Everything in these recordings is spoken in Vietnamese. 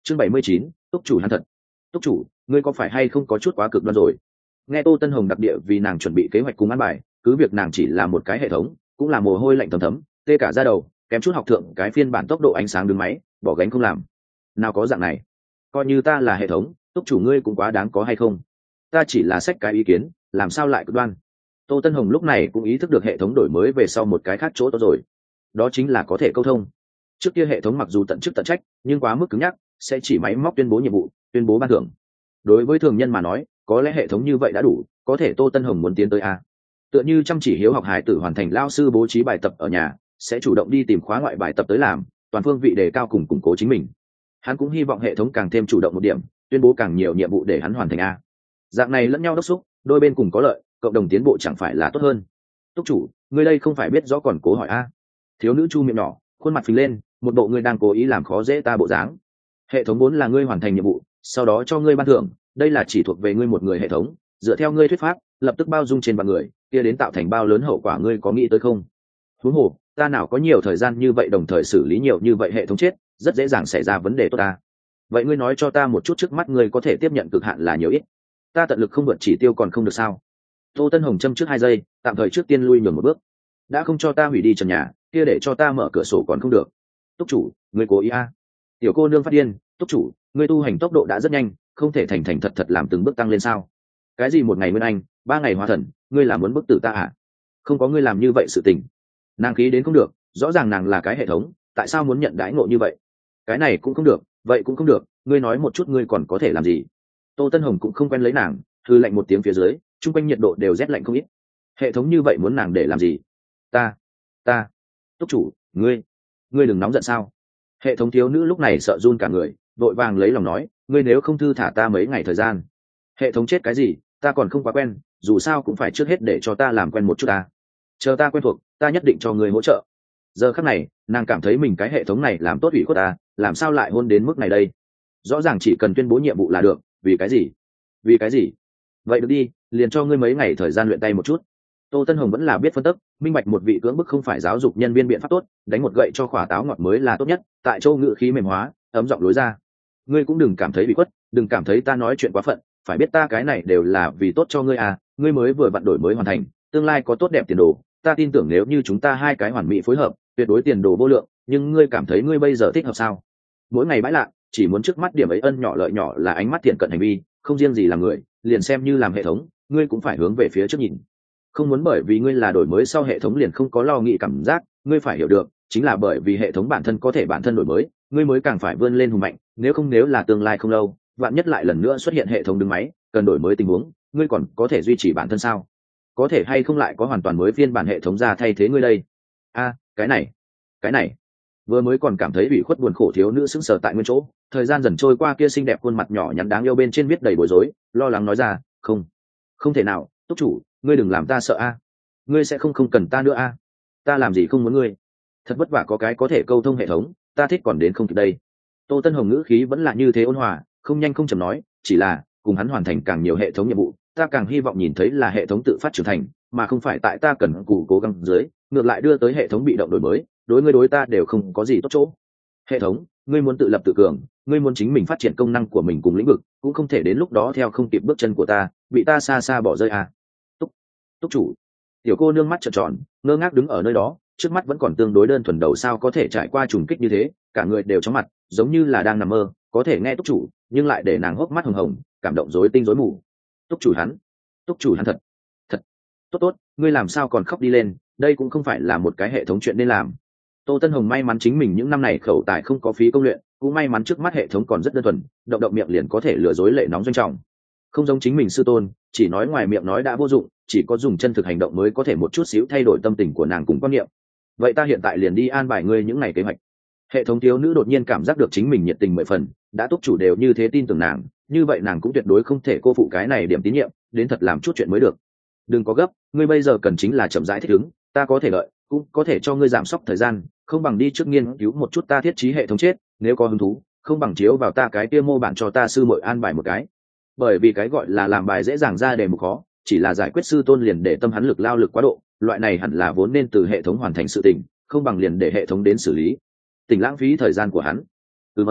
Chương 79, túc chủ hắn thật. Túc chủ, ngươi có phải hay không có chút quá cực đoan rồi? Nghe Tô Tân Hồng đặc địa vì nàng chuẩn bị kế hoạch cùng ăn bài, cứ việc nàng chỉ là một cái hệ thống, cũng là mồ hôi lạnh thấm thấm, tê cả da đầu, kém chút học thượng cái phiên bản tốc độ ánh sáng đứng máy, bỏ gánh không làm. Nào có dạng này, coi như ta là hệ thống, túc chủ ngươi cũng quá đáng có hay không? Ta chỉ là xách cái ý kiến, làm sao lại cực đoan? Tô Tân Hồng lúc này cũng ý thức được hệ thống đổi mới về sau một cái khác chỗ tốt rồi, đó chính là có thể câu thông. Trước kia hệ thống mặc dù tận chức tận trách, nhưng quá mức cứng nhắc, sẽ chỉ máy móc tuyên bố nhiệm vụ, tuyên bố ban thưởng. Đối với thường nhân mà nói, có lẽ hệ thống như vậy đã đủ, có thể Tô Tân Hồng muốn tiến tới a. Tựa như chăm chỉ hiếu học hài tử hoàn thành lao sư bố trí bài tập ở nhà, sẽ chủ động đi tìm khóa ngoại bài tập tới làm, toàn phương vị đề cao cùng củng cố chính mình. Hắn cũng hy vọng hệ thống càng thêm chủ động một điểm, tuyên bố càng nhiều nhiệm vụ để hắn hoàn thành a. Dạng này lẫn nhau đốc xúc, đôi bên cùng có lợi, cộng đồng tiến bộ chẳng phải là tốt hơn. Túc chủ, ngươi đây không phải biết rõ còn cố hỏi a? Thiếu nữ chu miệng nhỏ, khuôn mặt phình lên, một bộ ngươi đang cố ý làm khó dễ ta bộ dáng. Hệ thống vốn là ngươi hoàn thành nhiệm vụ, sau đó cho ngươi ban thưởng, đây là chỉ thuộc về ngươi một người hệ thống, dựa theo ngươi thuyết pháp, lập tức bao dung trên vạn người, kia đến tạo thành bao lớn hậu quả ngươi có nghĩ tới không? Huống hồ, ta nào có nhiều thời gian như vậy đồng thời xử lý nhiều như vậy hệ thống chết, rất dễ dàng xảy ra vấn đề tốt ta. Vậy ngươi nói cho ta một chút trước mắt ngươi có thể tiếp nhận cực hạn là nhiều ít? Ta tận lực không vượt chỉ tiêu còn không được sao? Tô Tân Hồng châm trước 2 giây, tạm thời trước tiên lui nhường một bước. Đã không cho ta hủy đi trần nhà, kia để cho ta mở cửa sổ còn không được. Túc chủ, ngươi cố ý a? Tiểu cô nương phát điên, túc chủ, ngươi tu hành tốc độ đã rất nhanh, không thể thành thành thật thật làm từng bước tăng lên sao? Cái gì một ngày nguyên anh, 3 ngày hóa thần, ngươi làm muốn bức tử ta à? Không có ngươi làm như vậy sự tình. Nàng khí đến không được, rõ ràng nàng là cái hệ thống, tại sao muốn nhận đãi ngộ như vậy? Cái này cũng không được, vậy cũng không được, ngươi nói một chút ngươi còn có thể làm gì? Tô Tân Hồng cũng không quen lấy nàng, hư lạnh một tiếng phía dưới, chung quanh nhiệt độ đều rét lạnh không ít. Hệ thống như vậy muốn nàng để làm gì? Ta, túc chủ, ngươi đừng nóng giận sao? Hệ thống thiếu nữ lúc này sợ run cả người, vội vàng lấy lòng nói, ngươi nếu không thư thả ta mấy ngày thời gian. Hệ thống chết cái gì, ta còn không quá quen, dù sao cũng phải trước hết để cho ta làm quen một chút ta. Chờ ta quen thuộc, ta nhất định cho ngươi hỗ trợ. Giờ khắc này, nàng cảm thấy mình cái hệ thống này làm tốt ủy khuất ta, làm sao lại hôn đến mức này đây? Rõ ràng chỉ cần tuyên bố nhiệm vụ là được, vì cái gì? Vì cái gì? Vậy được đi, liền cho ngươi mấy ngày thời gian luyện tay một chút. Tô Tân Hồng vẫn là biết phân tích, minh bạch một vị cưỡng bức không phải giáo dục nhân viên biện pháp tốt, đánh một gậy cho khỏa táo ngọt mới là tốt nhất. Tại châu ngự khí mềm hóa, ấm giọng lối ra. Ngươi cũng đừng cảm thấy bị khuất, đừng cảm thấy ta nói chuyện quá phận, phải biết ta cái này đều là vì tốt cho ngươi à, ngươi mới vừa vặn đổi mới hoàn thành, tương lai có tốt đẹp tiền đồ, ta tin tưởng nếu như chúng ta hai cái hoàn mỹ phối hợp, tuyệt đối tiền đồ vô lượng, nhưng ngươi cảm thấy ngươi bây giờ thích hợp sao? Mỗi ngày bãi lạ, chỉ muốn trước mắt điểm ấy ân nhỏ lợi nhỏ là ánh mắt thiện cận hành vi, không riêng gì làm người, liền xem như làm hệ thống, ngươi cũng phải hướng về phía trước nhìn. Không muốn bởi vì ngươi là đổi mới sau hệ thống liền không có lo nghĩ cảm giác, ngươi phải hiểu được, chính là bởi vì hệ thống bản thân có thể bản thân đổi mới, ngươi mới càng phải vươn lên hùng mạnh, nếu là tương lai không lâu, vạn nhất lại lần nữa xuất hiện hệ thống đứng máy, cần đổi mới tình huống, ngươi còn có thể duy trì bản thân sao? Có thể hay không lại có hoàn toàn mới phiên bản hệ thống ra thay thế ngươi đây? Cái này. Vừa mới còn cảm thấy ủy khuất buồn khổ thiếu nữ sững sờ tại nguyên chỗ, thời gian dần trôi qua kia xinh đẹp khuôn mặt nhỏ nhắn đáng yêu bên trên viết đầy bối rối, lo lắng nói ra, không thể nào, túc chủ, ngươi đừng làm ta sợ a. Ngươi sẽ không cần ta nữa a. Ta làm gì không muốn ngươi. Thật vất vả có cái có thể câu thông hệ thống, ta thích còn đến không kịp đây. Tô Tân Hồng ngữ khí vẫn là như thế ôn hòa, không nhanh không chậm nói, chỉ là cùng hắn hoàn thành càng nhiều hệ thống nhiệm vụ, ta càng hy vọng nhìn thấy là hệ thống tự phát trưởng thành, mà không phải tại ta cần cù cố gắng dưới, ngược lại đưa tới hệ thống bị động đổi mới, đối ngươi đối ta đều không có gì tốt chỗ. Hệ thống, ngươi muốn tự lập tự cường, ngươi muốn chính mình phát triển công năng của mình cùng lĩnh vực, cũng không thể đến lúc đó theo không kịp bước chân của ta, bị ta xa xa bỏ rơi à. Túc chủ. Tiểu cô nương mắt trợn tròn, ngơ ngác đứng ở nơi đó, trước mắt vẫn còn tương đối đơn thuần đầu sao có thể trải qua trùng kích như thế, cả người đều chóng mặt, giống như là đang nằm mơ, có thể nghe túc chủ, nhưng lại để nàng hốc mắt hồng hồng, cảm động rối tinh rối mù. Túc chủ hắn thật tốt, ngươi làm sao còn khóc đi lên, đây cũng không phải là một cái hệ thống chuyện nên làm. Tô Tân Hồng may mắn chính mình những năm này khẩu tài không có phí công luyện, cũng may mắn trước mắt hệ thống còn rất đơn thuần, động động miệng liền có thể lừa dối lệ nóng doanh trọng. Không giống chính mình sư tôn, chỉ nói ngoài miệng nói đã vô dụng, chỉ có dùng chân thực hành động mới có thể một chút xíu thay đổi tâm tình của nàng cùng quan niệm. Vậy ta hiện tại liền đi an bài ngươi những ngày kế hoạch. Hệ thống thiếu nữ đột nhiên cảm giác được chính mình nhiệt tình 10 phần, đã túc chủ đều như thế tin tưởng nàng, như vậy nàng cũng tuyệt đối không thể cô phụ cái này điểm tín nhiệm, đến thật làm chút chuyện mới được. Đừng có gấp, ngươi bây giờ cần chính là chậm rãi thích ứng, ta có thể lợi, cũng có thể cho ngươi giảm sốc thời gian, không bằng đi trước nghiên cứu một chút ta thiết trí hệ thống chết, nếu có hứng thú, không bằng chiếu vào ta cái kia mô bản cho ta sư muội an bài một cái. Bởi vì cái gọi là làm bài dễ dàng ra đề mục khó, chỉ là giải quyết sư tôn liền để tâm hắn lực lao lực quá độ, loại này hẳn là vốn nên từ hệ thống hoàn thành sự tình, không bằng liền để hệ thống đến xử lý, tỉnh lãng phí thời gian của hắn. Ân,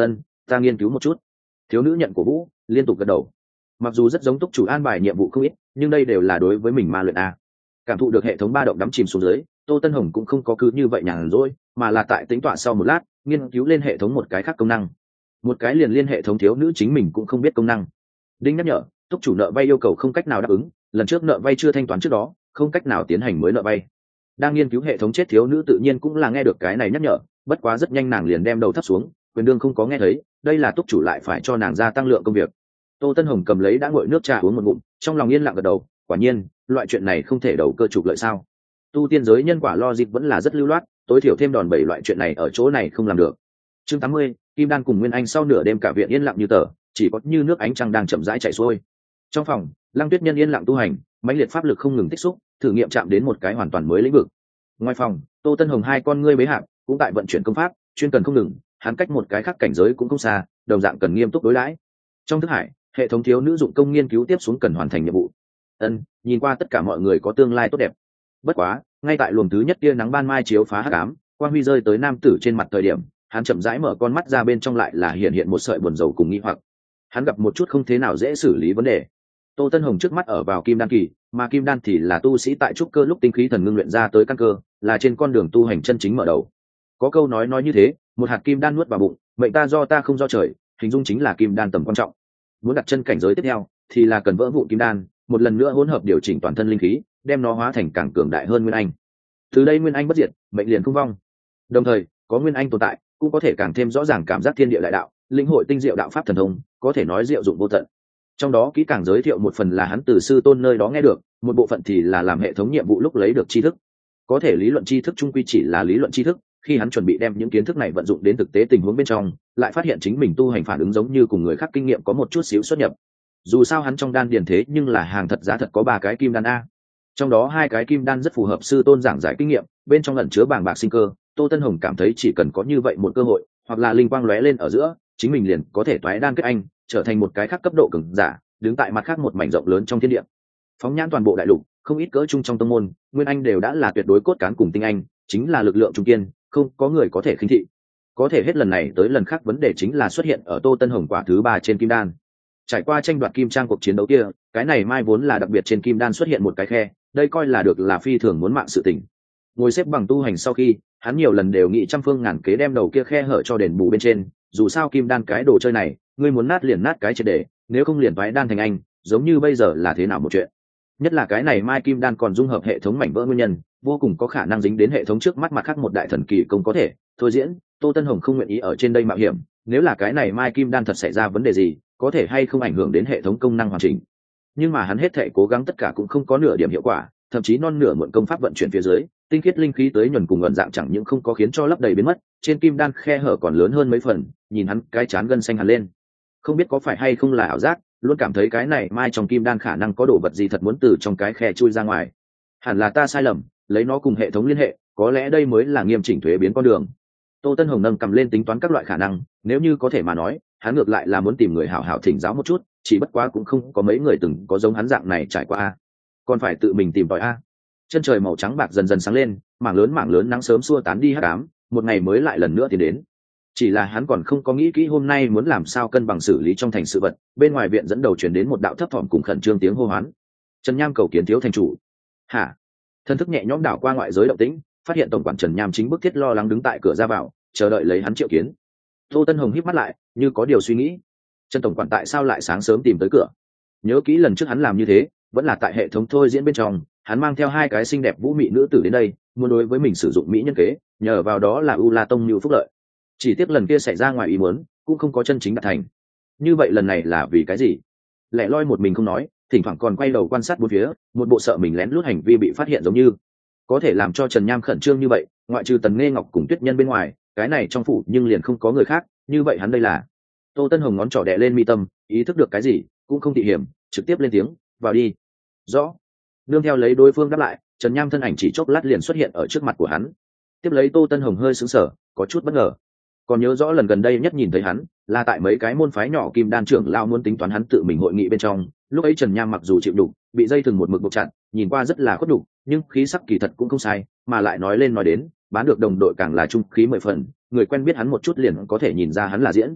ta nghiên cứu một chút. Thiếu nữ nhận cổ vũ, liên tục gật đầu. Mặc dù rất giống túc chủ an bài nhiệm vụ không ít, nhưng đây đều là đối với mình ma luyện a. Cảm thụ được hệ thống ba động đắm chìm xuống dưới, Tô Tân Hồng cũng không có cứ như vậy nhàn rỗi, mà là tại tính tọa sau một lát, nghiên cứu lên hệ thống một cái khác công năng. Một cái liền liên hệ thống thiếu nữ chính mình cũng không biết công năng. Đinh nhắc nhở, túc chủ nợ vay yêu cầu không cách nào đáp ứng, lần trước nợ vay chưa thanh toán trước đó, không cách nào tiến hành mới nợ vay. Đang nghiên cứu hệ thống chết thiếu nữ tự nhiên cũng là nghe được cái này nhắc nhở, bất quá rất nhanh nàng liền đem đầu thấp xuống, quyền đương không có nghe thấy, đây là túc chủ lại phải cho nàng gia tăng lượng công việc. Tô Tân Hồng cầm lấy đã nguội nước trà uống một ngụm, trong lòng yên lặng gật đầu, quả nhiên, loại chuyện này không thể đầu cơ trục lợi sao? Tu tiên giới nhân quả logic vẫn là rất lưu loát, tối thiểu thêm đòn bẩy loại chuyện này ở chỗ này không làm được. Chương 80, Kim Đan cùng Nguyên Anh sau nửa đêm cả viện yên lặng như tờ, chỉ có như nước ánh trăng đang chậm rãi chảy xuôi. Trong phòng, Lăng Tuyết Nhân yên lặng tu hành, mãnh liệt pháp lực không ngừng tích xúc, thử nghiệm chạm đến một cái hoàn toàn mới lĩnh vực. Ngoài phòng, Tô Tân Hồng hai con ngươi bế hạp, cũng tại vận chuyển công pháp, chuyên cần không ngừng, hắn cách một cái khác cảnh giới cũng không xa, đồng dạng cần nghiêm túc đối đãi. Trong thức hải, hệ thống thiếu nữ dụng công nghiên cứu tiếp xuống cần hoàn thành nhiệm vụ. Nhìn qua tất cả mọi người có tương lai tốt đẹp. Bất quá, ngay tại luồng thứ nhất tia nắng ban mai chiếu phá hắc ám, quang huy rơi tới nam tử trên mặt thời điểm, hắn chậm rãi mở con mắt ra, bên trong lại là hiện một sợi buồn rầu cùng nghi hoặc. Hắn gặp một chút không thế nào dễ xử lý vấn đề. Tô Tân Hồng trước mắt ở vào kim đan kỳ, mà kim đan thì là tu sĩ tại trúc cơ lúc tinh khí thần ngưng luyện ra tới căn cơ, là trên con đường tu hành chân chính mở đầu. Có câu nói như thế, một hạt kim đan nuốt vào bụng, mệnh ta do ta không do trời, hình dung chính là kim đan tầm quan trọng. Muốn đặt chân cảnh giới tiếp theo, thì là cần vỡ vụn kim đan, một lần nữa hỗn hợp điều chỉnh toàn thân linh khí, đem nó hóa thành càng cường đại hơn nguyên anh. Từ đây nguyên anh bất diệt, mệnh liền không vong. Đồng thời, có nguyên anh tồn tại, cũng có thể càng thêm rõ ràng cảm giác thiên địa đại đạo, lĩnh hội tinh diệu đạo pháp thần thông, có thể nói diệu dụng vô tận. Trong đó kỹ càng giới thiệu một phần là hắn từ sư tôn nơi đó nghe được, một bộ phận thì là làm hệ thống nhiệm vụ lúc lấy được tri thức. Có thể lý luận tri thức chung quy chỉ là lý luận tri thức, khi hắn chuẩn bị đem những kiến thức này vận dụng đến thực tế tình huống bên trong, lại phát hiện chính mình tu hành phản ứng giống như cùng người khác kinh nghiệm có một chút xíu xuất nhập. Dù sao hắn trong đan điền thế nhưng là hàng thật giá thật có 3 cái kim đan a. Trong đó 2 cái kim đan rất phù hợp sư tôn giảng giải kinh nghiệm, bên trong ẩn chứa bàng bạc sinh cơ. Tô Tân Hồng cảm thấy chỉ cần có như vậy một cơ hội, hoặc là linh quang lóe lên ở giữa, chính mình liền có thể toái đan kết anh, trở thành một cái khác cấp độ cường giả, đứng tại mặt khác một mảnh rộng lớn trong thiên địa. Phóng nhãn toàn bộ đại lục, không ít cỡ trung trong tông môn, nguyên anh đều đã là tuyệt đối cốt cán cùng tinh anh, chính là lực lượng trung kiên, không có người có thể khinh thị. Có thể hết lần này tới lần khác vấn đề chính là xuất hiện ở Tô Tân Hồng quả thứ 3 trên kim đan. Trải qua tranh đoạt kim trang cuộc chiến đấu kia, cái này mai vốn là đặc biệt trên kim đan xuất hiện một cái khe, đây coi là được là phi thường muốn mạng sự tình. Ngồi xếp bằng tu hành sau khi, hắn nhiều lần đều nghĩ trăm phương ngàn kế đem đầu kia khe hở cho đền bù bên trên, dù sao kim đan cái đồ chơi này, ngươi muốn nát liền nát cái triệt để, nếu không liền vãi đan thành anh, giống như bây giờ là thế nào một chuyện. Nhất là cái này mai kim đan còn dung hợp hệ thống mảnh vỡ nguyên nhân, vô cùng có khả năng dính đến hệ thống trước mắt mặt khác một đại thần kỳ công có thể thôi diễn. Tô Tân Hồng không nguyện ý ở trên đây mạo hiểm, nếu là cái này mai kim đan thật xảy ra vấn đề gì, có thể hay không ảnh hưởng đến hệ thống công năng hoàn chỉnh. Nhưng mà hắn hết thảy cố gắng tất cả cũng không có nửa điểm hiệu quả, thậm chí non nửa mượn công pháp vận chuyển phía dưới, tinh khiết linh khí tới nhuần cùng ẩn dạng chẳng những không có khiến cho lấp đầy biến mất, trên kim đan khe hở còn lớn hơn mấy phần, nhìn hắn cái chán gân xanh hẳn lên. Không biết có phải hay không là ảo giác, luôn cảm thấy cái này mai trong kim đan khả năng có đồ vật gì thật muốn từ trong cái khe chui ra ngoài. Hẳn là ta sai lầm, lấy nó cùng hệ thống liên hệ, có lẽ đây mới là nghiêm chỉnh thuế biến con đường. Tô Tân Hồng nâng cầm lên tính toán các loại khả năng, nếu như có thể mà nói, hắn ngược lại là muốn tìm người hảo hảo thỉnh giáo một chút, chỉ bất quá cũng không có mấy người từng có giống hắn dạng này trải qua a. Còn phải tự mình tìm tòi a. Chân trời màu trắng bạc dần dần sáng lên, mảng lớn nắng sớm xua tán đi hắc ám, một ngày mới lại lần nữa tiến đến. Chỉ là hắn còn không có nghĩ kỹ hôm nay muốn làm sao cân bằng xử lý trong thành sự vật. Bên ngoài viện dẫn đầu truyền đến một đạo thấp thỏm cùng khẩn trương tiếng hô hoán. Trần Nham cầu kiến thiếu thành chủ. Hả? Thân thức nhẹ nhõm đảo qua ngoại giới động tĩnh, phát hiện tổng quản Trần Nham chính bức thiết lo lắng đứng tại cửa ra vào, chờ đợi lấy hắn triệu kiến. Tô Tân Hồng híp mắt lại, như có điều suy nghĩ. Trần tổng quản tại sao lại sáng sớm tìm tới cửa? Nhớ kỹ lần trước hắn làm như thế, vẫn là tại hệ thống thôi diễn bên trong, hắn mang theo 2 cái xinh đẹp vũ mị nữ tử đến đây, muốn đối với mình sử dụng mỹ nhân kế, nhờ vào đó là U La Tông như phúc lợi. Chỉ tiếc lần kia xảy ra ngoài ý muốn, cũng không có chân chính đạt thành. Như vậy lần này là vì cái gì? Lẻ loi một mình không nói, thỉnh thoảng còn quay đầu quan sát bốn phía, một bộ sợ mình lén lút hành vi bị phát hiện giống như. Có thể làm cho Trần Nham khẩn trương như vậy, ngoại trừ Tần Nghê Ngọc cùng Tuyết Nhân bên ngoài, cái này trong phủ nhưng liền không có người khác, như vậy hắn đây là. Tô Tân Hồng ngón trỏ đè lên mi tâm, ý thức được cái gì, cũng không tị hiểm, trực tiếp lên tiếng, vào đi. Rõ. Nương theo lấy đối phương đáp lại, Trần Nham thân ảnh chỉ chốc lát liền xuất hiện ở trước mặt của hắn. Tiếp lấy Tô Tân Hồng hơi sững sờ, có chút bất ngờ. Còn nhớ rõ lần gần đây nhất nhìn thấy hắn, là tại mấy cái môn phái nhỏ kim đan trưởng lao muốn tính toán hắn tự mình hội nghị bên trong. Lúc ấy Trần Nham mặc dù chịu đục, bị dây thừng một mực buộc chặt, nhìn qua rất là khuất đục, nhưng khí sắc kỳ thật cũng không sai, mà lại nói lên nói đến, bán được đồng đội càng là trung khí 10 phần, người quen biết hắn một chút liền có thể nhìn ra hắn là diễn.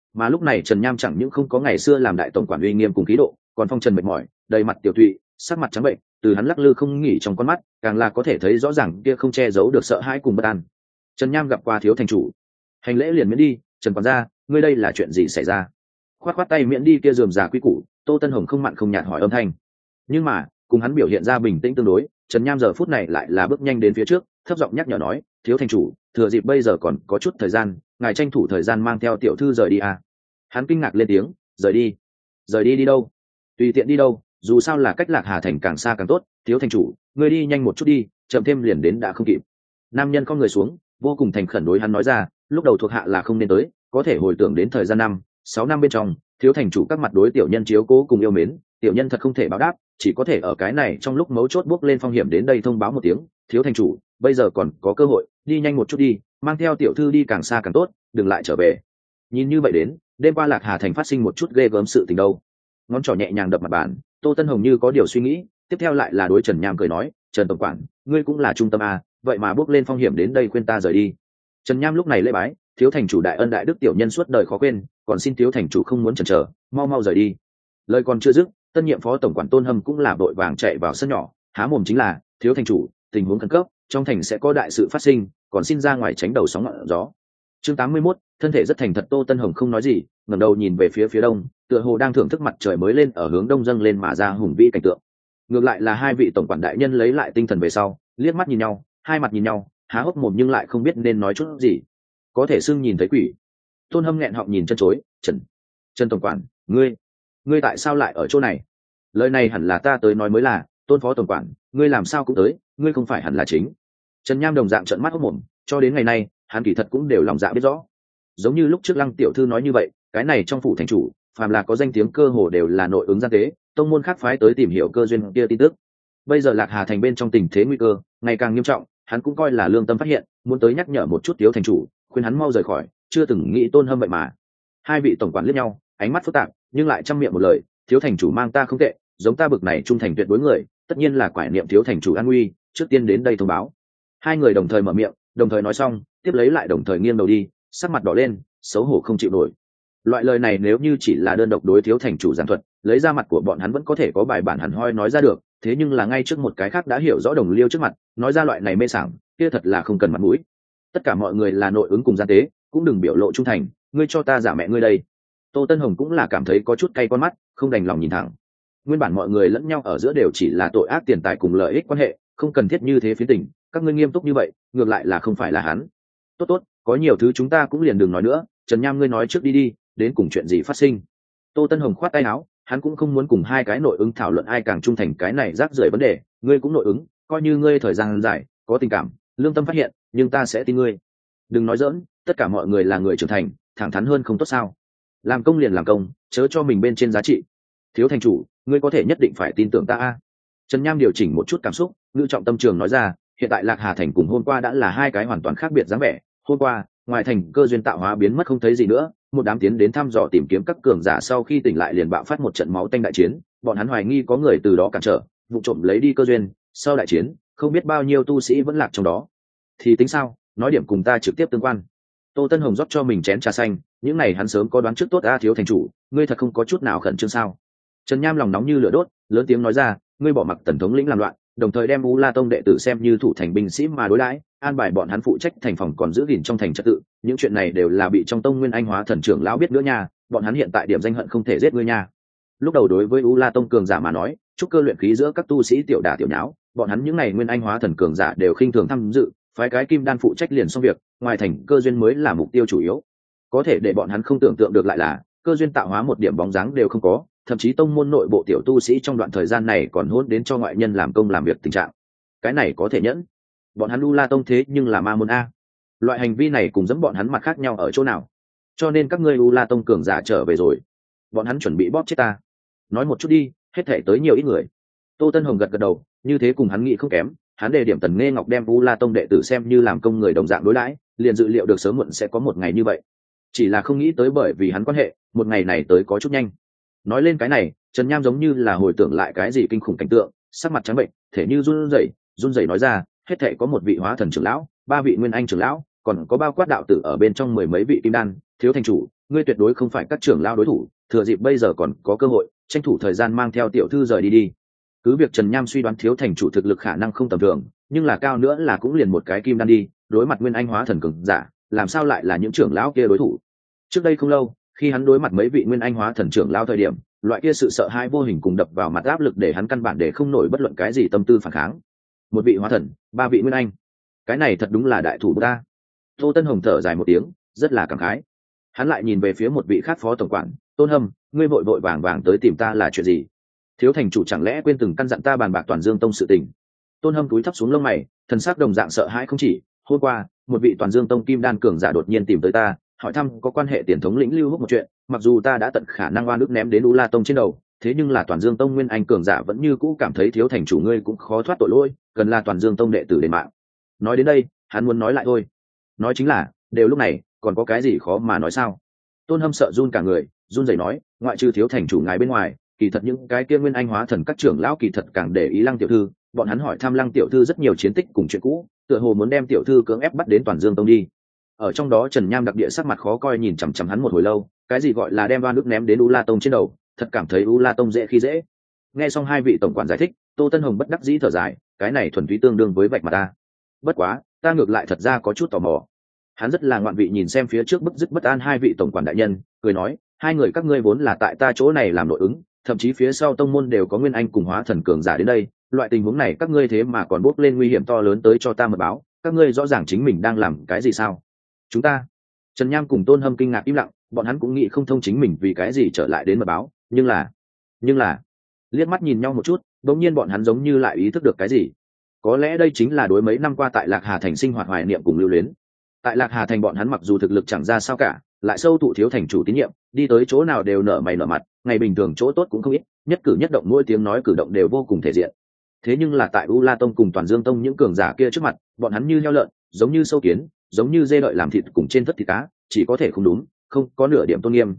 Mà lúc này Trần Nham chẳng những không có ngày xưa làm đại tổng quản uy nghiêm cùng khí độ, còn phong trần mệt mỏi, đầy mặt tiểu tụy, sắc mặt trắng bệnh, từ hắn lắc lư không nghỉ trong con mắt càng là có thể thấy rõ ràng kia không che giấu được sợ hãi cùng bất an. Trần Nham gặp qua thiếu thành chủ, hành lễ liền miễn đi. Trần quản gia, ngươi đây là chuyện gì xảy ra? Khoát khoát tay miễn đi kia rườm rà quý củ, Tô Tân Hồng không mặn không nhạt hỏi âm thanh. Nhưng mà cùng hắn biểu hiện ra bình tĩnh tương đối, Trần Nham giờ phút này lại là bước nhanh đến phía trước, thấp giọng nhắc nhở nói, thiếu thành chủ, thừa dịp bây giờ còn có chút thời gian, ngài tranh thủ thời gian mang theo tiểu thư rời đi à. Hắn kinh ngạc lên tiếng, rời đi? Rời đi đi đâu? Tùy tiện đi đâu, dù sao là cách Lạc Hà thành càng xa càng tốt, thiếu thành chủ, ngươi đi nhanh một chút đi, chậm thêm liền đến đã không kịp. Nam nhân con người xuống, vô cùng thành khẩn đối hắn nói ra, lúc đầu thuộc hạ là không nên tới, có thể hồi tưởng đến thời gian 5-6 năm bên trong, thiếu thành chủ các mặt đối tiểu nhân chiếu cố cùng yêu mến, tiểu nhân thật không thể báo đáp, chỉ có thể ở cái này trong lúc mấu chốt bước lên phong hiểm đến đây thông báo một tiếng, thiếu thành chủ, bây giờ còn có cơ hội, đi nhanh một chút đi, mang theo tiểu thư đi càng xa càng tốt, đừng lại trở về. Nhìn như vậy đến, đêm qua Lạc Hà thành phát sinh một chút ghê gớm sự tình đâu. Ngón trỏ nhẹ nhàng đập mặt bàn, Tô Tân Hồng như có điều suy nghĩ, tiếp theo lại là đối Trần Nham cười nói, Trần tổng quản, ngươi cũng là trung tâm à, vậy mà bước lên phong hiểm đến đây khuyên ta rời đi. Trần Nham lúc này lễ bái, thiếu thành chủ đại ân đại đức tiểu nhân suốt đời khó quên, còn xin thiếu thành chủ không muốn chần chờ, mau mau rời đi. Lời còn chưa dứt, tân nhiệm phó tổng quản Tôn Hâm cũng là vội vàng chạy vào sân nhỏ, há mồm chính là, thiếu thành chủ, tình huống khẩn cấp, trong thành sẽ có đại sự phát sinh, còn xin ra ngoài tránh đầu sóng ngọn gió. Chương 81, thân thể rất thành thật. Tô Tân Hồng không nói gì, ngẩng đầu nhìn về phía đông, tựa hồ đang thưởng thức mặt trời mới lên ở hướng đông dâng lên mà ra hùng vĩ cảnh tượng. Ngược lại là hai vị tổng quản đại nhân lấy lại tinh thần về sau, liếc mắt nhìn nhau, hai mặt nhìn nhau, há hốc mồm nhưng lại không biết nên nói chút gì. Có thể xưng nhìn thấy quỷ. Tôn Hâm nghẹn họng nhìn chân chối, Trần tổng quản, ngươi tại sao lại ở chỗ này? Lời này hẳn là ta tới nói mới là, Tôn phó tổng quản, ngươi làm sao cũng tới, ngươi không phải hẳn là chính. Trần Nham đồng dạng trợn mắt hốc mồm, cho đến ngày nay, hắn kỳ thật cũng đều lòng dạ biết rõ. Giống như lúc trước Lăng tiểu thư nói như vậy, cái này trong phủ thành chủ, phàm là có danh tiếng cơ hồ đều là nội ứng gian tế, tông môn khác phái tới tìm hiểu cơ duyên kia tin tức. Bây giờ Lạc Hà thành bên trong tình thế nguy cơ ngày càng nghiêm trọng, hắn cũng coi là lương tâm phát hiện, muốn tới nhắc nhở một chút thiếu thành chủ, khuyên hắn mau rời khỏi, chưa từng nghĩ Tôn Hâm vậy mà. Hai vị tổng quản liếc nhau, ánh mắt phức tạp, nhưng lại trăm miệng một lời, thiếu thành chủ mang ta không tệ, giống ta bực này trung thành tuyệt đối người, tất nhiên là quải niệm thiếu thành chủ an nguy, trước tiên đến đây thông báo. Hai người đồng thời mở miệng, đồng thời nói xong, tiếp lấy lại đồng thời nghiêng đầu đi, sắc mặt đỏ lên, xấu hổ không chịu nổi. Loại lời này nếu như chỉ là đơn độc đối thiếu thành chủ giảng thuật, lấy ra mặt của bọn hắn vẫn có thể có bài bản hẳn hoi nói ra được, thế nhưng là ngay trước một cái khác đã hiểu rõ đồng liêu trước mặt, nói ra loại này mê sảng, kia thật là không cần mặt mũi. Tất cả mọi người là nội ứng cùng gian tế, cũng đừng biểu lộ trung thành, ngươi cho ta giả mẹ ngươi đây. Tô Tân Hồng cũng là cảm thấy có chút cay con mắt, không đành lòng nhìn thẳng. Nguyên bản mọi người lẫn nhau ở giữa đều chỉ là tội ác tiền tài cùng lợi ích quan hệ, không cần thiết như thế phiến tình, các ngươi nghiêm túc như vậy, ngược lại là không phải là hắn. Tốt, có nhiều thứ chúng ta cũng liền đừng nói nữa, Trần Nham ngươi nói trước đi, đến cùng chuyện gì phát sinh. Tô Tân Hồng khoát tay áo, hắn cũng không muốn cùng hai cái nội ứng thảo luận ai càng trung thành cái này rác rưởi vấn đề, ngươi cũng nội ứng, coi như ngươi thời gian dài, có tình cảm, lương tâm phát hiện, nhưng ta sẽ tin ngươi. Đừng nói giỡn, tất cả mọi người là người trưởng thành, thẳng thắn hơn không tốt sao? Làm công liền làm công, chớ cho mình bên trên giá trị. Thiếu thành chủ, ngươi có thể nhất định phải tin tưởng ta a. Trần Nham điều chỉnh một chút cảm xúc, ngữ trọng tâm trường nói ra, hiện tại Lạc Hà thành cùng hôm qua đã là hai cái hoàn toàn khác biệt dáng vẻ. Hôm qua, ngoài thành cơ duyên tạo hóa biến mất không thấy gì nữa, một đám tiến đến thăm dò tìm kiếm các cường giả sau khi tỉnh lại liền bạo phát một trận máu tanh đại chiến, bọn hắn hoài nghi có người từ đó cản trở, vụ trộm lấy đi cơ duyên. Sau đại chiến, không biết bao nhiêu tu sĩ vẫn lạc trong đó. Thì tính sao, nói điểm cùng ta trực tiếp tương quan. Tô Tân Hồng rót cho mình chén trà xanh, những này hắn sớm có đoán trước tốt. Thiếu thành chủ, ngươi thật không có chút nào khẩn trương sao? Trần Nham lòng nóng như lửa đốt, lớn tiếng nói ra, ngươi bỏ mặc Tần thống lĩnh làm loạn, đồng thời đem U La Tông đệ tử xem như thủ thành binh sĩ mà đối đãi, an bài bọn hắn phụ trách thành phòng còn giữ gìn trong thành trật tự, những chuyện này đều là bị trong tông Nguyên Anh Hóa Thần trưởng lão biết nữa nha, bọn hắn hiện tại điểm danh hận không thể giết ngươi nha. Lúc đầu đối với U La Tông cường giả mà nói, chúc cơ luyện khí giữa các tu sĩ tiểu đả tiểu nháo, bọn hắn những này Nguyên Anh Hóa Thần cường giả đều khinh thường tham dự, phái cái kim đan phụ trách liền xong việc, ngoài thành cơ duyên mới là mục tiêu chủ yếu. Có thể để bọn hắn không tưởng tượng được lại là, cơ duyên tạo hóa một điểm bóng dáng đều không có, thậm chí tông môn nội bộ tiểu tu sĩ trong đoạn thời gian này còn hôn đến cho ngoại nhân làm công làm việc tình trạng. Cái này có thể nhẫn, bọn hắn U La Tông thế nhưng là ma môn a, loại hành vi này cùng dẫm bọn hắn mặt khác nhau ở chỗ nào? Cho nên các ngươi U La Tông cường giả trở về rồi, bọn hắn chuẩn bị bóp chết ta. Nói một chút đi, hết thể tới nhiều ít người. Tô Tân Hồng gật gật đầu, như thế cùng hắn nghĩ không kém, hắn đề điểm Tần Nghê Ngọc đem U La Tông đệ tử xem như làm công người đồng dạng đối đãi, liền dự liệu được sớm muộn sẽ có một ngày như vậy. Chỉ là không nghĩ tới bởi vì hắn quan hệ, một ngày này tới có chút nhanh. Nói lên cái này, Trần Nham giống như là hồi tưởng lại cái gì kinh khủng cảnh tượng, sắc mặt trắng bệnh, thể như run rẩy nói ra, hết thảy có một vị hóa thần trưởng lão, 3 vị nguyên anh trưởng lão, còn có bao quát đạo tử ở bên trong 10 mấy vị kim đan, thiếu thành chủ, ngươi tuyệt đối không phải các trưởng lao đối thủ, thừa dịp bây giờ còn có cơ hội, tranh thủ thời gian mang theo tiểu thư rời đi đi. Cứ việc Trần Nham suy đoán thiếu thành chủ thực lực khả năng không tầm thường, nhưng là cao nữa là cũng liền một cái kim đan đi, đối mặt nguyên anh hóa thần cường giả, làm sao lại là những trưởng lão kia đối thủ. Trước đây không lâu, khi hắn đối mặt mấy vị nguyên anh hóa thần trưởng lão thời điểm, loại kia sự sợ hãi vô hình cùng đập vào mặt áp lực để hắn căn bản để không nổi bất luận cái gì tâm tư phản kháng. Một vị hóa thần, ba vị nguyên anh, cái này thật đúng là đại thủ ta. Tô Tân Hồng thở dài một tiếng, rất là cảm khái. Hắn lại nhìn về phía một vị khác phó tổng quản, Tôn Hâm, ngươi vội vội vàng vàng tới tìm ta là chuyện gì? Thiếu thành chủ chẳng lẽ quên từng căn dặn ta bàn bạc Toàn Dương Tông sự tình? Tôn Hâm cúi thấp xuống lông mày, thần sắc đồng dạng sợ hãi không chỉ. Hôm qua, một vị Toàn Dương Tông kim đan cường giả đột nhiên tìm tới ta, hỏi thăm có quan hệ tiền thống lĩnh Lưu Húc một chuyện. Mặc dù ta đã tận khả năng oan ức ném đến U La Tông trên đầu, thế nhưng là Toàn Dương Tông nguyên anh cường giả vẫn như cũ cảm thấy thiếu thành chủ ngươi cũng khó thoát tội lỗi, cần là Toàn Dương Tông đệ tử đền mạng. Nói đến đây, hắn muốn nói lại thôi. Nói chính là, đều lúc này, còn có cái gì khó mà nói sao? Tôn Hâm sợ run cả người, run rẩy nói, ngoại trừ thiếu thành chủ ngài bên ngoài, kỳ thật những cái kia nguyên anh hóa thần các trưởng lão kỳ thật càng để ý Lăng tiểu thư, bọn hắn hỏi thăm Lăng tiểu thư rất nhiều chiến tích cùng chuyện cũ, tựa hồ muốn đem tiểu thư cưỡng ép bắt đến Toàn Dương Tông đi. Ở trong đó Trần Nham đặc địa sắc mặt khó coi nhìn chằm chằm hắn một hồi lâu, cái gì gọi là đem oan ức ném đến U La Tông trên đầu, thật cảm thấy U La Tông dễ khi dễ. Nghe xong hai vị tổng quản giải thích, Tô Tân Hồng bất đắc dĩ thở dài, cái này thuần túy tương đương với vạch mặt ta. Bất quá, ta ngược lại thật ra có chút tò mò. Hắn rất là ngoạn vị nhìn xem phía trước bức dứt bất an hai vị tổng quản đại nhân, cười nói, hai người các ngươi vốn là tại ta chỗ này làm nội ứng, thậm chí phía sau tông môn đều có nguyên anh cùng hóa thần cường giả đến đây, loại tình huống này các ngươi thế mà còn bốc lên nguy hiểm to lớn tới cho ta mật báo, các ngươi rõ ràng chính mình đang làm cái gì sao? Chúng ta. Trần Nham cùng Tôn Hâm kinh ngạc im lặng, bọn hắn cũng nghĩ không thông chính mình vì cái gì trở lại đến mật báo, nhưng là liếc mắt nhìn nhau một chút, đống nhiên bọn hắn giống như lại ý thức được cái gì. Có lẽ đây chính là đối mấy năm qua tại Lạc Hà Thành sinh hoạt hoài niệm cùng lưu luyến. Tại Lạc Hà Thành bọn hắn mặc dù thực lực chẳng ra sao cả, lại sâu thụ thiếu thành chủ tín nhiệm, đi tới chỗ nào đều nở mày nở mặt, ngày bình thường chỗ tốt cũng không ít, nhất cử nhất động mỗi tiếng nói cử động đều vô cùng thể diện. Thế nhưng là tại U La Tông cùng Toàn Dương Tông những cường giả kia trước mặt, bọn hắn như heo lợn, giống như sâu kiến, giống như dê đợi làm thịt cùng trên thất thịt cá, chỉ có thể không đúng, không có nửa điểm tôn nghiêm,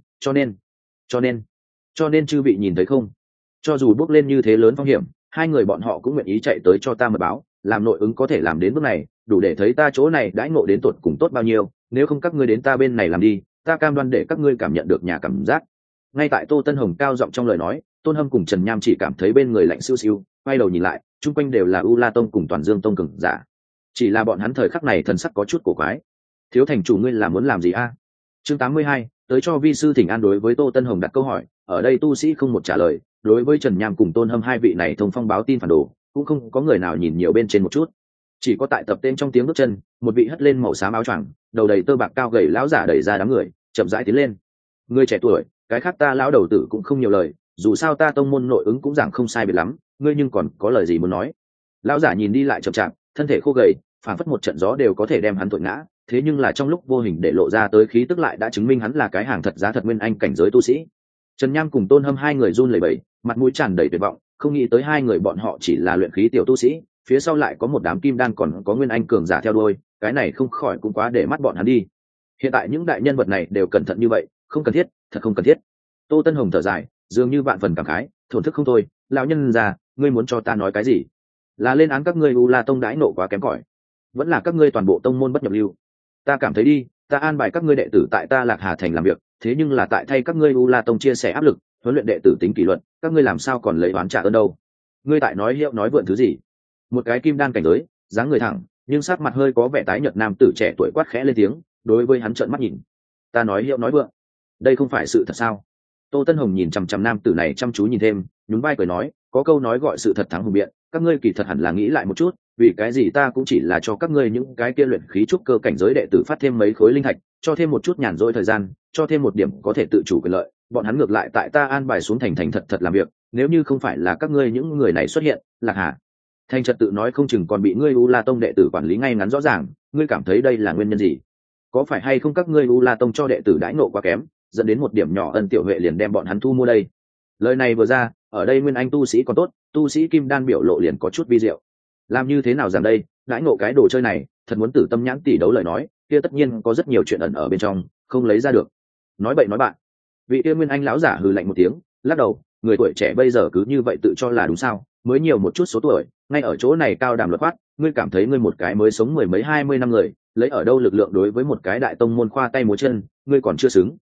cho nên chư vị nhìn thấy không? Cho dù bước lên như thế lớn phong hiểm, hai người bọn họ cũng nguyện ý chạy tới cho ta mật báo, làm nội ứng có thể làm đến bước này, đủ để thấy ta chỗ này đãi ngộ đến tột cùng tốt bao nhiêu, nếu không các ngươi đến ta bên này làm đi, ta cam đoan để các ngươi cảm nhận được nhà cảm giác. Ngay tại Tô Tân Hồng cao giọng trong lời nói, Tôn Hâm cùng Trần Nham chỉ cảm thấy bên người lạnh siêu siêu, quay đầu nhìn lại, chung quanh đều là U La Tông cùng Toàn Dương Tông cường giả. Chỉ là bọn hắn thời khắc này thần sắc có chút cổ quái. Thiếu thành chủ ngươi là muốn làm gì a? Chương 82, tới cho vi sư thỉnh an. Đối với Tô Tân Hồng đặt câu hỏi, ở đây tu sĩ không một trả lời, đối với Trần Nham cùng Tôn Hâm hai vị này thông phong báo tin phản đồ, cũng không có người nào nhìn nhiều bên trên một chút. Chỉ có tại tập tên trong tiếng bước chân, một vị hất lên màu xám áo choàng, đầu đầy tơ bạc cao gầy lão giả đẩy ra đám người, chậm rãi tiến lên. Người trẻ tuổi, cái khác ta lão đầu tử cũng không nhiều lời, dù sao ta tông môn nội ứng cũng giảng không sai biệt lắm, ngươi nhưng còn có lời gì muốn nói? Lão giả nhìn đi lại chậm chạp, thân thể khô gầy, phản phất một trận gió đều có thể đem hắn thổi ngã, thế nhưng là trong lúc vô hình để lộ ra tới khí tức lại đã chứng minh hắn là cái hàng thật giá thật nguyên anh cảnh giới tu sĩ. Trần Nham cùng Tôn Hâm hai người run lẩy bẩy, mặt mũi tràn đầy tuyệt vọng, không nghĩ tới hai người bọn họ chỉ là luyện khí tiểu tu sĩ, phía sau lại có một đám kim đan còn có nguyên anh cường giả theo đuôi, cái này không khỏi cũng quá để mắt bọn hắn đi. Hiện tại những đại nhân vật này đều cẩn thận như vậy, không cần thiết, thật không cần thiết. Tô Tân Hồng thở dài, dường như vạn phần cảm khái, thổn thức không thôi, lão nhân già, ngươi muốn cho ta nói cái gì? Là lên án các ngươi U La Tông đãi nộ quá kém cỏi, vẫn là các ngươi toàn bộ tông môn bất nhập lưu? Ta cảm thấy đi, ta an bài các ngươi đệ tử tại ta Lạc Hà Thành làm việc, thế nhưng là tại thay các ngươi U La Tông chia sẻ áp lực, huấn luyện đệ tử tính kỷ luật, các ngươi làm sao còn lấy oán trả ơn đâu? Ngươi tại nói hiệu nói vượn thứ gì? Một cái kim đan cảnh giới, dáng người thẳng, nhưng sắc mặt hơi có vẻ tái nhợt nam tử trẻ tuổi quát khẽ lên tiếng, đối với hắn trợn mắt nhìn. Ta nói hiệu nói vượn, đây không phải sự thật sao? Tô Tân Hồng nhìn chằm chằm nam tử này chăm chú nhìn thêm, nhún vai cười nói, có câu nói gọi sự thật thắng hùng biện, các ngươi kỳ thật hẳn là nghĩ lại một chút, vì cái gì ta cũng chỉ là cho các ngươi những cái kia luyện khí trúc cơ cảnh giới đệ tử phát thêm mấy khối linh thạch, cho thêm một chút nhàn rỗi thời gian, cho thêm một điểm có thể tự chủ quyền lợi, bọn hắn ngược lại tại ta an bài xuống thành thành thật thật làm việc, nếu như không phải là các ngươi những người này xuất hiện, Lạc Hà Thành trật tự nói không chừng còn bị ngươi U La Tông đệ tử quản lý ngay ngắn rõ ràng, ngươi cảm thấy đây là nguyên nhân gì? Có phải hay không các ngươi U La Tông cho đệ tử đãi ngộ quá kém, dẫn đến một điểm nhỏ ân tiểu huệ liền đem bọn hắn thu mua đây? Lời này vừa ra, ở đây nguyên anh tu sĩ còn tốt, tu sĩ kim đan biểu lộ liền có chút vi diệu. Làm như thế nào rằng đây, đãi ngộ cái đồ chơi này, thật muốn tử tâm nhãn tỷ đấu lời nói, kia tất nhiên có rất nhiều chuyện ẩn ở bên trong, không lấy ra được. Nói bậy nói bạn. Vị kia nguyên anh lão giả hừ lạnh một tiếng, lắc đầu, người tuổi trẻ bây giờ cứ như vậy tự cho là đúng sao? Mới nhiều một chút số tuổi, ngay ở chỗ này cao đàm luật khoát, ngươi cảm thấy ngươi một cái mới sống mười mấy 20 năm người, lấy ở đâu lực lượng đối với một cái đại tông môn khoa tay múa chân, ngươi còn chưa xứng.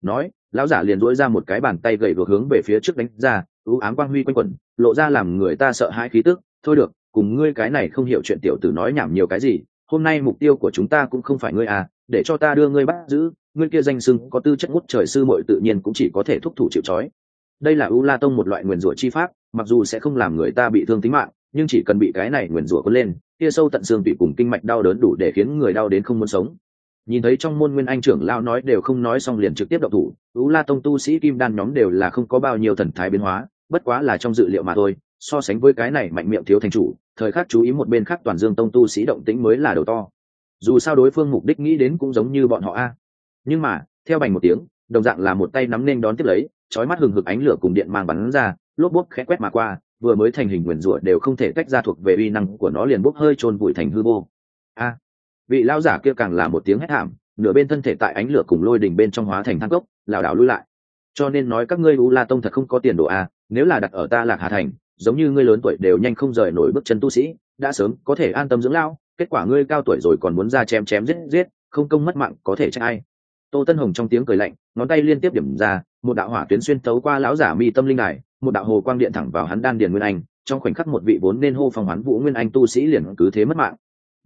nói, lão giả liền dỗi ra một cái bàn tay gầy guộc hướng về phía trước đánh ra, ưu ám quang huy quanh quẩn, lộ ra làm người ta sợ hãi khí tức. Thôi được, cùng ngươi cái này không hiểu chuyện tiểu tử nói nhảm nhiều cái gì, hôm nay mục tiêu của chúng ta cũng không phải ngươi à, để cho ta đưa ngươi bắt giữ, ngươi kia danh xưng có tư chất ngút trời sư muội tự nhiên cũng chỉ có thể thúc thủ chịu trói. Đây là U La Tông một loại nguyền rủa chi pháp, mặc dù sẽ không làm người ta bị thương tính mạng, nhưng chỉ cần bị cái này nguyền rủa cuốn lên, kia sâu tận xương tủy cùng kinh mạch đau đớn đủ để khiến người đau đến không muốn sống. Nhìn thấy trong môn nguyên anh trưởng lão nói đều không nói xong liền trực tiếp động thủ, U La Tông tu sĩ kim đan nhóm đều là không có bao nhiêu thần thái biến hóa, bất quá là trong dự liệu mà thôi. So sánh với cái này mạnh miệng thiếu thành chủ, thời khắc chú ý một bên khác Toàn Dương Tông tu sĩ động tĩnh mới là đầu to. Dù sao đối phương mục đích nghĩ đến cũng giống như bọn họ a. Nhưng mà theo bành một tiếng, đồng dạng là một tay nắm nên đón tiếp lấy, chói mắt hừng hực ánh lửa cùng điện mang bắn ra, lốp bốp khẽ quét mà qua, vừa mới thành hình nguyền rủa đều không thể tách ra thuộc về uy năng của nó liền bốc hơi trôn vùi thành hư vô. A! Vị lão giả kia càng là một tiếng hét thảm, nửa bên thân thể tại ánh lửa cùng lôi đình bên trong hóa thành than cốc, lảo đảo lui lại. Cho nên nói các ngươi U La Tông thật không có tiền đồ a, nếu là đặt ở ta Lạc Hà thành, giống như ngươi lớn tuổi đều nhanh không rời nổi bước chân tu sĩ, đã sớm có thể an tâm dưỡng lão, kết quả ngươi cao tuổi rồi còn muốn ra chém chém giết giết, không công mất mạng có thể trách ai. Tô Tân Hồng trong tiếng cười lạnh, ngón tay liên tiếp điểm ra, một đạo hỏa tuyến xuyên tấu qua lão giả mi tâm linh đài, một đạo hồ quang điện thẳng vào hắn đan điền nguyên anh, trong khoảnh khắc một vị vốn nên hô phong hoán vũ nguyên anh tu sĩ liền cứ thế mất mạng.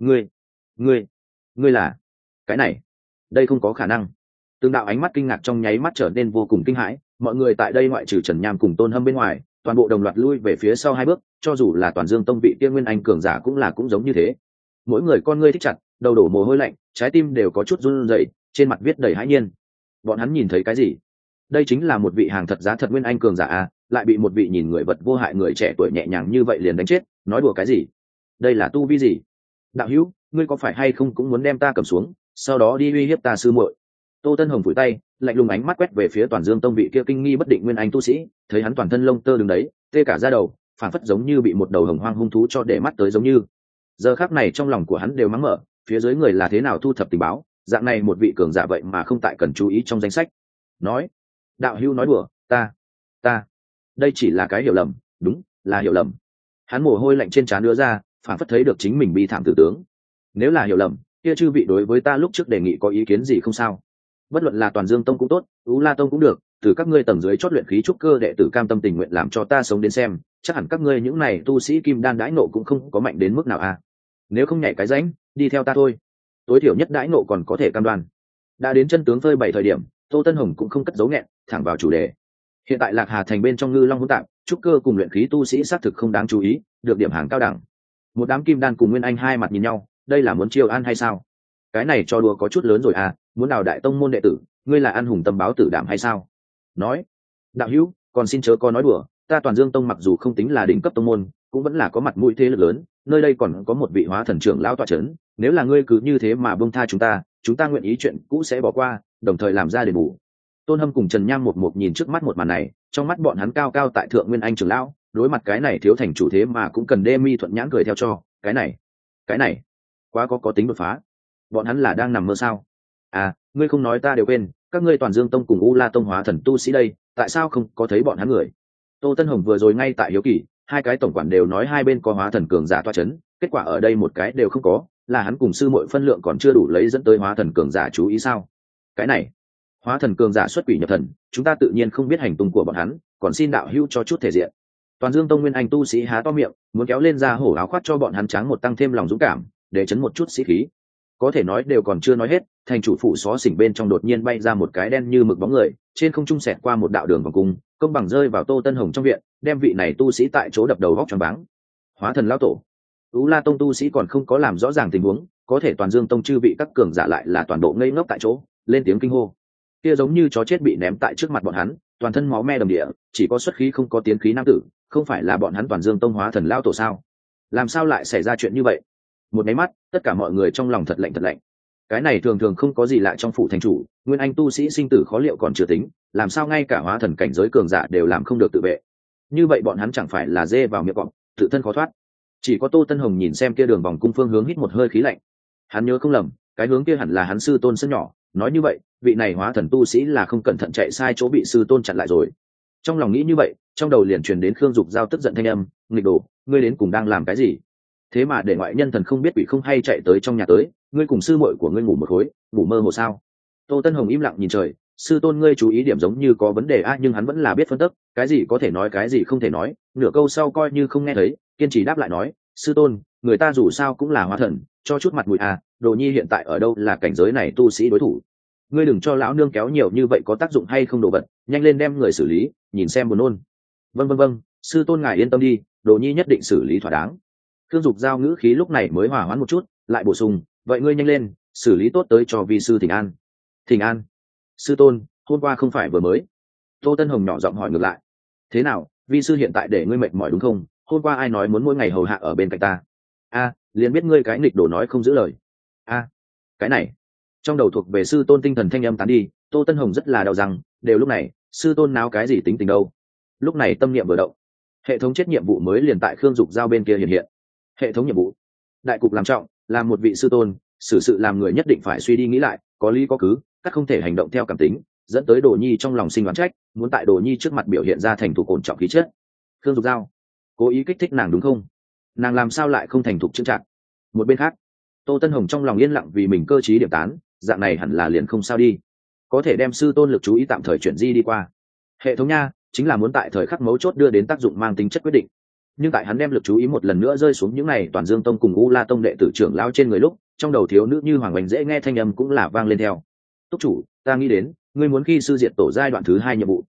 Ngươi là cái này, đây không có khả năng. Từng đạo ánh mắt kinh ngạc trong nháy mắt trở nên vô cùng kinh hãi, mọi người tại đây ngoại trừ Trần Nham cùng Tôn Hâm bên ngoài, toàn bộ đồng loạt lui về phía sau hai bước, cho dù là Toàn Dương Tông vị tiên nguyên anh cường giả cũng giống như thế. Mỗi người con ngươi thích chặt, đầu đổ mồ hôi lạnh, trái tim đều có chút run rẩy, trên mặt viết đầy hãi nhiên. Bọn hắn nhìn thấy cái gì? Đây chính là một vị hàng thật giá thật nguyên anh cường giả a, lại bị một vị nhìn người vật vô hại người trẻ tuổi nhẹ nhàng như vậy liền đánh chết, nói đùa cái gì? Đây là tu vi gì? Đạo hữu, ngươi có phải hay không cũng muốn đem ta cầm xuống, sau đó đi uy hiếp ta sư muội? Tô Tân Hồng phủi tay, lạnh lùng ánh mắt quét về phía Toàn Dương Tông vị kia kinh nghi bất định nguyên anh tu sĩ, thấy hắn toàn thân lông tơ đứng đấy, tê cả da đầu, phản phất giống như bị một đầu hồng hoang hung thú cho để mắt tới giống như. Giờ khắc này trong lòng của hắn đều mắng mở, phía dưới người là thế nào thu thập tình báo, dạng này một vị cường giả vậy mà không tại cần chú ý trong danh sách. Nói, đạo hữu nói đùa, ta, đây chỉ là cái hiểu lầm, đúng, là hiểu lầm. Hắn mồ hôi lạnh trên trán đưa ra, phản phất thấy được chính mình bi thảm tử tướng. Nếu là hiểu lầm, kia chư vị đối với ta lúc trước đề nghị có ý kiến gì không sao? Bất luận là Toàn Dương Tông cũng tốt, U La Tông cũng được, từ các ngươi tầng dưới chót luyện khí trúc cơ đệ tử cam tâm tình nguyện làm cho ta sống đến xem, chắc hẳn các ngươi những này tu sĩ kim đan đãi nộ cũng không có mạnh đến mức nào à? Nếu không nhảy cái rãnh, đi theo ta thôi. Tối thiểu nhất đãi nộ còn có thể cam đoan. Đã đến chân tướng phơi bày thời điểm, Tô Tân Hồng cũng không cất giấu nghẹn, thẳng vào chủ đề. Hiện tại Lạc Hà thành bên trong Ngư Long hỗn tạp, trúc cơ cùng luyện khí tu sĩ xác thực không đáng chú ý, được điểm hàng cao đẳng. Một đám kim đan cùng nguyên anh hai mặt nhìn nhau, đây là muốn chiêu an hay sao? Cái này cho đùa có chút lớn rồi à, muốn đào đại tông môn đệ tử, ngươi là ăn hùng tâm báo tử đảm hay sao? Nói, đạo hữu, còn xin chớ có nói đùa, ta Toàn Dương Tông mặc dù không tính là đỉnh cấp tông môn, cũng vẫn là có mặt mũi thế lực lớn, nơi đây còn có một vị hóa thần trưởng lão tọa chấn, nếu là ngươi cứ như thế mà buông tha chúng ta nguyện ý chuyện cũ sẽ bỏ qua, đồng thời làm ra đền bù. Tôn Hâm cùng Trần Nham một nhìn trước mắt một màn này, trong mắt bọn hắn cao cao tại thượng nguyên anh trưởng lão, đối mặt cái này thiếu thành chủ thế mà cũng cần đê mi thuận nhãn cười theo cho, cái này, quá có tính đột phá. Bọn hắn là đang nằm mơ sao? À, ngươi không nói ta đều quên, các ngươi Toàn Dương Tông cùng U La Tông hóa thần tu sĩ đây, tại sao không có thấy bọn hắn người? Tô Tân Hồng vừa rồi ngay tại hiếu kỳ, hai cái tổng quản đều nói hai bên có hóa thần cường giả toa chấn, kết quả ở đây một cái đều không có, là hắn cùng sư muội phân lượng còn chưa đủ lấy dẫn tới hóa thần cường giả chú ý sao? Cái này, hóa thần cường giả xuất quỷ nhập thần, chúng ta tự nhiên không biết hành tung của bọn hắn, còn xin đạo hữu cho chút thể diện. Toàn Dương Tông nguyên anh tu sĩ há to miệng, muốn kéo lên ra hổ áo khoác cho bọn hắn tráng một tăng thêm lòng dũng cảm, để chấn một chút sĩ khí. Có thể nói đều còn chưa nói hết, thành chủ phủ xó xỉnh bên trong đột nhiên bay ra một cái đen như mực bóng người, trên không trung xẹt qua một đạo đường vòng cung, công bằng rơi vào Tô Tân Hồng trong viện, đem vị này tu sĩ tại chỗ đập đầu vóc choáng váng. Hóa thần lão tổ. U La Tông tu sĩ còn không có làm rõ ràng tình huống, có thể Toàn Dương Tông chư vị các cường giả lại là toàn bộ ngây ngốc tại chỗ, lên tiếng kinh hô. Kia giống như chó chết bị ném tại trước mặt bọn hắn, toàn thân máu me đầm địa, chỉ có xuất khí không có tiến khí nam tử, không phải là bọn hắn Toàn Dương Tông hóa thần lão tổ sao? Làm sao lại xảy ra chuyện như vậy? Một máy mắt, tất cả mọi người trong lòng thật lạnh. Cái này thường thường không có gì lạ trong phủ thành chủ, nguyên anh tu sĩ sinh tử khó liệu còn chưa tính, làm sao ngay cả hóa thần cảnh giới cường giả đều làm không được tự vệ? Như vậy bọn hắn chẳng phải là dê vào miệng cọp, tự thân khó thoát. Chỉ có Tô Tân Hồng nhìn xem kia đường vòng cung phương hướng hít một hơi khí lạnh. Hắn nhớ không lầm, cái hướng kia hẳn là hắn sư tôn sân nhỏ, nói như vậy, vị này hóa thần tu sĩ là không cẩn thận chạy sai chỗ bị sư tôn chặn lại rồi. Trong lòng nghĩ như vậy, trong đầu liền truyền đến Khương Dục Giao tức giận thanh âm, nghịch đồ, ngươi đến cùng đang làm cái gì? Thế mà để ngoại nhân thần không biết quỷ không hay chạy tới trong nhà tới, ngươi cùng sư muội của ngươi ngủ một khối, ngủ mơ hồ sao? Tô Tân Hồng im lặng nhìn trời, sư tôn ngươi chú ý điểm giống như có vấn đề a, nhưng hắn vẫn là biết phân tích, cái gì có thể nói cái gì không thể nói, nửa câu sau coi như không nghe thấy, kiên trì đáp lại nói, sư tôn, người ta dù sao cũng là hóa thần, cho chút mặt mũi à, Đồ Nhi hiện tại ở đâu là cảnh giới này tu sĩ đối thủ. Ngươi đừng cho lão nương kéo nhiều như vậy có tác dụng hay không đồ vật, nhanh lên đem người xử lý, nhìn xem buồn nôn. Vâng, sư tôn ngài yên tâm đi, Đồ Nhi nhất định xử lý thỏa đáng. Khương Dục giao ngữ khí lúc này mới hòa hoãn một chút, lại bổ sung, vậy ngươi nhanh lên, xử lý tốt tới cho vi sư thỉnh an. Thỉnh an? Sư tôn, hôm qua không phải vừa mới? Tô Tân Hồng nhỏ giọng hỏi ngược lại. Thế nào, vi sư hiện tại để ngươi mệt mỏi đúng không? Hôm qua ai nói muốn mỗi ngày hầu hạ ở bên cạnh ta? A, liền biết ngươi cái nghịch đồ nói không giữ lời. A, cái này. Trong đầu thuộc về sư tôn tinh thần thanh âm tán đi, Tô Tân Hồng rất là đau rằng, đều lúc này, sư tôn náo cái gì tính tình đâu? Lúc này tâm niệm vừa động, hệ thống chết nhiệm vụ mới liền tại Khương Dục giao bên kia hiện hiện. Hệ thống nhiệm vụ, đại cục làm trọng, làm một vị sư tôn, xử sự làm người nhất định phải suy đi nghĩ lại, có lý có cứ, các không thể hành động theo cảm tính, dẫn tới Đồ Nhi trong lòng sinh oán trách, muốn tại Đồ Nhi trước mặt biểu hiện ra thành thục ổn trọng khí chất. Khương Dục giao, cố ý kích thích nàng đúng không? Nàng làm sao lại không thành thục chững chạc? Một bên khác, Tô Tân Hồng trong lòng yên lặng vì mình cơ trí điểm tán, dạng này hẳn là liền không sao đi, có thể đem sư tôn lực chú ý tạm thời chuyển di đi qua. Hệ thống nha, chính là muốn tại thời khắc mấu chốt đưa đến tác dụng mang tính chất quyết định. Nhưng tại hắn đem lực chú ý một lần nữa rơi xuống những này Toàn Dương Tông cùng U La Tông đệ tử trưởng lao trên người lúc, trong đầu thiếu nữ như hoàng oanh dễ nghe thanh âm cũng là vang lên theo. Túc chủ, ta nghĩ đến, ngươi muốn khi sư diệt tổ giai đoạn thứ 2 nhiệm vụ.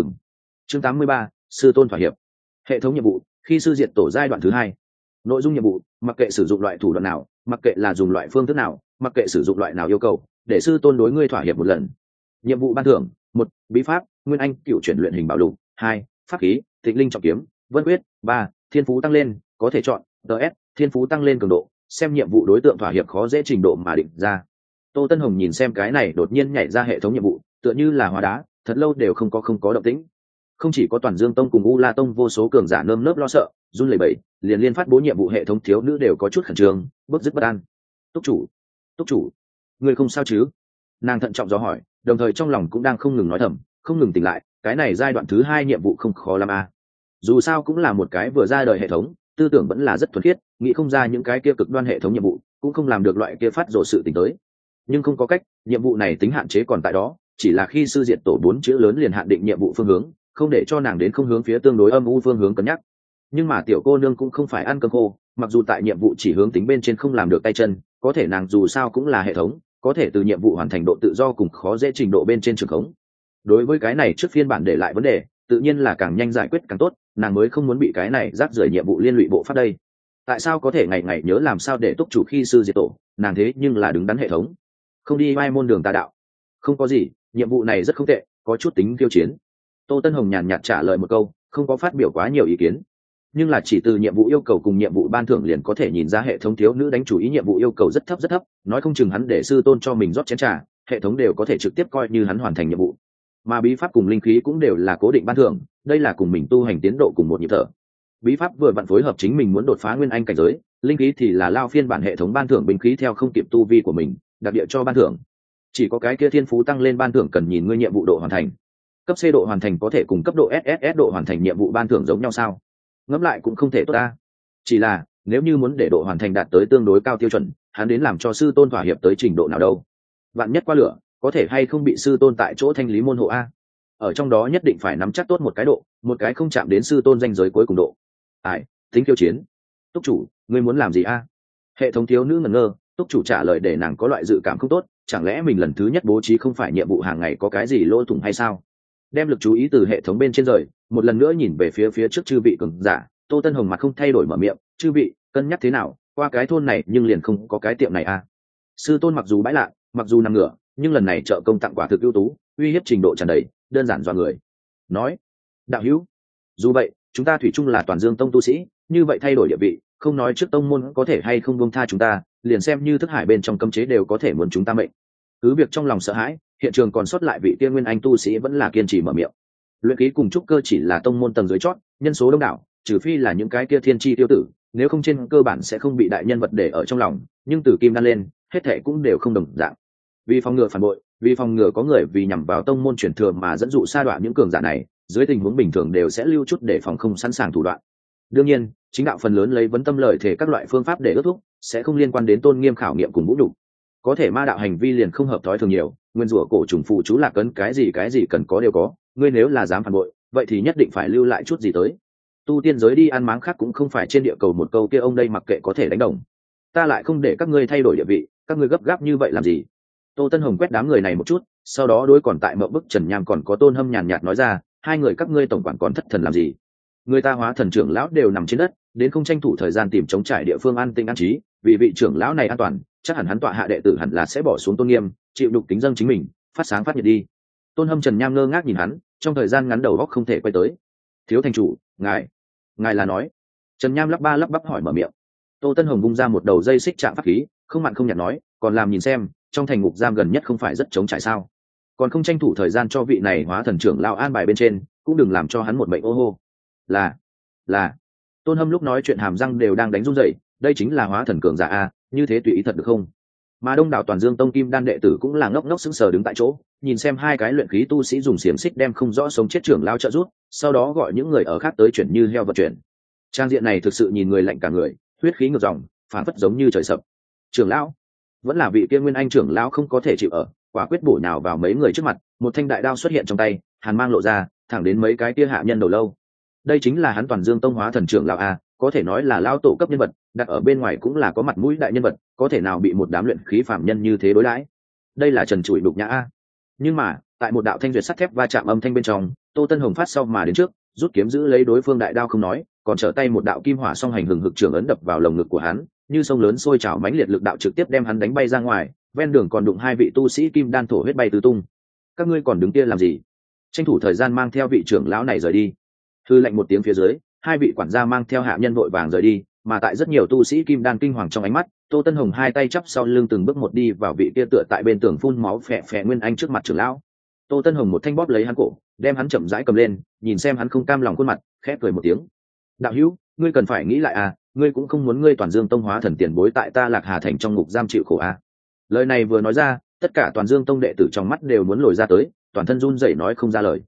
Chương 83, sư tôn thỏa hiệp. Hệ thống nhiệm vụ, khi sư diệt tổ giai đoạn thứ 2. Nội dung nhiệm vụ, mặc kệ sử dụng loại thủ đoạn nào, mặc kệ là dùng loại phương thức nào, mặc kệ sử dụng loại nào yêu cầu, để sư tôn đối ngươi thỏa hiệp một lần. Nhiệm vụ ban thưởng: 1. Bí pháp, Nguyên Anh cựu chuyển luyện hình bảo lục. 2. Pháp khí, Tịnh Linh trọng kiếm, Vân Quyết. 3. Thiên phú tăng lên, có thể chọn DS, thiên phú tăng lên cường độ, xem nhiệm vụ đối tượng thỏa hiệp khó dễ trình độ mà định ra. Tô Tân Hồng nhìn xem cái này đột nhiên nhảy ra hệ thống nhiệm vụ, tựa như là hóa đá, thật lâu đều không có động tĩnh. Không chỉ có Toàn Dương Tông cùng U La Tông vô số cường giả nơm nớp lo sợ, run lẩy bẩy, liền liên phát bố nhiệm vụ hệ thống thiếu nữ đều có chút khẩn trương, bức dứt bất an. Túc chủ, ngươi không sao chứ? Nàng thận trọng dò hỏi, đồng thời trong lòng cũng đang không ngừng nói thầm, không ngừng tỉnh lại, cái này giai đoạn thứ 2 nhiệm vụ không khó lắm à. Dù sao cũng là một cái vừa ra đời hệ thống, tư tưởng vẫn là rất thuần khiết, nghĩ không ra những cái kia cực đoan hệ thống nhiệm vụ, cũng không làm được loại kia phát rồ sự tình tới. Nhưng không có cách, nhiệm vụ này tính hạn chế còn tại đó, chỉ là khi sư diệt tổ 4 chữ lớn liền hạn định nhiệm vụ phương hướng, không để cho nàng đến không hướng phía tương đối âm u phương hướng cân nhắc. Nhưng mà tiểu cô nương cũng không phải ăn cơm khô, mặc dù tại nhiệm vụ chỉ hướng tính bên trên không làm được tay chân, có thể nàng dù sao cũng là hệ thống, có thể từ nhiệm vụ hoàn thành độ tự do cùng khó dễ trình độ bên trên trường khống. Đối với cái này trước phiên bản để lại vấn đề, tự nhiên là càng nhanh giải quyết càng tốt, nàng mới không muốn bị cái này rác rưởi nhiệm vụ liên lụy bộ pháp đây. Tại sao có thể ngày ngày nhớ làm sao để túc chủ khi sư diệt tổ, nàng thế nhưng là đứng đắn hệ thống, không đi vai môn đường tà đạo. Không có gì, nhiệm vụ này rất không tệ, có chút tính khiêu chiến. Tô Tân Hồng nhàn nhạt trả lời một câu, không có phát biểu quá nhiều ý kiến. Nhưng là chỉ từ nhiệm vụ yêu cầu cùng nhiệm vụ ban thưởng liền có thể nhìn ra hệ thống thiếu nữ đánh chủ ý nhiệm vụ yêu cầu rất thấp, nói không chừng hắn để sư tôn cho mình rót chén trà, hệ thống đều có thể trực tiếp coi như hắn hoàn thành nhiệm vụ. Mà bí pháp cùng linh khí cũng đều là cố định ban thưởng, đây là cùng mình tu hành tiến độ cùng một nhịp thở. Bí pháp vừa vặn phối hợp chính mình muốn đột phá nguyên anh cảnh giới, linh khí thì là lao phiên bản hệ thống ban thưởng binh khí theo không kịp tu vi của mình, đặc địa cho ban thưởng. Chỉ có cái kia thiên phú tăng lên ban thưởng cần nhìn ngươi nhiệm vụ độ hoàn thành. Cấp C độ hoàn thành có thể cùng cấp độ SSS độ hoàn thành nhiệm vụ ban thưởng giống nhau sao? Ngẫm lại cũng không thể tốt ta. Chỉ là nếu như muốn để độ hoàn thành đạt tới tương đối cao tiêu chuẩn, hắn đến làm cho sư tôn thỏa hiệp tới trình độ nào đâu? Vạn nhất qua lửa, có thể hay không bị sư tôn tại chỗ thanh lý môn hộ a? Ở trong đó nhất định phải nắm chắc tốt một cái độ, một cái không chạm đến sư tôn danh giới cuối cùng độ. Ai, tính khiêu chiến. Túc chủ, ngươi muốn làm gì a? Hệ thống thiếu nữ ngẩn ngơ, túc chủ trả lời để nàng có loại dự cảm không tốt, chẳng lẽ mình lần thứ nhất bố trí không phải nhiệm vụ hàng ngày có cái gì lỗ thủng hay sao? Đem lực chú ý từ hệ thống bên trên rời, một lần nữa nhìn về phía trước chư vị cường giả, Tô Tân Hồng mặt không thay đổi mở miệng, chư vị, cân nhắc thế nào, qua cái thôn này nhưng liền không có cái tiệm này a. Sư tôn mặc dù bãi lạ, mặc dù nằm ngửa, nhưng lần này trợ công tặng quả thực ưu tú, uy hiếp trình độ tràn đầy, đơn giản dọa người. Nói, đạo hữu, dù vậy, chúng ta thủy chung là Toàn Dương Tông tu sĩ, như vậy thay đổi địa vị, không nói trước tông môn có thể hay không buông tha chúng ta, liền xem như thức hải bên trong cấm chế đều có thể muốn chúng ta mệnh. Cứ việc trong lòng sợ hãi, hiện trường còn sót lại vị tiên nguyên anh tu sĩ vẫn là kiên trì mở miệng. Luyện khí cùng trúc cơ chỉ là tông môn tầng dưới chót, nhân số đông đảo, trừ phi là những cái kia thiên chi tiêu tử, nếu không trên cơ bản sẽ không bị đại nhân vật để ở trong lòng, nhưng từ kim đan lên, hết thảy cũng đều không đồng dạng. Vì phòng ngừa phản bội, vì phòng ngừa có người vì nhằm vào tông môn truyền thừa mà dẫn dụ sa đọa những cường giả này, dưới tình huống bình thường đều sẽ lưu chút để phòng không sẵn sàng thủ đoạn. Đương nhiên, chính đạo phần lớn lấy vấn tâm lợi thể các loại phương pháp để ước thúc, sẽ không liên quan đến tôn nghiêm khảo nghiệm cùng vũ đủ. Có thể ma đạo hành vi liền không hợp thói thường nhiều, nguyên rủa cổ trùng phụ chú lạc cấn cái gì cần có đều có, ngươi nếu là dám phản bội vậy thì nhất định phải lưu lại chút gì tới. Tu tiên giới đi ăn máng khác cũng không phải trên địa cầu một câu kia ông đây mặc kệ có thể đánh đồng. Ta lại không để các ngươi thay đổi địa vị, các ngươi gấp gáp như vậy làm gì? Tô Tân Hồng quét đám người này một chút, sau đó đối còn tại mộng bức Trần Nham còn có Tôn Hâm nhàn nhạt nói ra, hai người các ngươi tổng quản còn thất thần làm gì? Người ta hóa thần trưởng lão đều nằm trên đất, đến không tranh thủ thời gian tìm chống trải địa phương an tĩnh an trí, vì vị trưởng lão này an toàn, chắc hẳn hắn tọa hạ đệ tử hẳn là sẽ bỏ xuống tôn nghiêm, chịu đục kính dâng chính mình, phát sáng phát nhiệt đi. Tôn Hâm Trần Nham ngơ ngác nhìn hắn, trong thời gian ngắn đầu óc không thể quay tới. Thiếu thành chủ, ngài là nói? Trần Nham lắp ba lắp bắp hỏi mở miệng. Tô Tân Hồng vung ra một đầu dây xích chạm pháp khí, không mặn không nhạt nói, còn làm nhìn xem, trong thành ngục giam gần nhất không phải rất chống trải sao? Còn không tranh thủ thời gian cho vị này hóa thần trưởng lão an bài bên trên, cũng đừng làm cho hắn một mệnh ô hô. Là. Tôn Hâm lúc nói chuyện hàm răng đều đang đánh run rẩy, đây chính là hóa thần cường giả a, như thế tùy ý thật được không? Mà đông đảo toàn dương tông kim đan đệ tử cũng là ngốc ngốc sững sờ đứng tại chỗ, nhìn xem hai cái luyện khí tu sĩ dùng xiềng xích đem không rõ sống chết trưởng lao trợ rút, sau đó gọi những người ở khác tới chuyển như heo vật chuyển. Trang diện này thực sự nhìn người lạnh cả người, huyết khí ngược dòng, phản phất giống như trời sập. Trưởng lão, vẫn là vị kia Nguyên Anh trưởng lão không có thể chịu ở, quả quyết bổ nhào vào mấy người trước mặt, một thanh đại đao xuất hiện trong tay, hàn mang lộ ra, thẳng đến mấy cái kia hạ nhân đầu lâu. Đây chính là hắn toàn dương tông hóa thần trưởng lão a, có thể nói là lão tổ cấp nhân vật, đặt ở bên ngoài cũng là có mặt mũi đại nhân vật, có thể nào bị một đám luyện khí phạm nhân như thế đối đãi. Đây là trần trụi đục nhã a. Nhưng mà tại một đạo thanh duyệt sắt thép va chạm âm thanh bên trong, Tô Tân Hồng phát sau mà đến trước, rút kiếm giữ lấy đối phương đại đao không nói, còn trở tay một đạo kim hỏa song hành hừng hực trường ấn đập vào lồng ngực của hắn, như sông lớn sôi trào mãnh liệt lực đạo trực tiếp đem hắn đánh bay ra ngoài, ven đường còn đụng hai vị tu sĩ kim đan thổ huyết bay tứ tung. Các ngươi còn đứng kia làm gì? Tranh thủ thời gian mang theo vị trưởng lão này rời đi. Hư lệnh một tiếng phía dưới, hai vị quản gia mang theo hạ nhân vội vàng rời đi, mà tại rất nhiều tu sĩ kim đan kinh hoàng trong ánh mắt, Tô Tân Hồng hai tay chắp sau lưng từng bước một đi vào vị kia tựa tại bên tường phun máu phè phè Nguyên Anh trước mặt trưởng lão. Tô Tân Hồng một thanh bóp lấy hắn cổ, đem hắn chậm rãi cầm lên, nhìn xem hắn không cam lòng khuôn mặt, khẽ cười một tiếng. Đạo hữu, ngươi cần phải nghĩ lại à, ngươi cũng không muốn ngươi toàn dương tông hóa thần tiền bối tại ta Lạc Hà thành trong ngục giam chịu khổ à? Lời này vừa nói ra, tất cả toàn dương tông đệ tử trong mắt đều muốn lồi ra tới, toàn thân run rẩy nói không ra lời.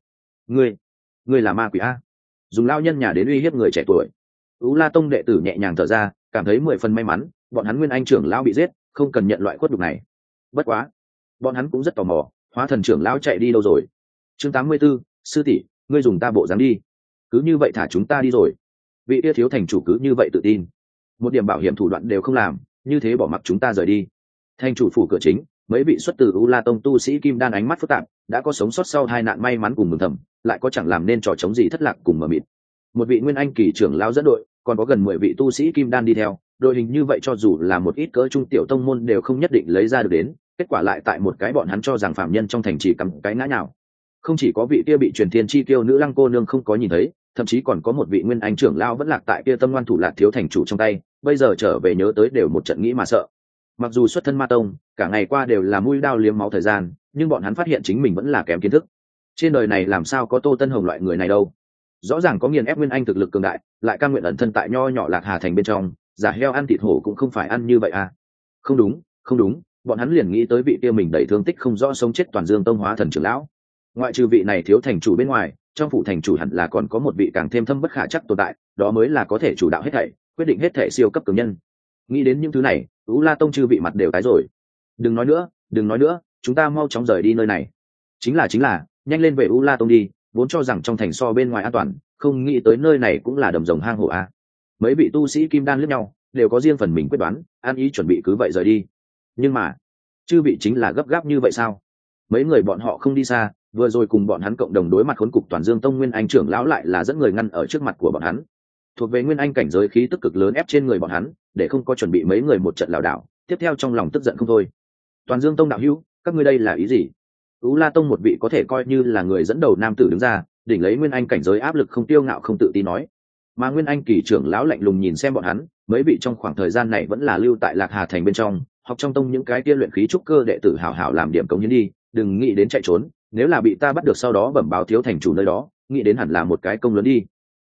Ngươi là ma quỷ à? Dùng lao nhân nhà đến uy hiếp người trẻ tuổi. Ú La tông đệ tử nhẹ nhàng thở ra, cảm thấy 10 phần may mắn, bọn hắn Nguyên Anh trưởng lão bị giết, không cần nhận loại khuất nhục này. Bất quá, bọn hắn cũng rất tò mò, hóa thần trưởng lão chạy đi đâu rồi? Chương 84, sư tỷ, ngươi dùng ta bộ dáng đi, cứ như vậy thả chúng ta đi rồi? Vị kia thiếu thành chủ cứ như vậy tự tin, một điểm bảo hiểm thủ đoạn đều không làm, như thế bỏ mặc chúng ta rời đi. Thành chủ phủ cửa chính, mấy vị xuất từ U La tông tu sĩ kim đan ánh mắt phức tạp, đã có sống sót sau hai nạn may mắn cùng mừng thầm, lại có chẳng làm nên trò chống gì thất lạc cùng mờ mịt. Một vị Nguyên Anh kỳ trưởng lão dẫn đội, còn có gần 10 vị tu sĩ kim đan đi theo, đội hình như vậy cho dù là một ít cỡ trung tiểu tông môn đều không nhất định lấy ra được đến, kết quả lại tại một cái bọn hắn cho rằng phạm nhân trong thành chỉ cầm cái ngã nào. Không chỉ có vị kia bị truyền thiên chi tiêu nữ lăng cô nương không có nhìn thấy, thậm chí còn có một vị Nguyên Anh trưởng lão vẫn lạc tại kia tâm ngoan thủ lạt thiếu thành chủ trong tay, bây giờ trở về nhớ tới đều một trận nghĩ mà sợ. Mặc dù xuất thân ma tông, cả ngày qua đều là mũi đao liếm máu thời gian, nhưng bọn hắn phát hiện chính mình vẫn là kém kiến thức. Trên đời này làm sao có Tô Tân Hồng loại người này đâu? Rõ ràng có nghiền ép Nguyên Anh thực lực cường đại, lại cam nguyện ẩn thân tại nho nhỏ Lạc Hà thành bên trong, giả heo ăn thịt hổ cũng không phải ăn như vậy à? Không đúng, bọn hắn liền nghĩ tới vị kia mình đầy thương tích không rõ sống chết toàn dương tông hóa thần trưởng lão. Ngoại trừ vị này thiếu thành chủ bên ngoài, trong phủ thành chủ hẳn là còn có một vị càng thêm thâm bất khả chắc tồn tại, đó mới là có thể chủ đạo hết thảy, quyết định hết thảy siêu cấp cường nhân. Nghĩ đến những thứ này, U La tông chư vị mặt đều tái rồi. Đừng nói nữa, chúng ta mau chóng rời đi nơi này. Chính là, nhanh lên về U La tông đi, vốn cho rằng trong thành so bên ngoài an toàn, không nghĩ tới nơi này cũng là đầm rồng hang hổ a. Mấy vị tu sĩ kim đan liếc nhau, đều có riêng phần mình quyết đoán, an ý chuẩn bị cứ vậy rời đi. Nhưng mà, chư vị chính là gấp gáp như vậy sao? Mấy người bọn họ không đi xa, vừa rồi cùng bọn hắn cộng đồng đối mặt khốn cục toàn dương tông Nguyên Anh trưởng lão lại là dẫn người ngăn ở trước mặt của bọn hắn. Thuộc về Nguyên Anh cảnh giới khí tức cực lớn ép trên người bọn hắn, để không có chuẩn bị mấy người một trận lảo đảo, tiếp theo trong lòng tức giận không thôi. Toàn dương tông đạo hữu, các ngươi đây là ý gì? U La tông một vị có thể coi như là người dẫn đầu nam tử đứng ra, đỉnh lấy Nguyên Anh cảnh giới áp lực không tiêu ngạo không tự tin nói. Mà Nguyên Anh kỳ trưởng lão lạnh lùng nhìn xem bọn hắn, mấy vị trong khoảng thời gian này vẫn là lưu tại Lạc Hà thành bên trong, học trong tông những cái kia luyện khí trúc cơ đệ tử hảo hảo làm điểm cống hiến đi, đừng nghĩ đến chạy trốn, nếu là bị ta bắt được sau đó bẩm báo thiếu thành chủ nơi đó, nghĩ đến hẳn là một cái công lớn đi.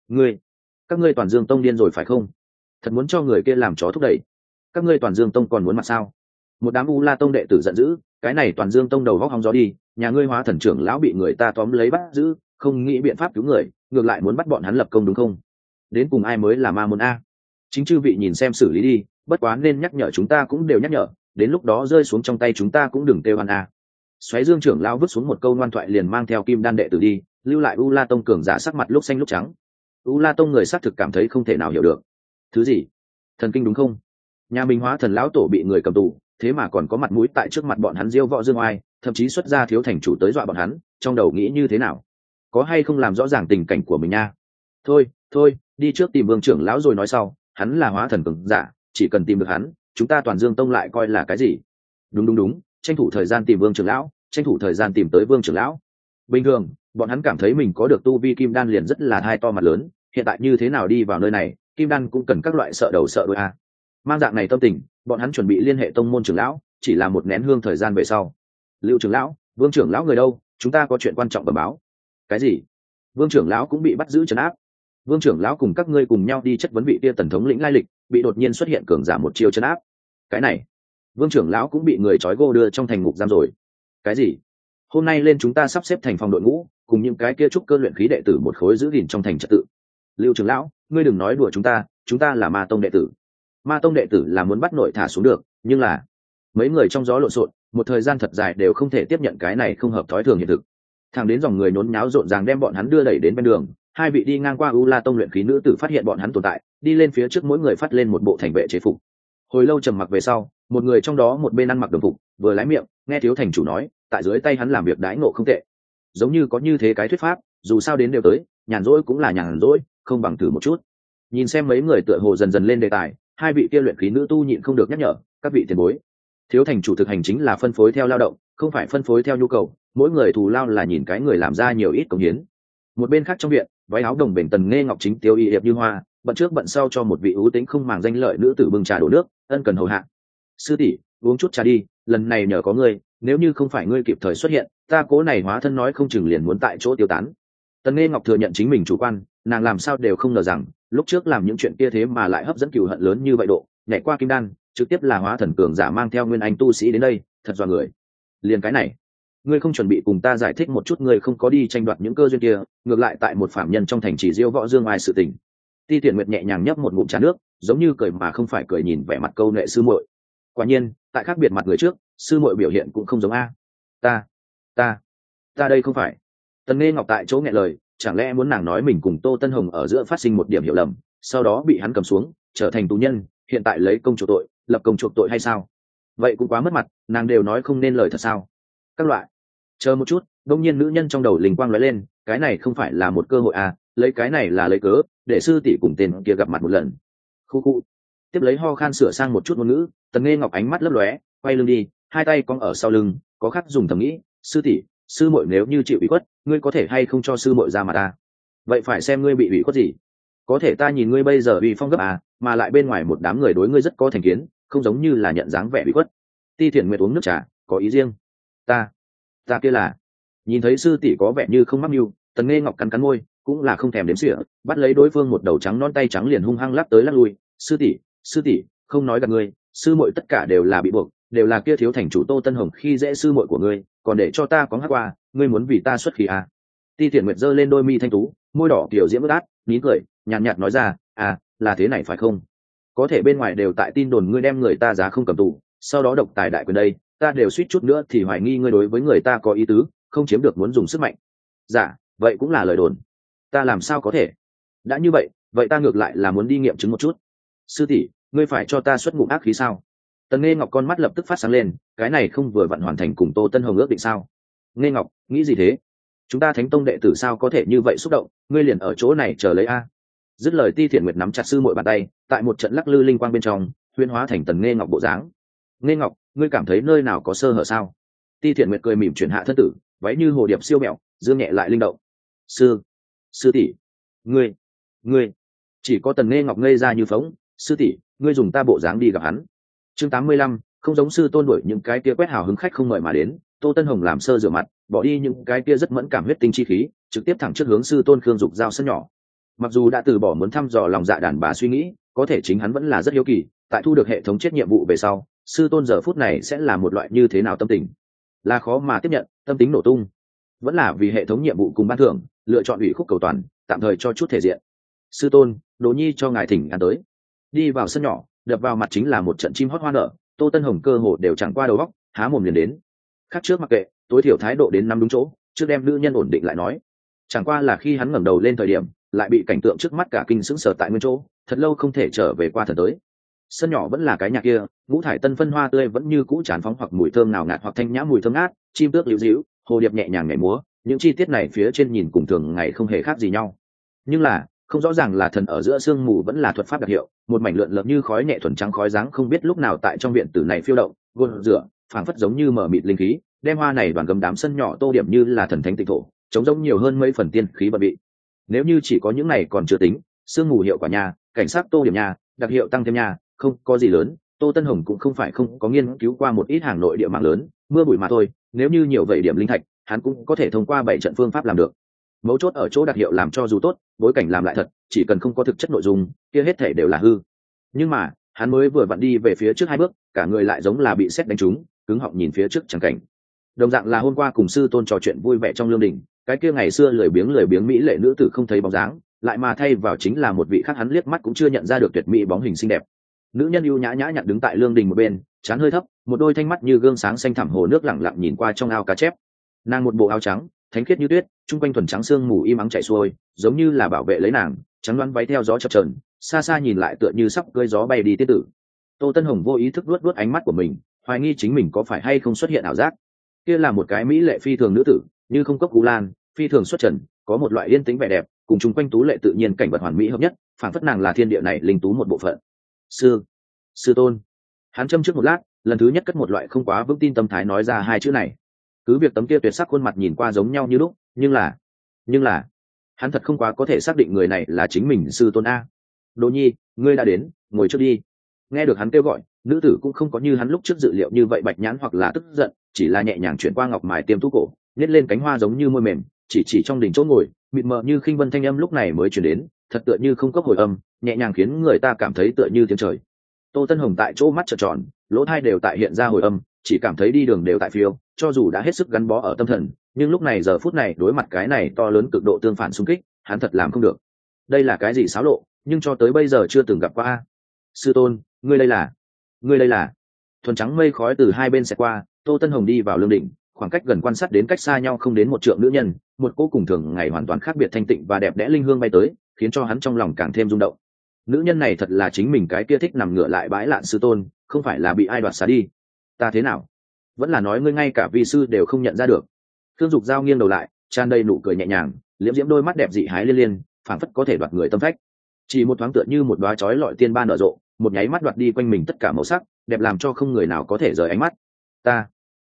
Các ngươi toàn dương tông điên rồi phải không? Thật muốn cho người kia làm chó thúc đẩy. Các ngươi toàn dương tông còn muốn mặt sao? Một đám U La tông đệ tử giận dữ, cái này toàn dương tông đầu vóc hóng gió đi, nhà ngươi hóa thần trưởng lão bị người ta tóm lấy bắt giữ, không nghĩ biện pháp cứu người, ngược lại muốn bắt bọn hắn lập công đúng không? Đến cùng ai mới là ma môn a? Chính chư vị nhìn xem xử lý đi, bất quá nên nhắc nhở chúng ta cũng đều nhắc nhở, đến lúc đó rơi xuống trong tay chúng ta cũng đừng kêu ăn a. Xoáy Dương trưởng lão vứt xuống một câu ngoan thoại liền mang theo kim đan đệ tử đi, lưu lại U La Tông cường giả sắc mặt lúc xanh lúc trắng. U La Tông người xác thực cảm thấy không thể nào hiểu được. Thứ gì? Thần kinh đúng không? Nhà mình hóa thần lão tổ bị người cầm tù, thế mà còn có mặt mũi tại trước mặt bọn hắn diêu võ dương oai, thậm chí xuất ra thiếu thành chủ tới dọa bọn hắn, trong đầu nghĩ như thế nào? Có hay không làm rõ ràng tình cảnh của mình nha? Thôi, đi trước tìm Vương trưởng lão rồi nói sau, hắn là hóa thần cường giả, chỉ cần tìm được hắn, chúng ta toàn Dương Tông lại coi là cái gì? Đúng, tranh thủ thời gian tìm Vương trưởng lão, tranh thủ thời gian tìm tới Vương trưởng lão. Bình thường, bọn hắn cảm thấy mình có được tu vi kim đan liền rất là hai to mặt lớn, hiện tại như thế nào đi vào nơi này, kim đan cũng cần các loại sợ đầu sợ đuôi a. Mang dạng này tâm tình, bọn hắn chuẩn bị liên hệ tông môn trưởng lão, chỉ là một nén hương thời gian về sau. Lưu trưởng lão, Vương trưởng lão người đâu? Chúng ta có chuyện quan trọng bẩm báo. Cái gì? Vương trưởng lão cũng bị bắt giữ trấn áp. Vương trưởng lão cùng các ngươi cùng nhau đi chất vấn vị kia tần thống lĩnh lai lịch, bị đột nhiên xuất hiện cường giả một chiêu trấn áp. Cái này, Vương trưởng lão cũng bị người trói gô đưa trong thành ngục giam rồi. Cái gì? Hôm nay lên chúng ta sắp xếp thành phòng đội ngũ, cùng những cái kia trúc cơ luyện khí đệ tử một khối giữ gìn trong thành trật tự. Lưu trưởng lão, ngươi đừng nói đùa chúng ta là Ma Tông đệ tử. Ma Tông đệ tử là muốn bắt nội thả xuống được, nhưng là mấy người trong gió lộn xộn, một thời gian thật dài đều không thể tiếp nhận cái này không hợp thói thường hiện thực. Thẳng đến dòng người nhốn nháo rộn ràng đem bọn hắn đưa đẩy đến bên đường, hai vị đi ngang qua U La Tông luyện khí nữ tử phát hiện bọn hắn tồn tại, đi lên phía trước mỗi người phát lên một bộ thành vệ chế phục. Hồi lâu trầm mặc về sau, một người trong đó một bên ăn mặc đồng phục, vừa lái miệng, nghe thiếu thành chủ nói, tại dưới tay hắn làm việc đãi ngộ không tệ. Giống như có như thế cái thuyết pháp, dù sao đến đều tới, nhàn rỗi cũng là nhàn rỗi, không bằng thử một chút. Nhìn xem mấy người tựa hồ dần dần lên đề tài, hai vị kia luyện khí nữ tu nhịn không được nhắc nhở, các vị tiền bối. Thiếu thành chủ thực hành chính là phân phối theo lao động, không phải phân phối theo nhu cầu, mỗi người thù lao là nhìn cái người làm ra nhiều ít công hiến. Một bên khác trong viện, váy áo đồng bền Tần Nghe Ngọc chính tiêu y hiệp như hoa, bận trước bận sau cho một vị ưu tính không màng danh lợi nữ tử bưng trà đổ nước, ân cần hầu hạ. Sư tỷ, uống chút trà đi, lần này nhờ có ngươi, nếu như không phải ngươi kịp thời xuất hiện, ta cố này hóa thân nói không chừng liền muốn tại chỗ tiêu tán. Tần Nghe Ngọc thừa nhận chính mình chủ quan, nàng làm sao đều không ngờ rằng lúc trước làm những chuyện kia thế mà lại hấp dẫn cừu hận lớn như vậy độ, nhảy qua kim đan, trực tiếp là hóa thần cường giả mang theo nguyên anh tu sĩ đến đây, thật dọa người. Liền cái này, ngươi không chuẩn bị cùng ta giải thích một chút, ngươi không có đi tranh đoạt những cơ duyên kia, ngược lại tại một phạm nhân trong thành chỉ diêu võ dương ai sự tình. Ti Tiện Nguyệt nhẹ nhàng nhấp một ngụm trà nước, giống như cười mà không phải cười nhìn vẻ mặt câu nệ sư muội. Quả nhiên, tại khác biệt mặt người trước, sư muội biểu hiện cũng không giống a. Ta đây không phải. Tần Nghe Ngọc tại chỗ nghẹn lời, chẳng lẽ muốn nàng nói mình cùng Tô Tân Hồng ở giữa phát sinh một điểm hiểu lầm, sau đó bị hắn cầm xuống, trở thành tù nhân, hiện tại lấy công chuộc tội, lập công chuộc tội hay sao? Vậy cũng quá mất mặt, nàng đều nói không nên lời thật sao? Các loại. Chờ một chút, đông nhiên nữ nhân trong đầu linh quang lóe lên, cái này không phải là một cơ hội à, lấy cái này là lấy cớ, để sư tỷ cùng tên kia gặp mặt một lần. Khu. Tiếp lấy ho khan sửa sang một chút ngôn ngữ, Tần Nghe Ngọc ánh mắt lấp lóe, quay lưng đi, hai tay cong ở sau lưng, có khắc dùng thầm nghĩ, sư tỷ, sư muội nếu như chịu ủy khuất, ngươi có thể hay không cho sư muội ra mà ta? Vậy phải xem ngươi bị ủy khuất gì. Có thể ta nhìn ngươi bây giờ bị phong gấp à, mà lại bên ngoài một đám người đối ngươi rất có thành kiến, không giống như là nhận dáng vẻ ủy khuất. Ti Thiện Nguyệt uống nước trà, có ý riêng. Ta kia là. Nhìn thấy sư tỷ có vẻ như không mắc mưu, Tần Nghe Ngọc cắn cắn môi, cũng là không thèm đếm xỉa, bắt lấy đối phương một đầu trắng non tay trắng liền hung hăng lắc tới lắc lui. Sư tỷ, không nói gặp ngươi, sư muội tất cả đều là bị buộc, đều là kia thiếu thành chủ Tô Tân Hồng khi dễ sư muội của ngươi, còn để cho ta có hát qua, ngươi muốn vì ta xuất khí à? Ti Thiện Nguyệt giơ lên đôi mi thanh tú, môi đỏ kiểu diễm ướt át, nín cười, nhàn nhạt nói ra, à, là thế này phải không? Có thể bên ngoài đều tại tin đồn ngươi đem người ta giá không cầm tù, sau đó độc tài đại quyền đây, ta đều suýt chút nữa thì hoài nghi ngươi đối với người ta có ý tứ, không chiếm được muốn dùng sức mạnh. Dạ, vậy cũng là lời đồn. Ta làm sao có thể? Đã như vậy, vậy ta ngược lại là muốn đi nghiệm chứng một chút. Sư tỷ, ngươi phải cho ta xuất ngụm ác khí sao? Tần Nghe Ngọc con mắt lập tức phát sáng lên, cái này không vừa vặn hoàn thành cùng Tô Tân Hồng ước định sao? Nghe Ngọc, nghĩ gì thế? Chúng ta Thánh Tông đệ tử sao có thể như vậy xúc động, ngươi liền ở chỗ này chờ lấy a. Dứt lời, Ti Thiện Nguyệt nắm chặt sư muội bàn tay, tại một trận lắc lư linh quang bên trong, huyễn hóa thành Tần Nghe Ngọc bộ dáng. Nghe Ngọc, ngươi cảm thấy nơi nào có sơ hở sao? Ti Thiện Nguyệt cười mỉm chuyển hạ thân tử, váy như hồ điệp siêu mẹo, dương nhẹ lại linh động. Sư tỷ, ngươi, chỉ có Tần Nghe Ngọc ngây ra như phóng. Sư tỷ, ngươi dùng ta bộ dáng đi gặp hắn. Chương 85, không giống sư tôn đuổi những cái kia quét hào hứng khách không mời mà đến, Tô Tân Hồng làm sơ rửa mặt, bỏ đi những cái kia rất mẫn cảm huyết tinh chi khí, trực tiếp thẳng trước hướng sư tôn Khương Dục giao sân nhỏ. Mặc dù đã từ bỏ muốn thăm dò lòng dạ đàn bà suy nghĩ, có thể chính hắn vẫn là rất hiếu kỳ, tại thu được hệ thống chết nhiệm vụ về sau, sư tôn giờ phút này sẽ là một loại như thế nào tâm tình, là khó mà tiếp nhận, tâm tính nổ tung, vẫn là vì hệ thống nhiệm vụ cùng ban thưởng, lựa chọn ủy khúc cầu toàn, tạm thời cho chút thể diện. Sư tôn, Đỗ Nhi cho ngài thỉnh an tới. Đi vào sân nhỏ, đập vào mặt chính là một trận chim hót hoa nở, Tô Tân Hồng cơ hồ đều chẳng qua đầu góc, há mồm liền đến. Khác trước mặc kệ, tối thiểu thái độ đến nắm đúng chỗ, trước đem nữ nhân ổn định lại nói. Chẳng qua là khi hắn ngẩng đầu lên thời điểm, lại bị cảnh tượng trước mắt cả kinh sững sờ tại nguyên chỗ, thật lâu không thể trở về qua thần tới. Sân nhỏ vẫn là cái nhà kia, ngũ thải tân phân hoa tươi vẫn như cũ tràn phóng hoặc mùi thơm nào ngạt hoặc thanh nhã mùi thơm ngát, chim tước liễu díu, hồ điệp nhẹ nhàng nhảy múa, những chi tiết này phía trên nhìn cùng thường ngày không hề khác gì nhau. Nhưng là không rõ ràng là thần ở giữa sương mù vẫn là thuật pháp đặc hiệu, một mảnh lượn lờ như khói nhẹ thuần trắng khói dáng không biết lúc nào tại trong viện tử này phiêu động, gột rửa, phảng phất giống như mở mịt linh khí, đem hoa này đoàn gầm đám sân nhỏ tô điểm như là thần thánh tịnh thổ, chống giống nhiều hơn mấy phần tiên khí bận bị. Nếu như chỉ có những này còn chưa tính, sương mù hiệu quả nhà, cảnh sát tô điểm nhà, đặc hiệu tăng thêm nhà, không có gì lớn. Tô Tân Hồng cũng không phải không có nghiên cứu qua một ít hàng nội địa mạng lớn, mưa bụi mà thôi, nếu như nhiều vậy điểm linh thạch, hắn cũng có thể thông qua 7 trận phương pháp làm được. Mấu chốt ở chỗ đặc hiệu làm cho dù tốt, bối cảnh làm lại thật, chỉ cần không có thực chất nội dung, kia hết thể đều là hư. Nhưng mà, hắn mới vừa vặn đi về phía trước 2 bước, cả người lại giống là bị sét đánh trúng, cứng họng nhìn phía trước chẳng cảnh. Đồng dạng là hôm qua cùng sư tôn trò chuyện vui vẻ trong lương đình, cái kia ngày xưa lười biếng mỹ lệ nữ tử không thấy bóng dáng, lại mà thay vào chính là một vị khác hắn liếc mắt cũng chưa nhận ra được tuyệt mỹ bóng hình xinh đẹp. Nữ nhân ưu nhã nhã nhặn đứng tại lương đình một bên, trán hơi thấp, một đôi thanh mắt như gương sáng xanh thẳm hồ nước lặng lặng nhìn qua trong ao cá chép. Nàng một bộ áo trắng, thánh khiết như tuyết, trung quanh thuần trắng sương mù im ắng chảy xuôi, giống như là bảo vệ lấy nàng, trắng loáng váy theo gió chập chờn, xa xa nhìn lại tựa như sắp cưỡi gió bay đi tiên tử. Tô Tân Hồng vô ý thức luốt ánh mắt của mình, hoài nghi chính mình có phải hay không xuất hiện ảo giác. Kia là một cái mỹ lệ phi thường nữ tử, như không cốc cú lan, phi thường xuất trần, có một loại yên tĩnh vẻ đẹp, cùng chung quanh tú lệ tự nhiên cảnh vật hoàn mỹ hợp nhất, phảng phất nàng là thiên địa này linh tú một bộ phận. Sư tôn. Hắn châm trước một lát, lần thứ nhất cất một loại không quá vững tin tâm thái nói ra 2 chữ này. Cứ việc tấm kia tuyệt sắc khuôn mặt nhìn qua giống nhau như lúc, nhưng là hắn thật không quá có thể xác định người này là chính mình sư tôn a. Đỗ Nhi, ngươi đã đến, ngồi trước đi. Nghe được hắn kêu gọi, nữ tử cũng không có như hắn lúc trước dự liệu như vậy bạch nhãn hoặc là tức giận, chỉ là nhẹ nhàng chuyển qua ngọc mài tiêm tú cổ, nhét lên cánh hoa giống như môi mềm, chỉ trong đỉnh chỗ ngồi, mịt mờ như khinh vân thanh âm lúc này mới truyền đến, thật tựa như không có hồi âm, nhẹ nhàng khiến người ta cảm thấy tựa như tiếng trời. Tô Tân Hồng tại chỗ mắt trợn tròn, lỗ tai đều tại hiện ra hồi âm, chỉ cảm thấy đi đường đều tại phiêu, cho dù đã hết sức gắn bó ở tâm thần, nhưng lúc này giờ phút này đối mặt cái này to lớn cực độ tương phản xung kích, hắn thật làm không được. Đây là cái gì xáo lộ, nhưng cho tới bây giờ chưa từng gặp qua. Sư tôn, ngươi đây là. Thuần trắng mây khói từ hai bên xẹt qua, Tô Tân Hồng đi vào lương đỉnh, khoảng cách gần quan sát đến cách xa nhau không đến 1 trượng nữ nhân, một cô cùng thường ngày hoàn toàn khác biệt thanh tịnh và đẹp đẽ linh hương bay tới, khiến cho hắn trong lòng càng thêm rung động. Nữ nhân này thật là chính mình cái kia thích nằm ngửa lại bãi lạn sư tôn, không phải là bị ai đoạt xá đi. Ta thế nào? Vẫn là nói ngươi ngay cả vi sư đều không nhận ra được. Thương Dục Giao nghiêng đầu lại, tràn đầy nụ cười nhẹ nhàng, liễm diễm đôi mắt đẹp dị hái liên liên, phảng phất có thể đoạt người tâm phách. Chỉ một thoáng tựa như một đóa chói lọi tiên ban nở rộ, một nháy mắt đoạt đi quanh mình tất cả màu sắc, đẹp làm cho không người nào có thể rời ánh mắt. Ta.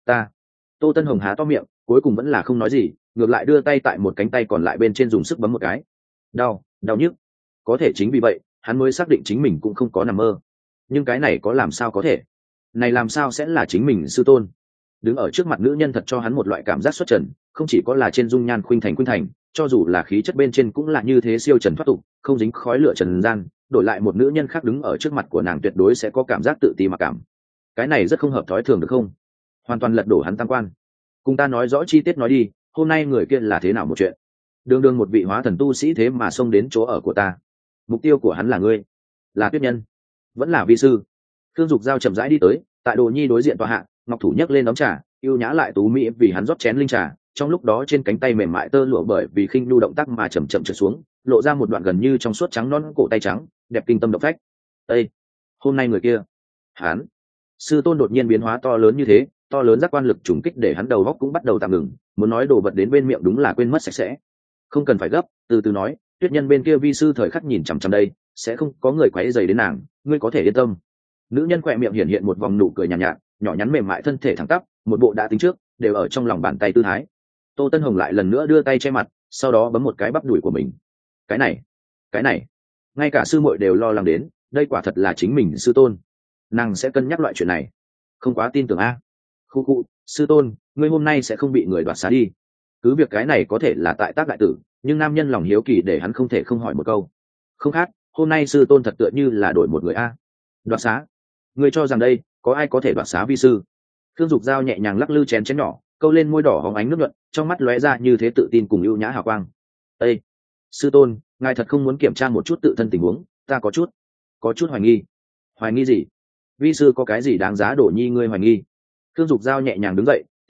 Tô Tân Hồng há to miệng, cuối cùng vẫn là không nói gì, ngược lại đưa tay tại một cánh tay còn lại bên trên dùng sức bấm một cái. Đau nhức. Có thể chính vì vậy, hắn mới xác định chính mình cũng không có nằm mơ. Nhưng cái này có làm sao có thể? Này làm sao sẽ là chính mình sư tôn? Đứng ở trước mặt nữ nhân thật cho hắn một loại cảm giác xuất trần, không chỉ có là trên dung nhan khuynh thành, cho dù là khí chất bên trên cũng là như thế siêu trần thoát tục, không dính khói lửa trần gian, đổi lại một nữ nhân khác đứng ở trước mặt của nàng tuyệt đối sẽ có cảm giác tự ti mặc cảm. Cái này rất không hợp thói thường được không? Hoàn toàn lật đổ hắn tam quan. Cùng ta nói rõ chi tiết nói đi, hôm nay người kia là thế nào một chuyện? Đường một vị hóa thần tu sĩ thế mà xông đến chỗ ở của ta. Mục tiêu của hắn là ngươi, là Tuyết Nhân, vẫn là vi sư? Thương Dục Giao chậm rãi đi tới, tại Đồ Nhi đối diện tòa hạ, ngọc thủ nhấc lên ấm trà, yêu nhã lại tú mỹ vì hắn rót chén linh trà, trong lúc đó trên cánh tay mềm mại tơ lụa bởi vì khinh nhu động tác mà chậm trượt xuống, lộ ra một đoạn gần như trong suốt trắng non cổ tay trắng, đẹp kinh tâm động phách. Ê, hôm nay người kia, hắn, sư tôn đột nhiên biến hóa to lớn như thế, to lớn giác quan lực trùng kích để hắn đầu óc cũng bắt đầu tạm ngừng, muốn nói đồ vật đến bên miệng đúng là quên mất sạch sẽ. Không cần phải gấp, từ từ nói, Tuyết Nhân bên kia vi sư thời khắc nhìn chằm chằm đây, sẽ không có người quấy rầy đến nàng, ngươi có thể yên tâm. Nữ nhân khỏe miệng hiện một vòng nụ cười nhàn nhạt, nhỏ nhắn mềm mại thân thể thẳng tắp, một bộ đã tính trước, đều ở trong lòng bàn tay tư thái. Tô Tân Hồng lại lần nữa đưa tay che mặt, sau đó bấm một cái bắp đùi của mình. Cái này, ngay cả sư muội đều lo lắng đến, đây quả thật là chính mình sư tôn. Nàng sẽ cân nhắc loại chuyện này, không quá tin tưởng a. Khu, sư tôn, ngươi hôm nay sẽ không bị người đoạt xá đi. Cứ việc cái này có thể là tại tác đại tử, nhưng nam nhân lòng hiếu kỳ để hắn không thể không hỏi một câu. Không khác, hôm nay sư tôn thật tựa như là đổi một người a. Đoạt xá? Ngươi cho rằng đây, có ai có thể đoạt xá vi sư? Thương Dục Giao nhẹ nhàng lắc lư chén nhỏ, câu lên môi đỏ hóng ánh nước nhuận, trong mắt lóe ra như thế tự tin cùng ưu nhã hào quang. Ê, sư tôn, ngài thật không muốn kiểm tra một chút tự thân tình huống? Ta có chút hoài nghi. Hoài nghi gì? Vi sư có cái gì đáng giá Đổ Nhi ngươi hoài nghi? Thương Dục Giao nhẹ nhàng đứng dậy,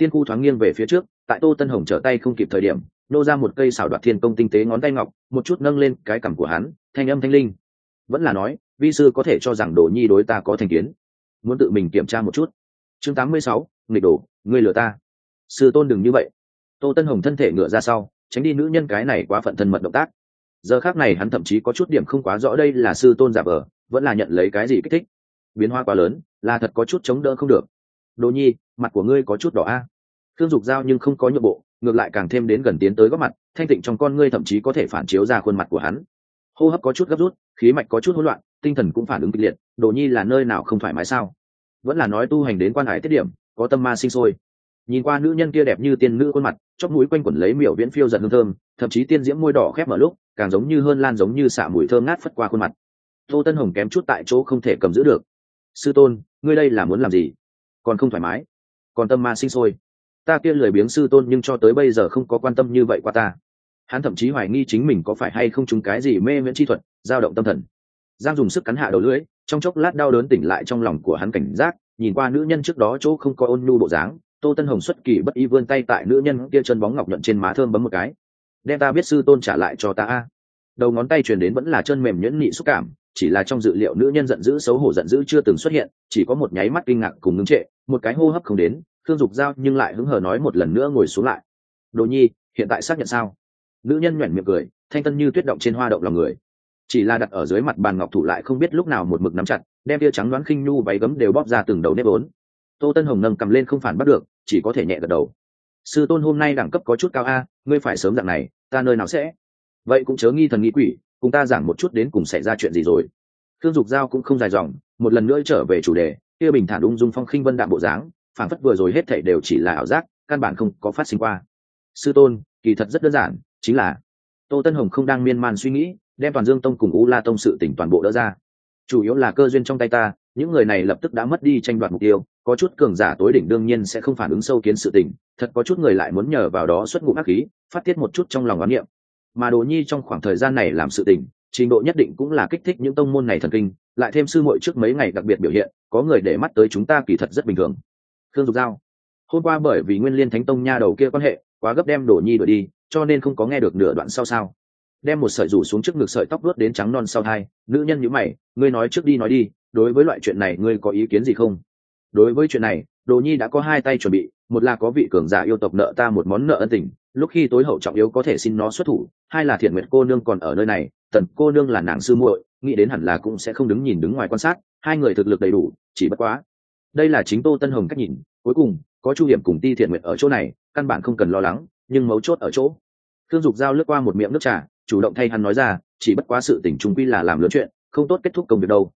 tiên khu thoáng nghiêng về phía trước, tại Tô Tân Hồng trở tay không kịp thời điểm nô ra một cây xảo đoạt thiên công tinh tế ngón tay ngọc, một chút nâng lên cái cằm của hắn, thanh âm thanh linh. Vẫn là nói vi sư có thể cho rằng Đồ Nhi đối ta có thành kiến, muốn tự mình kiểm tra một chút. Chương 86, nghịch đồ, ngươi lừa ta. Sư tôn đừng như vậy. Tô Tân Hồng thân thể ngựa ra sau, tránh đi nữ nhân cái này quá phận thân mật động tác. Giờ khác này hắn thậm chí có chút điểm không quá rõ đây là sư tôn giả vờ vẫn là nhận lấy cái gì kích thích. Biến hóa quá lớn, là thật có chút chống đỡ không được. Đồ Nhi, mặt của ngươi có chút đỏ a. Thương Dục Giao nhưng không có nhượng bộ, ngược lại càng thêm đến gần tiến tới gót mặt, thanh tịnh trong con ngươi thậm chí có thể phản chiếu ra khuôn mặt của hắn. Hô hấp có chút gấp rút, khí mạch có chút hỗn loạn, tinh thần cũng phản ứng kịch liệt. Đồ Nhi là nơi nào không thoải mái sao? Vẫn là nói tu hành đến quan hải tiết điểm, có tâm ma sinh sôi. Nhìn qua nữ nhân kia đẹp như tiên nữ khuôn mặt, chóp mũi quanh quẩn lấy miểu viễn phiêu giận hương thơm, thậm chí tiên diễm môi đỏ khép mở lúc, càng giống như hơn lan giống như xạ mùi thơm ngát phất qua khuôn mặt. Tô Tân Hồng kém chút tại chỗ không thể cầm giữ được. Sư tôn, ngươi đây là muốn làm gì? Còn không thoải mái, còn tâm ma sinh sôi. Ta kia lười biếng sư tôn nhưng cho tới bây giờ không có quan tâm như vậy qua ta. Hắn thậm chí hoài nghi chính mình có phải hay không trúng cái gì mê miễn chi thuật, dao động tâm thần. Giang dùng sức cắn hạ đầu lưỡi, trong chốc lát đau đớn tỉnh lại trong lòng của hắn cảnh giác, nhìn qua nữ nhân trước đó chỗ không có ôn nhu bộ dáng, Tô Tân Hồng xuất kỳ bất ý vươn tay tại nữ nhân kia chân bóng ngọc nhuận trên má thơm bấm một cái. Đem ta biết sư tôn trả lại cho ta a. Đầu ngón tay truyền đến vẫn là chân mềm nhuyễn nị xúc cảm, chỉ là trong dự liệu nữ nhân giận dữ xấu hổ giận dữ chưa từng xuất hiện, chỉ có một nháy mắt kinh ngạc cùng ngưng trệ, một cái hô hấp không đến. Thương Dục Giao nhưng lại hứng hờ nói một lần nữa ngồi xuống lại. Đồ Nhi, hiện tại xác nhận sao? Nữ nhân nhoẻn miệng cười, thanh tân như tuyết động trên hoa động lòng người. Chỉ là đặt ở dưới mặt bàn ngọc thủ lại không biết lúc nào một mực nắm chặt, đem tia trắng đoán khinh nhu váy gấm đều bóp ra từng đầu nếp vốn. Tô Tân Hồng nâng cầm lên không phản bắt được, chỉ có thể nhẹ gật đầu. Sư tôn hôm nay đẳng cấp có chút cao a, ngươi phải sớm dạng này, ta nơi nào sẽ? Vậy cũng chớ nghi thần nghi quỷ, cùng ta giảng một chút đến cùng xảy ra chuyện gì rồi. Thương Dục Giao cũng không dài dòng, một lần nữa trở về chủ đề, kia bình thản ung dung phong khinh vân đạm bộ dáng, phản phất vừa rồi hết thảy đều chỉ là ảo giác, căn bản không có phát sinh qua. Sư tôn, kỳ thật rất đơn giản, chính là Tô Tân Hồng không đang miên man suy nghĩ, đem Toàn Dương Tông cùng U La Tông sự tỉnh toàn bộ đỡ ra. Chủ yếu là cơ duyên trong tay ta, những người này lập tức đã mất đi tranh đoạt mục tiêu, có chút cường giả tối đỉnh đương nhiên sẽ không phản ứng sâu kiến sự tình, thật có chút người lại muốn nhờ vào đó xuất ngũ ác khí, phát tiết một chút trong lòng oán niệm. Mà Đồ Nhi trong khoảng thời gian này làm sự tình, trình độ nhất định cũng là kích thích những tông môn này thần kinh, lại thêm sư muội trước mấy ngày đặc biệt biểu hiện, có người để mắt tới chúng ta kỳ thật rất bình thường. Thương Dục Giao, hôm qua bởi vì Nguyên Liên Thánh Tông nha đầu kia quan hệ, quá gấp đem Đồ Nhi đuổi đi, cho nên không có nghe được nửa đoạn sau sao. Đem một sợi rủ xuống trước ngực sợi tóc vuốt đến trắng non sau hai, nữ nhân nhíu mày, ngươi nói trước đi nói đi, đối với loại chuyện này ngươi có ý kiến gì không? Đối với chuyện này, Đồ Nhi đã có hai tay chuẩn bị, một là có vị cường giả yêu tộc nợ ta một món nợ ân tình, lúc khi tối hậu trọng yếu có thể xin nó xuất thủ, hai là Thiện Nguyệt cô nương còn ở nơi này, Tần cô nương là nàng sư muội, nghĩ đến hẳn là cũng sẽ không đứng nhìn đứng ngoài quan sát, hai người thực lực đầy đủ, chỉ bất quá. Đây là chính Tô Tân Hồng cách nhìn, cuối cùng có Chu Hiểm cùng Ti Thiện Nguyệt ở chỗ này, căn bản không cần lo lắng, nhưng mấu chốt ở chỗ. Thương Dục Giao lướt qua một miệng nước trà, chủ động thay hắn nói ra, chỉ bất quá sự tình trung quy là làm lớn chuyện, không tốt kết thúc công việc đâu.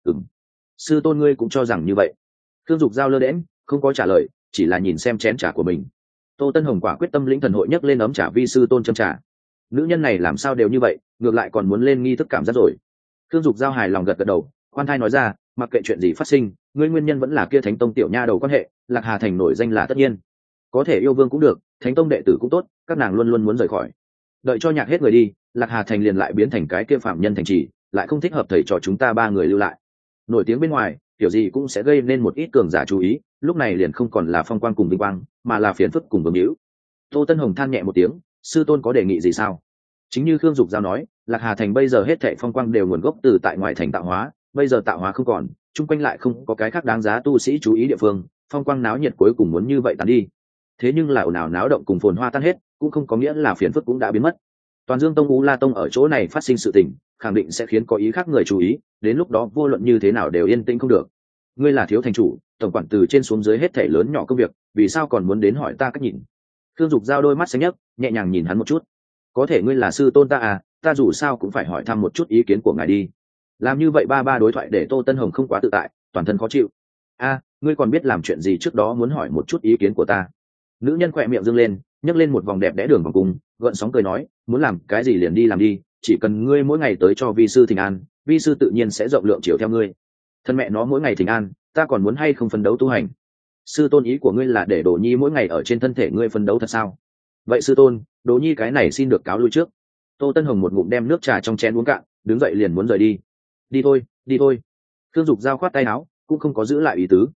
Sư tôn ngươi cũng cho rằng như vậy. Thương Dục Giao lơ đễnh, không có trả lời, chỉ là nhìn xem chén trà của mình. Tô Tân Hồng quả quyết tâm lĩnh thần hội nhấc lên ấm trà vi sư tôn châm trà. Nữ nhân này làm sao đều như vậy, ngược lại còn muốn lên nghi thức cảm giác rồi. Thương Dục Giao hài lòng gật gật đầu, khoan thai nói ra, mặc kệ chuyện gì phát sinh, ngươi nguyên nhân vẫn là kia Thánh Tông tiểu nha đầu quan hệ, Lạc Hà Thành nổi danh là tất nhiên. Có thể yêu vương cũng được, Thánh Tông đệ tử cũng tốt, các nàng luôn luôn muốn rời khỏi. Đợi cho nhạc hết người đi, Lạc Hà Thành liền lại biến thành cái kia phạm nhân thành trì, lại không thích hợp thầy trò chúng ta ba người lưu lại. Nổi tiếng bên ngoài, kiểu gì cũng sẽ gây nên một ít cường giả chú ý, lúc này liền không còn là phong quang cùng vinh quang, mà là phiền phức cùng vương hữu. Tô Tân Hồng than nhẹ một tiếng, sư tôn có đề nghị gì sao? Chính như Khương Dục Giao nói, Lạc Hà Thành bây giờ hết thảy phong quang đều nguồn gốc từ tại ngoài thành tạo hóa, bây giờ tạo hóa không còn, chung quanh lại không có cái khác đáng giá tu sĩ chú ý địa phương, phong quang náo nhiệt cuối cùng muốn như vậy tàn đi. Thế nhưng là ồn ào náo động cùng phồn hoa tan hết, cũng không có nghĩa là phiền phức cũng đã biến mất. Toàn Dương Tông U La Tông ở chỗ này phát sinh sự tình, khẳng định sẽ khiến có ý khác người chú ý, đến lúc đó vô luận như thế nào đều yên tĩnh không được. Ngươi là thiếu thành chủ, tổng quản từ trên xuống dưới hết thảy lớn nhỏ công việc, vì sao còn muốn đến hỏi ta cách nhìn? Thương Dục Giao đôi mắt sáng nhấc, nhẹ nhàng nhìn hắn một chút. Có thể ngươi là sư tôn ta à, ta dù sao cũng phải hỏi thăm một chút ý kiến của ngài đi. Làm như vậy ba đối thoại để Tô Tân Hồng không quá tự tại, toàn thân khó chịu. A, ngươi còn biết làm chuyện gì trước đó muốn hỏi một chút ý kiến của ta? Nữ nhân khỏe miệng dương lên, nhấc lên một vòng đẹp đẽ đường vòng cung, gợn sóng cười nói, muốn làm cái gì liền đi làm đi, chỉ cần ngươi mỗi ngày tới cho vi sư thỉnh an, vi sư tự nhiên sẽ rộng lượng chiều theo ngươi. Thân mẹ nó mỗi ngày thỉnh an, ta còn muốn hay không phấn đấu tu hành? Sư tôn ý của ngươi là để Đồ Nhi mỗi ngày ở trên thân thể ngươi phấn đấu thật sao? Vậy sư tôn, Đồ Nhi cái này xin được cáo lui trước. Tô Tân Hồng một ngụm đem nước trà trong chén uống cạn, đứng dậy liền muốn rời đi. Đi thôi, đi thôi. Thương Dục Giao khoát tay áo, cũng không có giữ lại ý tứ.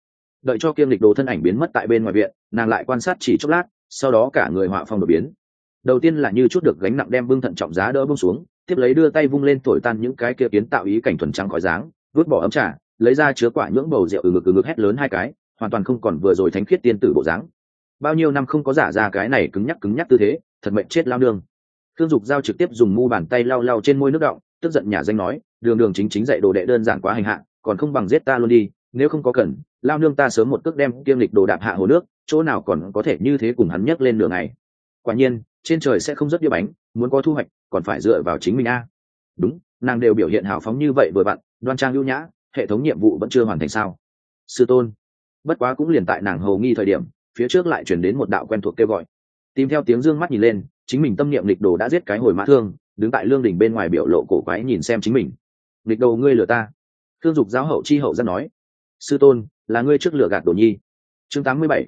Đợi cho kiêm lịch đồ thân ảnh biến mất tại bên ngoài viện, nàng lại quan sát chỉ chốc lát, sau đó cả người họa phong đột biến. Đầu tiên là như chút được gánh nặng đem bưng thận trọng giá đỡ bông xuống, tiếp lấy đưa tay vung lên thổi tan những cái kia kiến tạo ý cảnh thuần trắng khỏi dáng, vứt bỏ ấm trà, lấy ra chứa quả nhưỡng bầu rượu ừ ngực hét lớn hai cái, hoàn toàn không còn vừa rồi thánh khiết tiên tử bộ dáng. Bao nhiêu năm không có giả ra cái này cứng nhắc tư thế, thật mệnh chết lao nương. Thương Dục Giao trực tiếp dùng mu bàn tay lau lau trên môi nước đọng, tức giận nhả danh nói, đường chính dạy đồ đệ đơn giản quá hành hạ, còn không bằng giết ta luôn đi, nếu không có cần, lao nương ta sớm một cước đem kiêm lịch đồ đạp hạ hồ nước, chỗ nào còn có thể như thế cùng hắn nhấc lên nửa ngày. Quả nhiên, trên trời sẽ không rất đĩa bánh, muốn có thu hoạch, còn phải dựa vào chính mình a. Đúng, nàng đều biểu hiện hào phóng như vậy vừa vặn, đoan trang lưu nhã, hệ thống nhiệm vụ vẫn chưa hoàn thành sao? Sư tôn. Bất quá cũng liền tại nàng hầu nghi thời điểm, phía trước lại chuyển đến một đạo quen thuộc kêu gọi. Tìm theo tiếng dương mắt nhìn lên, chính mình tâm niệm lịch đồ đã giết cái hồi mã thương, đứng tại lương đỉnh bên ngoài biểu lộ cổ quái nhìn xem chính mình. Lịch đồ ngươi lừa ta. Thương Dục giáo hậu chi hậu ra nói, sư tôn, là ngươi trước lừa gạt Đồ Nhi. Chương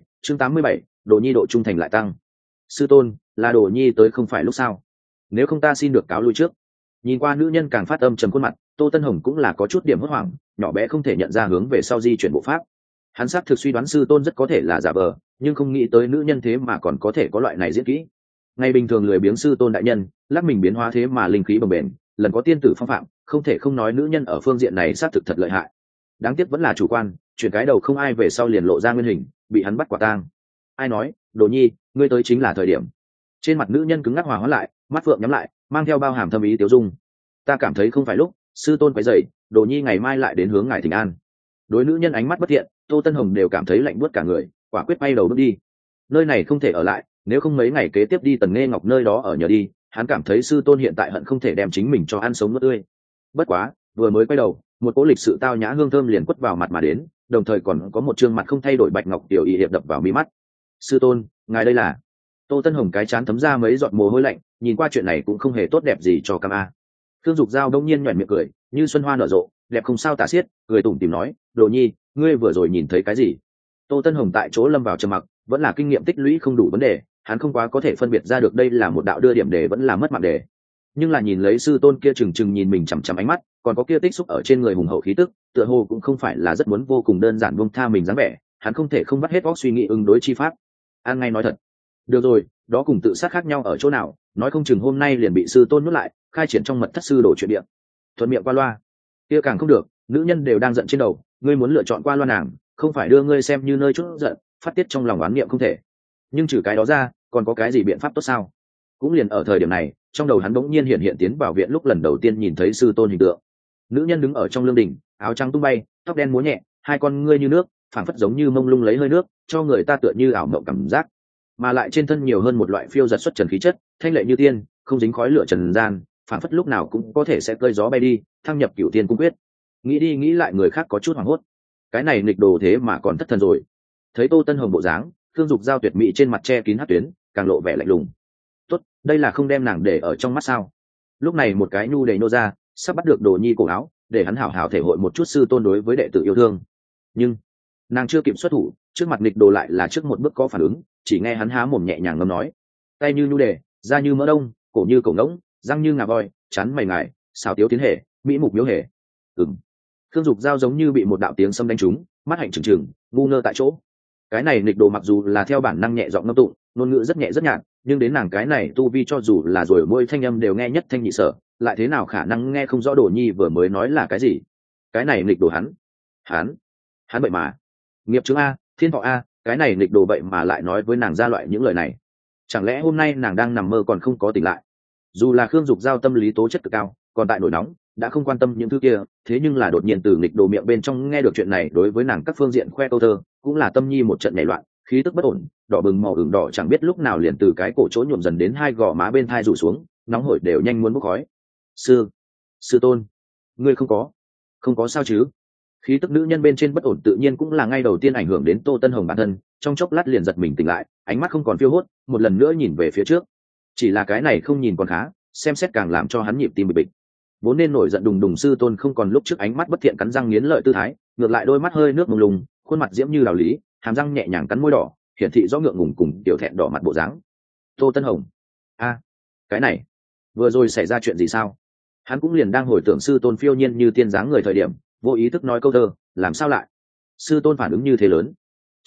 87, Đồ Nhi độ trung thành lại tăng. Sư tôn, là Đồ Nhi tới không phải lúc sao? Nếu không ta xin được cáo lui trước. Nhìn qua nữ nhân càng phát âm trầm khuôn mặt, Tô Tân Hồng cũng là có chút điểm hốt hoảng, nhỏ bé không thể nhận ra hướng về sau di chuyển bộ pháp. Hắn xác thực suy đoán sư tôn rất có thể là giả vờ, nhưng không nghĩ tới nữ nhân thế mà còn có thể có loại này diễn kỹ. Ngày bình thường lười biếng sư tôn đại nhân, lắc mình biến hóa thế mà linh khí bồng bềnh, lần có tiên tử phong phạm, không thể không nói nữ nhân ở phương diện này xác thực thật lợi hại. Đáng tiếc vẫn là chủ quan, chuyển cái đầu không ai về sau liền lộ ra nguyên hình, bị hắn bắt quả tang. Ai nói, Đồ Nhi, ngươi tới chính là thời điểm. Trên mặt nữ nhân cứng ngắc hòa hóa lại, mắt phượng nhắm lại, mang theo bao hàm thâm ý tiêu dung. Ta cảm thấy không phải lúc, sư tôn quấy rầy, Đồ Nhi ngày mai lại đến hướng ngài thỉnh an. Đối nữ nhân ánh mắt bất thiện, Tô Tân Hồng đều cảm thấy lạnh buốt cả người, quả quyết bay đầu bước đi. Nơi này không thể ở lại, nếu không mấy ngày kế tiếp đi Tần Nghê Ngọc nơi đó ở nhờ đi, hắn cảm thấy sư tôn hiện tại hận không thể đem chính mình cho ăn sống nuốt tươi. Bất quá, vừa mới quay đầu, một cỗ lịch sự tao nhã hương thơm liền quất vào mặt mà đến, đồng thời còn có một trương mặt không thay đổi bạch ngọc tiểu y hiệp đập vào mi mắt. Sư tôn, ngài đây là? Tô Tân Hồng cái chán thấm ra mấy giọt mồ hôi lạnh, nhìn qua chuyện này cũng không hề tốt đẹp gì cho Cam A. Thương Dục Giao đông nhiên nhuyễn miệng cười, như xuân hoa nở rộ, đẹp không sao tả xiết, cười tủm tỉm nói, Đồ Nhi, ngươi vừa rồi nhìn thấy cái gì? Tô Tân Hồng tại chỗ lâm vào trầm mặc, vẫn là kinh nghiệm tích lũy không đủ vấn đề, hắn không quá có thể phân biệt ra được đây là một đạo đưa điểm đề vẫn là mất mạng đề. Nhưng là nhìn lấy sư tôn kia trừng trừng nhìn mình chằm chằm ánh mắt, còn có kia tích xúc ở trên người hùng hậu khí tức, tựa hồ cũng không phải là rất muốn vô cùng đơn giản buông tha mình dáng vẻ, hắn không thể không bắt hết óc suy nghĩ ứng đối chi pháp. An ngay nói thật. Được rồi, đó cùng tự sát khác nhau ở chỗ nào, nói không chừng hôm nay liền bị sư tôn nuốt lại, khai triển trong mật thất sư đổ chuyện địa. Thuận miệng qua loa. Kia càng không được, nữ nhân đều đang giận trên đầu, ngươi muốn lựa chọn qua loa nàng, không phải đưa ngươi xem như nơi chút giận, phát tiết trong lòng oán niệm không thể. Nhưng trừ cái đó ra, còn có cái gì biện pháp tốt sao? Cũng liền ở thời điểm này, trong đầu hắn bỗng nhiên hiện tiến vào viện lúc lần đầu tiên nhìn thấy sư tôn hình tượng. Nữ nhân đứng ở trong lương đình, áo trắng tung bay, tóc đen múa nhẹ, hai con ngươi như nước, phảng phất giống như mông lung lấy hơi nước, cho người ta tựa như ảo mộng cảm giác. Mà lại trên thân nhiều hơn một loại phiêu giật xuất trần khí chất, thanh lệ như tiên, không dính khói lửa trần gian, phảng phất lúc nào cũng có thể sẽ cơi gió bay đi, thăng nhập cửu tiên cung quyết. Nghĩ đi nghĩ lại người khác có chút hoảng hốt. Cái này nghịch đồ thế mà còn thất thần rồi. Thấy Tô Tân Hồng bộ dáng, Thương Dục Giao tuyệt mỹ trên mặt che kín hắc tuyến, càng lộ vẻ lạnh lùng. Tốt, đây là không đem nàng để ở trong mắt sao? Lúc này một cái nhu đầy nô ra, sắp bắt được Đồ Nhi cổ áo, để hắn hảo hảo thể hội một chút sư tôn đối với đệ tử yêu thương. Nhưng nàng chưa kịp xuất thủ, trước mặt nghịch đồ lại là trước một bước có phản ứng, chỉ nghe hắn há mồm nhẹ nhàng ngâm nói, tay như nhu đề, da như mỡ đông, cổ như cổ ngỗng, răng như ngà voi, chán mày ngài, xào tiếu tiến hệ, mỹ mục miếu hệ. Thương Dục Giao giống như bị một đạo tiếng sấm đánh trúng, mắt hạnh trừng trừng, ngu ngơ tại chỗ. Cái này nghịch đồ mặc dù là theo bản năng nhẹ giọng ngâm tụng, ngôn ngữ rất nhẹ rất nhạt, nhưng đến nàng cái này tu vi cho dù là rồi môi thanh âm đều nghe nhất thanh nhị sở, lại thế nào khả năng nghe không rõ Đồ Nhi vừa mới nói là cái gì? Cái này nghịch đồ hắn vậy mà nghiệp chứng a, thiên thọ a, cái này nghịch đồ vậy mà lại nói với nàng ra loại những lời này. Chẳng lẽ hôm nay nàng đang nằm mơ còn không có tỉnh lại? Dù là Khương Dục Giao tâm lý tố chất cực cao, còn tại nổi nóng, đã không quan tâm những thứ kia, thế nhưng là đột nhiên từ nghịch đồ miệng bên trong nghe được chuyện này, đối với nàng các phương diện khoe câu thơ, cũng là tâm nhi một trận nhảy loạn, khí tức bất ổn, đỏ bừng màu ửng đỏ chẳng biết lúc nào liền từ cái cổ chỗ nhuộm dần đến hai gò má bên thai rủ xuống, nóng hổi đều nhanh muốn bốc khói. Sư tôn, ngươi không có sao chứ? Khí tức nữ nhân bên trên bất ổn tự nhiên cũng là ngay đầu tiên ảnh hưởng đến Tô Tân Hồng bản thân, trong chốc lát liền giật mình tỉnh lại, ánh mắt không còn phiêu hốt, một lần nữa nhìn về phía trước. Chỉ là cái này không nhìn còn khá, xem xét càng làm cho hắn nhịp tim bịch bịch. Vốn nên nổi giận đùng đùng sư tôn không còn lúc trước ánh mắt bất thiện cắn răng nghiến lợi tư thái, ngược lại đôi mắt hơi nước mông lung, khuôn mặt diễm như đào lý, hàm răng nhẹ nhàng cắn môi đỏ, hiển thị rõ ngượng ngùng cùng tiểu thẹn đỏ mặt bộ dáng. Tô Tân Hồng, cái này vừa rồi xảy ra chuyện gì sao? Hắn cũng liền đang hồi tưởng sư tôn phiêu nhiên như tiên dáng người thời điểm, vô ý thức nói câu thơ, làm sao lại? Sư tôn phản ứng như thế lớn,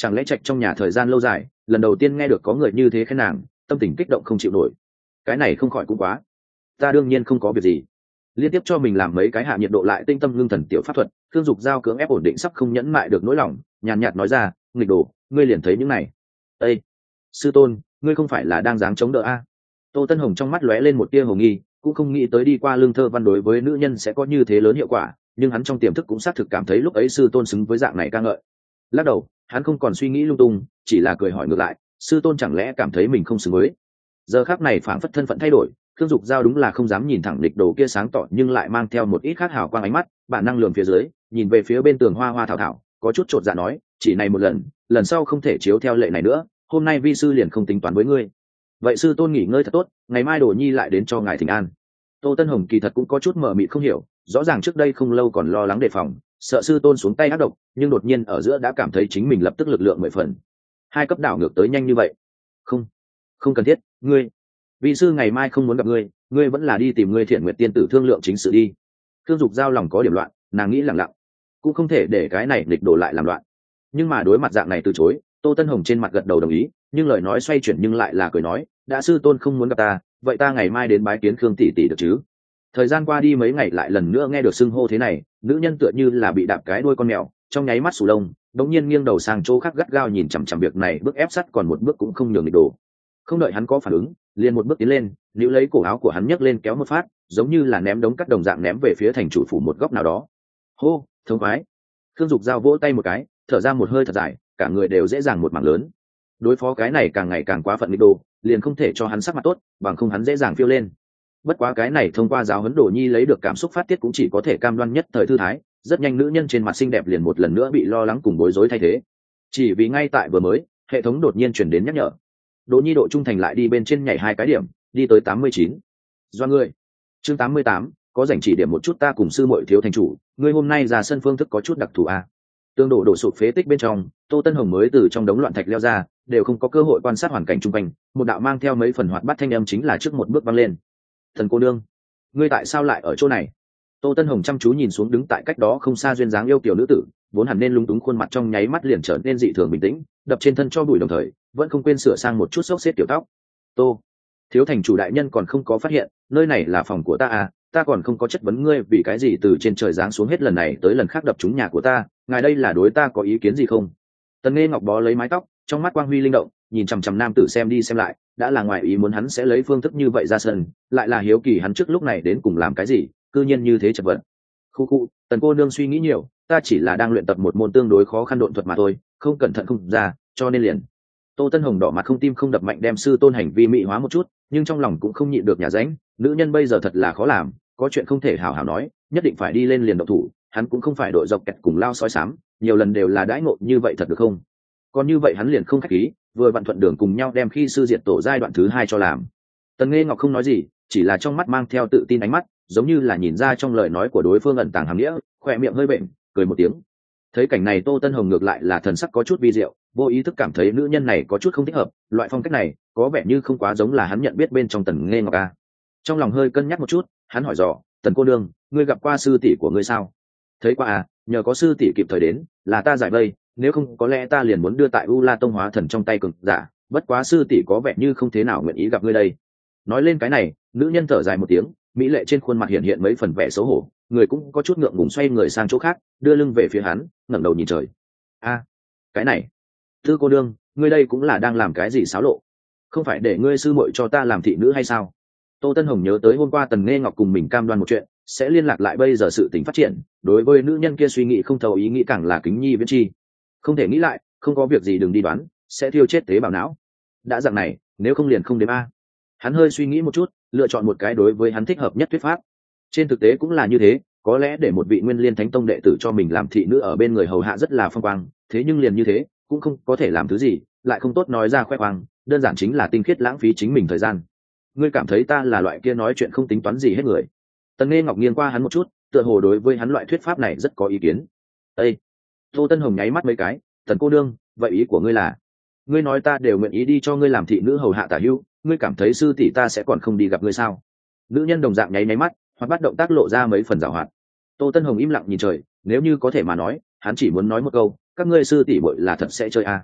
Chẳng lẽ Trạch trong nhà thời gian lâu dài, lần đầu tiên nghe được có người như thế khen nàng, tâm tình kích động không chịu nổi. Cái này không khỏi cũng quá. Ta đương nhiên không có việc gì. Liên tiếp cho mình làm mấy cái hạ nhiệt độ lại tinh tâm ngưng thần tiểu pháp thuật, Thương Dục Giao cưỡng ép ổn định sắp không nhẫn mại được nỗi lòng, nhàn nhạt nói ra, nghịch đồ, ngươi liền thấy những này. Ê, sư tôn, ngươi không phải là đang dáng chống đỡ a? Tô Tân Hồng trong mắt lóe lên một tia hồ nghi, cũng không nghĩ tới đi qua lương thơ văn đối với nữ nhân sẽ có như thế lớn hiệu quả, nhưng hắn trong tiềm thức cũng xác thực cảm thấy lúc ấy sư tôn xứng với dạng này ca ngợi. Lắc đầu, hắn không còn suy nghĩ lung tung, chỉ là cười hỏi ngược lại, sư tôn chẳng lẽ cảm thấy mình không xứng với? Giờ khắc này phảng phất thân phận thay đổi, Khương Dục Giao đúng là không dám nhìn thẳng địch đồ kia sáng tỏ nhưng lại mang theo một ít khác hào quang ánh mắt, bản năng lườm phía dưới, nhìn về phía bên tường hoa hoa thảo thảo, có chút chột dạ nói, chỉ này một lần, lần sau không thể chiếu theo lệ này nữa, hôm nay vi sư liền không tính toán với ngươi. Vậy sư tôn nghỉ ngơi thật tốt, ngày mai Đồ Nhi lại đến cho ngài thỉnh an. Tô Tân Hồng kỳ thật cũng có chút mờ mịt không hiểu, rõ ràng trước đây không lâu còn lo lắng đề phòng, sợ sư tôn xuống tay ác độc, nhưng đột nhiên ở giữa đã cảm thấy chính mình lập tức lực lượng 10 phần. Hai cấp đảo ngược tới nhanh như vậy. Không, không cần thiết, ngươi, vị sư ngày mai không muốn gặp ngươi, ngươi vẫn là đi tìm ngươi Thiện Nguyệt tiên tử thương lượng chính sự đi. Thương Dục Giao lòng có điểm loạn, nàng nghĩ lặng lặng, cũng không thể để cái này nghịch đổ lại làm loạn. Nhưng mà đối mặt dạng này từ chối, Tô Tân Hồng trên mặt gật đầu đồng ý, nhưng lời nói xoay chuyển nhưng lại là cười nói, đã sư tôn không muốn gặp ta, vậy ta ngày mai đến bái kiến Khương tỷ tỷ được chứ? Thời gian qua đi mấy ngày lại lần nữa nghe được xưng hô thế này, nữ nhân tựa như là bị đạp cái đuôi con mèo, trong nháy mắt sù lông, đống nhiên nghiêng đầu sang chỗ khác gắt gao nhìn chằm chằm việc này, bước ép sắt còn một bước cũng không nhường nghịch đổ. Không đợi hắn có phản ứng, liền một bước tiến lên, níu lấy cổ áo của hắn nhấc lên kéo một phát, giống như là ném đống cắt đồng dạng ném về phía thành chủ phủ một góc nào đó. Hô, thống khoái. Khương Dục Giao vỗ tay một cái, thở ra một hơi thật dài, cả người đều dễ dàng một mảng lớn. Đối phó cái này càng ngày càng quá phận nghịch đồ, liền không thể cho hắn sắc mặt tốt, bằng không hắn dễ dàng phiêu lên. Bất quá cái này thông qua giáo huấn Đồ Nhi lấy được cảm xúc phát tiết cũng chỉ có thể cam đoan nhất thời thư thái, rất nhanh nữ nhân trên mặt xinh đẹp liền một lần nữa bị lo lắng cùng bối rối thay thế. Chỉ vì ngay tại vừa mới, hệ thống đột nhiên truyền đến nhắc nhở. Đồ Nhi độ trung thành lại đi bên trên nhảy 2 cái điểm, đi tới 89. Do ngươi. Chương 88, có rảnh chỉ điểm một chút ta cùng sư muội thiếu thành chủ, ngươi hôm nay ra sân phương thức có chút đặc thù a. Tương đổ sụp phế tích bên trong, Tô Tân Hồng mới từ trong đống loạn thạch leo ra, đều không có cơ hội quan sát hoàn cảnh xung quanh, một đạo mang theo mấy phần hoạt bát thanh âm chính là trước một bước vang lên. Thần cô nương, ngươi tại sao lại ở chỗ này? Tô Tân Hồng chăm chú nhìn xuống đứng tại cách đó không xa duyên dáng yêu kiều nữ tử, vốn hẳn nên lúng túng khuôn mặt trong nháy mắt liền trở nên dị thường bình tĩnh, đập trên thân cho bụi đồng thời, vẫn không quên sửa sang một chút xốc xếp tiểu tóc. Tô, thiếu thành chủ đại nhân còn không có phát hiện, nơi này là phòng của ta à, ta còn không có chất vấn ngươi vì cái gì từ trên trời giáng xuống hết lần này tới lần khác đập trúng nhà của ta, ngài đây là đối ta có ý kiến gì không? Tần Nghe Ngọc bó lấy mái tóc, trong mắt quang huy linh động, nhìn chằm chằm nam tử xem đi xem lại, đã là ngoài ý muốn hắn sẽ lấy phương thức như vậy ra sân, lại là hiếu kỳ hắn trước lúc này đến cùng làm cái gì, cư nhiên như thế chật vật. Khu khu, Tần cô nương suy nghĩ nhiều, ta chỉ là đang luyện tập một môn tương đối khó khăn độn thuật mà thôi, không cẩn thận không ra, cho nên liền. Tô Tân Hồng đỏ mặt không tim không đập mạnh đem sư tôn hành vi mỹ hóa một chút, nhưng trong lòng cũng không nhịn được nhà ránh, nữ nhân bây giờ thật là khó làm, có chuyện không thể hào hào nói, nhất định phải đi lên liền động thủ, hắn cũng không phải đội dọc kẹt cùng lao sói sám, nhiều lần đều là đãi ngộ như vậy thật được không? Còn như vậy hắn liền không khách khí, vừa vặn thuận đường cùng nhau đem khi sư diệt tổ giai đoạn thứ 2 cho làm. Tần Nghe Ngọc không nói gì, chỉ là trong mắt mang theo tự tin ánh mắt, giống như là nhìn ra trong lời nói của đối phương ẩn tàng hàm nghĩa, khỏe miệng hơi bệnh, cười một tiếng. Thấy cảnh này Tô Tân Hồng ngược lại là thần sắc có chút vi diệu, vô ý thức cảm thấy nữ nhân này có chút không thích hợp, loại phong cách này có vẻ như không quá giống là hắn nhận biết bên trong Tần Nghe Ngọc a. Trong lòng hơi cân nhắc một chút, hắn hỏi dò, Tần cô nương, ngươi gặp qua sư tỷ của ngươi sao? Thấy qua à, nhờ có sư tỷ kịp thời đến, là ta giải vây, nếu không có lẽ ta liền muốn đưa tại U La Tông hóa thần trong tay cường giả, bất quá sư tỷ có vẻ như không thế nào nguyện ý gặp ngươi đây. Nói lên cái này, nữ nhân thở dài một tiếng, mỹ lệ trên khuôn mặt hiện hiện mấy phần vẻ xấu hổ, người cũng có chút ngượng ngùng xoay người sang chỗ khác, đưa lưng về phía hắn, ngẩng đầu nhìn trời. A, cái này, Tư cô nương, ngươi đây cũng là đang làm cái gì xáo lộ? Không phải để ngươi sư muội cho ta làm thị nữ hay sao? Tô Tân Hồng nhớ tới hôm qua Tần Nghe Ngọc cùng mình cam đoan một chuyện, sẽ liên lạc lại bây giờ sự tình phát triển, đối với nữ nhân kia suy nghĩ không thấu ý nghĩ càng là kính nhi viễn chi. Không thể nghĩ lại, không có việc gì đừng đi đoán, sẽ thiêu chết tế bào não. Đã dạng này, nếu không liền không đếm a. Hắn hơi suy nghĩ một chút, lựa chọn một cái đối với hắn thích hợp nhất thuyết pháp. Trên thực tế cũng là như thế, có lẽ để một vị Nguyên Liên Thánh Tông đệ tử cho mình làm thị nữ ở bên người hầu hạ rất là phong quang, thế nhưng liền như thế, cũng không có thể làm thứ gì, lại không tốt nói ra khoe khoang, đơn giản chính là tinh khiết lãng phí chính mình thời gian. Ngươi cảm thấy ta là loại kia nói chuyện không tính toán gì hết người? Tần Nghe Ngọc nghiêng qua hắn một chút, tựa hồ đối với hắn loại thuyết pháp này rất có ý kiến. Ê! Tô Tân Hồng nháy mắt mấy cái, Tần cô nương, vậy ý của ngươi là? Ngươi nói ta đều nguyện ý đi cho ngươi làm thị nữ hầu hạ tả hữu, ngươi cảm thấy sư tỷ ta sẽ còn không đi gặp ngươi sao? Nữ nhân đồng dạng nháy nháy mắt, hoặc bắt động tác lộ ra mấy phần giảo hoạt. Tô Tân Hồng im lặng nhìn trời, nếu như có thể mà nói, hắn chỉ muốn nói một câu, các ngươi sư tỷ muội là thật sẽ chơi à?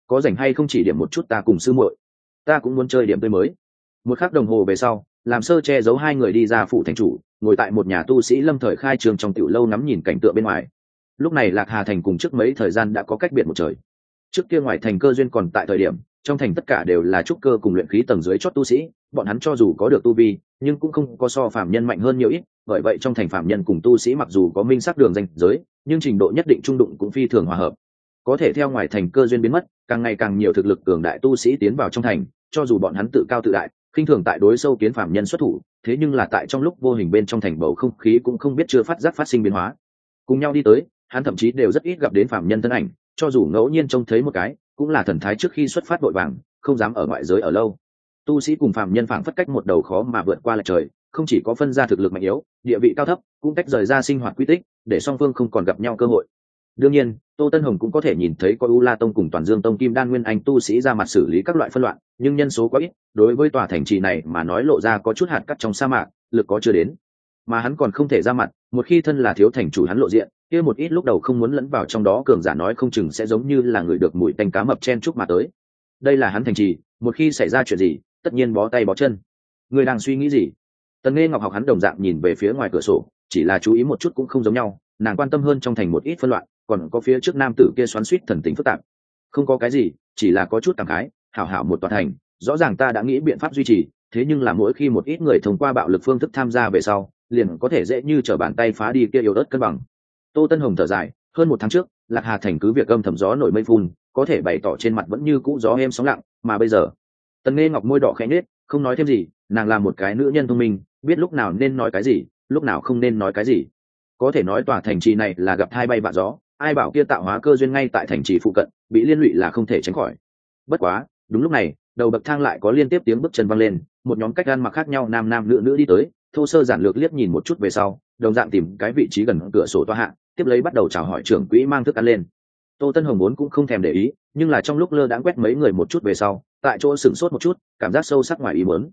có rảnh hay không chỉ điểm một chút ta cùng sư muội, ta cũng muốn chơi điểm tươi mới. Một khắc đồng hồ về sau, làm sơ che giấu hai người đi ra phủ thành chủ, ngồi tại một nhà tu sĩ lâm thời khai trường trong tiểu lâu ngắm nhìn cảnh tượng bên ngoài. Lúc này Lạc Hà thành cùng trước mấy thời gian đã có cách biệt một trời. Trước kia ngoài thành cơ duyên còn tại thời điểm, trong thành tất cả đều là trúc cơ cùng luyện khí tầng dưới chót tu sĩ, bọn hắn cho dù có được tu vi, nhưng cũng không có so phàm nhân mạnh hơn nhiều ít, bởi vậy trong thành phàm nhân cùng tu sĩ mặc dù có minh xác đường ranh giới, nhưng trình độ nhất định trung đụng cũng phi thường hòa hợp. Có thể theo ngoài thành cơ duyên biến mất, càng ngày càng nhiều thực lực cường đại tu sĩ tiến vào trong thành, cho dù bọn hắn tự cao tự đại, khinh thường tại đối sâu kiến phàm nhân xuất thủ, thế nhưng là tại trong lúc vô hình bên trong thành bầu không khí cũng không biết chưa phát giác phát sinh biến hóa. Cùng nhau đi tới, hắn thậm chí đều rất ít gặp đến phàm nhân thân ảnh, cho dù ngẫu nhiên trông thấy một cái, cũng là thần thái trước khi xuất phát vội vàng, không dám ở ngoại giới ở lâu. Tu sĩ cùng phàm nhân phảng phất cách một đầu khó mà vượt qua lệch trời, không chỉ có phân ra thực lực mạnh yếu, địa vị cao thấp, cũng tách rời ra sinh hoạt quy tích, để song phương không còn gặp nhau cơ hội. Đương nhiên, Tô Tân Hồng cũng có thể nhìn thấy có U La Tông cùng Toàn Dương Tông Kim Đan Nguyên Anh tu sĩ ra mặt xử lý các loại phân loạn, nhưng nhân số quá ít, đối với tòa thành trì này mà nói lộ ra có chút hạt cát trong sa mạc, lực có chưa đến. Mà hắn còn không thể ra mặt, một khi thân là thiếu thành chủ hắn lộ diện, kia một ít lúc đầu không muốn lẫn vào trong đó cường giả nói không chừng sẽ giống như là người được mùi tanh cá mập chen chúc mà tới. Đây là hắn thành trì, một khi xảy ra chuyện gì, tất nhiên bó tay bó chân. Người đang suy nghĩ gì? Tần Nghe Ngọc học hắn đồng dạng nhìn về phía ngoài cửa sổ, chỉ là chú ý một chút cũng không giống nhau, nàng quan tâm hơn trong thành một ít phân loạn, còn có phía trước nam tử kia xoắn xuýt thần tình phức tạp. Không có cái gì, chỉ là có chút cảm khái, hảo hảo một tòa thành, rõ ràng ta đã nghĩ biện pháp duy trì, thế nhưng là mỗi khi một ít người thông qua bạo lực phương thức tham gia về sau, liền có thể dễ như trở bàn tay phá đi kia yếu ớt cân bằng. Tô Tân Hồng thở dài, hơn một tháng trước, Lạc Hà thành cứ việc âm thầm gió nổi mây phun, có thể bày tỏ trên mặt vẫn như cũ gió êm sóng lặng, mà bây giờ, Tần Nghe Ngọc môi đỏ khẽ nhếch, không nói thêm gì, nàng là một cái nữ nhân thông minh, biết lúc nào nên nói cái gì, lúc nào không nên nói cái gì. Có thể nói tòa thành trì này là gặp hai bay vạ gió, ai bảo kia tạo hóa cơ duyên ngay tại thành trì phụ cận, bị liên lụy là không thể tránh khỏi. Bất quá, đúng lúc này, đầu bậc thang lại có liên tiếp tiếng bước chân vang lên, một nhóm cách ăn mặc khác nhau nam nam nữ nữ đi tới, thô sơ giản lược liếc nhìn một chút về sau, đồng dạng tìm cái vị trí gần cửa sổ toa hạ, tiếp lấy bắt đầu chào hỏi trưởng quỹ mang thức ăn lên. Tô Tân Hồng vốn cũng không thèm để ý, nhưng là trong lúc lơ đãng quét mấy người một chút về sau, tại chỗ sửng sốt một chút, cảm giác sâu sắc ngoài ý muốn.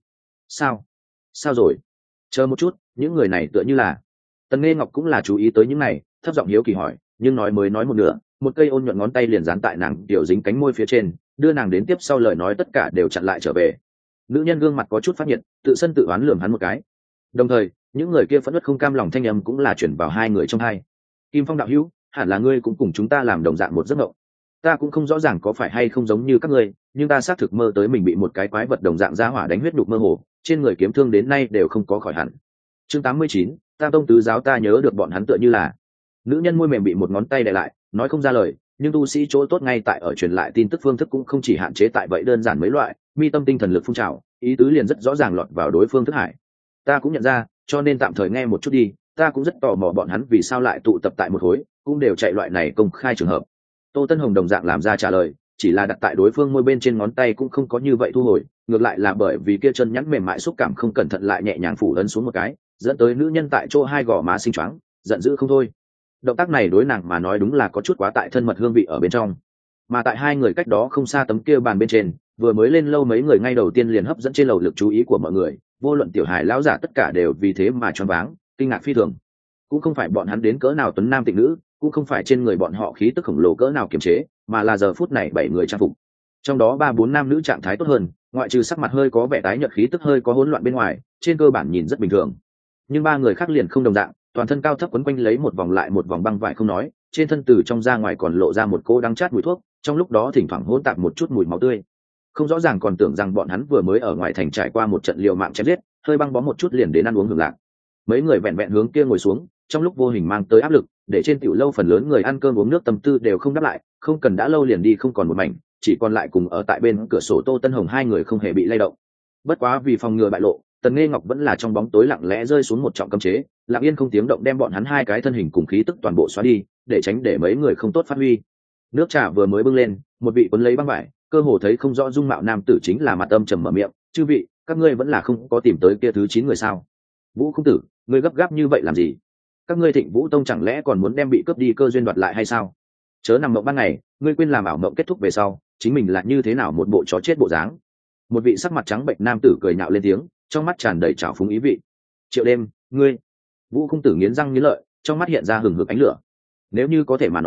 Sao rồi? Chờ một chút, những người này tựa như là... Tần Nghe Ngọc cũng là chú ý tới những này, thấp giọng hiếu kỳ hỏi, nhưng nói mới nói một nửa, một cây ôn nhuận ngón tay liền dán tại nàng tiểu dính cánh môi phía trên, đưa nàng đến tiếp sau lời nói tất cả đều chặn lại trở về. Nữ nhân gương mặt có chút phát nhiệt, tự sân tự oán lườm hắn một cái. Đồng thời, những người kia phẫn nộ không cam lòng thanh âm cũng là chuyển vào hai người trong hai. Kim Phong đạo hữu, hẳn là ngươi cũng cùng chúng ta làm đồng dạng một giấc mộng. Ta cũng không rõ ràng có phải hay không giống như các ngươi, nhưng ta xác thực mơ tới mình bị một cái quái vật đồng dạng ra hỏa đánh huyết đục mơ hồ, trên người kiếm thương đến nay đều không có khỏi hẳn. Chương 89, Tam Tông tứ giáo ta nhớ được bọn hắn tựa như là... Nữ nhân môi mềm bị một ngón tay đè lại, nói không ra lời, nhưng tu sĩ chỗ tốt ngay tại ở truyền lại tin tức phương thức cũng không chỉ hạn chế tại vậy đơn giản mấy loại, mi tâm tinh thần lực phun trào, ý tứ liền rất rõ ràng lọt vào đối phương thức hải. Ta cũng nhận ra, cho nên tạm thời nghe một chút đi, ta cũng rất tò mò bọn hắn vì sao lại tụ tập tại một khối, cũng đều chạy loại này công khai trường hợp. Tô Tân Hồng đồng dạng làm ra trả lời, chỉ là đặt tại đối phương môi bên trên ngón tay cũng không có như vậy thu hồi, ngược lại là bởi vì kia chân nhẵn mềm mại xúc cảm không cẩn thận lại nhẹ nhàng phủ ấn xuống một cái, dẫn tới nữ nhân tại chỗ hai gò má xinh choáng, giận dữ không thôi. Động tác này đối nàng mà nói đúng là có chút quá tại thân mật hương vị ở bên trong. Mà tại hai người cách đó không xa tấm kia bàn bên trên, vừa mới lên lâu mấy người ngay đầu tiên liền hấp dẫn trên lầu lực chú ý của mọi người, vô luận tiểu hài lão giả tất cả đều vì thế mà choáng váng, kinh ngạc phi thường. Cũng không phải bọn hắn đến cỡ nào tuấn nam tịnh nữ, cũng không phải trên người bọn họ khí tức khổng lồ cỡ nào kiềm chế, mà là giờ phút này bảy người trang phục. Trong đó ba bốn nam nữ trạng thái tốt hơn, ngoại trừ sắc mặt hơi có vẻ tái nhợt khí tức hơi có hỗn loạn bên ngoài, trên cơ bản nhìn rất bình thường. Nhưng ba người khác liền không đồng dạng, toàn thân cao thấp quấn quanh lấy một vòng lại một vòng băng vải không nói, trên thân từ trong ra ngoài còn lộ ra một cỗ đắng chát mùi thuốc, trong lúc đó thỉnh thoảng hỗn tạp một chút mùi máu tươi. Không rõ ràng còn tưởng rằng bọn hắn vừa mới ở ngoài thành trải qua một trận liều mạng chém giết, hơi băng bó một chút liền đến ăn uống hưởng lạc. Mấy người vẹn vẹn hướng kia ngồi xuống, trong lúc vô hình mang tới áp lực, để trên tiểu lâu phần lớn người ăn cơm uống nước tâm tư đều không đáp lại, không cần đã lâu liền đi không còn một mảnh, chỉ còn lại cùng ở tại bên cửa sổ Tô Tân Hồng hai người không hề bị lay động. Bất quá vì phòng ngừa bại lộ, Tần Nghe Ngọc vẫn là trong bóng tối lặng lẽ rơi xuống một trọng cấm chế, lặng yên không tiếng động đem bọn hắn hai cái thân hình cùng khí tức toàn bộ xóa đi, để tránh để mấy người không tốt phát huy. Nước trà vừa mới bưng lên, một vị cuốn lấy băng vải, cơ hồ thấy không rõ dung mạo nam tử chính là mặt âm trầm mở miệng, "Chư vị, các ngươi vẫn là không có tìm tới kia thứ 9 người sao? Vũ công tử, ngươi gấp gáp như vậy làm gì? Các ngươi Thịnh Vũ Tông chẳng lẽ còn muốn đem bị cướp đi cơ duyên đoạt lại hay sao? Chớ nằm mộng ban ngày, ngươi quên làm ảo mộng kết thúc về sau, chính mình là như thế nào một bộ chó chết bộ dáng?" Một vị sắc mặt trắng bệnh nam tử cười nhạo lên tiếng, trong mắt tràn đầy trào phúng ý vị. "Triệu Đêm, ngươi..." Vũ công tử nghiến răng nghiến lợi, trong mắt hiện ra hừng hực ánh lửa. Nếu như có thể mà nói,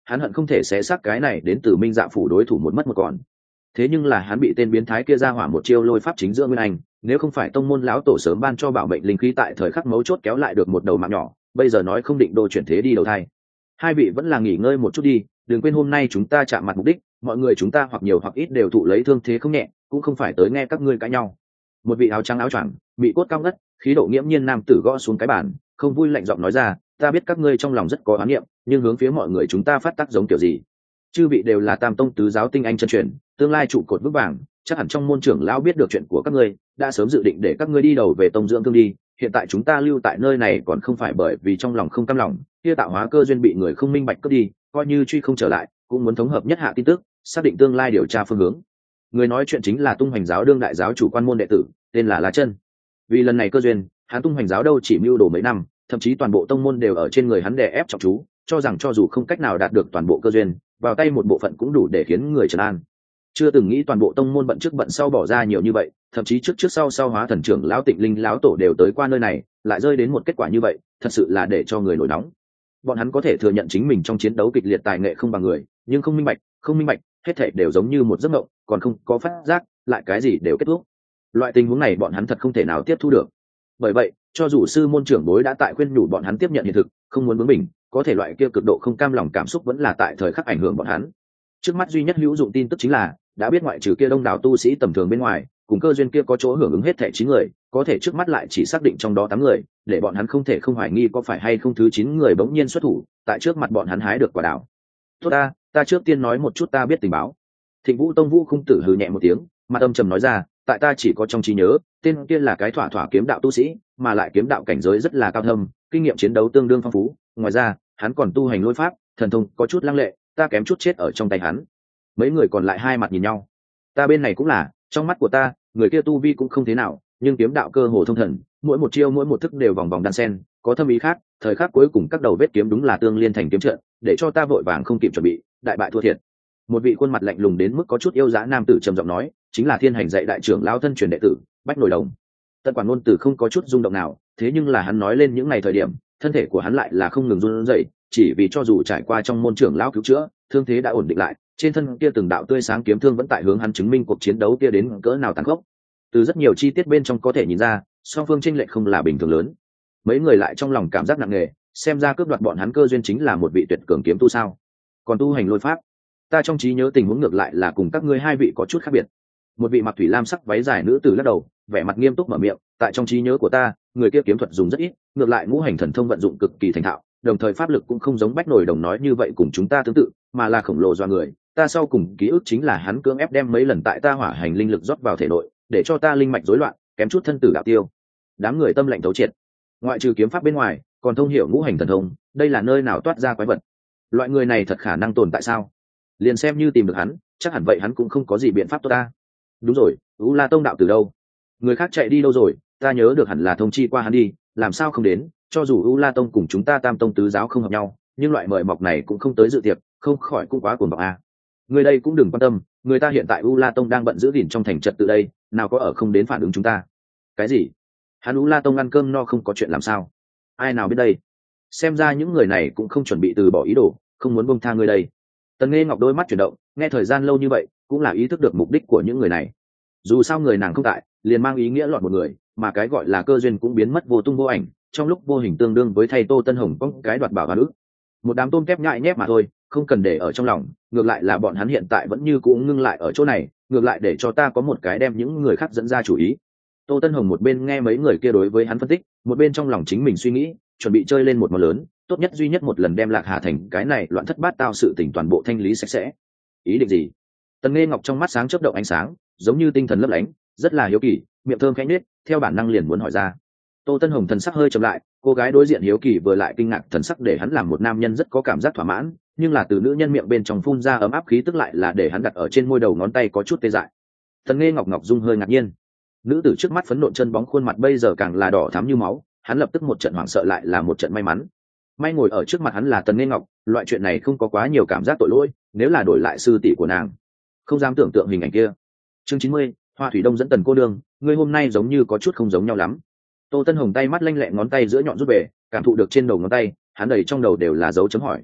hắn hận không thể xé xác cái này đến từ Minh Dạ phủ đối thủ một mất một còn. Thế nhưng là hắn bị tên biến thái kia ra hỏa một chiêu lôi pháp chính giữa Nguyên Anh, nếu không phải tông môn lão tổ sớm ban cho bảo mệnh linh khí tại thời khắc mấu chốt kéo lại được một đầu mạng nhỏ, bây giờ nói không định đô chuyển thế đi đầu thai. Hai vị vẫn là nghỉ ngơi một chút đi, đừng quên hôm nay chúng ta chạm mặt mục đích, mọi người chúng ta hoặc nhiều hoặc ít đều thụ lấy thương thế không nhẹ, cũng không phải tới nghe các ngươi cãi nhau. Một vị áo trắng áo choàng, bị cốt cao ngất, khí độ nghiễm nhiên nam tử gõ xuống cái bàn, không vui lạnh giọng nói ra, ta biết các ngươi trong lòng rất có oán niệm, nhưng hướng phía mọi người chúng ta phát tác giống kiểu gì? Chư vị đều là Tam tông tứ giáo tinh anh chân truyền, tương lai trụ cột vững vàng, chắc hẳn trong môn trưởng lão biết được chuyện của các ngươi, đã sớm dự định để các ngươi đi đầu về tông dưỡng thương đi. Hiện tại chúng ta lưu tại nơi này còn không phải bởi vì trong lòng không cam lòng, kia tạo hóa cơ duyên bị người không minh bạch cướp đi, coi như truy không trở lại, cũng muốn thống hợp nhất hạ tin tức, xác định tương lai điều tra phương hướng. Người nói chuyện chính là Tung Hoành giáo đương đại giáo chủ quan môn đệ tử, tên là La Chân. Vì lần này cơ duyên, hắn Tung Hoành giáo đâu chỉ mưu đồ mấy năm, thậm chí toàn bộ tông môn đều ở trên người hắn đè ép trọng chú, cho rằng cho dù không cách nào đạt được toàn bộ cơ duyên, vào tay một bộ phận cũng đủ để khiến người trấn an. Chưa từng nghĩ toàn bộ tông môn bận trước bận sau bỏ ra nhiều như vậy, thậm chí trước sau hóa thần trưởng lão Tịnh Linh lão tổ đều tới qua nơi này, lại rơi đến một kết quả như vậy, thật sự là để cho người nổi nóng. Bọn hắn có thể thừa nhận chính mình trong chiến đấu kịch liệt tài nghệ không bằng người, nhưng không minh bạch, hết thảy đều giống như một giấc mộng, còn không có phát giác, lại cái gì đều kết thúc. Loại tình huống này bọn hắn thật không thể nào tiếp thu được. Bởi vậy, cho dù sư môn trưởng bối đã tại khuyên nhủ bọn hắn tiếp nhận hiện thực, không muốn bướng bỉnh, có thể loại kia cực độ không cam lòng cảm xúc vẫn là tại thời khắc ảnh hưởng bọn hắn. Trước mắt duy nhất hữu dụng tin tức chính là đã biết ngoại trừ kia đông đảo tu sĩ tầm thường bên ngoài, cùng cơ duyên kia có chỗ hưởng ứng hết thảy 9 người, có thể trước mắt lại chỉ xác định trong đó 8 người, để bọn hắn không thể không hoài nghi có phải hay không thứ 9 người bỗng nhiên xuất thủ, tại trước mặt bọn hắn hái được quả đào. Tốt ta trước tiên nói một chút ta biết tình báo. Thịnh Vũ Tông Vũ Khung Tử hừ nhẹ một tiếng, mặt âm trầm nói ra, tại ta chỉ có trong trí nhớ, tên kia là cái thỏa kiếm đạo tu sĩ, mà lại kiếm đạo cảnh giới rất là cao thâm, kinh nghiệm chiến đấu tương đương phong phú, ngoài ra, hắn còn tu hành lôi pháp, thần thông có chút lăng lệ, ta kém chút chết ở trong tay hắn. Mấy người còn lại hai mặt nhìn nhau. Ta bên này cũng là, trong mắt của ta, người kia tu vi cũng không thế nào, nhưng kiếm đạo cơ hồ thông thần, mỗi một chiêu mỗi một thức đều vòng vòng đan sen, có thâm ý khác, thời khắc cuối cùng các đầu vết kiếm đúng là tương liên thành kiếm trận, để cho ta vội vàng không kịp chuẩn bị, đại bại thua thiệt. Một vị khuôn mặt lạnh lùng đến mức có chút yêu dã nam tử trầm giọng nói, chính là Thiên Hành dạy đại trưởng lão thân truyền đệ tử, Bách Nổi Đồng. Tận quản ngôn tử không có chút rung động nào, thế nhưng là hắn nói lên những ngày thời điểm, thân thể của hắn lại là không ngừng run rẩy, chỉ vì cho dù trải qua trong môn trưởng lão cứu chữa, thương thế đã ổn định lại, trên thân kia từng đạo tươi sáng kiếm thương vẫn tại hướng hắn chứng minh cuộc chiến đấu kia đến cỡ nào tàn khốc. Từ rất nhiều chi tiết bên trong có thể nhìn ra, song phương chênh lệch không là bình thường lớn. Mấy người lại trong lòng cảm giác nặng nề, xem ra cướp đoạt bọn hắn cơ duyên chính là một vị tuyệt cường kiếm tu sao? Còn tu hành lôi pháp, ta trong trí nhớ tình huống ngược lại là cùng các ngươi hai vị có chút khác biệt. Một vị mặc thủy lam sắc váy dài nữ tử lắc đầu, vẻ mặt nghiêm túc mở miệng, tại trong trí nhớ của ta, người kia kiếm thuật dùng rất ít, ngược lại ngũ hành thần thông vận dụng cực kỳ thành thạo, đồng thời pháp lực cũng không giống Bách Nổi Đồng nói như vậy cùng chúng ta tương tự, mà là khổng lồ do người. Ta sau cùng ký ức chính là hắn cưỡng ép đem mấy lần tại ta hỏa hành linh lực rót vào thể nội, để cho ta linh mạch rối loạn, kém chút thân tử đạo tiêu. Đám người tâm lạnh thấu triệt. Ngoại trừ kiếm pháp bên ngoài, còn thông hiểu ngũ hành thần thông, đây là nơi nào toát ra quái vật? Loại người này thật khả năng tồn tại sao? Liền xem như tìm được hắn, chắc hẳn vậy hắn cũng không có gì biện pháp tốt ta. Đúng rồi, U La Tông đạo từ đâu? Người khác chạy đi đâu rồi? Ta nhớ được hẳn là thông chi qua hắn đi, làm sao không đến? Cho dù U La Tông cùng chúng ta Tam Tông tứ giáo không hợp nhau, nhưng loại mời mọc này cũng không tới dự tiệc, không khỏi cũng quá cuồng vọng a. Người đây cũng đừng quan tâm, người ta hiện tại U La Tông đang bận giữ gìn trong thành trật tự đây, nào có ở không đến phản ứng chúng ta. Cái gì? Hắn U La Tông ăn cơm no không có chuyện làm sao? Ai nào biết đây? Xem ra những người này cũng không chuẩn bị từ bỏ ý đồ, không muốn buông tha người đây. Tần Nghe Ngọc đôi mắt chuyển động, nghe thời gian lâu như vậy, cũng là ý thức được mục đích của những người này. Dù sao người nàng không tại, liền mang ý nghĩa lọt một người, mà cái gọi là cơ duyên cũng biến mất vô tung vô ảnh, trong lúc vô hình tương đương với thay Tô Tân Hồng có cái đoạt bảo hoa nữ. Một đám tôm tép nhại nhép mà thôi, không cần để ở trong lòng, ngược lại là bọn hắn hiện tại vẫn như cũ ngưng lại ở chỗ này, ngược lại để cho ta có một cái đem những người khác dẫn ra chủ ý. Tô Tân Hồng một bên nghe mấy người kia đối với hắn phân tích, một bên trong lòng chính mình suy nghĩ, chuẩn bị chơi lên một món lớn, tốt nhất duy nhất một lần đem Lạc Hà thành cái này loạn thất bát tao sự tình toàn bộ thanh lý sạch sẽ. Ý định gì? Tần Nghe Ngọc trong mắt sáng chớp động ánh sáng, giống như tinh thần lấp lánh, rất là hiếu kỳ, miệng thơm khẽ nhếch, theo bản năng liền muốn hỏi ra. Tô Tân Hồng thần sắc hơi trầm lại, cô gái đối diện hiếu kỳ vừa lại kinh ngạc thần sắc để hắn làm một nam nhân rất có cảm giác thỏa mãn, nhưng là từ nữ nhân miệng bên trong phun ra ấm áp khí tức lại là để hắn đặt ở trên môi đầu ngón tay có chút tê dại. Tần Nghe Ngọc Ngọc dung hơi ngạc nhiên. Nữ tử trước mắt phấn nộn chân bóng khuôn mặt bây giờ càng là đỏ thắm như máu, hắn lập tức một trận hoảng sợ lại là một trận may mắn. May ngồi ở trước mặt hắn là Tần Nghe Ngọc, loại chuyện này không có quá nhiều cảm giác tội lỗi, nếu là đổi lại sư tỷ của nàng, không dám tưởng tượng hình ảnh kia. Chương 90, Hoa Thủy Đông dẫn Tần cô đương, ngươi hôm nay giống như có chút không giống nhau lắm. Tô Tân Hồng tay mắt lanh lẹ ngón tay giữa nhọn rút về, cảm thụ được trên đầu ngón tay, hắn đầy trong đầu đều là dấu chấm hỏi.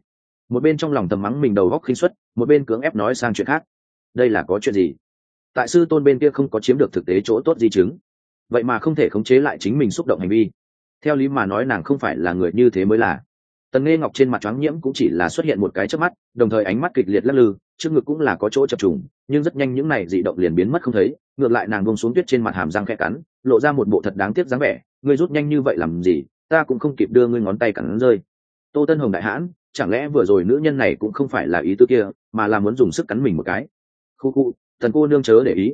một bên trong lòng thầm mắng mình đầu góc khinh suất, một bên cưỡng ép nói sang chuyện khác. Đây là có chuyện gì? Tại sư tôn bên kia không có chiếm được thực tế chỗ tốt di chứng, vậy mà không thể khống chế lại chính mình xúc động hành vi. Theo lý mà nói nàng không phải là người như thế mới là. Tần Nghe Ngọc trên mặt choáng nhiễm cũng chỉ là xuất hiện một cái chớp mắt, đồng thời ánh mắt kịch liệt lắc lư, trước ngực cũng là có chỗ chập trùng, nhưng rất nhanh những này dị động liền biến mất không thấy, ngược lại nàng buông xuống tuyết trên mặt hàm răng khẽ cắn, lộ ra một bộ thật đáng tiếc dáng vẻ, ngươi rút nhanh như vậy làm gì, ta cũng không kịp đưa ngươi ngón tay cắn rơi. Tô Tân Hồng đại hãn, chẳng lẽ vừa rồi nữ nhân này cũng không phải là ý tứ kia, mà là muốn dùng sức cắn mình một cái. Khu khu, Tần cô nương chớ để ý,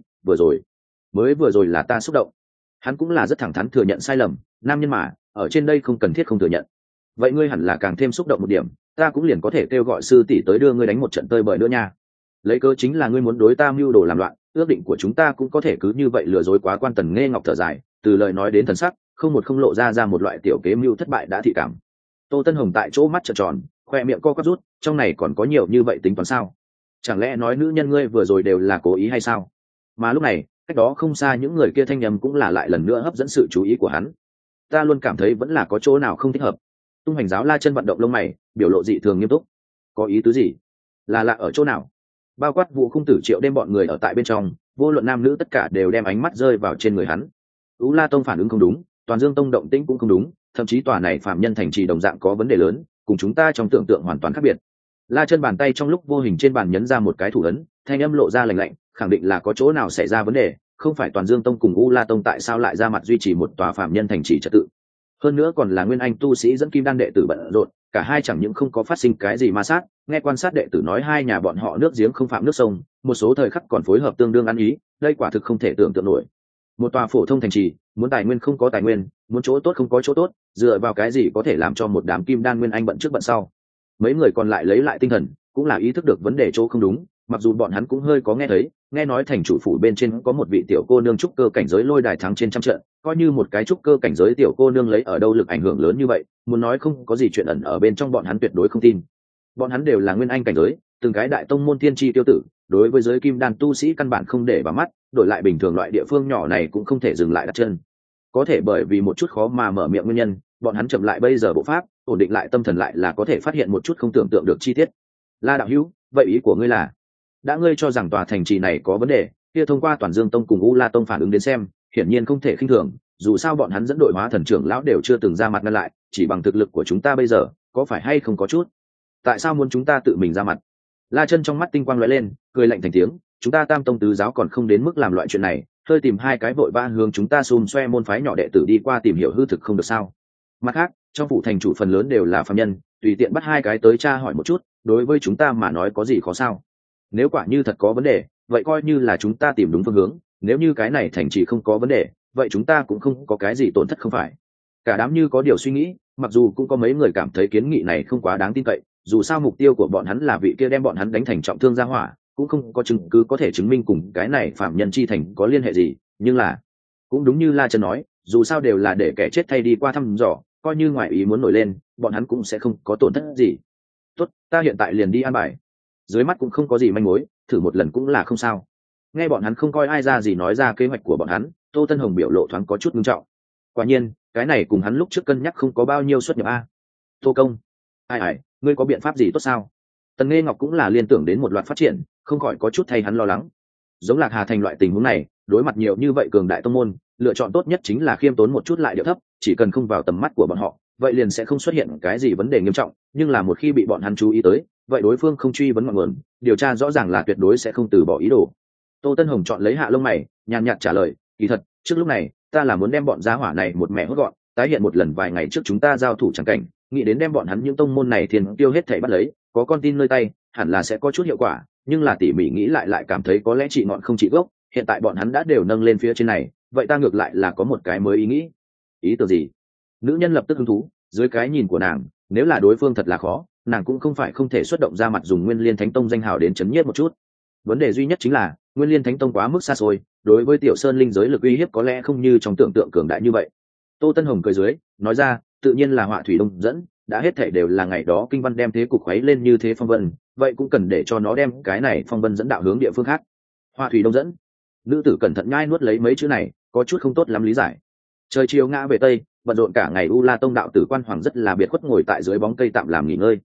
vừa rồi là ta xúc động. Hắn cũng là rất thẳng thắn thừa nhận sai lầm, nam nhân mà, ở trên đây không cần thiết không thừa nhận. Vậy ngươi hẳn là càng thêm xúc động một điểm, ta cũng liền có thể kêu gọi sư tỷ tới đưa ngươi đánh một trận tơi bời nữa nha. Lấy cớ chính là ngươi muốn đối ta mưu đồ làm loạn, ước định của chúng ta cũng có thể cứ như vậy lừa dối quá quan. Tần Nghe Ngọc thở dài, từ lời nói đến thần sắc, không lộ ra một loại tiểu kế mưu thất bại đã thị cảm. Tô Tân Hồng tại chỗ mắt trợn tròn, khoe miệng co quắp rút, trong này còn có nhiều như vậy tính toán sao? Chẳng lẽ nói nữ nhân ngươi vừa rồi đều là cố ý hay sao? Mà lúc này, cách đó không xa những người kia thanh âm cũng là lại lần nữa hấp dẫn sự chú ý của hắn. Ta luôn cảm thấy vẫn là có chỗ nào không thích hợp. Tung Hành Giáo La Chân vận động lông mày, biểu lộ dị thường nghiêm túc. Có ý tứ gì? Là lạ ở chỗ nào? Bao quát Vũ Khung Tử Triệu đem bọn người ở tại bên trong, vô luận nam nữ tất cả đều đem ánh mắt rơi vào trên người hắn. Ú La Tông phản ứng không đúng, Toàn Dương Tông động tĩnh cũng không đúng, thậm chí tòa này phạm nhân thành trì đồng dạng có vấn đề lớn, cùng chúng ta trong tưởng tượng hoàn toàn khác biệt. La Chân bàn tay trong lúc vô hình trên bàn nhấn ra một cái thủ ấn, thanh âm lộ ra lạnh lạnh, khẳng định là có chỗ nào xảy ra vấn đề, không phải Toàn Dương Tông cùng U La Tông tại sao lại ra mặt duy trì một tòa phạm nhân thành trì trật tự. Hơn nữa còn là nguyên anh tu sĩ dẫn kim đan đệ tử bận rộn, cả hai chẳng những không có phát sinh cái gì ma sát, nghe quan sát đệ tử nói hai nhà bọn họ nước giếng không phạm nước sông, một số thời khắc còn phối hợp tương đương ăn ý, đây quả thực không thể tưởng tượng nổi. Một tòa phổ thông thành trì, muốn tài nguyên không có tài nguyên, muốn chỗ tốt không có chỗ tốt, dựa vào cái gì có thể làm cho một đám kim đan nguyên anh bận trước bận sau? Mấy người còn lại lấy lại tinh thần, cũng là ý thức được vấn đề chỗ không đúng, mặc dù bọn hắn cũng hơi có nghe thấy, nghe nói thành chủ phủ bên trên có một vị tiểu cô nương trúc cơ cảnh giới lôi đài thắng trên trăm trận, coi như một cái trúc cơ cảnh giới tiểu cô nương lấy ở đâu lực ảnh hưởng lớn như vậy, muốn nói không có gì chuyện ẩn ở bên trong bọn hắn tuyệt đối không tin. Bọn hắn đều là nguyên anh cảnh giới, từng cái đại tông môn thiên chi tiêu tử, đối với giới kim đan tu sĩ căn bản không để vào mắt, đổi lại bình thường loại địa phương nhỏ này cũng không thể dừng lại đặt chân. Có thể bởi vì một chút khó mà mở miệng nguyên nhân, bọn hắn chậm lại bây giờ bộ pháp, ổn định lại tâm thần lại là có thể phát hiện một chút không tưởng tượng được chi tiết. La đạo hữu, vậy ý của ngươi là, đã ngươi cho rằng tòa thành trì này có vấn đề, kia thông qua Toàn Dương Tông cùng U La Tông phản ứng đến xem, hiển nhiên không thể khinh thường, dù sao bọn hắn dẫn đội hóa thần trưởng lão đều chưa từng ra mặt ngăn lại, chỉ bằng thực lực của chúng ta bây giờ, có phải hay không có chút? Tại sao muốn chúng ta tự mình ra mặt? La Chân trong mắt tinh quang lóe lên, cười lạnh thành tiếng, chúng ta Tam Tông tứ giáo còn không đến mức làm loại chuyện này, hơi tìm hai cái vội vã hướng chúng ta xùm xoe môn phái nhỏ đệ tử đi qua tìm hiểu hư thực không được sao? Mặt khác, trong phủ thành chủ phần lớn đều là phàm nhân, tùy tiện bắt hai cái tới tra hỏi một chút, đối với chúng ta mà nói có gì khó sao? Nếu quả như thật có vấn đề, vậy coi như là chúng ta tìm đúng phương hướng, nếu như cái này thành trì không có vấn đề, vậy chúng ta cũng không có cái gì tổn thất không phải? Cả đám như có điều suy nghĩ, mặc dù cũng có mấy người cảm thấy kiến nghị này không quá đáng tin cậy, dù sao mục tiêu của bọn hắn là vị kia đem bọn hắn đánh thành trọng thương ra hỏa, cũng không có chứng cứ có thể chứng minh cùng cái này phạm nhân chi thành có liên hệ gì, nhưng là cũng đúng như La Chân nói, dù sao đều là để kẻ chết thay đi qua thăm dò, coi như ngoại ý muốn nổi lên, bọn hắn cũng sẽ không có tổn thất gì. Tốt, ta hiện tại liền đi an bài. Dưới mắt cũng không có gì manh mối, thử một lần cũng là không sao. Nghe bọn hắn không coi ai ra gì nói ra kế hoạch của bọn hắn, Tô Tân Hồng biểu lộ thoáng có chút nghiêm trọng. Quả nhiên, cái này cùng hắn lúc trước cân nhắc không có bao nhiêu xuất nhập a. Tô công, ai, ngươi có biện pháp gì tốt sao? Tần Nghe Ngọc cũng là liên tưởng đến một loạt phát triển, không khỏi có chút thay hắn lo lắng. Giống Lạc Hà thành loại tình huống này, đối mặt nhiều như vậy cường đại tông môn, lựa chọn tốt nhất chính là khiêm tốn một chút lại điệu thấp, chỉ cần không vào tầm mắt của bọn họ, vậy liền sẽ không xuất hiện cái gì vấn đề nghiêm trọng, nhưng là một khi bị bọn hắn chú ý tới, vậy đối phương không truy vấn ngọn nguồn, điều tra rõ ràng là tuyệt đối sẽ không từ bỏ ý đồ. Tô Tân Hồng chọn lấy hạ lông mày, nhàn nhạt trả lời, kỳ thật, trước lúc này, ta là muốn đem bọn gia hỏa này một mẻ hốt gọn, tái hiện một lần vài ngày trước chúng ta giao thủ chẳng cảnh, nghĩ đến đem bọn hắn những tông môn này thiên tiêu hết thảy bắt lấy, có con tin nơi tay, hẳn là sẽ có chút hiệu quả, nhưng là tỉ mỉ nghĩ lại cảm thấy có lẽ trị ngọn không trị gốc, hiện tại bọn hắn đã đều nâng lên phía trên này, vậy ta ngược lại là có một cái mới ý nghĩ. Ý tưởng gì? Nữ nhân lập tức hứng thú, dưới cái nhìn của nàng, nếu là đối phương thật là khó, nàng cũng không phải không thể xuất động ra mặt dùng Nguyên Liên Thánh Tông danh hào đến chấn nhiếp một chút. Vấn đề duy nhất chính là Nguyên Liên Thánh Tông quá mức xa xôi, đối với Tiểu Sơn linh giới lực uy hiếp có lẽ không như trong tưởng tượng cường đại như vậy. Tô Tân Hồng cười dưới, nói ra, tự nhiên là Họa Thủy Đông dẫn, đã hết thảy đều là ngày đó kinh văn đem thế cục khuấy lên như thế phong vân, vậy cũng cần để cho nó đem cái này phong vân dẫn đạo hướng địa phương khác. Họa Thủy Đông dẫn. Nữ tử cẩn thận nhai nuốt lấy mấy chữ này, có chút không tốt lắm lý giải. Trời chiều ngã về tây, bận rộn cả ngày U La Tông đạo tử Quan Hoàng rất là biệt khuất ngồi tại dưới bóng cây tạm làm nghỉ ngơi.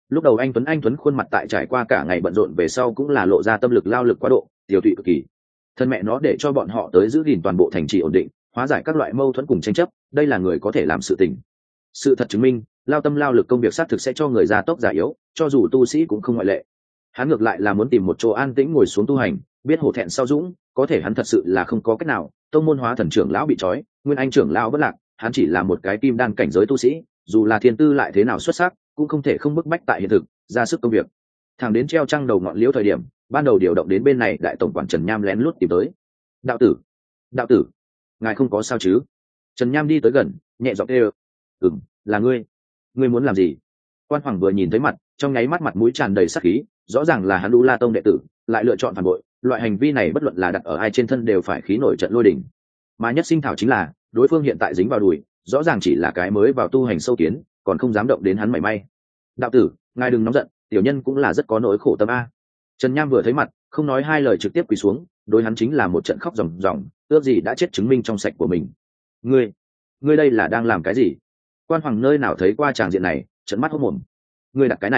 lúc đầu anh tuấn khuôn mặt tại trải qua cả ngày bận rộn về sau cũng là lộ ra tâm lực lao lực quá độ, tiêu tụy cực kỳ. Thân mẹ nó để cho bọn họ tới giữ gìn toàn bộ thành trì ổn định, hóa giải các loại mâu thuẫn cùng tranh chấp, đây là người có thể làm sự tình. Sự thật chứng minh, lao tâm lao lực công việc xác thực sẽ cho người già tốc già yếu, cho dù tu sĩ cũng không ngoại lệ. Hắn ngược lại là muốn tìm một chỗ an tĩnh ngồi xuống tu hành, biết hổ thẹn sau dũng, có thể hắn thật sự là không có cách nào. Tông môn hóa thần trưởng lão bị trói, nguyên anh trưởng lão bất lạc, hắn chỉ là một cái kim đan cảnh giới tu sĩ, dù là thiên tư lại thế nào xuất sắc, cũng không thể không bức bách tại hiện thực ra sức công việc. Thằng đến treo trăng đầu ngọn liễu thời điểm, ban đầu điều động đến bên này đại tổng quản Trần Nham lén lút tìm tới. Đạo tử, ngài không có sao chứ? Trần Nham đi tới gần, nhẹ giọng kêu. Là ngươi muốn làm gì? Quan Hoàng vừa nhìn thấy mặt, trong nháy mắt mặt mũi tràn đầy sát khí, rõ ràng là hắn U La Tông đệ tử, lại lựa chọn phản bội, loại hành vi này bất luận là đặt ở ai trên thân đều phải khí nổi trận lôi đình. Mà nhất sinh thảo chính là, đối phương hiện tại dính vào đùi, rõ ràng chỉ là cái mới vào tu hành sâu kiến, còn không dám động đến hắn mảy may. Đạo tử, ngài đừng nóng giận, tiểu nhân cũng là rất có nỗi khổ tâm a. Trần Nham vừa thấy mặt, không nói hai lời trực tiếp quỳ xuống, đối hắn chính là một trận khóc ròng ròng, ước gì đã chết chứng minh trong sạch của mình. Ngươi đây là đang làm cái gì? Quan Hoàng nơi nào thấy qua tràng diện này, trợn mắt hốt mồm. Ngươi đặt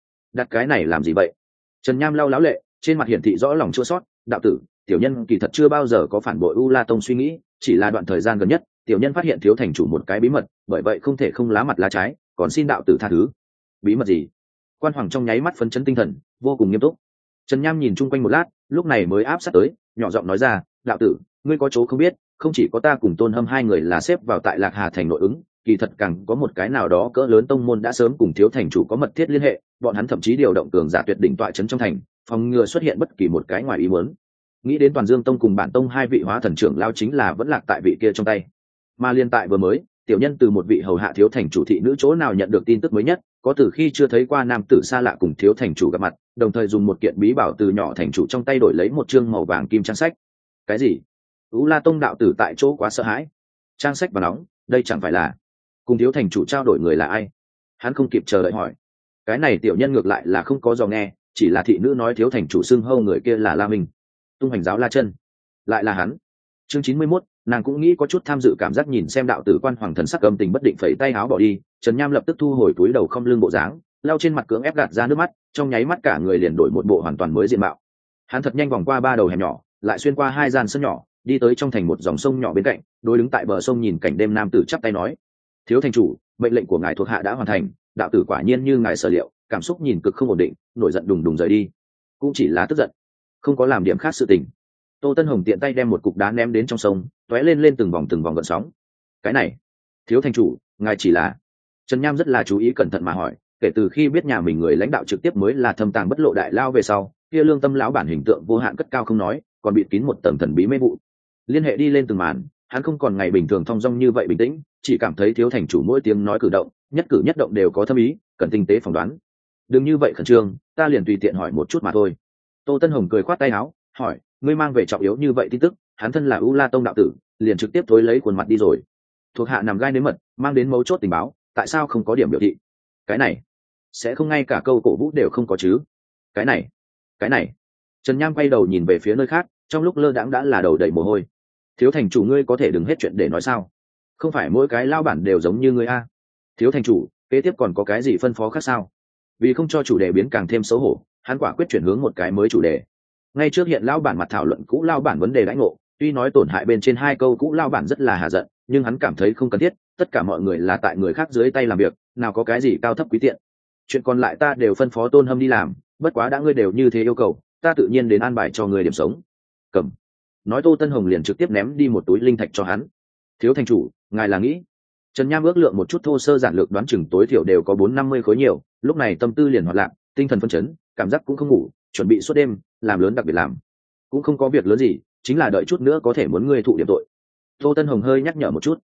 cái này làm gì vậy? Trần Nham lau láo lệ, trên mặt hiển thị rõ lòng chua xót. Đạo tử, tiểu nhân kỳ thật chưa bao giờ có phản bội U La Tông suy nghĩ, chỉ là đoạn thời gian gần nhất, tiểu nhân phát hiện thiếu thành chủ một cái bí mật, bởi vậy không thể không lá mặt lá trái, còn xin đạo tử tha thứ. Bí mật gì? Quan Hoàng trong nháy mắt phấn chấn tinh thần, vô cùng nghiêm túc. Trần Nham nhìn chung quanh một lát, lúc này mới áp sát tới, nhỏ giọng nói ra, đạo tử, ngươi có chỗ không biết, không chỉ có ta cùng Tôn Hâm hai người là xếp vào tại Lạc Hà thành nội ứng, kỳ thật càng có một cái nào đó cỡ lớn tông môn đã sớm cùng thiếu thành chủ có mật thiết liên hệ, bọn hắn thậm chí điều động cường giả tuyệt đỉnh tọa trấn trong thành, phòng ngừa xuất hiện bất kỳ một cái ngoài ý muốn. Nghĩ đến Toàn Dương Tông cùng Bản Tông hai vị hóa thần trưởng lao chính là vẫn lạc tại vị kia trong tay. Mà liên tại vừa mới, tiểu nhân từ một vị hầu hạ thiếu thành chủ thị nữ chỗ nào nhận được tin tức mới nhất, có từ khi chưa thấy qua nam tử xa lạ cùng thiếu thành chủ gặp mặt, đồng thời dùng một kiện bí bảo từ nhỏ thành chủ trong tay đổi lấy một chương màu vàng kim trang sách. Cái gì? U La Tông đạo tử tại chỗ quá sợ hãi. Trang sách và nóng, đây chẳng phải là cùng thiếu thành chủ trao đổi người là ai? Hắn không kịp chờ đợi hỏi. Cái này tiểu nhân ngược lại là không có dò nghe, chỉ là thị nữ nói thiếu thành chủ xưng hâu người kia là La Minh, tung hành giáo La Chân. Lại là hắn. Chương 91, nàng cũng nghĩ có chút tham dự cảm giác nhìn xem đạo tử Quan Hoàng thần sắc âm tình bất định phẩy tay áo bỏ đi. Trần Nham lập tức thu hồi túi đầu không lưng bộ dáng, lau trên mặt cưỡng ép gạt ra nước mắt, trong nháy mắt cả người liền đổi một bộ hoàn toàn mới diện mạo. Hắn thật nhanh vòng qua ba đầu hẻm nhỏ, lại xuyên qua hai gian sân nhỏ, đi tới trong thành một dòng sông nhỏ bên cạnh, đôi đứng tại bờ sông nhìn cảnh đêm nam tử chắp tay nói: thiếu thành chủ, mệnh lệnh của ngài thuộc hạ đã hoàn thành. Đạo tử quả nhiên như ngài sở liệu, cảm xúc nhìn cực không ổn định, nổi giận đùng đùng rời đi, cũng chỉ là tức giận, không có làm điểm khác sự tình. Tô Tân Hồng tiện tay đem một cục đá ném đến trong sông, tóe lên từng vòng gợn sóng. Cái này, thiếu thành chủ, ngài chỉ là... Trần Nham rất là chú ý cẩn thận mà hỏi, kể từ khi biết nhà mình người lãnh đạo trực tiếp mới là thâm tàng bất lộ đại lao về sau, kia lương tâm lão bản hình tượng vô hạn cất cao không nói, còn bịt kín một tầng thần bí mê vụ. Liên hệ đi lên từng màn, hắn không còn ngày bình thường thong dong như vậy bình tĩnh, chỉ cảm thấy thiếu thành chủ mỗi tiếng nói cử động, nhất cử nhất động đều có thâm ý, cần tinh tế phỏng đoán. Đừng như vậy khẩn trương, ta liền tùy tiện hỏi một chút mà thôi. Tô Tân Hồng cười khoát tay áo, hỏi, ngươi mang về trọng yếu như vậy tin tức, hắn thân là U La Tông đạo tử, liền trực tiếp thối lấy khuôn mặt đi rồi. Thuộc hạ nằm gai nếm mật, mang đến mấu chốt tình báo, tại sao không có điểm biểu thị? Cái này, sẽ không ngay cả câu cổ vũ đều không có chứ? Cái này. Trần Nham quay đầu nhìn về phía nơi khác, trong lúc lơ đãng đã là đầu đầy mồ hôi. Thiếu thành chủ, ngươi có thể đừng hết chuyện để nói sao? Không phải mỗi cái lao bản đều giống như ngươi a. Thiếu thành chủ, kế tiếp còn có cái gì phân phó khác sao? Vì không cho chủ đề biến càng thêm xấu hổ, hắn quả quyết chuyển hướng một cái mới chủ đề. Ngay trước hiện lao bản mặt thảo luận cũ lao bản vấn đề đãi ngộ, tuy nói tổn hại bên trên hai câu cũ lao bản rất là hà giận, nhưng hắn cảm thấy không cần thiết, tất cả mọi người là tại người khác dưới tay làm việc, nào có cái gì cao thấp quý tiện. Chuyện còn lại ta đều phân phó Tôn Hâm đi làm, bất quá đã ngươi đều như thế yêu cầu, ta tự nhiên đến an bài cho ngươi điểm sống. Cầm. Nói Tô Tân Hồng liền trực tiếp ném đi một túi linh thạch cho hắn. Thiếu thành chủ, ngài là nghĩ? Trần Nham ước lượng một chút thô sơ giản lược đoán chừng tối thiểu đều có 450 khối nhiều, lúc này tâm tư liền hoạt lạc, tinh thần phấn chấn, cảm giác cũng không ngủ, chuẩn bị suốt đêm, làm lớn đặc biệt làm. Cũng không có việc lớn gì, chính là đợi chút nữa có thể muốn ngươi thụ điểm tội. Tô Tân Hồng hơi nhắc nhở một chút.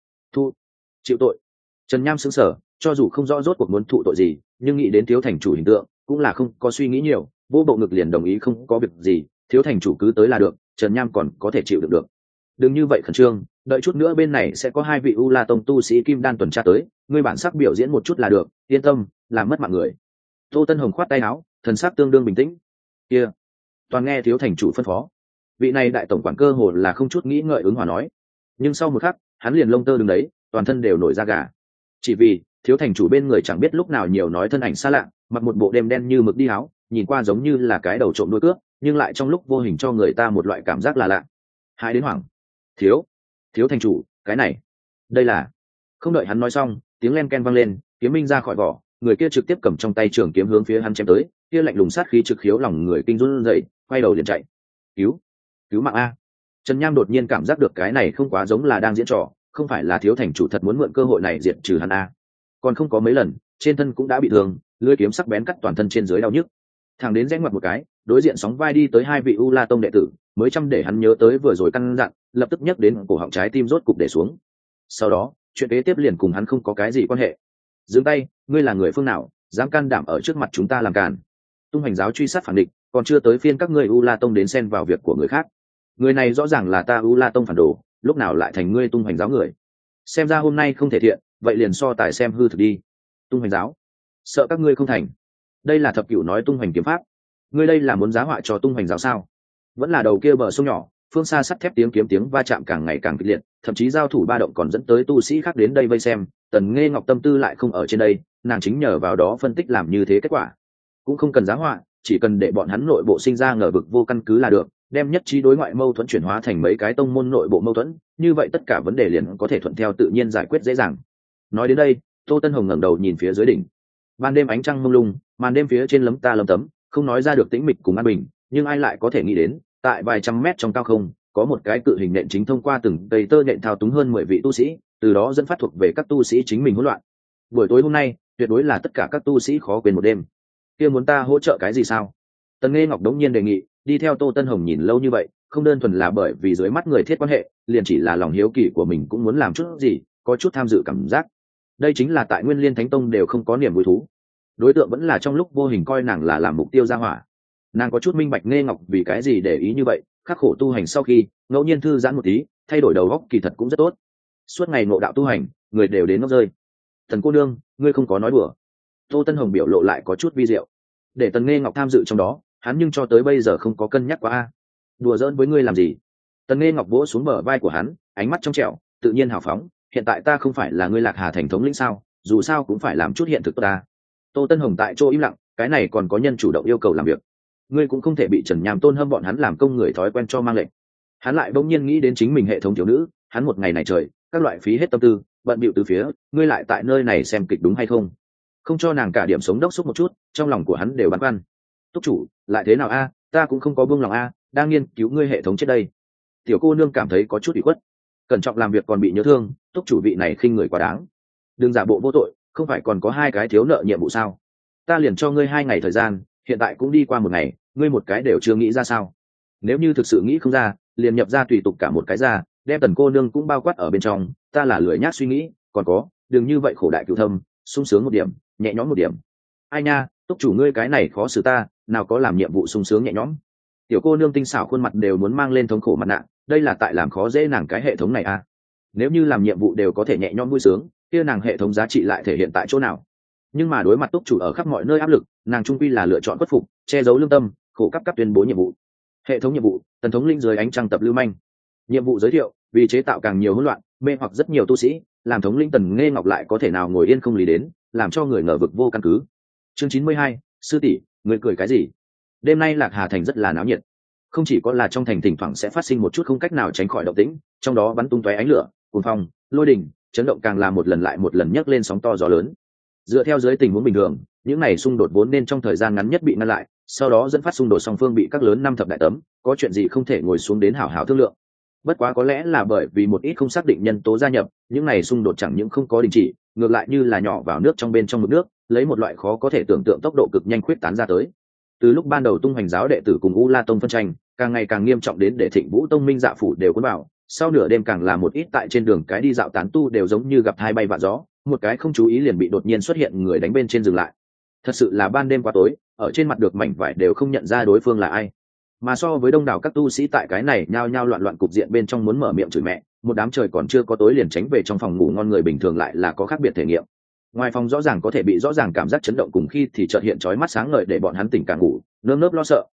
Chịu tội. Trần Nham sững sờ, cho dù không rõ rốt cuộc muốn thụ tội gì, nhưng nghĩ đến thiếu thành chủ hình tượng, cũng là không có suy nghĩ nhiều, vô bộ ngực liền đồng ý không có việc gì, thiếu thành chủ cứ tới là được, Trần Nham còn có thể chịu được. Đừng như vậy khẩn trương, đợi chút nữa bên này sẽ có hai vị U La Tông tu sĩ kim đan tuần tra tới, ngươi bản sắc biểu diễn một chút là được, yên tâm, làm mất mạng người. Tô Tân Hồng khoát tay áo, thần sắc tương đương bình tĩnh. Kia, toàn nghe thiếu thành chủ phân phó. Vị này đại tổng quản cơ hồ là không chút nghĩ ngợi ứng hòa nói, nhưng sau một khắc, hắn liền lông tơ đứng đấy, toàn thân đều nổi da gà. Chỉ vì thiếu thành chủ bên người chẳng biết lúc nào nhiều nói thân ảnh xa lạ, mặc một bộ đêm đen như mực đi áo, nhìn qua giống như là cái đầu trộm đuôi cướp, nhưng lại trong lúc vô hình cho người ta một loại cảm giác là lạ. Hãi đến hoảng. Thiếu thành chủ, cái này, đây là. Không đợi hắn nói xong, tiếng len ken vang lên, kiếm minh ra khỏi vỏ, người kia trực tiếp cầm trong tay trường kiếm hướng phía hắn chém tới, kia lạnh lùng sát khí trực khiếu lòng người kinh run dậy, quay đầu liền chạy. Cứu mạng a. Trần Nham đột nhiên cảm giác được cái này không quá giống là đang diễn trò, không phải là thiếu thành chủ thật muốn mượn cơ hội này diệt trừ hắn a. Còn không có mấy lần, trên thân cũng đã bị thương, lưỡi kiếm sắc bén cắt toàn thân trên dưới đau nhức. Thằng đến rẽ ngoặt một cái, đối diện sóng vai đi tới hai vị U La Tông đệ tử, mới chăm để hắn nhớ tới vừa rồi căn dặn, lập tức nhấc đến cổ họng trái tim rốt cục để xuống. Sau đó, chuyện kế tiếp liền cùng hắn không có cái gì quan hệ. Dừng tay, ngươi là người phương nào, dám can đảm ở trước mặt chúng ta làm càn? Tung Hoành giáo truy sát phản địch, còn chưa tới phiên các ngươi U La Tông đến xen vào việc của người khác. Người này rõ ràng là ta U La Tông phản đồ, lúc nào lại thành ngươi Tung Hoành giáo người? Xem ra hôm nay không thể thiện, vậy liền so tài xem hư thực đi. Tung Hoành giáo, sợ các ngươi không thành. Đây là thập cửu nói Tung Hoành kiếm pháp, ngươi đây là muốn giá họa cho Tung Hoành giáo sao? Vẫn là đầu kia bờ sông nhỏ, phương xa sắt thép tiếng va chạm càng ngày càng kịch liệt, thậm chí giao thủ ba động còn dẫn tới tu sĩ khác đến đây vây xem. Tần Nghê Ngọc tâm tư lại không ở trên đây, nàng chính nhờ vào đó phân tích làm như thế kết quả. Cũng không cần giá họa, chỉ cần để bọn hắn nội bộ sinh ra ngờ vực vô căn cứ là được, đem nhất trí đối ngoại mâu thuẫn chuyển hóa thành mấy cái tông môn nội bộ mâu thuẫn, như vậy tất cả vấn đề liền có thể thuận theo tự nhiên giải quyết dễ dàng. Nói đến đây, Tô Tân Hồng ngẩng đầu nhìn phía dưới đỉnh. Ban đêm ánh trăng mông lung, màn đêm phía trên lấm ta lấm tấm, không nói ra được tĩnh mịch cùng an bình, nhưng ai lại có thể nghĩ đến, tại vài trăm mét trong cao không, có một cái cự hình nện chính thông qua từng cây tơ nện thao túng hơn 10 vị tu sĩ, từ đó dẫn phát thuộc về các tu sĩ chính mình hỗn loạn. Buổi tối hôm nay, tuyệt đối là tất cả các tu sĩ khó quên một đêm. Kia muốn ta hỗ trợ cái gì sao? Tần Nghê Ngọc đống nhiên đề nghị, đi theo Tô Tân Hồng nhìn lâu như vậy, không đơn thuần là bởi vì dưới mắt người thiết quan hệ, liền chỉ là lòng hiếu kỳ của mình cũng muốn làm chút gì, có chút tham dự cảm giác. Đây chính là tại Nguyên Liên Thánh Tông đều không có niềm vui thú. Đối tượng vẫn là trong lúc vô hình coi nàng là làm mục tiêu ra hỏa. Nàng có chút minh bạch Nghê Ngọc vì cái gì để ý như vậy, khắc khổ tu hành sau khi ngẫu nhiên thư giãn một tí, thay đổi đầu óc kỳ thật cũng rất tốt. Suốt ngày ngộ đạo tu hành, người đều đến ngốc rơi. Thần cô nương, ngươi không có nói đùa. Tô Tân Hồng biểu lộ lại có chút vi diệu. Để Tần Nghê Ngọc tham dự trong đó, hắn nhưng cho tới bây giờ không có cân nhắc quá a. Đùa giỡn với ngươi làm gì? Tần Nghê Ngọc vỗ xuống bờ vai của hắn, ánh mắt trong trẻo, tự nhiên hào phóng. Hiện tại ta không phải là ngươi Lạc Hà thành thống lĩnh sao? Dù sao cũng phải làm chút hiện thực ta. Tô Tân Hồng tại chỗ im lặng, cái này còn có nhân chủ động yêu cầu làm việc. Ngươi cũng không thể bị Trần Nham Tôn Hâm bọn hắn làm công người thói quen cho mang lệnh. Hắn lại bỗng nhiên nghĩ đến chính mình hệ thống thiếu nữ, hắn một ngày này trời, các loại phí hết tâm tư, bận bịu từ phía, ngươi lại tại nơi này xem kịch đúng hay không? Không cho nàng cả điểm sống đốc xúc một chút, trong lòng của hắn đều băn khoăn. Túc chủ, lại thế nào a? Ta cũng không có buông lòng a, đang nghiên cứu ngươi hệ thống trước đây. Tiểu cô nương cảm thấy có chút ủy khuất, cẩn trọng làm việc còn bị nhớ thương, Túc chủ vị này khinh người quá đáng. Đừng giả bộ vô tội, không phải còn có 2 cái thiếu nợ nhiệm vụ sao? Ta liền cho ngươi 2 ngày thời gian, hiện tại cũng đi qua 1 ngày, ngươi một cái đều chưa nghĩ ra sao? Nếu như thực sự nghĩ không ra, liền nhập ra tùy tục cả một cái ra, đem Tần cô nương cũng bao quát ở bên trong. Ta là lười nhác suy nghĩ, còn có, đừng như vậy khổ đại cửu thâm, sung sướng một điểm, nhẹ nhõm một điểm. Ai nha, Túc chủ ngươi cái này khó xử ta, nào có làm nhiệm vụ sung sướng nhẹ nhõm. Tiểu cô nương tinh xảo khuôn mặt đều muốn mang lên thống khổ mặt nạ, đây là tại làm khó dễ nàng cái hệ thống này à? Nếu như làm nhiệm vụ đều có thể nhẹ nhõm vui sướng, kia nàng hệ thống giá trị lại thể hiện tại chỗ nào? Nhưng mà đối mặt Túc chủ ở khắp mọi nơi áp lực, nàng trung quy là lựa chọn khuất phục, che giấu lương tâm, khổ cấp tuyên bố nhiệm vụ. Hệ thống nhiệm vụ, Tần thống linh dưới ánh trăng tập lưu manh. Nhiệm vụ giới thiệu, vì chế tạo càng nhiều hỗn loạn, mê hoặc rất nhiều tu sĩ, làm thống lĩnh Tần Nghê Ngọc lại có thể nào ngồi yên không lý đến, làm cho người ngờ vực vô căn cứ. Chương 92, sư tỷ, người cười cái gì? Đêm nay Lạc Hà thành rất là náo nhiệt. Không chỉ có là trong thành thỉnh thoảng sẽ phát sinh một chút không cách nào tránh khỏi động tĩnh, trong đó bắn tung tóe ánh lửa, cuồng phong, lôi đình, chấn động càng là một lần lại một lần nhấc lên sóng to gió lớn. Dựa theo dưới tình huống bình thường, những này xung đột vốn nên trong thời gian ngắn nhất bị ngăn lại, sau đó dẫn phát xung đột song phương bị các lớn 5 thập đại tấm, có chuyện gì không thể ngồi xuống đến hảo hảo thương lượng. Bất quá có lẽ là bởi vì một ít không xác định nhân tố gia nhập, những này xung đột chẳng những không có đình chỉ, ngược lại như là nhỏ vào nước trong bên trong mực nước, lấy một loại khó có thể tưởng tượng tốc độ cực nhanh khuyết tán ra tới. Từ lúc ban đầu Tung Hoành giáo đệ tử cùng U La Tông phân tranh, càng ngày càng nghiêm trọng đến để Thịnh Vũ Tông Minh Dạ phủ đều cuốn vào, sau nửa đêm càng là một ít tại trên đường cái đi dạo tán tu đều giống như gặp hai bay vạ gió, một cái không chú ý liền bị đột nhiên xuất hiện người đánh bên trên dừng lại. Thật sự là ban đêm quá tối, ở trên mặt được mảnh vải đều không nhận ra đối phương là ai. Mà so với đông đảo các tu sĩ tại cái này nhao nhao loạn loạn cục diện bên trong muốn mở miệng chửi mẹ, một đám trời còn chưa có tối liền tránh về trong phòng ngủ ngon người bình thường lại là có khác biệt thể nghiệm. Ngoài phòng rõ ràng có thể bị rõ ràng cảm giác chấn động cùng khi thì chợt hiện chói mắt sáng ngời để bọn hắn tỉnh cả ngủ, nơm nớp lo sợ,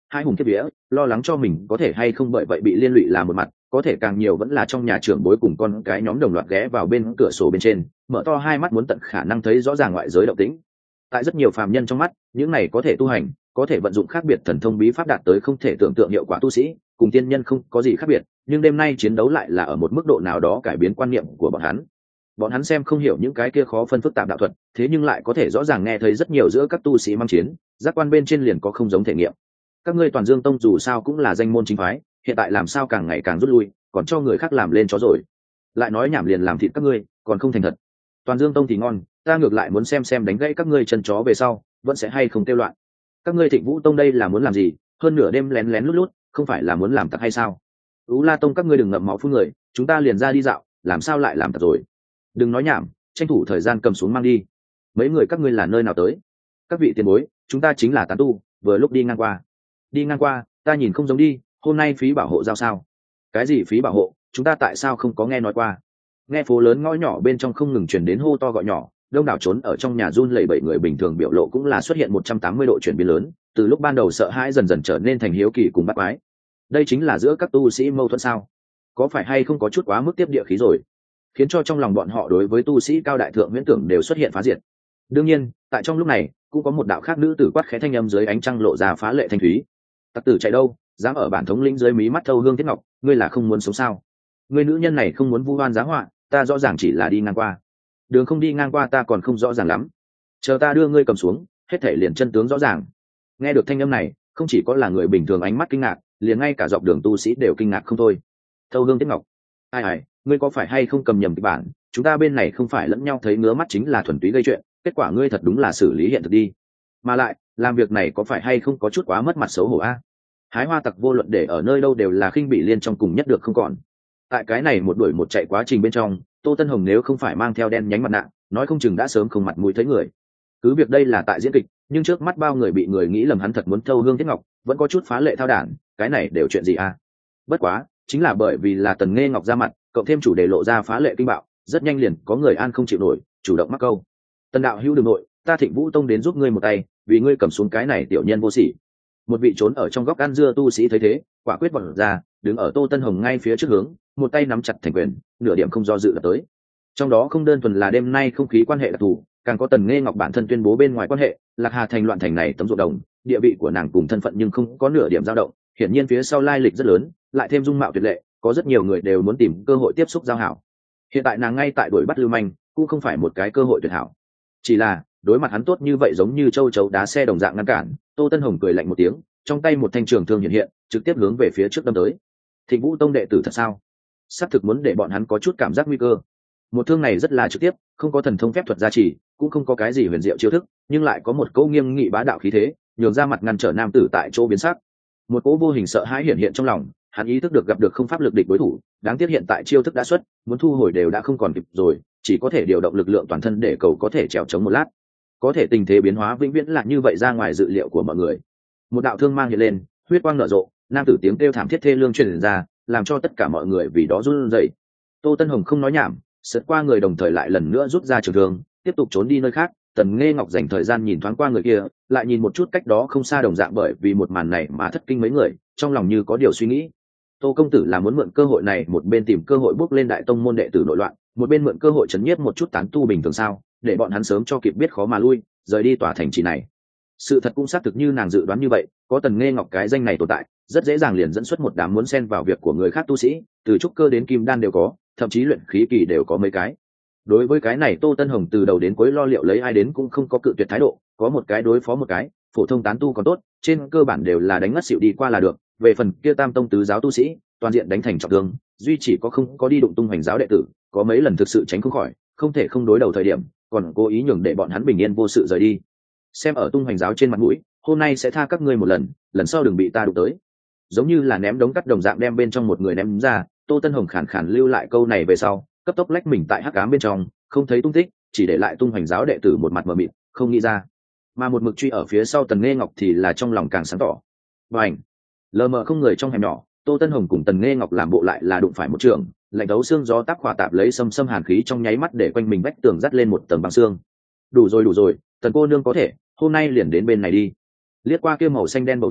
hai hùng kiếp vía, lo lắng cho mình có thể hay không bởi vậy bị liên lụy là một mặt, có thể càng nhiều vẫn là trong nhà trưởng bối cùng con cái nhóm đồng loạt ghé vào bên cửa sổ bên trên, mở to hai mắt muốn tận khả năng thấy rõ ràng ngoại giới động tĩnh. Tại rất nhiều phàm nhân trong mắt, những này có thể tu hành, có thể vận dụng khác biệt thần thông bí pháp đạt tới không thể tưởng tượng hiệu quả tu sĩ, cùng tiên nhân không có gì khác biệt, nhưng đêm nay chiến đấu lại là ở một mức độ nào đó cải biến quan niệm của bọn hắn. Bọn hắn xem không hiểu những cái kia khó phân phức tạp đạo thuật, thế nhưng lại có thể rõ ràng nghe thấy rất nhiều giữa các tu sĩ mang chiến, giác quan bên trên liền có không giống thể nghiệm. Các ngươi Toàn Dương Tông dù sao cũng là danh môn chính phái, hiện tại làm sao càng ngày càng rút lui, còn cho người khác làm lên chó rồi. Lại nói nhảm liền làm thịt các ngươi, còn không thành thật. Toàn Dương Tông thì ngon, ta ngược lại muốn xem đánh gãy các ngươi chân chó về sau, vẫn sẽ hay không tiêu loạn. Các ngươi Thịnh Vũ Tông đây là muốn làm gì? Hơn nửa đêm lén lén lút lút, không phải là muốn làm tặc hay sao? Ú La Tông các ngươi đừng ngậm máu phun người, chúng ta liền ra đi dạo, làm sao lại làm tặc rồi? Đừng nói nhảm, tranh thủ thời gian cầm xuống mang đi. Mấy người các ngươi là nơi nào tới? Các vị tiền bối, chúng ta chính là tán tu, vừa lúc đi ngang qua. Đi ngang qua, ta nhìn không giống đi, hôm nay phí bảo hộ giao sao? Cái gì phí bảo hộ, chúng ta tại sao không có nghe nói qua? Nghe phố lớn ngõ nhỏ bên trong không ngừng truyền đến hô to gọi nhỏ, đông đảo trốn ở trong nhà run lẩy bẩy người bình thường biểu lộ cũng là xuất hiện 180 độ chuyển biến lớn, từ lúc ban đầu sợ hãi dần dần trở nên thành hiếu kỳ cùng bắt quái. Đây chính là giữa các tu sĩ mâu thuẫn sao? Có phải hay không có chút quá mức tiếp địa khí rồi, khiến cho trong lòng bọn họ đối với tu sĩ cao đại thượng huyễn tưởng đều xuất hiện phá diệt. Đương nhiên, tại trong lúc này, cũng có một đạo khác nữ tử quát khẽ thanh âm dưới ánh trăng lộ ra phá lệ thanh thúy. Tặc tử chạy đâu, dám ở bản thống lĩnh dưới mí mắt thâu hương thiết ngọc, ngươi là không muốn sống sao? Ngươi nữ nhân này không muốn vu oan giá họa, ta rõ ràng chỉ là đi ngang qua. Đường không đi ngang qua ta còn không rõ ràng lắm, chờ ta đưa ngươi cầm xuống, hết thể liền chân tướng rõ ràng. Nghe được thanh âm này, không chỉ có là người bình thường ánh mắt kinh ngạc, liền ngay cả dọc đường tu sĩ đều kinh ngạc không thôi. Thâu hương thiết ngọc, ai, ngươi có phải hay không cầm nhầm kịch bản? Chúng ta bên này không phải lẫn nhau thấy ngứa mắt chính là thuần túy gây chuyện, kết quả ngươi thật đúng là xử lý hiện thực đi. Mà lại, làm việc này có phải hay không có chút quá mất mặt xấu hổ a? Hái hoa tặc vô luận để ở nơi đâu đều là khinh bị liên trong cùng nhất được không còn. Tại cái này một đuổi một chạy quá trình bên trong, Tô Tân Hồng nếu không phải mang theo đen nhánh mặt nạ, nói không chừng đã sớm không mặt mũi thấy người. Cứ việc đây là tại diễn kịch, nhưng trước mắt bao người bị người nghĩ lầm hắn thật muốn thâu hương thiết ngọc, vẫn có chút phá lệ thao đản, cái này đều chuyện gì a? Bất quá, chính là bởi vì là Tần Nghê Ngọc ra mặt, cộng thêm chủ đề lộ ra phá lệ kinh bạo, rất nhanh liền có người an không chịu nổi, chủ động mắc câu. Tần đạo hữu đường nội, ta Thịnh Vũ Tông đến giúp ngươi một tay, vì ngươi cầm xuống cái này tiểu nhân vô sỉ. Một vị trốn ở trong góc ăn dưa tu sĩ thấy thế, quả quyết vọt ra, đứng ở Tô Tân Hồng ngay phía trước hướng, một tay nắm chặt thành quyền, nửa điểm không do dự đập tới. Trong đó không đơn thuần là đêm nay không khí quan hệ đặc thù, càng có Tần Nghê Ngọc bản thân tuyên bố bên ngoài quan hệ, Lạc Hà thành loạn thành này tấm ruộng đồng, địa vị của nàng cùng thân phận nhưng không có nửa điểm dao động, hiển nhiên phía sau lai lịch rất lớn, lại thêm dung mạo tuyệt lệ, có rất nhiều người đều muốn tìm cơ hội tiếp xúc giao hảo. Hiện tại nàng ngay tại đuổi bắt lưu manh, cũng không phải một cái cơ hội tuyệt hảo. Chỉ là, đối mặt hắn tốt như vậy giống như châu chấu đá xe đồng dạng ngăn cản, Tô Tân Hồng cười lạnh một tiếng, trong tay một thanh trường thương hiện hiện, trực tiếp hướng về phía trước đâm tới. Thịnh Vũ Tông đệ tử thật sao? Sắp thực muốn để bọn hắn có chút cảm giác nguy cơ. Một thương này rất là trực tiếp, không có thần thông phép thuật gia trì, cũng không có cái gì huyền diệu chiêu thức, nhưng lại có một cỗ nghiêm nghị bá đạo khí thế, nhường ra mặt ngăn trở nam tử tại chỗ biến sắc. Một cỗ vô hình sợ hãi hiện hiện trong lòng, hắn ý thức được gặp được không pháp lực địch đối thủ, đáng tiếc hiện tại chiêu thức đã xuất, muốn thu hồi đều đã không còn kịp rồi, chỉ có thể điều động lực lượng toàn thân để cầu có thể trèo chống một lát. Có thể tình thế biến hóa vĩnh viễn là như vậy ra ngoài dự liệu của mọi người. Một đạo thương mang hiện lên, huyết quang nở rộ, nam tử tiếng kêu thảm thiết thê lương truyền ra, làm cho tất cả mọi người vì đó run rẩy. Tô Tân Hồng không nói nhảm, sượt qua người đồng thời lại lần nữa rút ra trường thương, tiếp tục trốn đi nơi khác. Tần Nghê Ngọc dành thời gian nhìn thoáng qua người kia, lại nhìn một chút cách đó không xa đồng dạng bởi vì một màn này mà thất kinh mấy người, trong lòng như có điều suy nghĩ. Tô công tử là muốn mượn cơ hội này một bên tìm cơ hội bước lên đại tông môn đệ tử nội loạn, một bên mượn cơ hội chấn nhiếp một chút tán tu bình thường sao, để bọn hắn sớm cho kịp biết khó mà lui, rời đi tòa thành trì này. Sự thật cũng xác thực như nàng dự đoán như vậy, có Tần Nghê Ngọc cái danh này tồn tại, rất dễ dàng liền dẫn xuất một đám muốn xen vào việc của người khác tu sĩ, từ trúc cơ đến kim đan đều có, thậm chí luyện khí kỳ đều có mấy cái. Đối với cái này Tô Tân Hồng từ đầu đến cuối lo liệu lấy ai đến cũng không có cự tuyệt thái độ, có một cái đối phó một cái, phổ thông tán tu còn tốt, trên cơ bản đều là đánh ngất xỉu đi qua là được, về phần kia tam tông tứ giáo tu sĩ, toàn diện đánh thành trọng thương, duy chỉ có không có đi đụng tung hoành giáo đệ tử, có mấy lần thực sự tránh không khỏi, không thể không đối đầu thời điểm, còn cố ý nhường để bọn hắn bình yên vô sự rời đi. Xem ở tung hoành giáo trên mặt mũi, hôm nay sẽ tha các ngươi một lần, lần sau đừng bị ta đụng tới. Giống như là ném đống cắt đồng dạng đem bên trong một người ném ra, Tô Tân Hồng khàn khàn lưu lại câu này về sau, cấp tốc lách mình tại hắc ám bên trong, không thấy tung tích, chỉ để lại tung hoành giáo đệ tử một mặt mờ mịt, không nghĩ ra. Mà một mực truy ở phía sau Tần Nghê Ngọc thì là trong lòng càng sáng tỏ. Bành! Lờ mờ không người trong hẻm nhỏ, Tô Tân Hồng cùng Tần Nghê Ngọc làm bộ lại là đụng phải một trường, lạnh đấu xương gió tác hỏa tạp lấy xâm hàn khí trong nháy mắt để quanh mình vách tường dắt lên một tầng băng xương. Đủ rồi, Tần cô nương có thể, hôm nay liền đến bên này đi. Liếc qua kia màu xanh đen bầu trời,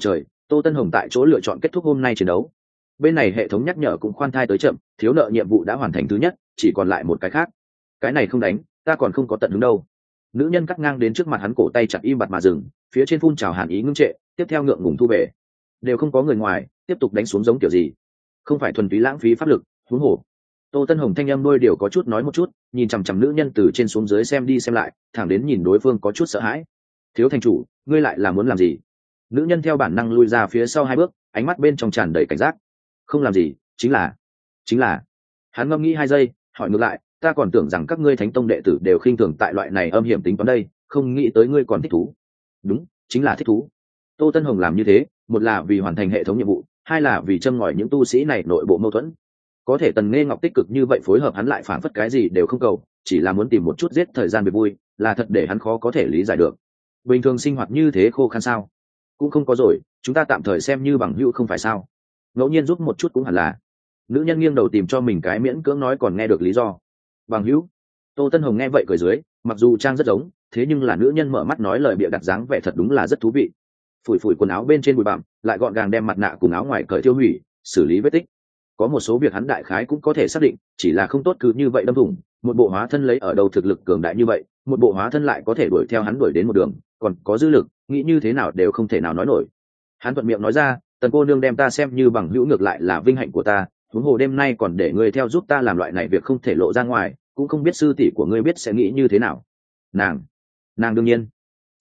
Tô Tân Hồng tại chỗ lựa chọn kết thúc hôm nay chiến đấu. Bên này hệ thống nhắc nhở cũng khoan thai tới chậm, thiếu nợ nhiệm vụ đã hoàn thành thứ nhất, chỉ còn lại một cái khác. Cái này không đánh, ta còn không có tận hứng đâu. Nữ nhân cắt ngang đến trước mặt hắn, cổ tay chặt im bặt mà dừng, phía trên phun trào hàn ý ngưng trệ, tiếp theo ngượng ngùng thu về. Đều không có người ngoài, tiếp tục đánh xuống giống kiểu gì? Không phải thuần túy lãng phí pháp lực, huống hồ. Tô Tân Hồng thanh âm đôi điều có chút nói một chút, nhìn chằm chằm nữ nhân từ trên xuống dưới xem đi xem lại, thẳng đến nhìn đối phương có chút sợ hãi. Thiếu thành chủ, ngươi lại là muốn làm gì? Nữ nhân theo bản năng lui ra phía sau 2 bước, ánh mắt bên trong tràn đầy cảnh giác. Không làm gì, chính là. Hắn ngẫm nghĩ 2 giây, hỏi ngược lại, ta còn tưởng rằng các ngươi thánh tông đệ tử đều khinh thường tại loại này âm hiểm tính toán đây, không nghĩ tới ngươi còn thích thú. Đúng, chính là thích thú. Tô Tân Hồng làm như thế, một là vì hoàn thành hệ thống nhiệm vụ, hai là vì châm ngòi những tu sĩ này nội bộ mâu thuẫn. Có thể Tần Nghe Ngọc tích cực như vậy phối hợp hắn lại phản phất cái gì đều không cầu, chỉ là muốn tìm một chút giết thời gian về vui, là thật để hắn khó có thể lý giải được. Bình thường sinh hoạt như thế khô khan sao? Cũng không có rồi, chúng ta tạm thời xem như bằng hữu không phải sao? Ngẫu nhiên giúp một chút cũng hẳn là. Nữ nhân nghiêng đầu tìm cho mình cái miễn cưỡng nói còn nghe được lý do. Bằng hữu? Tô Tân Hồng nghe vậy cười dưới, mặc dù trang rất giống, thế nhưng là nữ nhân mở mắt nói lời bịa đặt dáng vẻ thật đúng là rất thú vị. Phủi phủi quần áo bên trên bụi bặm, lại gọn gàng đem mặt nạ cùng áo ngoài cởi tiêu hủy, xử lý vết tích. Có một số việc hắn đại khái cũng có thể xác định, chỉ là không tốt cứ như vậy đâm thủng. Một bộ hóa thân lấy ở đâu thực lực cường đại như vậy, một bộ hóa thân lại có thể đuổi theo hắn đuổi đến một đường, còn có dư lực, nghĩ như thế nào đều không thể nào nói nổi. Hắn thuận miệng nói ra, Tần cô nương đem ta xem như bằng hữu ngược lại là vinh hạnh của ta, huống hồ đêm nay còn để ngươi theo giúp ta làm loại này việc không thể lộ ra ngoài, cũng không biết sư tỷ của ngươi biết sẽ nghĩ như thế nào. Nàng đương nhiên.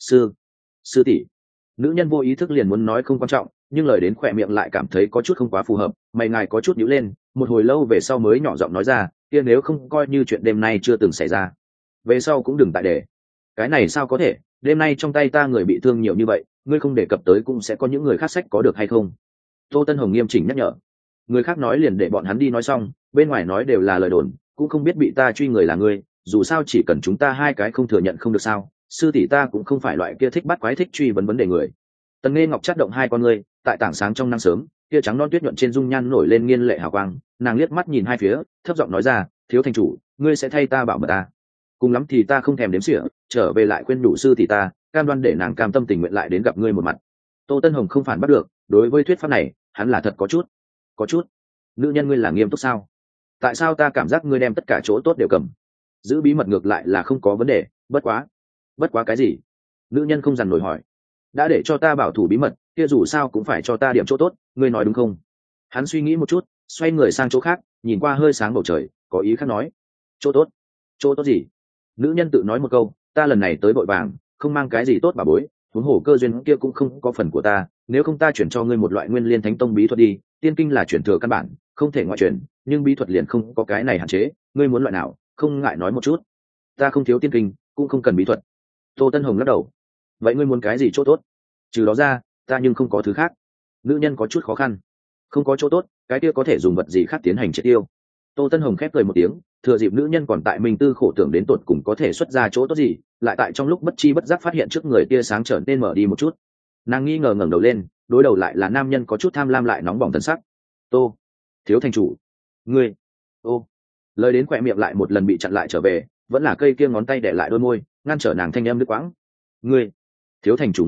Sư tỷ. Nữ nhân vô ý thức liền muốn nói không quan trọng, nhưng lời đến khỏe miệng lại cảm thấy có chút không quá phù hợp, mày ngài có chút nhíu lên, một hồi lâu về sau mới nhỏ giọng nói ra, kia nếu không coi như chuyện đêm nay chưa từng xảy ra, về sau cũng đừng tại để. Cái này sao có thể, đêm nay trong tay ta người bị thương nhiều như vậy, ngươi không đề cập tới cũng sẽ có những người khác sách có được hay không? Tô Tân Hồng nghiêm chỉnh nhắc nhở. Người khác nói liền để bọn hắn đi nói xong, bên ngoài nói đều là lời đồn, cũng không biết bị ta truy người là ngươi, dù sao chỉ cần chúng ta 2 cái không thừa nhận không được sao? Sư tỷ ta cũng không phải loại kia thích bắt quái thích truy vấn vấn đề người. Tần Nghe Ngọc chát động 2 con ngươi, tại tảng sáng trong nắng sớm, kia trắng non tuyết nhuận trên dung nhan nổi lên nghiên lệ hào quang, nàng liếc mắt nhìn 2 phía, thấp giọng nói ra, thiếu thành chủ, ngươi sẽ thay ta bảo mật ta. Cùng lắm thì ta không thèm đếm xỉa, trở về lại khuyên đủ sư tỷ ta, cam đoan để nàng cam tâm tình nguyện lại đến gặp ngươi một mặt. Tô Tân Hồng không phản bắt được, đối với thuyết pháp này, hắn là thật có chút. Nữ nhân ngươi là nghiêm túc sao? Tại sao ta cảm giác ngươi đem tất cả chỗ tốt đều cầm? Giữ bí mật ngược lại là không có vấn đề, bất quá cái gì? Nữ nhân không dằn nổi hỏi. Đã để cho ta bảo thủ bí mật, kia dù sao cũng phải cho ta điểm chỗ tốt, ngươi nói đúng không? Hắn suy nghĩ một chút, xoay người sang chỗ khác, nhìn qua hơi sáng bầu trời, có ý khác nói. Chỗ tốt gì? Nữ nhân tự nói một câu, ta lần này tới vội vàng, không mang cái gì tốt bà bối, huống hồ cơ duyên kia cũng không có phần của ta, nếu không ta chuyển cho ngươi một loại nguyên liên thánh tông bí thuật đi, tiên kinh là chuyển thừa căn bản, không thể ngoại chuyển, nhưng bí thuật liền không có cái này hạn chế, ngươi muốn loại nào, không ngại nói một chút. Ta không thiếu tiên kinh, cũng không cần bí thuật. Tô Tân Hồng lắc đầu. Vậy ngươi muốn cái gì chỗ tốt? Trừ đó ra, ta nhưng không có thứ khác. Nữ nhân có chút khó khăn. Không có chỗ tốt, cái kia có thể dùng vật gì khác tiến hành triệt tiêu? Tô Tân Hồng khép cười một tiếng, thừa dịp nữ nhân còn tại mình tư khổ tưởng đến tột cùng có thể xuất ra chỗ tốt gì, lại tại trong lúc bất chi bất giác phát hiện trước người tia sáng trở nên mở đi một chút. Nàng nghi ngờ ngẩng đầu lên, đối đầu lại là nam nhân có chút tham lam lại nóng bỏng thần sắc. Tô, thiếu thành chủ, ngươi, ô, lời đến khỏe miệng lại một lần bị chặn lại trở về, vẫn là cây kia ngón tay để lại đôi môi, ngăn trở nàng thanh âm đứt quãng. Ngươi, thiếu thành chủ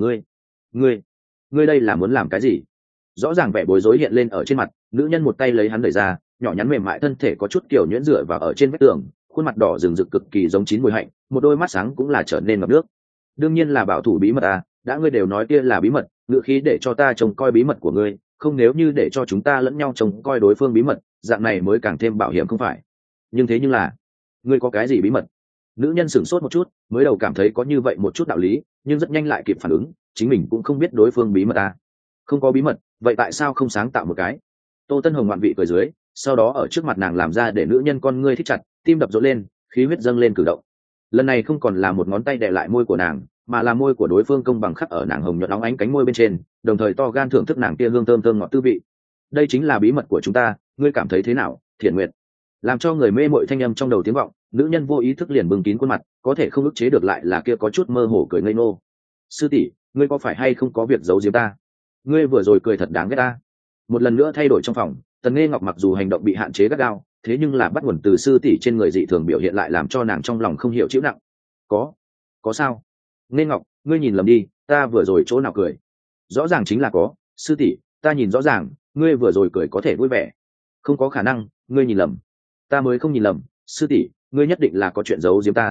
ngươi đây là muốn làm cái gì? Rõ ràng vẻ bối rối hiện lên ở trên mặt, nữ nhân một tay lấy hắn đẩy ra, nhỏ nhắn mềm mại thân thể có chút kiểu nhuyễn rửa vào ở trên vách tường, khuôn mặt đỏ rừng rực cực kỳ giống chín mùi hạnh, một đôi mắt sáng cũng là trở nên ngập nước. Đương nhiên là bảo thủ bí mật à, đã ngươi đều nói kia là bí mật, ngự khí để cho ta trông coi bí mật của ngươi, không nếu như để cho chúng ta lẫn nhau trông coi đối phương bí mật, dạng này mới càng thêm bảo hiểm không phải? Nhưng là, ngươi có cái gì bí mật? Nữ nhân sửng sốt một chút, mới đầu cảm thấy có như vậy một chút đạo lý, nhưng rất nhanh lại kịp phản ứng, chính mình cũng không biết đối phương bí mật à? Không có bí mật, vậy tại sao không sáng tạo một cái? Tô Tân Hồng ngoạn vị cười dưới, sau đó ở trước mặt nàng làm ra để nữ nhân con ngươi thích chặt, tim đập rộn lên, khí huyết dâng lên cử động. Lần này không còn là một ngón tay đè lại môi của nàng, mà là môi của đối phương công bằng khắc ở nàng hồng nhuận óng ánh cánh môi bên trên, đồng thời to gan thưởng thức nàng kia hương thơm thơm ngọt tư vị. Đây chính là bí mật của chúng ta, ngươi cảm thấy thế nào, Thiện Nguyệt? Làm cho người mê mội thanh âm trong đầu tiếng vọng, nữ nhân vô ý thức liền bưng kín khuôn mặt, có thể không ức chế được lại là kia có chút mơ hồ cười ngây ngô. Sư tỷ, ngươi có phải hay không có việc giấu giếm ta? Ngươi vừa rồi cười thật đáng ghét ta. Một lần nữa thay đổi trong phòng, Tần Nghe Ngọc mặc dù hành động bị hạn chế gắt gao, thế nhưng là bắt nguồn từ sư tỷ trên người dị thường biểu hiện lại làm cho nàng trong lòng không hiểu chịu nặng. Có sao? Nghe Ngọc, ngươi nhìn lầm đi, ta vừa rồi chỗ nào cười? Rõ ràng chính là có, sư tỷ, ta nhìn rõ ràng ngươi vừa rồi cười có thể vui vẻ. Không có khả năng, ngươi nhìn lầm. Ta mới không nhìn lầm, sư tỷ, ngươi nhất định là có chuyện giấu giếm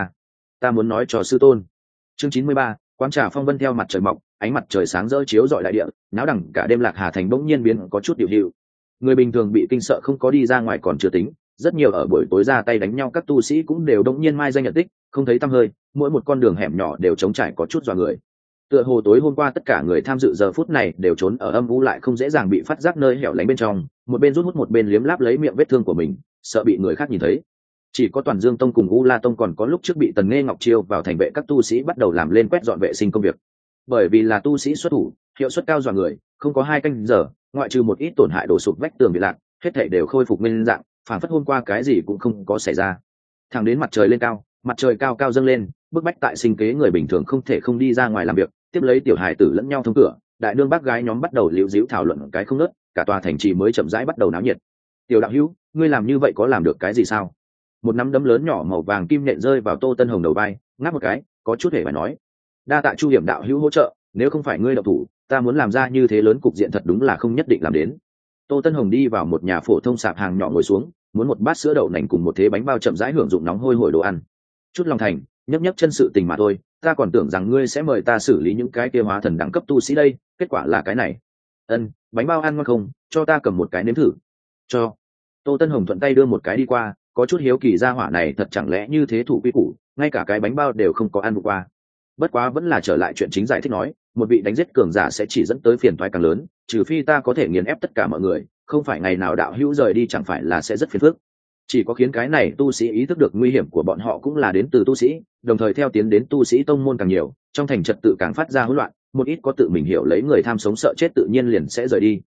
ta muốn nói cho sư tôn. Chương 93, quán trà phong vân theo mặt trời mọc, ánh mặt trời sáng rỡ chiếu rọi đại địa, náo đẳng cả đêm Lạc Hà thành bỗng nhiên biến có chút điều hiệu. Người bình thường bị kinh sợ không có đi ra ngoài còn chưa tính, rất nhiều ở buổi tối ra tay đánh nhau các tu sĩ cũng đều đống nhiên mai danh nhận tích, không thấy tăm hơi, mỗi một con đường hẻm nhỏ đều trống trải có chút dọa người. Tựa hồ tối hôm qua tất cả người tham dự giờ phút này đều trốn ở âm u lại không dễ dàng bị phát giác nơi hẻo lánh bên trong, một bên rút hút một bên liếm láp lấy miệng vết thương của mình, sợ bị người khác nhìn thấy. Chỉ có Toàn Dương Tông cùng U La Tông còn có lúc trước bị Tần Nghê Ngọc chiêu vào thành vệ các tu sĩ bắt đầu làm lên quét dọn vệ sinh công việc. Bởi vì là tu sĩ xuất thủ, hiệu suất cao dọa người, không có 2 canh giờ, ngoại trừ một ít tổn hại đổ sụp vách tường bị lạc, hết thảy đều khôi phục nguyên dạng, phản phất hôm qua cái gì cũng không có xảy ra. Thẳng đến mặt trời lên cao, mặt trời cao cao dâng lên, bức bách tại sinh kế người bình thường không thể không đi ra ngoài làm việc, tiếp lấy tiểu hài tử lẫn nhau thông cửa, đại nương bác gái nhóm bắt đầu liễu díu thảo luận cái không ngớt, cả tòa thành trì mới chậm rãi bắt đầu náo nhiệt. Tiểu đạo hữu, ngươi làm như vậy có làm được cái gì sao? Một nắm đấm lớn nhỏ màu vàng kim nện rơi vào Tô Tân Hồng đầu vai, ngáp một cái, có chút hề phải nói: đa tạ Chu Hiểm đạo hữu hỗ trợ, nếu không phải ngươi động thủ, ta muốn làm ra như thế lớn cục diện thật đúng là không nhất định làm đến. Tô Tân Hồng đi vào một nhà phổ thông sạp hàng nhỏ ngồi xuống, muốn một bát sữa đậu nành cùng một thế bánh bao chậm rãi hưởng dụng nóng hôi hổi đồ ăn. Chút lòng thành, nhấp nhấp chân sự tình mà thôi, ta còn tưởng rằng ngươi sẽ mời ta xử lý những cái kia hóa thần đẳng cấp tu sĩ đây, kết quả là cái này. Bánh bao ăn ngon không, cho ta cầm một cái nếm thử. Cho. Tô Tân Hồng thuận tay đưa một cái đi qua, có chút hiếu kỳ ra hỏa này thật chẳng lẽ như thế thủ quy củ, ngay cả cái bánh bao đều không có ăn vừa qua. Bất quá vẫn là trở lại chuyện chính giải thích nói, một vị đánh giết cường giả sẽ chỉ dẫn tới phiền toái càng lớn, trừ phi ta có thể nghiền ép tất cả mọi người, không phải ngày nào đạo hữu rời đi chẳng phải là sẽ rất phiền phức. Chỉ có khiến cái này tu sĩ ý thức được nguy hiểm của bọn họ cũng là đến từ tu sĩ, đồng thời theo tiến đến tu sĩ tông môn càng nhiều, trong thành trật tự càng phát ra hỗn loạn, một ít có tự mình hiểu lấy người tham sống sợ chết tự nhiên liền sẽ rời đi.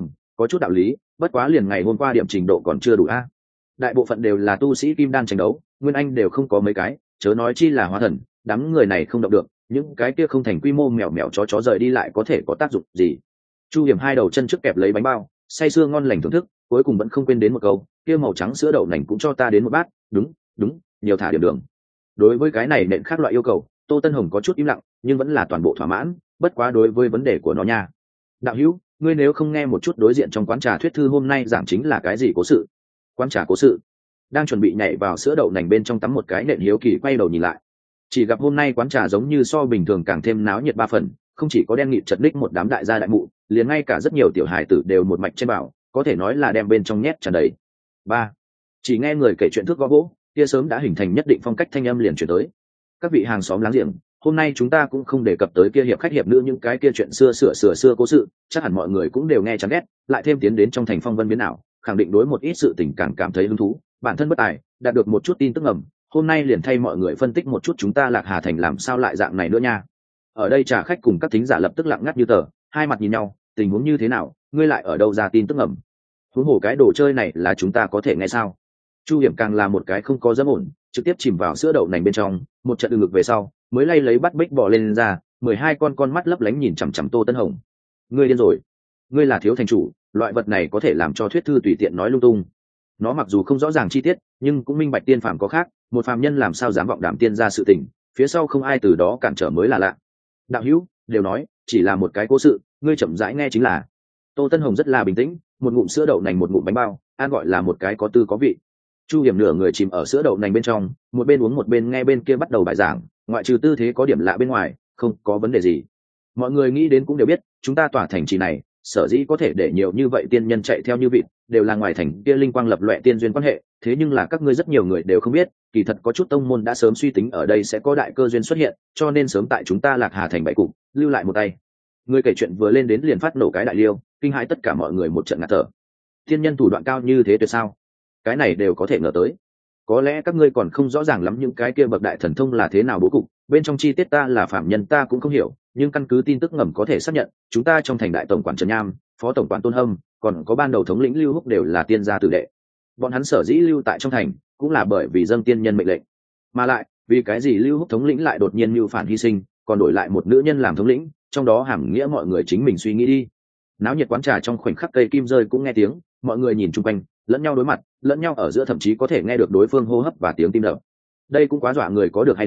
Có chút đạo lý, bất quá liền ngày hôm qua điểm trình độ còn chưa đủ a. Đại bộ phận đều là tu sĩ kim đan tranh đấu, nguyên anh đều không có mấy cái, chớ nói chi là hóa thần, đám người này không động được, những cái kia không thành quy mô mèo mèo chó rời đi lại có thể có tác dụng gì. Chu Hiểm 2 đầu chân trước kẹp lấy bánh bao, say sưa ngon lành thưởng thức, cuối cùng vẫn không quên đến một câu, kia màu trắng sữa đậu nành cũng cho ta đến một bát, đúng, nhiều thả điểm đường. Đối với cái này nện khác loại yêu cầu, Tô Tân Hồng có chút im lặng, nhưng vẫn là toàn bộ thỏa mãn, bất quá đối với vấn đề của nó nha. Đạo hữu, ngươi nếu không nghe một chút đối diện trong quán trà thuyết thư hôm nay giảng chính là cái gì cố sự? Quán trà cố sự? Đang chuẩn bị nhảy vào sữa đậu nành bên trong tắm một cái nện hiếu kỳ quay đầu nhìn lại, chỉ gặp hôm nay quán trà giống như so bình thường càng thêm náo nhiệt 3 phần, không chỉ có đen nghịt chật ních một đám đại gia đại mụ, liền ngay cả rất nhiều tiểu hài tử đều một mạch trên bảo, có thể nói là đem bên trong nhét tràn đầy. Chỉ nghe người kể chuyện thước gõ gỗ, kia sớm đã hình thành nhất định phong cách thanh âm liền chuyển tới. Các vị hàng xóm láng giềng, hôm nay chúng ta cũng không đề cập tới kia hiệp khách hiệp nữ những cái kia chuyện xưa cố sự, chắc hẳn mọi người cũng đều nghe chán ghét, lại thêm tiến đến trong thành phong vân biến ảo, khẳng định đối một ít sự tình cảm thấy hứng thú, bản thân bất tài, đạt được một chút tin tức ngầm, hôm nay liền thay mọi người phân tích một chút chúng ta Lạc Hà thành làm sao lại dạng này nữa nha. Ở đây trà khách cùng các thính giả lập tức lặng ngắt như tờ, hai mặt nhìn nhau, tình huống như thế nào, ngươi lại ở đâu ra tin tức ngầm? Huống hồ cái đồ chơi này là chúng ta có thể nghe sao? Chu Hiểm càng là một cái không có dám ổn, trực tiếp chìm vào sữa đậu nành bên trong, một trận ngực về sau, mới lay lấy bắt bích bò lên ra, 12 con mắt lấp lánh nhìn chằm chằm Tô Tân Hồng. Ngươi điên rồi, ngươi là thiếu thành chủ, loại vật này có thể làm cho thuyết thư tùy tiện nói lung tung. Nó mặc dù không rõ ràng chi tiết, nhưng cũng minh bạch tiên phàm có khác, một phàm nhân làm sao dám vọng đảm tiên ra sự tình, phía sau không ai từ đó cản trở mới là lạ. Đạo hữu, đều nói, chỉ là một cái cố sự, ngươi chậm rãi nghe chính là. Tô Tân Hồng rất là bình tĩnh, một ngụm sữa đậu nành một ngụm bánh bao, an gọi là một cái có tư có vị. Chu Hiểm nửa người chìm ở sữa đậu nành bên trong, một bên uống một bên nghe bên kia bắt đầu bài giảng, ngoại trừ tư thế có điểm lạ bên ngoài, không có vấn đề gì. Mọi người nghĩ đến cũng đều biết, chúng ta tỏa thành trì này, sở dĩ có thể để nhiều như vậy tiên nhân chạy theo như vịt, đều là ngoài thành kia linh quang lập loè tiên duyên quan hệ, thế nhưng là các ngươi rất nhiều người đều không biết, kỳ thật có chút tông môn đã sớm suy tính ở đây sẽ có đại cơ duyên xuất hiện, cho nên sớm tại chúng ta Lạc Hà thành bại cục, lưu lại một tay. Người kể chuyện vừa lên đến liền phát nổ cái đại liêu, kinh hãi tất cả mọi người một trận ngạt thở. Tiên nhân thủ đoạn cao như thế tuyệt sao? Cái này đều có thể ngờ tới. Có lẽ các ngươi còn không rõ ràng lắm những cái kia bậc đại thần thông là thế nào bố cục, bên trong chi tiết ta là phạm nhân ta cũng không hiểu, nhưng căn cứ tin tức ngầm có thể xác nhận, chúng ta trong thành đại tổng quản Trần Nham, phó tổng quản Tôn Hâm, còn có ban đầu thống lĩnh Lưu Húc đều là tiên gia tử đệ. Bọn hắn sở dĩ lưu tại trong thành, cũng là bởi vì dâng tiên nhân mệnh lệnh. Mà lại, vì cái gì Lưu Húc thống lĩnh lại đột nhiên mưu phản hy sinh, còn đổi lại một nữ nhân làm thống lĩnh, trong đó hàm nghĩa mọi người chính mình suy nghĩ đi. Náo nhiệt quán trà trong khoảnh khắc cây kim rơi cũng nghe tiếng, mọi người nhìn chung quanh, lẫn nhau đối mặt, lẫn nhau ở giữa thậm chí có thể nghe được đối phương hô hấp và tiếng tim đập. Đây cũng quá dọa người có được hay không?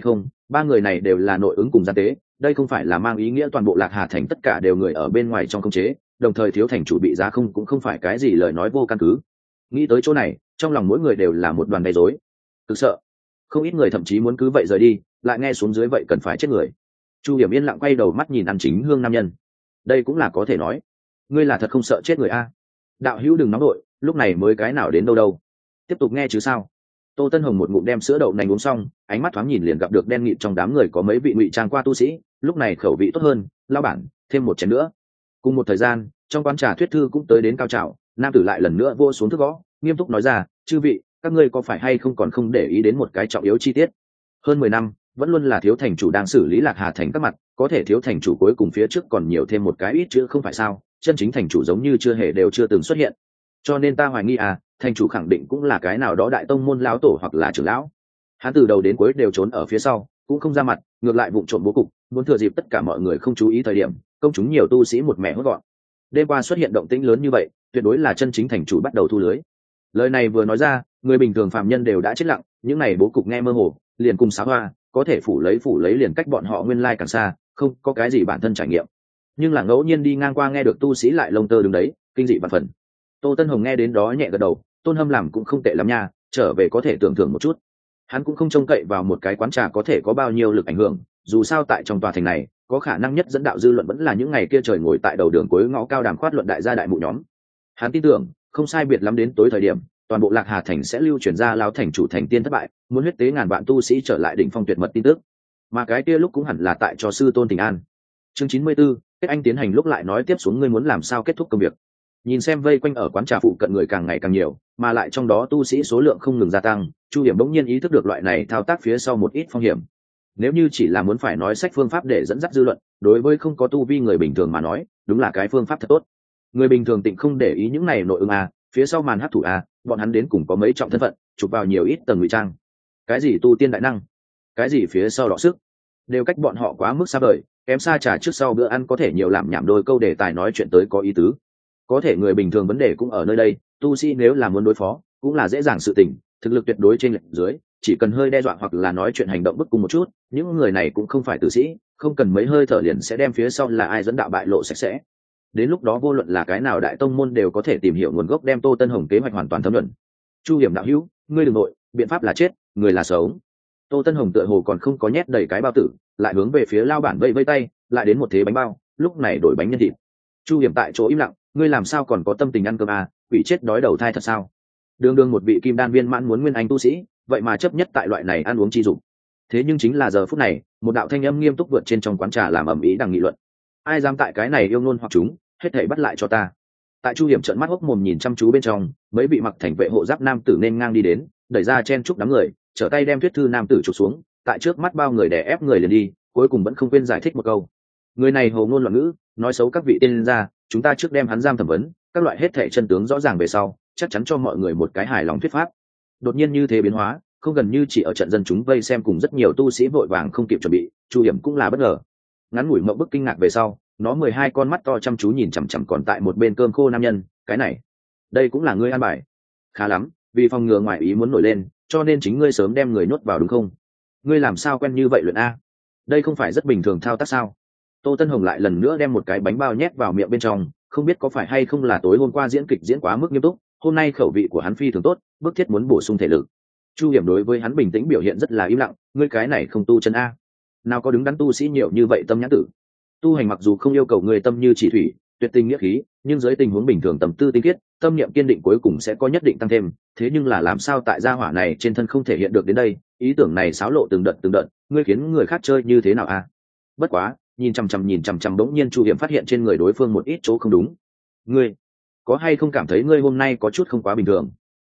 Ba người này đều là nội ứng cùng gian tế, đây không phải là mang ý nghĩa toàn bộ Lạc Hà thành tất cả đều người ở bên ngoài trong khống chế, đồng thời thiếu thành chủ bị giá không cũng không phải cái gì lời nói vô căn cứ. Nghĩ tới chỗ này, trong lòng mỗi người đều là một đoàn gây rối. Thực sợ, không ít người thậm chí muốn cứ vậy rời đi, lại nghe xuống dưới vậy cần phải chết người. Chu Điểm yên lặng quay đầu mắt nhìn ăn chính hương nam nhân. Đây cũng là có thể nói, ngươi là thật không sợ chết người a. Đạo hữu đừng nóng đội, lúc này mới cái nào đến đâu đâu. Tiếp tục nghe chứ sao. Tô Tân Hồng một ngụm đem sữa đậu nành uống xong, ánh mắt thoáng nhìn liền gặp được đen nghịt trong đám người có mấy vị ngụy trang qua tu sĩ, lúc này khẩu vị tốt hơn, lao bản, thêm một chén nữa. Cùng một thời gian, trong quán trà thuyết thư cũng tới đến cao trào, nam tử lại lần nữa vô xuống thức gõ, nghiêm túc nói ra, chư vị, các ngươi có phải hay không còn không để ý đến một cái trọng yếu chi tiết. Hơn 10 năm, vẫn luôn là thiếu thành chủ đang xử lý Lạc Hà thành các mặt, có thể thiếu thành chủ cuối cùng phía trước còn nhiều thêm một cái ít chứ không phải sao, chân chính thành chủ giống như chưa hề đều chưa từng xuất hiện. Cho nên ta hoài nghi thành chủ khẳng định cũng là cái nào đó đại tông môn lão tổ hoặc là trưởng lão. Hắn từ đầu đến cuối đều trốn ở phía sau, cũng không ra mặt, ngược lại vụng trộm bố cục, muốn thừa dịp tất cả mọi người không chú ý thời điểm, công chúng nhiều tu sĩ một mẹ hốt gọn. Đêm qua xuất hiện động tĩnh lớn như vậy, tuyệt đối là chân chính thành chủ bắt đầu thu lưới. Lời này vừa nói ra, người bình thường phàm nhân đều đã chết lặng, những này bố cục nghe mơ hồ, liền cùng xá hoa, có thể phủ lấy liền cách bọn họ nguyên lai càng xa, không có cái gì bản thân trải nghiệm. Nhưng là ngẫu nhiên đi ngang qua nghe được tu sĩ lại lông tơ đứng đấy, kinh dị vạn phần. Tô Tân Hồng nghe đến đó nhẹ gật đầu, Tôn Hâm làm cũng không tệ lắm nha, trở về có thể tưởng thưởng một chút. Hắn cũng không trông cậy vào một cái quán trà có thể có bao nhiêu lực ảnh hưởng, dù sao tại trong tòa thành này, có khả năng nhất dẫn đạo dư luận vẫn là những ngày kia trời ngồi tại đầu đường cuối ngõ cao đàm khoát luận đại gia đại mụ nhóm. Hắn tin tưởng, không sai biệt lắm đến tối thời điểm, toàn bộ Lạc Hà thành sẽ lưu truyền ra lão thành chủ thành tiên thất bại, muốn huyết tế ngàn vạn tu sĩ trở lại đỉnh phong tuyệt mật tin tức. Mà cái kia lúc cũng hẳn là tại cho sư tôn Tình An. Chương 94, kết anh tiến hành lúc lại nói tiếp xuống ngươi muốn làm sao kết thúc công việc. Nhìn xem vây quanh ở quán trà phụ cận người càng ngày càng nhiều, mà lại trong đó tu sĩ số lượng không ngừng gia tăng, Chu Hiểm bỗng nhiên ý thức được loại này thao tác phía sau một ít phong hiểm. Nếu như chỉ là muốn phải nói sách phương pháp để dẫn dắt dư luận, đối với không có tu vi người bình thường mà nói, đúng là cái phương pháp thật tốt. Người bình thường tịnh không để ý những này nội ứng phía sau màn hấp thủ bọn hắn đến cùng có mấy trọng thân phận, chụp vào nhiều ít tầng ngụy trang. Cái gì tu tiên đại năng, cái gì phía sau đọ sức, đều cách bọn họ quá mức xa vời, kém xa trà trước sau bữa ăn có thể nhiều làm nhảm đôi câu đề tài nói chuyện tới có ý tứ. Có thể người bình thường vấn đề cũng ở nơi đây, tu sĩ nếu là muốn đối phó cũng là dễ dàng sự tình, thực lực tuyệt đối trên lệch dưới, chỉ cần hơi đe dọa hoặc là nói chuyện hành động bức cung một chút, những người này cũng không phải tử sĩ, không cần mấy hơi thở liền sẽ đem phía sau là ai dẫn đạo bại lộ sạch sẽ. Đến lúc đó vô luận là cái nào đại tông môn đều có thể tìm hiểu nguồn gốc, đem Tô Tân Hồng kế hoạch hoàn toàn thấm nhuần. Chu Hiểm đạo hữu, ngươi đừng nội, biện pháp là chết, người là sống. Tô Tân Hồng tựa hồ còn không có nhét đầy cái bao tử, lại hướng về phía lao bản vây vây tay, lại đến một thế bánh bao, lúc này đổi bánh nhân thịt. Chu Hiểm tại chỗ im lặng, ngươi làm sao còn có tâm tình ăn cơm quỷ chết đói đầu thai thật sao? Đường đường một vị kim đan viên mãn muốn nguyên anh tu sĩ, vậy mà chấp nhất tại loại này ăn uống chi dụng. Thế nhưng chính là giờ phút này, một đạo thanh âm nghiêm túc vượt trên trong quán trà làm ầm ĩ đang nghị luận. Ai dám tại cái này yêu ngôn hoặc chúng, hết thảy bắt lại cho ta. Tại Chu Hiểm trợn mắt hốc mồm nhìn chăm chú bên trong, mấy vị mặc thành vệ hộ giáp nam tử nên ngang đi đến, đẩy ra chen chúc đám người, trở tay đem thuyết thư nam tử chụp xuống, tại trước mắt bao người đè ép người liền đi, cuối cùng vẫn không quên giải thích một câu. Người này hồ ngôn loạn ngữ, nói xấu các vị tiên gia, chúng ta trước đem hắn giam thẩm vấn, các loại hết thảy chân tướng rõ ràng về sau, chắc chắn cho mọi người một cái hài lòng thuyết pháp. Đột nhiên như thế biến hóa, không gần như chỉ ở trận dân chúng vây xem cùng rất nhiều tu sĩ vội vàng không kịp chuẩn bị, Chu Hiểm cũng là bất ngờ. Ngắn ngủi mộng bức kinh ngạc về sau, nó 12 con mắt to chăm chú nhìn chằm chằm còn tại một bên cơm khô nam nhân, cái này, đây cũng là ngươi an bài. Khá lắm, vì phòng ngừa ngoại ý muốn nổi lên, cho nên chính ngươi sớm đem người nhốt vào đúng không? Ngươi làm sao quen như vậy luyện đây không phải rất bình thường thao tác sao? Tô Tân Hồng lại lần nữa đem một cái bánh bao nhét vào miệng bên trong, không biết có phải hay không là tối hôm qua diễn kịch diễn quá mức nghiêm túc, hôm nay khẩu vị của hắn phi thường tốt, bức thiết muốn bổ sung thể lực. Chu Hiểm đối với hắn bình tĩnh biểu hiện rất là im lặng, ngươi cái này không tu chân nào có đứng đắn tu sĩ nhiều như vậy tâm nhãn tử. Tu hành mặc dù không yêu cầu người tâm như chỉ thủy, tuyệt tình nghĩa khí, nhưng dưới tình huống bình thường tầm tư tinh khiết, tâm niệm kiên định cuối cùng sẽ có nhất định tăng thêm, thế nhưng là làm sao tại gia hỏa này trên thân không thể hiện được đến đây, ý tưởng này xáo lộ từng đợt, ngươi khiến người khác chơi như thế nào Bất quá, nhìn chằm chằm bỗng nhiên Chu Hiểm phát hiện trên người đối phương một ít chỗ không đúng. Ngươi có hay không cảm thấy ngươi hôm nay có chút không quá bình thường?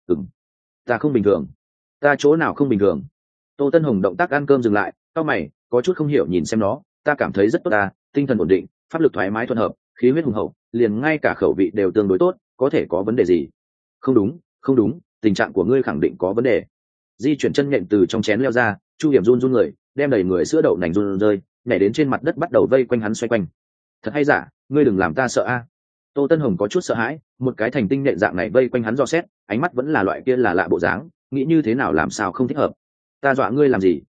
Ta không bình thường. Ta chỗ nào không bình thường? Tô Tân Hồng động tác ăn cơm dừng lại, cau mày, có chút không hiểu nhìn xem nó, ta cảm thấy rất tốt tinh thần ổn định, pháp lực thoải mái thuận hợp, khí huyết hùng hậu, liền ngay cả khẩu vị đều tương đối tốt, có thể có vấn đề gì? Không đúng, tình trạng của ngươi khẳng định có vấn đề. Di chuyển chân nhện từ trong chén leo ra, Chu Hiểm run người, đem đầy người sữa đậu nành run rơi, nhảy đến trên mặt đất bắt đầu vây quanh hắn xoay quanh. Thật hay giả, ngươi đừng làm ta sợ Tô Tân Hồng có chút sợ hãi, một cái thành tinh nhện dạng này vây quanh hắn dò xét, ánh mắt vẫn là loại kia là lạ bộ dáng, nghĩ như thế nào làm sao không thích hợp. Ta dọa ngươi làm gì?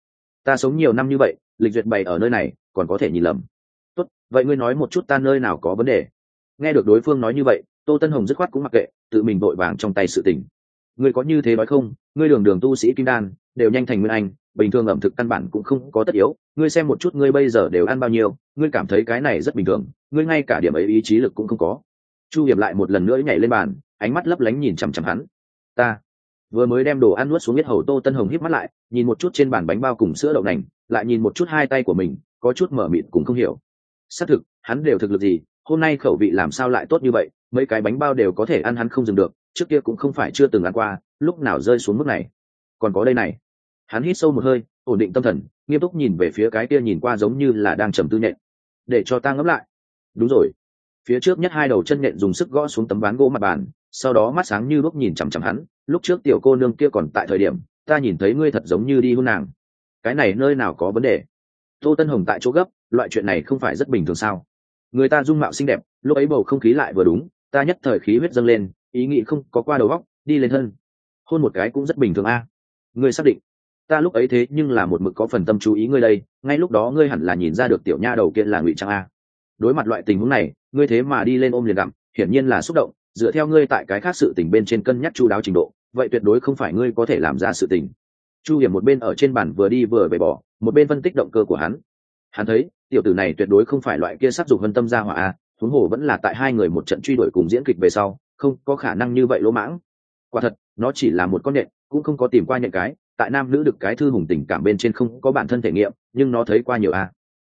Ta sống nhiều năm như vậy, lịch duyệt bày ở nơi này còn có thể nhìn lầm. Tốt, vậy ngươi nói một chút ta nơi nào có vấn đề. Nghe được đối phương nói như vậy, Tô Tân Hồng dứt khoát cũng mặc kệ, tự mình vội vàng trong tay sự tình. Ngươi có như thế nói không? Ngươi đường đường tu sĩ kim đan đều nhanh thành nguyên anh, bình thường ẩm thực căn bản cũng không có tất yếu. Ngươi xem một chút ngươi bây giờ đều ăn bao nhiêu, ngươi cảm thấy cái này rất bình thường, ngươi ngay cả điểm ấy ý chí lực cũng không có. Chu Hiểm lại một lần nữa nhảy lên bàn, ánh mắt lấp lánh nhìn chằm chằm hắn. Ta vừa mới đem đồ ăn nuốt xuống, biết hầu. Tô Tân Hồng híp mắt lại, nhìn một chút trên bàn bánh bao cùng sữa đậu nành, lại nhìn một chút hai tay của mình, có chút mở mịt cũng không hiểu. Xác thực, hắn đều thực lực gì, hôm nay khẩu vị làm sao lại tốt như vậy, mấy cái bánh bao đều có thể ăn, hắn không dừng được, trước kia cũng không phải chưa từng ăn qua, lúc nào rơi xuống mức này. Còn có đây này. Hắn hít sâu một hơi, ổn định tâm thần, nghiêm túc nhìn về phía cái kia nhìn qua giống như là đang trầm tư nhện. Để cho ta ngẫm lại. Đúng rồi. Phía trước nhất hai đầu chân nhện dùng sức gõ xuống tấm ván gỗ mặt bàn, sau đó mắt sáng như đuốc nhìn chằm chằm hắn. Lúc trước tiểu cô nương kia còn tại thời điểm, ta nhìn thấy ngươi thật giống như đi hôn nàng. Cái này nơi nào có vấn đề? Tô Tân Hồng tại chỗ gấp, loại chuyện này không phải rất bình thường sao? Người ta dung mạo xinh đẹp, lúc ấy bầu không khí lại vừa đúng, ta nhất thời khí huyết dâng lên, ý nghĩ không có qua đầu óc, đi lên thân. Hôn một cái cũng rất bình thường a. Ngươi xác định? Ta lúc ấy thế nhưng là một mực có phần tâm chú ý ngươi đây, ngay lúc đó ngươi hẳn là nhìn ra được tiểu nha đầu kia là ngụy trang a. Đối mặt loại tình huống này, ngươi thế mà đi lên ôm liền gặm, hiển nhiên là xúc động, dựa theo ngươi tại cái khác sự tình bên trên cân nhắc chu đáo trình độ, vậy tuyệt đối không phải ngươi có thể làm ra sự tình. Chu Hiểm một bên ở trên bàn vừa đi vừa về bỏ, một bên phân tích động cơ của hắn. Hắn thấy tiểu tử này tuyệt đối không phải loại kia sắc dục vân tâm ra hỏa a, huống hồ vẫn là tại hai người một trận truy đuổi cùng diễn kịch về sau, không có khả năng như vậy lỗ mãng. Quả thật, nó chỉ là một con nhện, cũng không có tìm qua nhện cái, tại nam nữ được cái thư hùng tình cảm bên trên không có bản thân thể nghiệm, nhưng nó thấy qua nhiều a.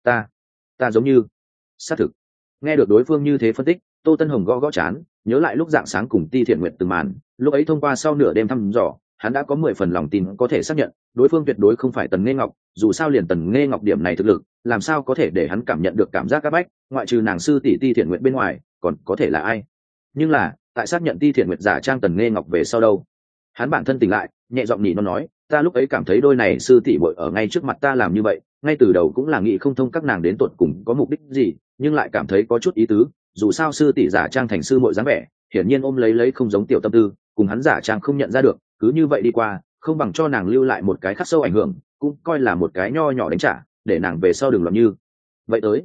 Ta giống như xác thực. Nghe được đối phương như thế phân tích, Tô Tân Hồng gõ gõ chán, nhớ lại lúc dạng sáng cùng Ti Thiện Nguyệt từng màn, lúc ấy thông qua sau nửa đêm thăm dò, hắn đã có 10 phần lòng tin có thể xác nhận đối phương tuyệt đối không phải Tần Nghê Ngọc, dù sao liền Tần Nghê Ngọc điểm này thực lực, làm sao có thể để hắn cảm nhận được cảm giác áp bách, ngoại trừ nàng sư tỷ Ti Thiện Nguyệt bên ngoài, còn có thể là ai? Nhưng là, tại xác nhận Ti Thiện Nguyệt giả trang Tần Nghê Ngọc về sau đâu? Hắn bản thân tỉnh lại, nhẹ giọng nhỉ nó nói, ta lúc ấy cảm thấy đôi này sư tỷ muội ở ngay trước mặt ta làm như vậy, ngay từ đầu cũng là nghĩ không thông các nàng đến tột cùng có mục đích gì, nhưng lại cảm thấy có chút ý tứ, dù sao sư tỷ giả trang thành sư muội dáng vẻ, hiển nhiên ôm lấy không giống tiểu tâm tư, cùng hắn giả trang không nhận ra được, cứ như vậy đi qua, không bằng cho nàng lưu lại một cái khắc sâu ảnh hưởng, cũng coi là một cái nho nhỏ đánh trả, để nàng về sau đừng làm như vậy tới.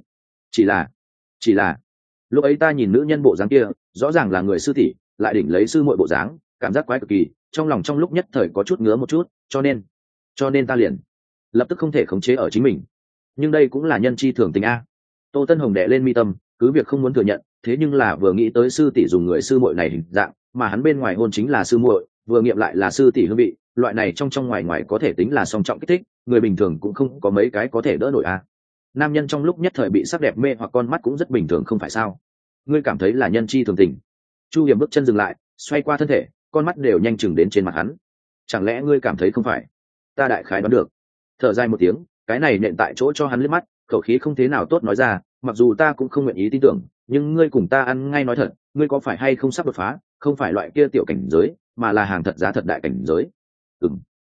Chỉ là lúc ấy ta nhìn nữ nhân bộ dáng kia, rõ ràng là người sư tỷ, lại đỉnh lấy sư muội bộ dáng, cảm giác quái cực kỳ, trong lòng trong lúc nhất thời có chút ngứa một chút, cho nên ta liền lập tức không thể khống chế ở chính mình. Nhưng đây cũng là nhân chi thường tình a. Tô Tân Hồng đè lên mi tâm, cứ việc không muốn thừa nhận, thế nhưng là vừa nghĩ tới sư tỷ dùng người sư muội này hình dạng, mà hắn bên ngoài hôn chính là sư muội, vừa nghiệm lại là sư tỷ hương vị, loại này trong trong ngoài ngoài có thể tính là song trọng kích thích, người bình thường cũng không có mấy cái có thể đỡ nổi a. Nam nhân trong lúc nhất thời bị sắc đẹp mê hoặc con mắt cũng rất bình thường không phải sao? Ngươi cảm thấy là nhân chi thường tình? Chu Hiểm bước chân dừng lại, xoay qua thân thể, con mắt đều nhanh chừng đến trên mặt hắn. Chẳng lẽ ngươi cảm thấy không phải? Ta đại khái đoán được. Thở dài một tiếng, cái này nện tại chỗ cho hắn liếc mắt, khẩu khí không thế nào tốt nói ra, mặc dù ta cũng không nguyện ý tin tưởng, nhưng ngươi cùng ta ăn ngay nói thật, ngươi có phải hay không sắp đột phá, không phải loại kia tiểu cảnh giới, mà là hàng thật giá thật đại cảnh giới. Ừm.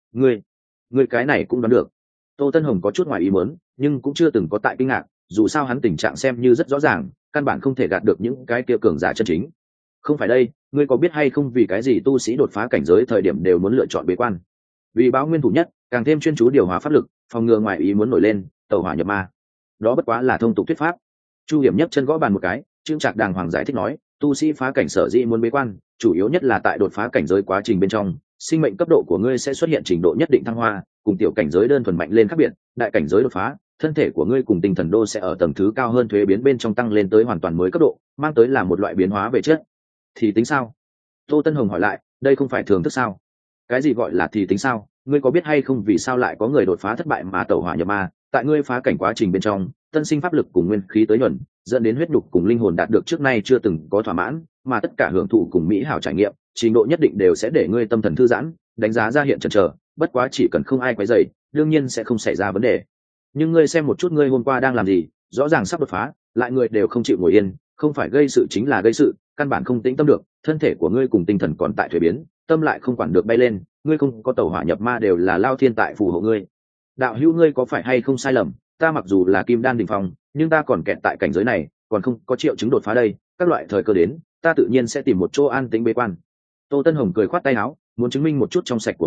Ngươi cái này cũng đoán được. Tô Tân Hồng có chút ngoài ý muốn, nhưng cũng chưa từng có tại kinh ngạc, dù sao hắn tình trạng xem như rất rõ ràng, căn bản không thể gạt được những cái kia cường giả chân chính. Không phải đây, ngươi có biết hay không vì cái gì tu sĩ đột phá cảnh giới thời điểm đều muốn lựa chọn bế quan? Vì báo nguyên thủ nhất, càng thêm chuyên chú điều hòa pháp lực, phòng ngừa ngoài ý muốn nổi lên, tẩu hỏa nhập ma. Đó bất quá là thông tục thuyết pháp. Chu Hiểm nhấc chân gõ bàn một cái, Trương Trạc đàng hoàng giải thích nói, tu sĩ phá cảnh sở dĩ muốn bế quan, chủ yếu nhất là tại đột phá cảnh giới quá trình bên trong, sinh mệnh cấp độ của ngươi sẽ xuất hiện trình độ nhất định thăng hoa, cùng tiểu cảnh giới đơn thuần mạnh lên khác biệt, đại cảnh giới đột phá, thân thể của ngươi cùng tinh thần đô sẽ ở tầng thứ cao hơn thuế biến bên trong tăng lên tới hoàn toàn mới cấp độ, mang tới là một loại biến hóa về chất. Thì tính sao? Tô Tân Hồng hỏi lại, đây không phải thường thức sao? Cái gì gọi là thì tính sao? Ngươi có biết hay không vì sao lại có người đột phá thất bại mà tẩu hỏa nhập ma? Tại ngươi phá cảnh quá trình bên trong, tân sinh pháp lực cùng nguyên khí tới nhuần, dẫn đến huyết nhục cùng linh hồn đạt được trước nay chưa từng có thỏa mãn, mà tất cả hưởng thụ cùng mỹ hảo trải nghiệm, trình độ nhất định đều sẽ để ngươi tâm thần thư giãn, đánh giá ra hiện chần chờ, bất quá chỉ cần không ai quấy rầy, đương nhiên sẽ không xảy ra vấn đề. Nhưng ngươi xem một chút ngươi hôm qua đang làm gì, rõ ràng sắp đột phá, lại người đều không chịu ngồi yên, không phải gây sự chính là gây sự, căn bản không tĩnh tâm được, thân thể của ngươi cùng tinh thần còn tại thuế biến, tâm lại không quản được bay lên, ngươi không có tẩu hỏa nhập ma đều là lao thiên tại phù hộ ngươi. Đạo hữu ngươi có phải hay không sai lầm, ta mặc dù là kim đan đỉnh phong, nhưng ta còn kẹt tại cảnh giới này, còn không có triệu chứng đột phá đây, các loại thời cơ đến, ta tự nhiên sẽ tìm một chỗ an tĩnh bế quan. Tô Tân Hồng cười khoát tay áo, muốn chứng minh một chút trong sạch của mình,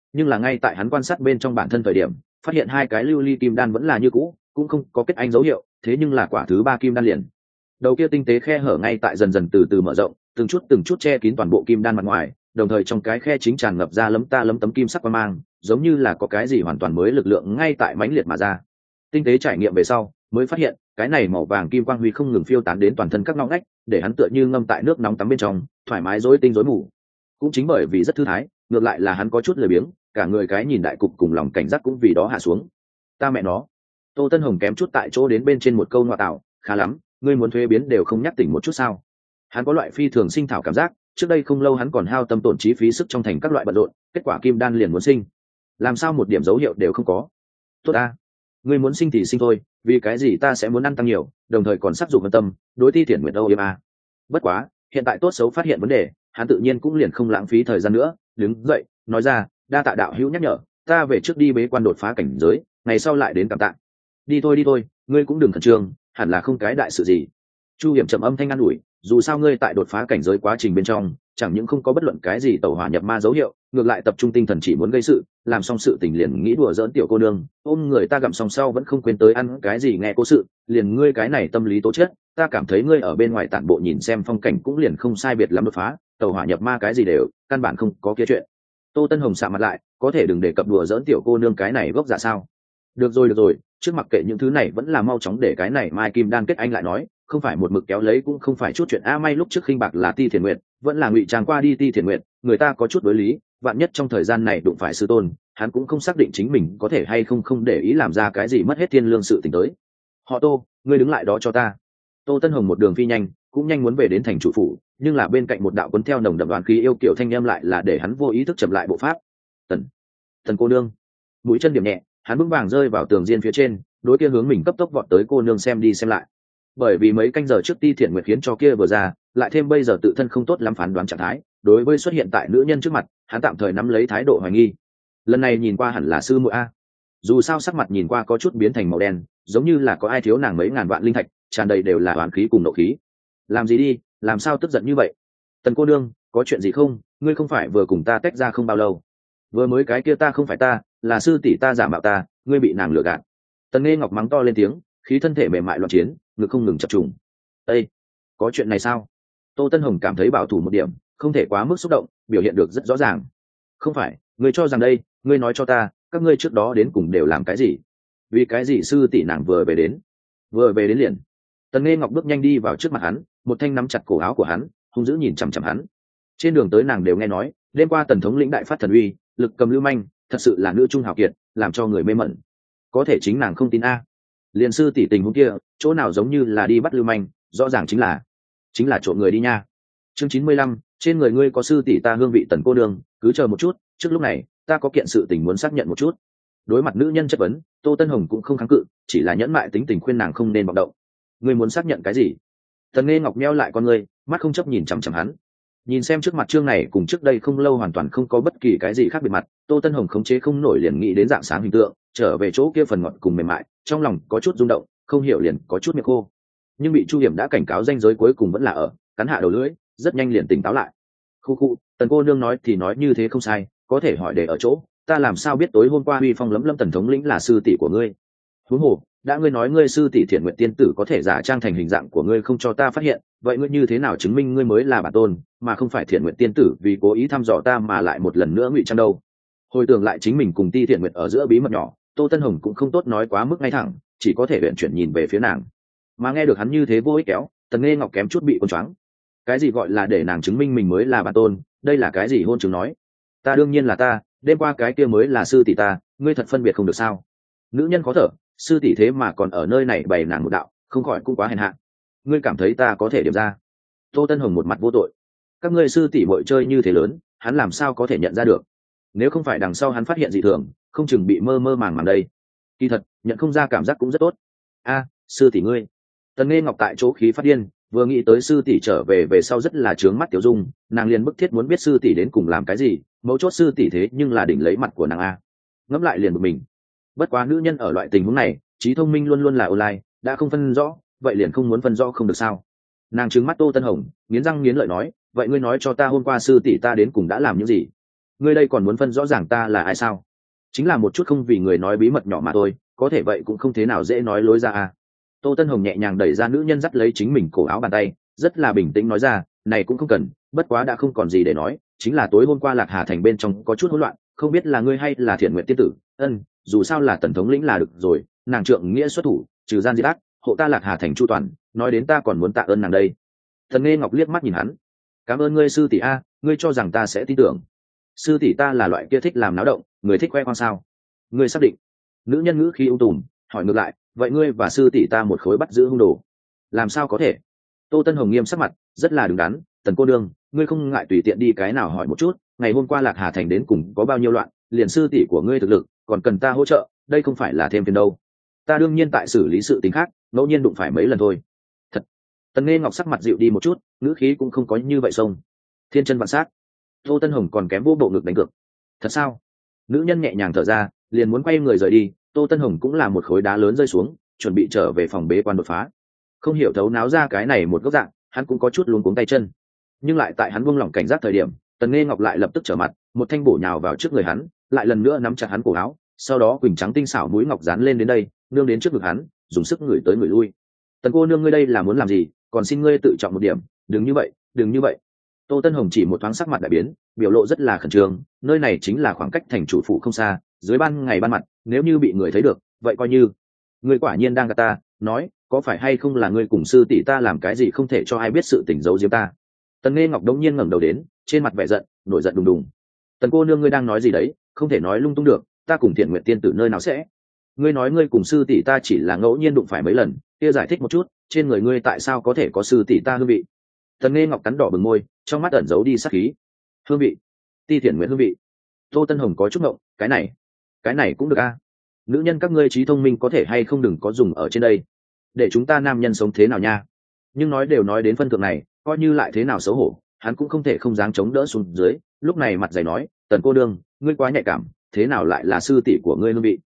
nhưng là ngay tại hắn quan sát bên trong bản thân thời điểm phát hiện hai cái lưu ly kim đan vẫn là như cũ, cũng không có kết anh dấu hiệu. Thế nhưng là quả thứ ba kim đan liền đầu kia tinh tế khe hở ngay tại dần dần từ từ mở rộng, từng chút che kín toàn bộ kim đan mặt ngoài, đồng thời trong cái khe chính tràn ngập ra lấm tấm kim sắc quang mang, giống như là có cái gì hoàn toàn mới lực lượng ngay tại mãnh liệt mà ra. Tinh tế trải nghiệm về sau mới phát hiện cái này màu vàng kim quang huy không ngừng phiêu tán đến toàn thân các ngõ ngách, để hắn tựa như ngâm tại nước nóng tắm bên trong, thoải mái rối tinh rối mù. Cũng chính bởi vì rất thư thái, ngược lại là hắn có chút lười biếng, cả người cái nhìn đại cục cùng lòng cảnh giác cũng vì đó hạ xuống. Ta mẹ nó. Tô Tân Hồng kém chút tại chỗ đến bên trên một câu ngoa tạo, khá lắm, ngươi muốn thuế biến đều không nhắc tỉnh một chút sao? Hắn có loại phi thường sinh thảo cảm giác, trước đây không lâu hắn còn hao tâm tổn trí phí sức trong thành các loại bận rộn, kết quả kim đan liền muốn sinh, làm sao một điểm dấu hiệu đều không có. Tốt a, ngươi muốn sinh thì sinh thôi, vì cái gì ta sẽ muốn ăn tăng nhiều, đồng thời còn sắc dụng quan tâm, đối Ti Thiển Nguyệt âu yếm a. Bất quá, hiện tại tốt xấu phát hiện vấn đề, hắn tự nhiên cũng liền không lãng phí thời gian nữa, đứng dậy, nói ra, đa tạ đạo hữu nhắc nhở, ta về trước đi bế quan đột phá cảnh giới, ngày sau lại đến cảm tạ. Đi thôi, ngươi cũng đừng khẩn trương, hẳn là không cái đại sự gì. Chu Hiểm trầm âm thanh an ủi, dù sao ngươi tại đột phá cảnh giới quá trình bên trong chẳng những không có bất luận cái gì tẩu hỏa nhập ma dấu hiệu, ngược lại tập trung tinh thần chỉ muốn gây sự, làm xong sự tình liền nghĩ đùa giỡn tiểu cô nương, ôm người ta gặm xong sau vẫn không quên tới ăn cái gì nghe cố sự, liền ngươi cái này tâm lý tố chất, ta cảm thấy ngươi ở bên ngoài tản bộ nhìn xem phong cảnh cũng liền không sai biệt lắm đột phá, tẩu hỏa nhập ma cái gì đều căn bản không có kia chuyện. Tô Tân Hồng sạm mặt lại, có thể đừng để cập đùa giỡn tiểu cô nương cái này gốc dạ sao? Được rồi, trước mặc kệ những thứ này vẫn là mau chóng để cái này Mai Kim Đan kết anh lại nói, không phải một mực kéo lấy cũng không phải chút chuyện a. May lúc trước khinh bạc là Ti Thiền Nguyệt, vẫn là ngụy trang qua đi Ti Thiền Nguyệt, người ta có chút đối lý, vạn nhất trong thời gian này đụng phải sư tôn, hắn cũng không xác định chính mình có thể hay không để ý làm ra cái gì mất hết thiên lương sự tình tới. Họ Tô, ngươi đứng lại đó cho ta. Tô Tân Hồng một đường phi nhanh, cũng nhanh muốn về đến thành chủ phủ, nhưng là bên cạnh một đạo cuốn theo nồng đậm đoàn khí yêu kiểu thanh âm lại là để hắn vô ý thức chậm lại bộ pháp. Thần cô nương, mũi chân điểm nhẹ, hắn vững vàng rơi vào tường diên phía trên, đối kia hướng mình cấp tốc vọt tới cô nương xem đi xem lại. Bởi vì mấy canh giờ trước Ti Thiện Nguyệt khiến cho kia vừa ra, lại thêm bây giờ tự thân không tốt lắm phán đoán trạng thái, đối với xuất hiện tại nữ nhân trước mặt, hắn tạm thời nắm lấy thái độ hoài nghi. Lần này nhìn qua hẳn là sư muội a. Dù sao sắc mặt nhìn qua có chút biến thành màu đen, giống như là có ai thiếu nàng mấy ngàn vạn linh thạch, tràn đầy đều là oán khí cùng nộ khí. Làm gì đi, làm sao tức giận như vậy? Tần cô nương, có chuyện gì không? Ngươi không phải vừa cùng ta tách ra không bao lâu? Vừa mới cái kia ta không phải ta, là sư tỷ ta giả mạo ta, ngươi bị nàng lừa gạt. Tần Nghe Ngọc mắng to lên tiếng, khí thân thể mềm mại loạn chiến, ngực không ngừng chập trùng. Ê, có chuyện này sao? Tô Tân Hồng cảm thấy bảo thủ một điểm, không thể quá mức xúc động, biểu hiện được rất rõ ràng. Không phải, ngươi cho rằng đây, ngươi nói cho ta, các ngươi trước đó đến cùng đều làm cái gì? Vì cái gì sư tỷ nàng vừa về đến liền? Tần Nghe Ngọc bước nhanh đi vào trước mặt hắn, một thanh nắm chặt cổ áo của hắn, hung dữ nhìn chằm chằm hắn. Trên đường tới nàng đều nghe nói, đêm qua Tần thống lĩnh đại phát thần uy, lực cầm lưu manh, thật sự là nữ trung hào kiệt, làm cho người mê mẩn. Có thể chính nàng không tin a. Liên sư tỷ tình huống kia, chỗ nào giống như là đi bắt lưu manh, rõ ràng chính là trộm người đi nha. Chương 95, trên người ngươi có sư tỷ ta hương vị. Tần cô đường, cứ chờ một chút, trước lúc này, ta có kiện sự tình muốn xác nhận một chút. Đối mặt nữ nhân chất vấn, Tô Tân Hồng cũng không kháng cự, chỉ là nhẫn mại tính tình khuyên nàng không nên vọng động. Ngươi muốn xác nhận cái gì? Tần Nghe Ngọc meo lại con ngươi, mắt không chấp nhìn chằm chằm hắn. Nhìn xem trước mặt chương này cùng trước đây không lâu hoàn toàn không có bất kỳ cái gì khác biệt mặt, Tô Tân Hồng khống chế không nổi liền nghĩ đến dạng sáng hình tượng, trở về chỗ kia phần ngọt cùng mềm mại, trong lòng có chút rung động, không hiểu liền có chút miệng khô. Nhưng bị Chu Hiểm đã cảnh cáo ranh giới cuối cùng vẫn là ở, cắn hạ đầu lưỡi, rất nhanh liền tỉnh táo lại. Khu, Tần cô nương nói thì nói như thế không sai, có thể hỏi để ở chỗ, ta làm sao biết tối hôm qua uy phong lấm lấm Tần thống lĩnh là sư tỷ của ngươi? Huống hồ, đã ngươi nói ngươi sư tỷ Thiện Nguyệt tiên tử có thể giả trang thành hình dạng của ngươi không cho ta phát hiện, vậy ngươi như thế nào chứng minh ngươi mới là bản tôn, mà không phải Thiện Nguyệt tiên tử vì cố ý thăm dò ta mà lại một lần nữa ngụy trang đâu? Hồi tưởng lại chính mình cùng Ti Thiện Nguyệt ở giữa bí mật nhỏ, Tô Tân Hồng cũng không tốt nói quá mức ngay thẳng, chỉ có thể luyện chuyển nhìn về phía nàng. Mà nghe được hắn như thế vô ích kéo, Tần Nghe Ngọc kém chút bị cuốn choáng. Cái gì gọi là để nàng chứng minh mình mới là bản tôn, đây là cái gì hôn chứng nói? Ta đương nhiên là ta, đêm qua cái kia mới là sư tỷ ta, ngươi thật phân biệt không được sao? Nữ nhân khó thở, sư tỷ thế mà còn ở nơi này bày nàng một đạo, không khỏi cũng quá hèn hạ. Ngươi cảm thấy ta có thể điểm ra? Tô Tân Hồng một mặt vô tội. Các ngươi sư tỷ muội chơi như thế lớn, hắn làm sao có thể nhận ra được? Nếu không phải đằng sau hắn phát hiện dị thường, không chừng bị mơ mơ màng màng đây. Kỳ thật, nhận không ra cảm giác cũng rất tốt. A, sư tỷ ngươi. Tần Nghe Ngọc tại chỗ khí phát điên, vừa nghĩ tới sư tỷ trở về sau rất là trướng mắt Tiểu Dung, nàng liền bức thiết muốn biết sư tỷ đến cùng làm cái gì, mấu chốt sư tỷ thế nhưng là đỉnh lấy mặt của nàng a. Ngẫm lại liền bực mình. Bất quá nữ nhân ở loại tình huống này, trí thông minh luôn luôn là online, đã không phân rõ, vậy liền không muốn phân rõ không được sao? Nàng trừng mắt Tô Tân Hồng, nghiến răng nghiến lợi nói, vậy ngươi nói cho ta hôm qua sư tỷ ta đến cùng đã làm những gì? ngươi đây còn muốn phân rõ ràng ta là ai sao? Chính là một chút không vì người nói bí mật nhỏ mà thôi, có thể vậy cũng không thế nào dễ nói lối ra à. Tô Tân Hồng nhẹ nhàng đẩy ra nữ nhân dắt lấy chính mình cổ áo bàn tay, rất là bình tĩnh nói ra, này cũng không cần, bất quá đã không còn gì để nói, chính là tối hôm qua Lạc Hà thành bên trong có chút hỗn loạn, không biết là ngươi hay là Thiện Nguyện tiên tử. Dù sao là tần thống lĩnh là được rồi, nàng trượng nghĩa xuất thủ, trừ gian diệt ác, hộ ta Lạc Hà thành chu toàn, nói đến ta còn muốn tạ ơn nàng đây. Thần Nghe Ngọc liếc mắt nhìn hắn, cảm ơn ngươi sư tỷ a, ngươi cho rằng ta sẽ tin tưởng? Sư tỷ ta là loại kia thích làm náo động, người thích khoe khoang sao? Ngươi xác định? Nữ nhân ngữ khí ung tùm hỏi ngược lại, vậy ngươi và sư tỷ ta một khối bắt giữ hung đồ, làm sao có thể? Tô Tân Hồng nghiêm sắc mặt, rất là đứng đắn, tần cô đương, ngươi không ngại tùy tiện đi cái nào hỏi một chút, ngày hôm qua Lạc Hà thành đến cùng có bao nhiêu loạn, liền sư tỷ của ngươi thực lực còn cần ta hỗ trợ, đây không phải là thêm phiền đâu. Ta đương nhiên tại xử lý sự tình khác, ngẫu nhiên đụng phải mấy lần thôi. Thật. Tần Nghe Ngọc sắc mặt dịu đi một chút, ngữ khí cũng không có như vậy xông. Thiên chân vạn sát. Tô Tân Hồng còn kém vô bộ ngực đánh cược. Thật sao? Nữ nhân nhẹ nhàng thở ra, liền muốn quay người rời đi. Tô Tân Hồng cũng là một khối đá lớn rơi xuống, chuẩn bị trở về phòng bế quan đột phá. Không hiểu thấu náo ra cái này một góc dạng, hắn cũng có chút luống cuống tay chân. Nhưng lại tại hắn buông lỏng cảnh giác thời điểm, Tần Nghe Ngọc lại lập tức trở mặt, một thanh bổ nhào vào trước người hắn, lại lần nữa nắm chặt hắn cổ áo, sau đó quỳnh trắng tinh xảo mũi ngọc dán lên đến đây, nương đến trước ngực hắn, dùng sức ngửi tới ngửi lui. Tần cô nương, ngươi đây là muốn làm gì? Còn xin ngươi tự trọng một điểm, đừng như vậy, đừng như vậy. Tô Tân Hồng chỉ một thoáng sắc mặt đại biến, biểu lộ rất là khẩn trương, nơi này chính là khoảng cách thành chủ phủ không xa, dưới ban ngày ban mặt, nếu như bị người thấy được, vậy coi như ngươi quả nhiên đang gạt ta, nói, có phải hay không là ngươi cùng sư tỷ ta làm cái gì không thể cho ai biết sự tình giấu giếm ta? Tần Nghe Ngọc đống nhiên ngẩng đầu đến, trên mặt vẻ giận, nổi giận đùng đùng. Tần cô nương, ngươi đang nói gì đấy? Không thể nói lung tung được, ta cùng Thiện Nguyện tiên tử nơi nào sẽ? Ngươi nói ngươi cùng sư tỷ ta chỉ là ngẫu nhiên đụng phải mấy lần, kia giải thích một chút, trên người ngươi tại sao có thể có sư tỷ ta hương vị? Tần Nghe Ngọc cắn đỏ bừng môi, trong mắt ẩn giấu đi sát khí. Hương vị? Ti Thiện Nguyện hương vị? Tô Tân Hồng có chút ngộng, cái này cũng được a? Nữ nhân các ngươi trí thông minh có thể hay không đừng có dùng ở trên đây, để chúng ta nam nhân sống thế nào nha? Nhưng nói đều nói đến phân thượng này, coi như lại thế nào xấu hổ, hắn cũng không thể không dáng chống đỡ xuống dưới, lúc này mặt dày nói, Tần cô đương, ngươi quá nhạy cảm, thế nào lại là sư tỷ của ngươi hương vị?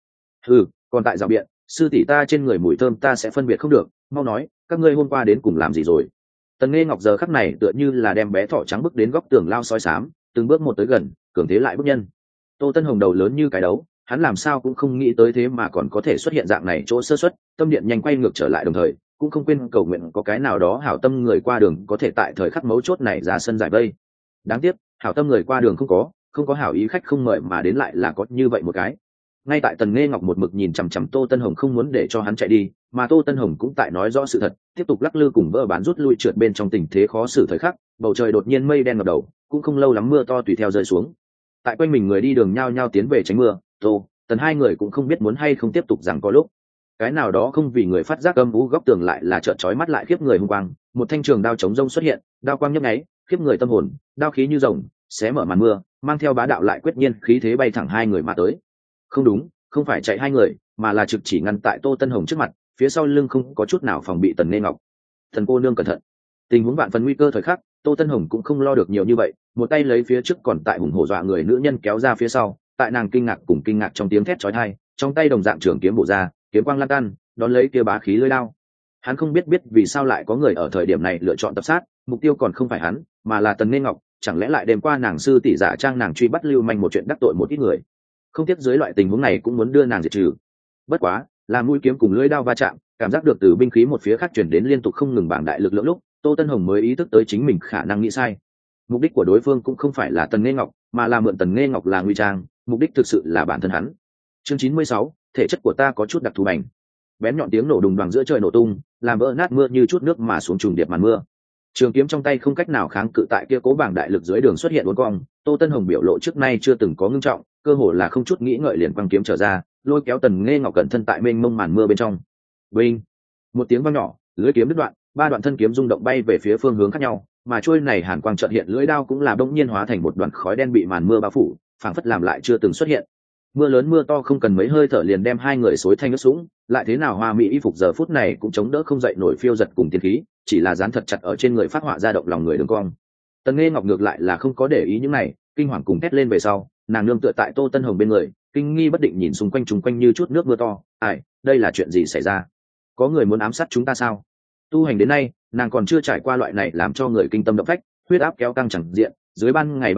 Còn tại rào biện, sư tỷ ta trên người mùi thơm ta sẽ phân biệt không được, mau nói, các ngươi hôm qua đến cùng làm gì rồi? Tần Nghe Ngọc giờ khắc này tựa như là đem bé thỏ trắng bước đến góc tường lao soi sám, từng bước một tới gần, cường thế lại bước nhân. Tô Tân Hồng đầu lớn như cái đấu, hắn làm sao cũng không nghĩ tới thế mà còn có thể xuất hiện dạng này chỗ sơ suất, tâm điện nhanh quay ngược trở lại, đồng thời cũng không quên cầu nguyện có cái nào đó hảo tâm người qua đường có thể tại thời khắc mấu chốt này ra sân giải vây. Đáng tiếc, hảo tâm người qua đường không có hảo ý khách không mời mà đến lại là có như vậy một cái. Ngay tại Tần Nghe Ngọc một mực nhìn chằm chằm Tô Tân Hồng không muốn để cho hắn chạy đi, mà Tô Tân Hồng cũng tại nói rõ sự thật, tiếp tục lắc lư cùng vỡ bán rút lui trượt bên trong tình thế khó xử thời khắc, bầu trời đột nhiên mây đen ngập đầu, cũng không lâu lắm mưa to tùy theo rơi xuống. Tại quanh mình người đi đường nhao nhao tiến về tránh mưa, Tần hai người cũng không biết muốn hay không tiếp tục rằng có lúc cái nào đó không vì người phát giác âm vũ góc tường lại là trợn chói mắt lại khiếp người hung quang, một thanh trường đao chống rông xuất hiện, đao quang nhấp nháy, khiếp người tâm hồn, đao khí như rồng, xé mở màn mưa, mang theo bá đạo lại quyết nhiên khí thế bay thẳng hai người mà tới. Không đúng, không phải chạy hai người, mà là trực chỉ ngăn tại Tô Tân Hồng trước mặt, phía sau lưng không có chút nào phòng bị Tần Nghe Ngọc. Thần cô nương cẩn thận. Tình huống vạn phần nguy cơ thời khắc, Tô Tân Hồng cũng không lo được nhiều như vậy, một tay lấy phía trước còn tại hùng hổ dọa người nữ nhân kéo ra phía sau, tại nàng kinh ngạc trong tiếng thét chói tai, trong tay đồng dạng trường kiếm bổ ra, kiếm quang lan tan, đón lấy kia bá khí lưỡi đao. Hắn không biết vì sao lại có người ở thời điểm này lựa chọn tập sát, mục tiêu còn không phải hắn, mà là Tần Nghe Ngọc, chẳng lẽ lại đêm qua nàng sư tỷ giả trang nàng truy bắt lưu manh một chuyện đắc tội một ít người. Không tiếc dưới loại tình huống này cũng muốn đưa nàng diệt trừ. Bất quá, là mũi kiếm cùng lưỡi đao va chạm, cảm giác được từ binh khí một phía khác truyền đến liên tục không ngừng bảng đại lực lượng lúc, Tô Tân Hồng mới ý thức tới chính mình khả năng nghĩ sai. Mục đích của đối phương cũng không phải là Tần Nghe Ngọc, mà là mượn Tần Nghe Ngọc là nguy trang, mục đích thực sự là bản thân hắn. Chương 96, thể chất của ta có chút đặc thù bành. Bén nhọn tiếng nổ đùng đoàng giữa trời nổ tung, làm vỡ nát mưa như chút nước mà xuống trùng điệp màn mưa. Trường kiếm trong tay không cách nào kháng cự tại kia cố bảng đại lực dưới đường xuất hiện uốn cong, Tô Tân Hồng biểu lộ trước nay chưa từng có ngưng trọng, cơ hồ là không chút nghĩ ngợi liền quăng kiếm trở ra, lôi kéo Tần Nghe Ngọc cẩn thân tại mênh mông màn mưa bên trong. Vinh, một tiếng vang nhỏ, lưỡi kiếm đứt đoạn, ba đoạn thân kiếm rung động bay về phía phương hướng khác nhau, mà trôi này hàn quang chợt hiện, lưỡi đao cũng là bỗng nhiên hóa thành một đoàn khói đen bị màn mưa bao phủ, phảng phất làm lại chưa từng xuất hiện. Mưa lớn mưa to không cần mấy hơi thở liền đem hai người xối thanh ướt sũng, lại thế nào hoa mỹ y phục giờ phút này cũng chống đỡ không dậy nổi phiêu giật cùng tiên khí, chỉ là dán thật chặt ở trên người phát họa ra động lòng người đường cong. Tần Nghe Ngọc ngược lại là không có để ý những này, kinh hoàng cùng thét lên về sau, nàng nương tựa tại Tô Tân Hồng bên người, kinh nghi bất định nhìn xung quanh chúng quanh như chút nước mưa to. Ai, đây là chuyện gì xảy ra? Có người muốn ám sát chúng ta sao? Tu hành đến nay, nàng còn chưa trải qua loại này làm cho người kinh tâm động phách, huyết áp kéo căng chẳng diện, dưới ban ngày ban mặt,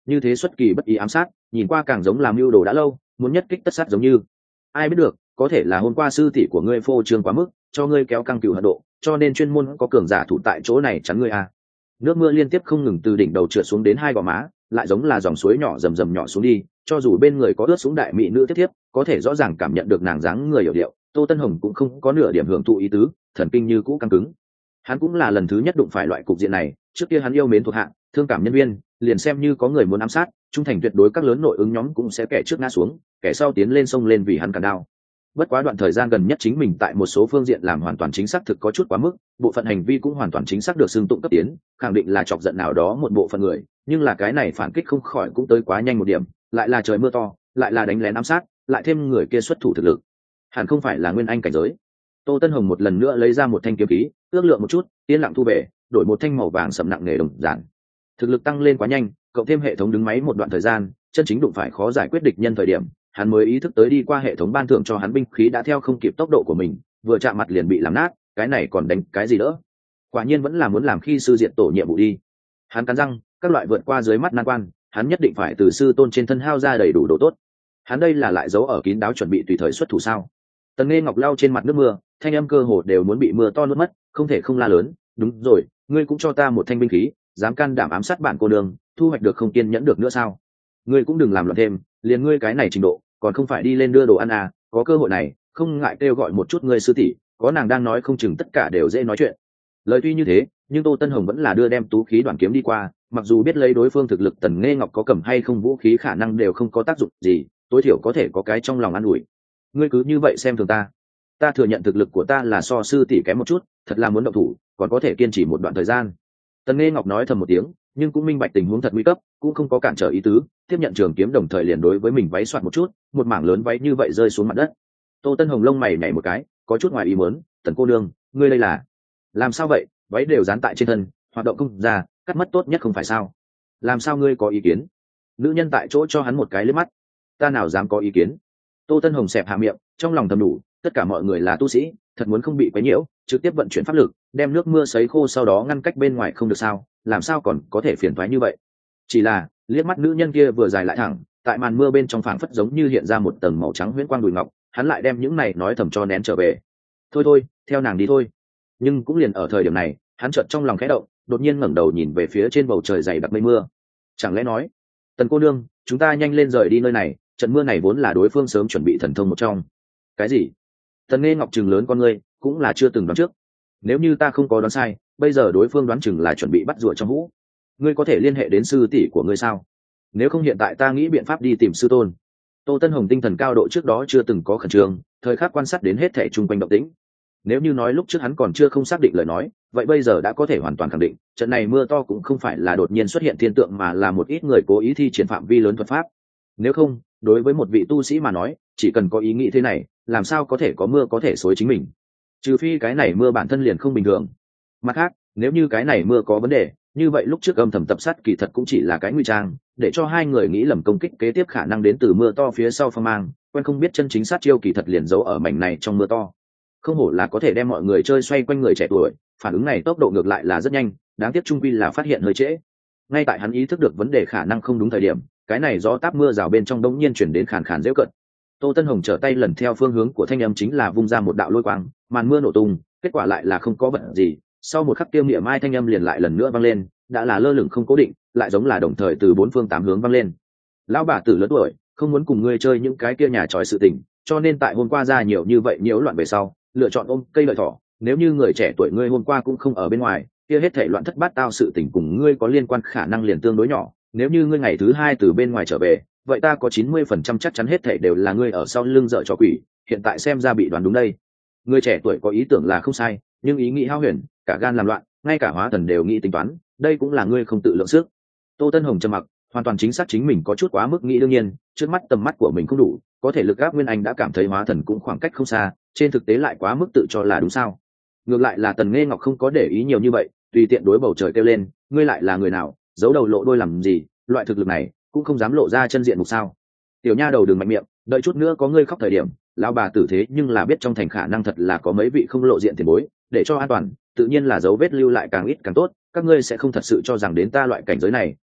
như thế xuất kỳ bất ý ám sát, nhìn qua càng giống làm mưu đồ đã lâu, muốn nhất kích tất sát giống như. Ai biết được, có thể là hôm qua sư tỷ của ngươi phô trương quá mức, cho ngươi kéo căng cừu hận độ, cho nên chuyên môn có cường giả thủ tại chỗ này chắn ngươi à. Nước mưa liên tiếp không ngừng từ đỉnh đầu trượt xuống đến hai gò má, lại giống là dòng suối nhỏ rầm rầm nhỏ xuống đi, cho dù bên người có ướt sũng đại mỹ nữ tiếp tiếp, có thể rõ ràng cảm nhận được nàng dáng người hiểu điệu, Tô Tân Hồng cũng không có nửa điểm hưởng thụ ý tứ, thần kinh như cũ căng cứng. Hắn cũng là lần thứ nhất đụng phải loại cục diện này, trước kia hắn yêu mến thuộc hạ, thương cảm nhân viên, liền xem như có người muốn ám sát, trung thành tuyệt đối các lớn nội ứng nhóm cũng sẽ kẻ trước ngã xuống, kẻ sau tiến lên sông lên vì hắn cản đao. Bất quá đoạn thời gian gần nhất chính mình tại một số phương diện làm hoàn toàn chính xác thực có chút quá mức, bộ phận hành vi cũng hoàn toàn chính xác được xưng tụng cấp tiến, khẳng định là chọc giận nào đó một bộ phận người, nhưng là cái này phản kích không khỏi cũng tới quá nhanh một điểm, lại là trời mưa to, lại là đánh lén ám sát, lại thêm người kia xuất thủ thực lực, hẳn không phải là nguyên anh cảnh giới. Tô Tân Hồng một lần nữa lấy ra một thanh kiếm khí, ước lượng một chút, yên lặng thu về, đổi một thanh màu vàng sẫm nặng nề đồng giản. Thực lực tăng lên quá nhanh, cộng thêm hệ thống đứng máy một đoạn thời gian, chân chính đụng phải khó giải quyết địch nhân thời điểm, hắn mới ý thức tới đi qua hệ thống ban thưởng cho hắn binh khí đã theo không kịp tốc độ của mình, vừa chạm mặt liền bị làm nát, cái này còn đánh cái gì đỡ? Quả nhiên vẫn là muốn làm khi sư diệt tổ nhiệm vụ đi. Hắn cắn răng, các loại vượt qua dưới mắt nan quan, hắn nhất định phải từ sư tôn trên thân hao ra đầy đủ độ tốt. Hắn đây là lại giấu ở kín đáo chuẩn bị tùy thời xuất thủ sao? Tần Nghe Ngọc lau trên mặt nước mưa, thanh âm cơ hồ đều muốn bị mưa to nuốt mất, không thể không la lớn, "Đúng rồi, ngươi cũng cho ta một thanh binh khí, dám can đảm ám sát bản cô đường, thu hoạch được không kiên nhẫn được nữa sao? Ngươi cũng đừng làm loạn thêm, liền ngươi cái này trình độ, còn không phải đi lên đưa đồ ăn à, có cơ hội này, không ngại kêu gọi một chút ngươi sư tỷ, có nàng đang nói không chừng tất cả đều dễ nói chuyện." Lời tuy như thế, nhưng Tô Tân Hồng vẫn là đưa đem tú khí đoàn kiếm đi qua, mặc dù biết lấy đối phương thực lực Tần Nghe Ngọc có cầm hay không vũ khí khả năng đều không có tác dụng gì, tối thiểu có thể có cái trong lòng an ủi. Ngươi cứ như vậy xem thường ta thừa nhận thực lực của ta là so sư tỷ kém một chút, thật là muốn động thủ còn có thể kiên trì một đoạn thời gian. Tần Nghe Ngọc nói thầm một tiếng, nhưng cũng minh bạch tình huống thật nguy cấp, cũng không có cản trở ý tứ, tiếp nhận trường kiếm đồng thời liền đối với mình váy soạt một chút, một mảng lớn váy như vậy rơi xuống mặt đất. Tô Tân Hồng lông mày nhảy một cái, có chút ngoài ý muốn, "Tần cô nương, ngươi đây là làm sao vậy? Váy đều dán tại trên thân, hoạt động không ra, cắt mất tốt nhất không phải sao? Làm sao ngươi có ý kiến?" Nữ nhân tại chỗ cho hắn một cái liếc mắt. "Ta nào dám có ý kiến?" Tô Tân Hồng xẹp hạ miệng, trong lòng thầm đủ, tất cả mọi người là tu sĩ, thật muốn không bị quấy nhiễu, trực tiếp vận chuyển pháp lực, đem nước mưa sấy khô sau đó ngăn cách bên ngoài không được sao? Làm sao còn có thể phiền toái như vậy? Chỉ là, liếc mắt nữ nhân kia vừa dài lại thẳng, tại màn mưa bên trong phảng phất giống như hiện ra một tầng màu trắng huyễn quang đùi ngọc, hắn lại đem những này nói thầm cho nén trở về. "Thôi thôi, theo nàng đi thôi." Nhưng cũng liền ở thời điểm này, hắn chợt trong lòng khẽ động, đột nhiên ngẩng đầu nhìn về phía trên bầu trời dày đặc mây mưa. Chẳng lẽ nói, "Tần cô nương, chúng ta nhanh lên rời đi nơi này, trận mưa này vốn là đối phương sớm chuẩn bị thần thông một trong." "Cái gì?" Tần Nghe Ngọc trừng lớn con ngươi, cũng là chưa từng đoán trước. "Nếu như ta không có đoán sai, bây giờ đối phương đoán chừng là chuẩn bị bắt rùa trong hũ. Ngươi có thể liên hệ đến sư tỷ của ngươi sao? Nếu không hiện tại ta nghĩ biện pháp đi tìm sư tôn." Tô Tân Hồng tinh thần cao độ trước đó chưa từng có khẩn trương, thời khắc quan sát đến hết thảy chung quanh động tĩnh. Nếu như nói lúc trước hắn còn chưa không xác định lời nói, vậy bây giờ đã có thể hoàn toàn khẳng định, trận này mưa to cũng không phải là đột nhiên xuất hiện thiên tượng mà là một ít người cố ý thi triển phạm vi lớn thuật pháp. Nếu không, đối với một vị tu sĩ mà nói, chỉ cần có ý nghĩ thế này, làm sao có thể có mưa có thể xối chính mình? Trừ phi cái này mưa bản thân liền không bình thường. Mặt khác, nếu như cái này mưa có vấn đề, như vậy lúc trước âm thầm tập sát kỳ thật cũng chỉ là cái ngụy trang, để cho hai người nghĩ lầm công kích kế tiếp khả năng đến từ mưa to phía sau phong mang, quen không biết chân chính sát chiêu kỳ thật liền giấu ở mảnh này trong mưa to. Không hổ là có thể đem mọi người chơi xoay quanh người trẻ tuổi, phản ứng này tốc độ ngược lại là rất nhanh, đáng tiếc trung quy là phát hiện hơi trễ. Ngay tại hắn ý thức được vấn đề khả năng không đúng thời điểm, cái này gió táp mưa rào bên trong đống nhiên chuyển đến khàn khàn dễ cận. Tô Tân Hồng trở tay lần theo phương hướng của thanh âm chính là vung ra một đạo lôi quang, màn mưa nổ tung, kết quả lại là không có vật gì. Sau một khắc tiêu niệm mai thanh âm liền lại lần nữa vang lên, đã là lơ lửng không cố định, lại giống là đồng thời từ bốn phương tám hướng vang lên. "Lão bà tử lớn tuổi, không muốn cùng ngươi chơi những cái kia nhà tròi sự tình, cho nên tại hôm qua ra nhiều như vậy nhiễu loạn về sau, lựa chọn ôm cây lợi thỏ. Nếu như người trẻ tuổi ngươi hôm qua cũng không ở bên ngoài, kia hết thảy loạn thất bát tao sự tình cùng ngươi có liên quan khả năng liền tương đối nhỏ. Nếu như ngươi ngày thứ hai từ bên ngoài trở về, vậy ta có 90% chắc chắn hết thảy đều là ngươi ở sau lưng dợ trò quỷ. Hiện tại xem ra bị đoán đúng đây." Người trẻ tuổi có ý tưởng là không sai, nhưng ý nghĩ hao huyền, cả gan làm loạn, ngay cả hóa thần đều nghĩ tính toán, đây cũng là ngươi không tự lượng sức. Tô Tân Hồng trầm mặc, hoàn toàn chính xác chính mình có chút quá mức nghĩ đương nhiên, trước mắt tầm mắt của mình không đủ, có thể lực áp Nguyên Anh đã cảm thấy hóa thần cũng khoảng cách không xa, trên thực tế lại quá mức tự cho là đúng sao? Ngược lại là Tần Nghe Ngọc không có để ý nhiều như vậy, tùy tiện đối bầu trời kêu lên, "Ngươi lại là người nào, giấu đầu lộ đôi làm gì, loại thực lực này cũng không dám lộ ra chân diện mục sao?" "Tiểu nha đầu đừng mạnh miệng, đợi chút nữa có ngươi khóc thời điểm, lão bà tử thế nhưng là biết trong thành khả năng thật là có mấy vị không lộ diện tiền bối, để cho an toàn, tự nhiên là dấu vết lưu lại càng ít càng tốt, các ngươi sẽ không thật sự cho rằng đến ta loại cảnh giới này,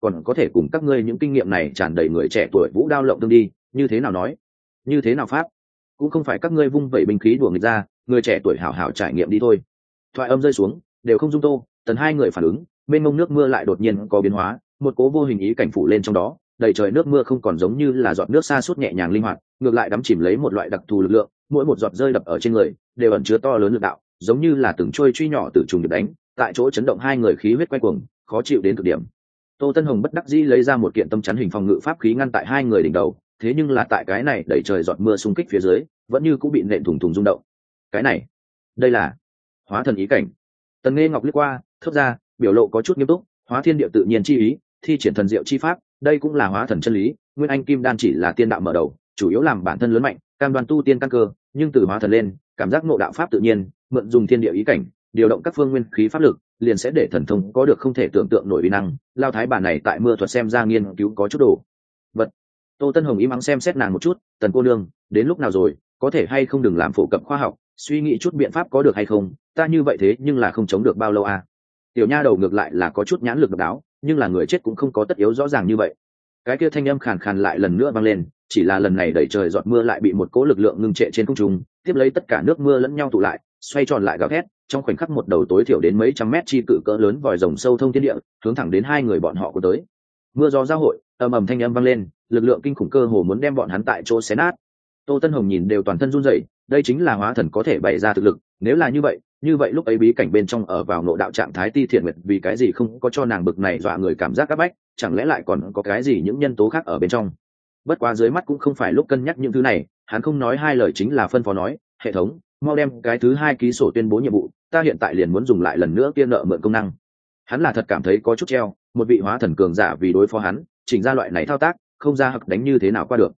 còn có thể cùng các ngươi những kinh nghiệm này tràn đầy người trẻ tuổi vũ đao lộng tương đi, như thế nào nói, như thế nào pháp, cũng không phải các ngươi vung vẩy binh khí đùa người ra, người trẻ tuổi hảo hảo trải nghiệm đi thôi. Thoại âm rơi xuống, đều không dung tô tần hai người phản ứng, bên mông nước mưa lại đột nhiên có biến hóa, một cố vô hình ý cảnh phủ lên trong đó, đầy trời nước mưa không còn giống như là giọt nước xa suốt nhẹ nhàng linh hoạt, ngược lại đắm chìm lấy một loại đặc thù lực lượng, mỗi một giọt rơi đập ở trên người đều ẩn chứa to lớn lực đạo, giống như là từng trôi truy nhỏ từ trùng được đánh, tại chỗ chấn động hai người khí huyết quay cuồng, khó chịu đến cực điểm. Tô Tân Hồng bất đắc dĩ lấy ra một kiện tâm chắn hình phòng ngự pháp khí ngăn tại hai người đỉnh đầu, thế nhưng là tại cái này đẩy trời giọt mưa xung kích phía dưới, vẫn như cũng bị nện thủng thủng rung động. Cái này, đây là hóa thần ý cảnh. Tần Nghe Ngọc liếc qua, thốt ra, biểu lộ có chút nghiêm túc, hóa thiên địa tự nhiên chi ý, thi triển thần diệu chi pháp, đây cũng là hóa thần chân lý. Nguyên anh kim đan chỉ là tiên đạo mở đầu, chủ yếu làm bản thân lớn mạnh, cam đoan tu tiên căn cơ, nhưng từ hóa thần lên, cảm giác ngộ đạo pháp tự nhiên, mượn dùng thiên địa ý cảnh, điều động các phương nguyên khí pháp lực, liền sẽ để thần thông có được không thể tưởng tượng nổi uy năng. Lao thái bà này tại mưa thuật xem ra nghiên cứu có chút đồ vật. Tô Tân Hồng im ắng xem xét nàng một chút, Tần cô nương, đến lúc nào rồi, có thể hay không đừng làm phổ cập khoa học, suy nghĩ chút biện pháp có được hay không, ta như vậy thế nhưng là không chống được bao lâu à. Tiểu nha đầu ngược lại là có chút nhãn lực độc đáo, nhưng là người chết cũng không có tất yếu rõ ràng như vậy. Cái kia thanh âm khàn khàn lại lần nữa vang lên, chỉ là lần này đẩy trời giọt mưa lại bị một cỗ lực lượng ngưng trệ trên không trung, tiếp lấy tất cả nước mưa lẫn nhau tụ lại, xoay tròn lại gào thét, trong khoảnh khắc một đầu tối thiểu đến mấy trăm mét chi cự cỡ lớn vòi rồng sâu thông thiên địa, hướng thẳng đến hai người bọn họ của tới. Mưa gió giao hội, ầm ầm thanh âm vang lên, lực lượng kinh khủng cơ hồ muốn đem bọn hắn tại chỗ xé nát. Tô Tân Hồng nhìn đều toàn thân run rẩy, đây chính là hóa thần có thể bày ra thực lực, nếu là như vậy lúc ấy bí cảnh bên trong ở vào ngộ đạo trạng thái Ti Thiện Nguyệt vì cái gì không có cho nàng bực này dọa người cảm giác áp bách, chẳng lẽ lại còn có cái gì những nhân tố khác ở bên trong. Bất quá dưới mắt cũng không phải lúc cân nhắc những thứ này, hắn không nói hai lời chính là phân phó nói, hệ thống, mau đem cái thứ hai ký sổ tuyên bố nhiệm vụ, ta hiện tại liền muốn dùng lại lần nữa kia nợ mượn công năng. Hắn là thật cảm thấy có chút treo, một vị hóa thần cường giả vì đối phó hắn, chỉnh ra loại này thao tác, không ra hặc đánh như thế nào qua được.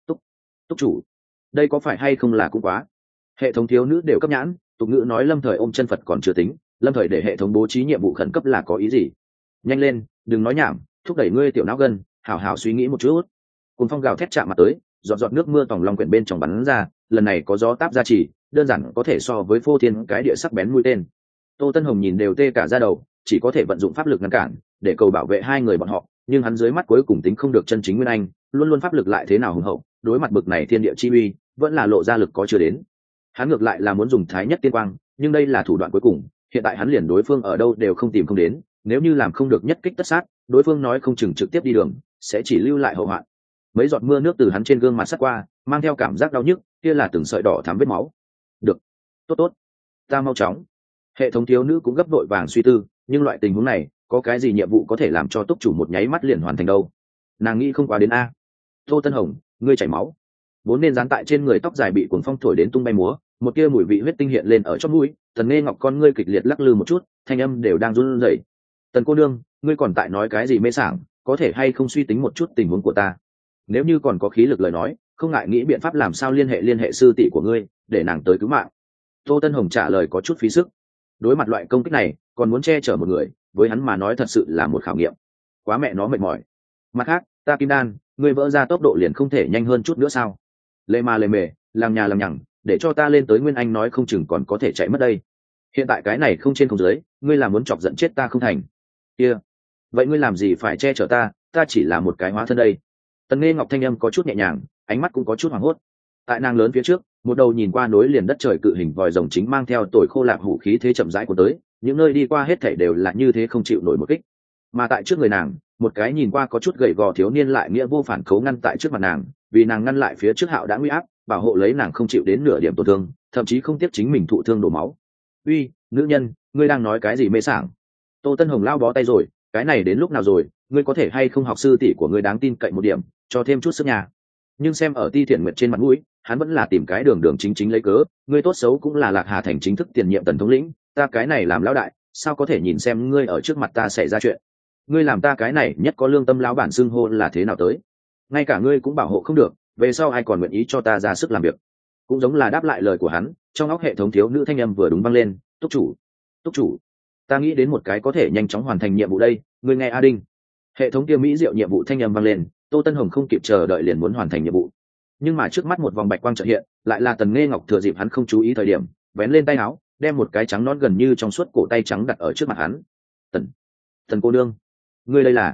Túc chủ, đây có phải hay không là cũng quá. Hệ thống thiếu nữ đều cấp nhãn, tục ngữ nói lâm thời ôm chân Phật còn chưa tính, lâm thời để hệ thống bố trí nhiệm vụ khẩn cấp là có ý gì? Nhanh lên, đừng nói nhảm, thúc đẩy ngươi tiểu não gân, hảo hảo suy nghĩ một chút. Cùng phong gào thét chạm mặt tới, giọt giọt nước mưa tòng long quyển bên trong bắn ra, lần này có gió táp gia trì, đơn giản có thể so với phô thiên cái địa sắc bén mũi tên. Tô Tân Hồng nhìn đều tê cả da đầu, chỉ có thể vận dụng pháp lực ngăn cản, để cầu bảo vệ hai người bọn họ, nhưng hắn dưới mắt cuối cùng tính không được chân chính nguyên anh, luôn luôn pháp lực lại thế nào hùng hậu, đối mặt bực này thiên địa chi uy, vẫn là lộ ra lực có chưa đến. Hắn ngược lại là muốn dùng thái nhất tiên quang, nhưng đây là thủ đoạn cuối cùng, hiện tại hắn liền đối phương ở đâu đều không tìm không đến, nếu như làm không được nhất kích tất sát, đối phương nói không chừng trực tiếp đi đường, sẽ chỉ lưu lại hậu hoạn. Mấy giọt mưa nước từ hắn trên gương mặt sát qua, mang theo cảm giác đau nhức, kia là từng sợi đỏ thắm vết máu. Được, tốt, ta mau chóng. Hệ thống thiếu nữ cũng gấp vội vàng suy tư, nhưng loại tình huống này, có cái gì nhiệm vụ có thể làm cho túc chủ một nháy mắt liền hoàn thành đâu? Nàng nghĩ không quá đến a. Tô Tân Hồng, ngươi chảy máu. Vốn nên dán tại trên người tóc dài bị cuồng phong thổi đến tung bay múa, một tia mùi vị huyết tinh hiện lên ở chóp mũi, Tần Nghe Ngọc con ngươi kịch liệt lắc lư một chút, thanh âm đều đang run rẩy. Tần cô nương, ngươi còn tại nói cái gì mê sảng, có thể hay không suy tính một chút tình huống của ta? Nếu như còn có khí lực lời nói, không ngại nghĩ biện pháp làm sao liên hệ sư tỷ của ngươi, để nàng tới cứu mạng. Tô Tân Hồng trả lời có chút phí sức. Đối mặt loại công kích này, còn muốn che chở một người, với hắn mà nói thật sự là một khảo nghiệm. Quá mẹ nó mệt mỏi. Mặt khác, ta kim đan, ngươi vỡ ra tốc độ liền không thể nhanh hơn chút nữa sao? Lê ma lề mề, làm nhà làm nhằng, để cho ta lên tới nguyên anh nói không chừng còn có thể chạy mất đây. Hiện tại cái này không trên không dưới, ngươi là muốn chọc giận chết ta không thành? Kia, vậy ngươi làm gì phải che chở ta? Ta chỉ là một cái hóa thân đây. Tần Nghe Ngọc thanh âm có chút nhẹ nhàng, ánh mắt cũng có chút hoảng hốt. Tại nàng lớn phía trước, một đầu nhìn qua nối liền đất trời cự hình vòi rồng chính mang theo tuổi khô lạc hủ khí thế chậm rãi của tới, những nơi đi qua hết thảy đều là như thế không chịu nổi một kích. Mà tại trước người nàng, một cái nhìn qua có chút gầy gò thiếu niên lại nghĩa vô phản khấu ngăn tại trước mặt nàng, vì nàng ngăn lại phía trước Hạo đã nguy áp, bảo hộ lấy nàng không chịu đến nửa điểm tổn thương, thậm chí không tiếc chính mình thụ thương đổ máu. Uy, nữ nhân, ngươi đang nói cái gì mê sảng? Tô Tân Hồng lao bó tay rồi, cái này đến lúc nào rồi, ngươi có thể hay không học sư tỷ của ngươi đáng tin cậy một điểm, cho thêm chút sức nhà. Nhưng xem ở Ti Thiện Nguyệt trên mặt mũi, hắn vẫn là tìm cái đường chính lấy cớ, ngươi tốt xấu cũng là Lạc Hà thành chính thức tiền nhiệm Tần thống lĩnh, ta cái này làm lão đại, sao có thể nhìn xem ngươi ở trước mặt ta xảy ra chuyện. Ngươi làm ta cái này nhất có lương tâm lão bản xưng hô là thế nào tới? Ngay cả ngươi cũng bảo hộ không được, về sau ai còn nguyện ý cho ta ra sức làm việc? Cũng giống là đáp lại lời của hắn, trong óc hệ thống thiếu nữ thanh âm vừa đúng vang lên, túc chủ, ta nghĩ đến một cái có thể nhanh chóng hoàn thành nhiệm vụ đây, ngươi nghe A Đinh. Hệ thống kia mỹ diệu nhiệm vụ thanh âm vang lên, Tô Tân Hồng không kịp chờ đợi liền muốn hoàn thành nhiệm vụ. Nhưng mà trước mắt một vòng bạch quang chợt hiện, lại là Tần Nghe Ngọc thừa dịp hắn không chú ý thời điểm, vén lên tay áo, đem một cái trắng nõn gần như trong suốt cổ tay trắng đặt ở trước mặt hắn. Tần cô nương, ngươi đây là?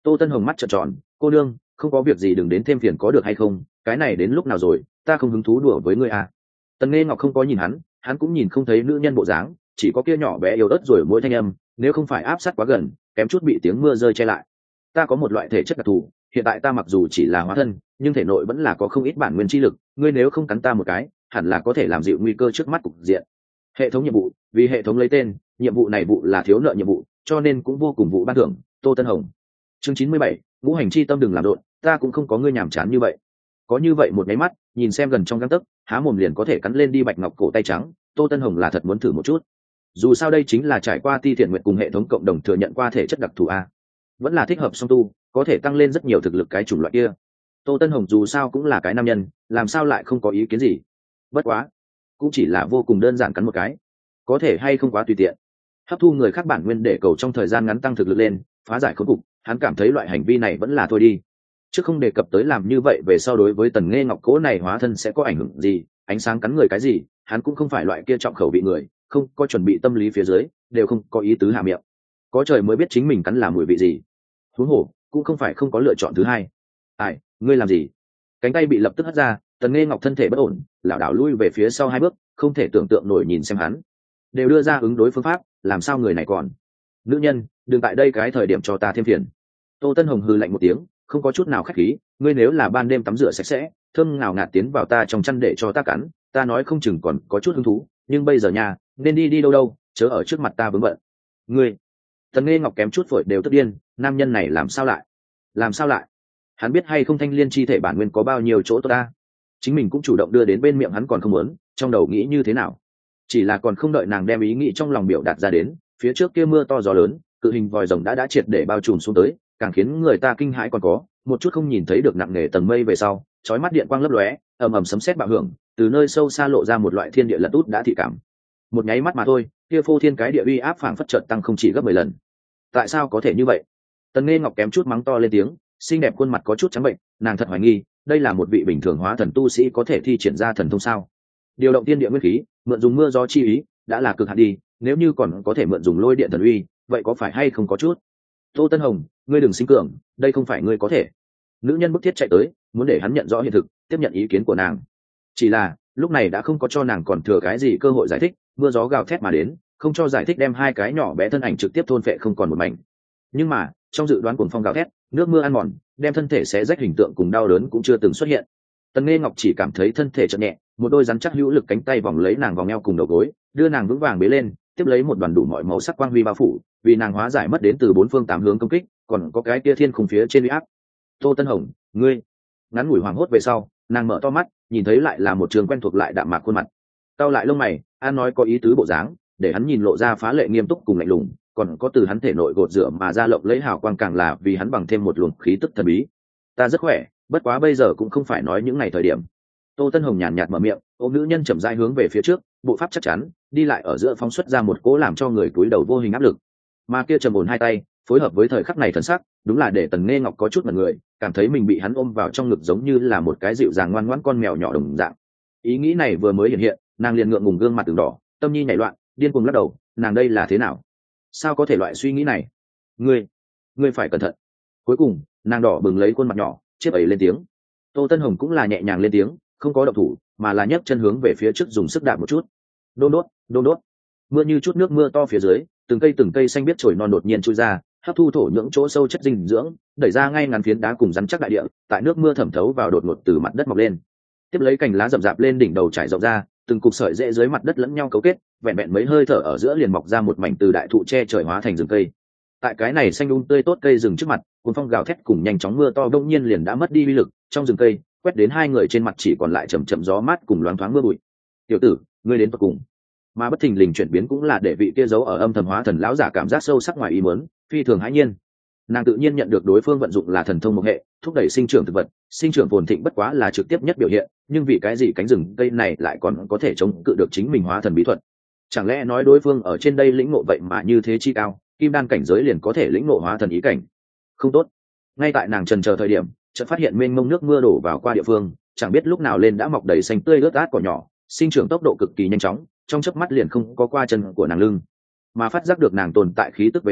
Tô Tân Hồng mắt trợn tròn, cô nương, không có việc gì đừng đến thêm phiền có được hay không, cái này đến lúc nào rồi, ta không hứng thú đùa với ngươi à. Tần Nghe Ngọc không có nhìn hắn cũng nhìn không thấy nữ nhân bộ dáng, chỉ có kia nhỏ bé yếu ớt rồi mỗi thanh âm, nếu không phải áp sát quá gần, kém chút bị tiếng mưa rơi che lại. Ta có một loại thể chất đặc thù, hiện tại ta mặc dù chỉ là hóa thân, nhưng thể nội vẫn là có không ít bản nguyên chi lực, ngươi nếu không cắn ta một cái, hẳn là có thể làm dịu nguy cơ trước mắt cục diện. Hệ thống nhiệm vụ, vì hệ thống lấy tên, nhiệm vụ này vụ là thiếu nợ nhiệm vụ, cho nên cũng vô cùng vụ ban thưởng. Tô Tân Hồng. Chương 97, ngũ hành chi tâm đừng làm rộn, ta cũng không có ngươi nhàm chán như vậy. Có như vậy một cái mắt, nhìn xem gần trong gang tấc, há mồm liền có thể cắn lên đi bạch ngọc cổ tay trắng, Tô Tân Hồng là thật muốn thử một chút. Dù sao đây chính là trải qua Ti Thiện Nguyệt cùng hệ thống cộng đồng thừa nhận qua thể chất đặc thù a, vẫn là thích hợp song tu, có thể tăng lên rất nhiều thực lực cái chủng loại kia. Tô Tân Hồng dù sao cũng là cái nam nhân, làm sao lại không có ý kiến gì. Bất quá, cũng chỉ là vô cùng đơn giản cắn một cái, có thể hay không quá tùy tiện. Hấp thu người khác bản nguyên để cầu trong thời gian ngắn tăng thực lực lên, phá giải khốn cục, hắn cảm thấy loại hành vi này vẫn là thôi đi. Chứ không đề cập tới làm như vậy về sau đối với Tần Nghe Ngọc cố này hóa thân sẽ có ảnh hưởng gì, ánh sáng cắn người cái gì, hắn cũng không phải loại kia trọng khẩu vị người, không có chuẩn bị tâm lý phía dưới, đều không có ý tứ hạ miệng. Có trời mới biết chính mình cắn là mùi vị gì. Huống hồ, cũng không phải không có lựa chọn thứ hai. Ai, ngươi làm gì? Cánh tay bị lập tức hất ra, Tần Nghe Ngọc thân thể bất ổn, lảo đảo lui về phía sau 2 bước, không thể tưởng tượng nổi nhìn xem hắn. Đều đưa ra ứng đối phương pháp, làm sao người này còn? Nữ nhân, đừng tại đây cái thời điểm cho ta thêm phiền. Tô Tân Hồng hừ lạnh một tiếng, không có chút nào khách khí, ngươi nếu là ban đêm tắm rửa sạch sẽ, thơm ngào ngạt tiến vào ta trong chăn để cho ta cắn, ta nói không chừng còn có chút hứng thú, nhưng bây giờ nhà, nên đi đâu đâu, chớ ở trước mặt ta vướng bận. Ngươi, Tần Nghe Ngọc kém chút phổi đều tức điên, nam nhân này làm sao lại? Làm sao lại? Hắn biết hay không thanh liên chi thể bản nguyên có bao nhiêu chỗ tốt ta? Chính mình cũng chủ động đưa đến bên miệng hắn còn không muốn, trong đầu nghĩ như thế nào? Chỉ là còn không đợi nàng đem ý nghĩ trong lòng biểu đạt ra đến, phía trước kia mưa to gió lớn, cự hình vòi rồng đã triệt để bao trùm xuống tới, càng khiến người ta kinh hãi còn có một chút không nhìn thấy được nặng nề tầng mây về sau, chói mắt điện quang lấp lóe, ầm ầm sấm sét bạo hưởng, từ nơi sâu xa lộ ra một loại thiên địa lật út đã thị cảm. Một nháy mắt mà thôi, kia phô thiên cái địa uy áp phảng phất chợt tăng không chỉ gấp 10 lần. Tại sao có thể như vậy? Tần Nghe Ngọc kém chút mắng to lên tiếng, xinh đẹp khuôn mặt có chút trắng bệnh, nàng thật hoài nghi, đây là một vị bình thường hóa thần tu sĩ có thể thi triển ra thần thông sao? Điều động tiên địa nguyên khí, mượn dùng mưa gió chi ý, đã là cực hạn đi, nếu như còn có thể mượn dùng lôi điện thần uy, vậy có phải hay không có chút? Tô Tân Hồng, ngươi đừng sinh cường, đây không phải ngươi có thể. Nữ nhân bức thiết chạy tới, muốn để hắn nhận rõ hiện thực, tiếp nhận ý kiến của nàng. Chỉ là lúc này đã không có cho nàng còn thừa cái gì cơ hội giải thích, mưa gió gào thét mà đến, không cho giải thích đem 2 cái nhỏ bé thân ảnh trực tiếp thôn phệ không còn một mảnh. Nhưng mà trong dự đoán cuồng phong gào thét, nước mưa ăn mòn, đem thân thể xé rách hình tượng cùng đau đớn cũng chưa từng xuất hiện. Tần Nghe Ngọc chỉ cảm thấy thân thể chợt nhẹ, một đôi rắn chắc hữu lực cánh tay vòng lấy nàng vòng eo cùng đầu gối, đưa nàng vững vàng bế lên, tiếp lấy một đoàn đủ mọi màu sắc quang huy bao phủ, vì nàng hóa giải mất đến từ 4 phương 8 hướng công kích, còn có cái kia thiên khung phía trên uy áp. Tô Tân Hồng, ngươi. Ngắn ngủi hoảng hốt về sau, nàng mở to mắt, nhìn thấy lại là một trường quen thuộc lại đạm mạc khuôn mặt. Cau lại lông mày, an nói có ý tứ bộ dáng, để hắn nhìn lộ ra phá lệ nghiêm túc cùng lạnh lùng, còn có từ hắn thể nội gột rửa mà ra lộng lấy hào quang càng là vì hắn bằng thêm một luồng khí tức thần bí. Ta rất khỏe, bất quá bây giờ cũng không phải nói những ngày thời điểm. Tô Tân Hồng nhàn nhạt mở miệng, ôm nữ nhân chậm rãi hướng về phía trước, bộ pháp chắc chắn, đi lại ở giữa phóng xuất ra một cỗ làm cho người cúi đầu vô hình áp lực. Mà kia trầm ổn 2 tay, phối hợp với thời khắc này thần sắc, đúng là để Tần Nghe Ngọc có chút mẩn người, cảm thấy mình bị hắn ôm vào trong ngực giống như là một cái dịu dàng ngoan ngoãn con mèo nhỏ đồng dạng. Ý nghĩ này vừa mới hiện hiện, nàng liền ngượng ngùng gương mặt từng đỏ, tâm nhi nhảy loạn, điên cuồng lắc đầu, nàng đây là thế nào? Sao có thể loại suy nghĩ này? Ngươi phải cẩn thận. Cuối cùng, nàng đỏ bừng lấy khuôn mặt nhỏ, chiếc ấy lên tiếng. Tô Tân Hồng cũng là nhẹ nhàng lên tiếng, không có động thủ, mà là nhấc chân hướng về phía trước dùng sức đạp một chút. Đôn đốt. Mưa như chút nước mưa to phía dưới, từng cây xanh biếc chồi non đột nhiên chui ra, hấp thu thổ nhưỡng chỗ sâu chất dinh dưỡng, đẩy ra ngay ngắn phiến đá cùng rắn chắc đại địa, tại nước mưa thẩm thấu vào đột ngột từ mặt đất mọc lên. Tiếp lấy cành lá rậm rạp lên đỉnh đầu trải rộng ra, từng cục sợi rễ dưới mặt đất lẫn nhau cấu kết, vẹn vẹn mấy hơi thở ở giữa liền mọc ra một mảnh từ đại thụ che trời hóa thành rừng cây. Tại cái này xanh tươi tốt cây rừng trước mặt, cuồng phong gào thét cùng nhanh chóng mưa to đông nhiên liền đã mất đi uy lực, trong rừng cây quét đến 2 người trên mặt chỉ còn lại chầm chậm gió mát cùng loáng thoáng mưa bụi. Tiểu tử, ngươi đến tận cùng. Mà bất thình lình chuyển biến cũng là để vị kia giấu ở âm thầm hóa thần lão giả cảm giác sâu sắc ngoài ý muốn, phi thường hãi nhiên. Nàng tự nhiên nhận được đối phương vận dụng là thần thông một hệ, thúc đẩy sinh trưởng thực vật, sinh trưởng phồn thịnh bất quá là trực tiếp nhất biểu hiện, nhưng vì cái gì cánh rừng cây này lại còn có thể chống cự được chính mình hóa thần bí thuật? Chẳng lẽ nói đối phương ở trên đây lĩnh ngộ vậy mà như thế chi cao, kim đan cảnh giới liền có thể lĩnh ngộ hóa thần ý cảnh? Không tốt. Ngay tại nàng trần chờ thời điểm, chợt phát hiện mênh mông nước mưa đổ vào qua địa phương, chẳng biết lúc nào lên đã mọc đầy xanh tươi ướt át cỏ nhỏ, sinh trưởng tốc độ cực kỳ nhanh chóng, trong chớp mắt liền không có qua chân của nàng lưng. Mà phát giác được nàng tồn tại khí tức về sau,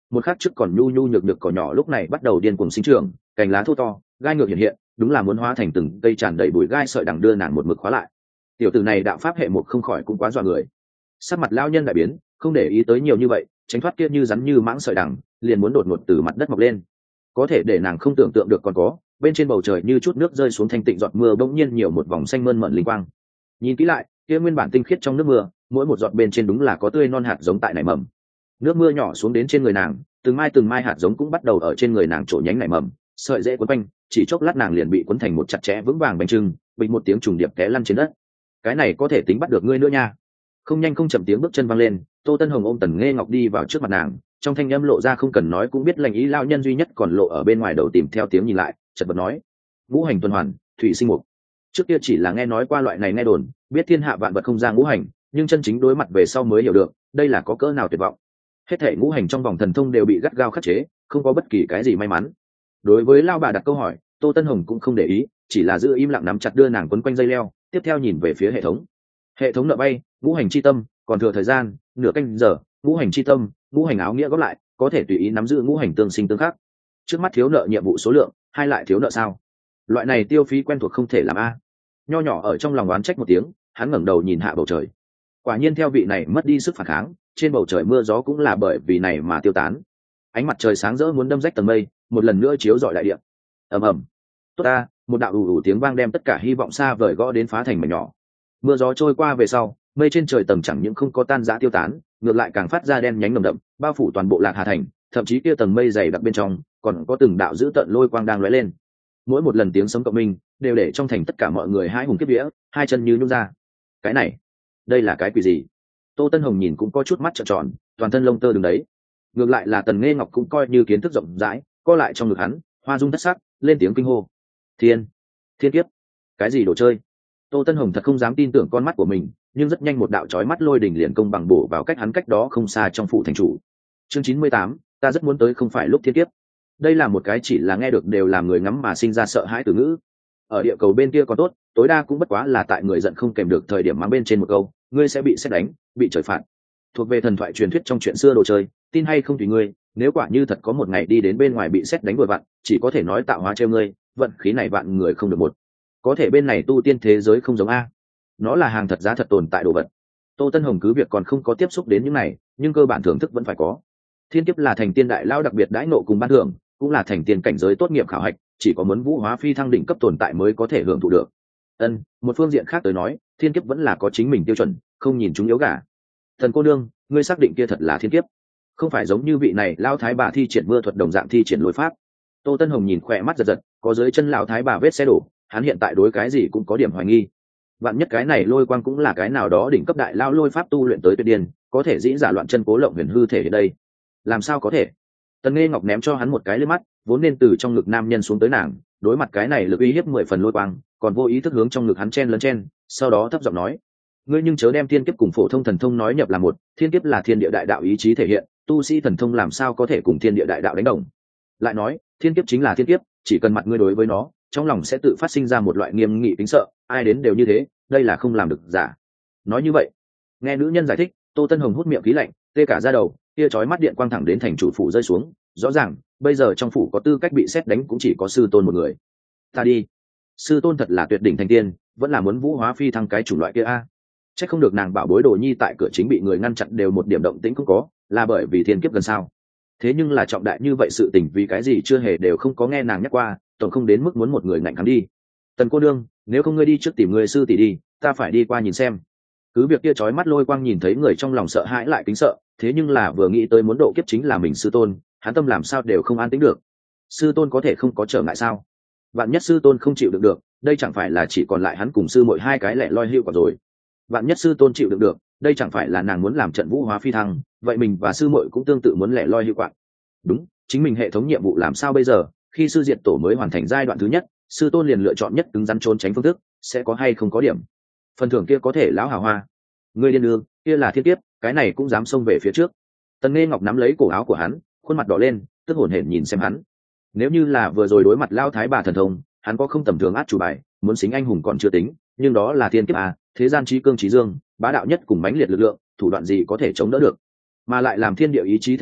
một khắc trước còn nhu nhu nhược nhược cỏ nhỏ lúc này bắt đầu điên cuồng sinh trưởng, cành lá thô to, gai ngược hiện hiện, đúng là muốn hóa thành từng cây tràn đầy bụi gai sợi đằng đưa nàng một mực khóa lại. Tiểu tử này đạo pháp hệ một không khỏi cũng quá dọa người. Sắc mặt lão nhân đại biến, không để ý tới nhiều như vậy, tránh thoát kia như rắn như mãng sợi đằng, liền muốn đột ngột từ mặt đất mọc lên. Có thể để nàng không tưởng tượng được còn có, bên trên bầu trời như chút nước rơi xuống thanh tịnh giọt mưa bỗng nhiên nhiều một vòng xanh mơn mởn linh quang. Nhìn kỹ lại, kia nguyên bản tinh khiết trong nước mưa, mỗi một giọt bên trên đúng là có tươi non hạt giống tại nảy mầm. Nước mưa nhỏ xuống đến trên người nàng, từng mai hạt giống cũng bắt đầu ở trên người nàng trổ nhánh nảy mầm, sợi dễ quấn quanh, chỉ chốc lát nàng liền bị quấn thành một chặt chẽ vững vàng bánh trưng, bình một tiếng trùng điệp té lăn trên đất. Cái này có thể tính bắt được ngươi nữa nha. Không nhanh không chậm tiếng bước chân vang lên, Tô Tân Hồng ôm Tần Nghê Ngọc đi vào trước mặt nàng, trong thanh âm lộ ra không cần nói cũng biết lành ý lao nhân duy nhất còn lộ ở bên ngoài đầu tìm theo tiếng nhìn lại, chợt bật nói: ngũ hành tuần hoàn, thủy sinh mục. Trước kia chỉ là nghe nói qua loại này nghe đồn, biết thiên hạ vạn vật không ra ngũ hành, nhưng chân chính đối mặt về sau mới hiểu được, đây là có cỡ nào tuyệt vọng. Hết thảy ngũ hành trong vòng thần thông đều bị gắt gao khắc chế, không có bất kỳ cái gì may mắn. Đối với lao bà đặt câu hỏi, Tô Tân Hồng cũng không để ý, chỉ là giữ im lặng nắm chặt đưa nàng quấn quanh dây leo, tiếp theo nhìn về phía hệ thống. Hệ thống nợ bay, ngũ hành chi tâm, còn thừa thời gian nửa canh giờ, ngũ hành chi tâm, ngũ hành áo nghĩa góp lại, có thể tùy ý nắm giữ ngũ hành tương sinh tương khắc. Trước mắt thiếu nợ nhiệm vụ số lượng, hai lại thiếu nợ sao? Loại này tiêu phí quen thuộc không thể làm a. Nho nhỏ ở trong lòng oán trách một tiếng, hắn ngẩng đầu nhìn hạ bầu trời. Quả nhiên theo vị này mất đi sức phản kháng, trên bầu trời mưa gió cũng là bởi vì này mà tiêu tán. Ánh mặt trời sáng rỡ muốn đâm rách tầng mây, một lần nữa chiếu rọi đại địa. Ầm ầm. Tốt ta, một đạo ù ù tiếng vang đem tất cả hy vọng xa vời gõ đến phá thành mảnh nhỏ. Mưa gió trôi qua về sau, mây trên trời tầng chẳng những không có tan rã tiêu tán, ngược lại càng phát ra đen nhánh nồng đậm, bao phủ toàn bộ Lạc Hà thành, thậm chí kia tầng mây dày đặc bên trong, còn có từng đạo dữ tợn lôi quang đang lóe lên. Mỗi một lần tiếng sấm cộng minh, đều để trong thành tất cả mọi người hai hùng kiếp vía, hai chân như nhún ra. Cái này, đây là cái quỷ gì? Tô Tân Hồng nhìn cũng có chút mắt trợn tròn, toàn thân lông tơ đứng đấy. Ngược lại là Tần Nghê Ngọc cũng coi như kiến thức rộng rãi, co lại trong ngực hắn, hoa dung thất sắc, lên tiếng kinh hô: thiên kiếp, cái gì đồ chơi? Tô Tân Hồng thật không dám tin tưởng con mắt của mình, nhưng rất nhanh một đạo chói mắt lôi đỉnh liền công bằng bổ vào cách hắn cách đó không xa trong phủ thành chủ. Chương 98, ta rất muốn tới không phải lúc thiên kiếp. Đây là một cái chỉ là nghe được đều làm người ngắm mà sinh ra sợ hãi từ ngữ. Ở địa cầu bên kia còn tốt, tối đa cũng bất quá là tại người giận không kèm được thời điểm mang bên trên một câu, ngươi sẽ bị sét đánh, bị trời phạt. Thuộc về thần thoại truyền thuyết trong chuyện xưa đồ chơi, tin hay không tùy ngươi, nếu quả như thật có một ngày đi đến bên ngoài bị sét đánh vội vặn, chỉ có thể nói tạo hóa trêu ngươi, vận khí này vạn người không được một. Có thể bên này tu tiên thế giới không giống a, nó là hàng thật giá thật tồn tại đồ vật. Tô Tân Hồng cứ việc còn không có tiếp xúc đến những này, nhưng cơ bản thưởng thức vẫn phải có. Thiên kiếp là thành tiên đại lao đặc biệt đãi nộ cùng ban thưởng, cũng là thành tiên cảnh giới tốt nghiệp khảo hạch, chỉ có muốn vũ hóa phi thăng đỉnh cấp tồn tại mới có thể hưởng thụ được. Một phương diện khác tới nói, thiên kiếp vẫn là có chính mình tiêu chuẩn, không nhìn chúng yếu gà. Thần cô nương, ngươi xác định kia thật là thiên kiếp, không phải giống như vị này lao thái bà thi triển mưa thuật đồng dạng thi triển lối pháp. Tô Tân Hồng nhìn khỏe mắt giật giật, có dưới chân lão thái bà vết xe đổ, hắn hiện tại đối cái gì cũng có điểm hoài nghi. Vạn nhất cái này lôi quang cũng là cái nào đó đỉnh cấp đại lao lôi pháp tu luyện tới tuyệt điên, có thể dĩ giả loạn chân cố lộng huyền hư thể ở đây. Làm sao có thể? Tần Nghê Ngọc ném cho hắn một cái liếc mắt, vốn nên từ trong ngực nam nhân xuống tới nàng, đối mặt cái này lực uy hiếp 10 phần lôi quang, còn vô ý thức hướng trong ngực hắn chen lấn chen, sau đó thấp giọng nói: ngươi nhưng chớ đem thiên kiếp cùng phổ thông thần thông nói nhập là một, thiên kiếp là thiên địa đại đạo ý chí thể hiện, tu sĩ thần thông làm sao có thể cùng thiên địa đại đạo đánh đồng. Lại nói, thiên kiếp chính là thiên kiếp, chỉ cần mặt ngươi đối với nó, trong lòng sẽ tự phát sinh ra một loại nghiêm nghị tính sợ, ai đến đều như thế, đây là không làm được giả. Nói như vậy, nghe nữ nhân giải thích, Tô Tân Hồng hút miệng khí lạnh, tê cả da đầu, kia chói mắt điện quang thẳng đến thành chủ phủ rơi xuống, rõ ràng bây giờ trong phủ có tư cách bị xét đánh cũng chỉ có sư tôn một người. Ta đi, sư tôn thật là tuyệt đỉnh thành tiên, vẫn là muốn vũ hóa phi thăng cái chủng loại kia a. Chắc không được nàng bảo bối đồ nhi tại cửa chính bị người ngăn chặn đều một điểm động tĩnh cũng có, là bởi vì thiên kiếp gần sao? Thế nhưng là trọng đại như vậy sự tình vì cái gì chưa hề đều không có nghe nàng nhắc qua, tổng không đến mức muốn một người ngạnh kháng đi. Tần cô nương, nếu không ngươi đi trước tìm người sư tỷ đi, ta phải đi qua nhìn xem. Cứ việc kia chói mắt lôi quang nhìn thấy người trong lòng sợ hãi lại kính sợ, thế nhưng là vừa nghĩ tới muốn độ kiếp chính là mình sư tôn, hắn tâm làm sao đều không an tĩnh được. Sư tôn có thể không có trở ngại sao? Vạn nhất sư tôn không chịu đựng được, đây chẳng phải là chỉ còn lại hắn cùng sư muội hai cái lẻ loi hưu quả rồi. Vạn nhất sư tôn chịu đựng được, đây chẳng phải là nàng muốn làm trận vũ hóa phi thăng, vậy mình và sư muội cũng tương tự muốn lẻ loi hưu quạng. Đúng, chính mình hệ thống nhiệm vụ làm sao bây giờ? Khi sư diệt tổ mới hoàn thành giai đoạn thứ nhất, sư tôn liền lựa chọn nhất cứng rắn trốn tránh phương thức, sẽ có hay không có điểm. Phần thưởng kia có thể lão hào hoa. Ngươi điên đường, kia là thiên kiếp, cái này cũng dám xông về phía trước. Tần Nghê Ngọc nắm lấy cổ áo của hắn, khuôn mặt đỏ lên, tức hổn hển nhìn xem hắn. Nếu như là vừa rồi đối mặt lao thái bà thần thông, hắn có không tầm thường át chủ bài, muốn xính anh hùng còn chưa tính, nhưng đó là thiên kiếp à, thế gian trí cương trí dương, bá đạo nhất cùng mãnh liệt lực lượng, thủ đoạn gì có thể chống đỡ được? Mà lại làm thiên địa ý chí thể hiện,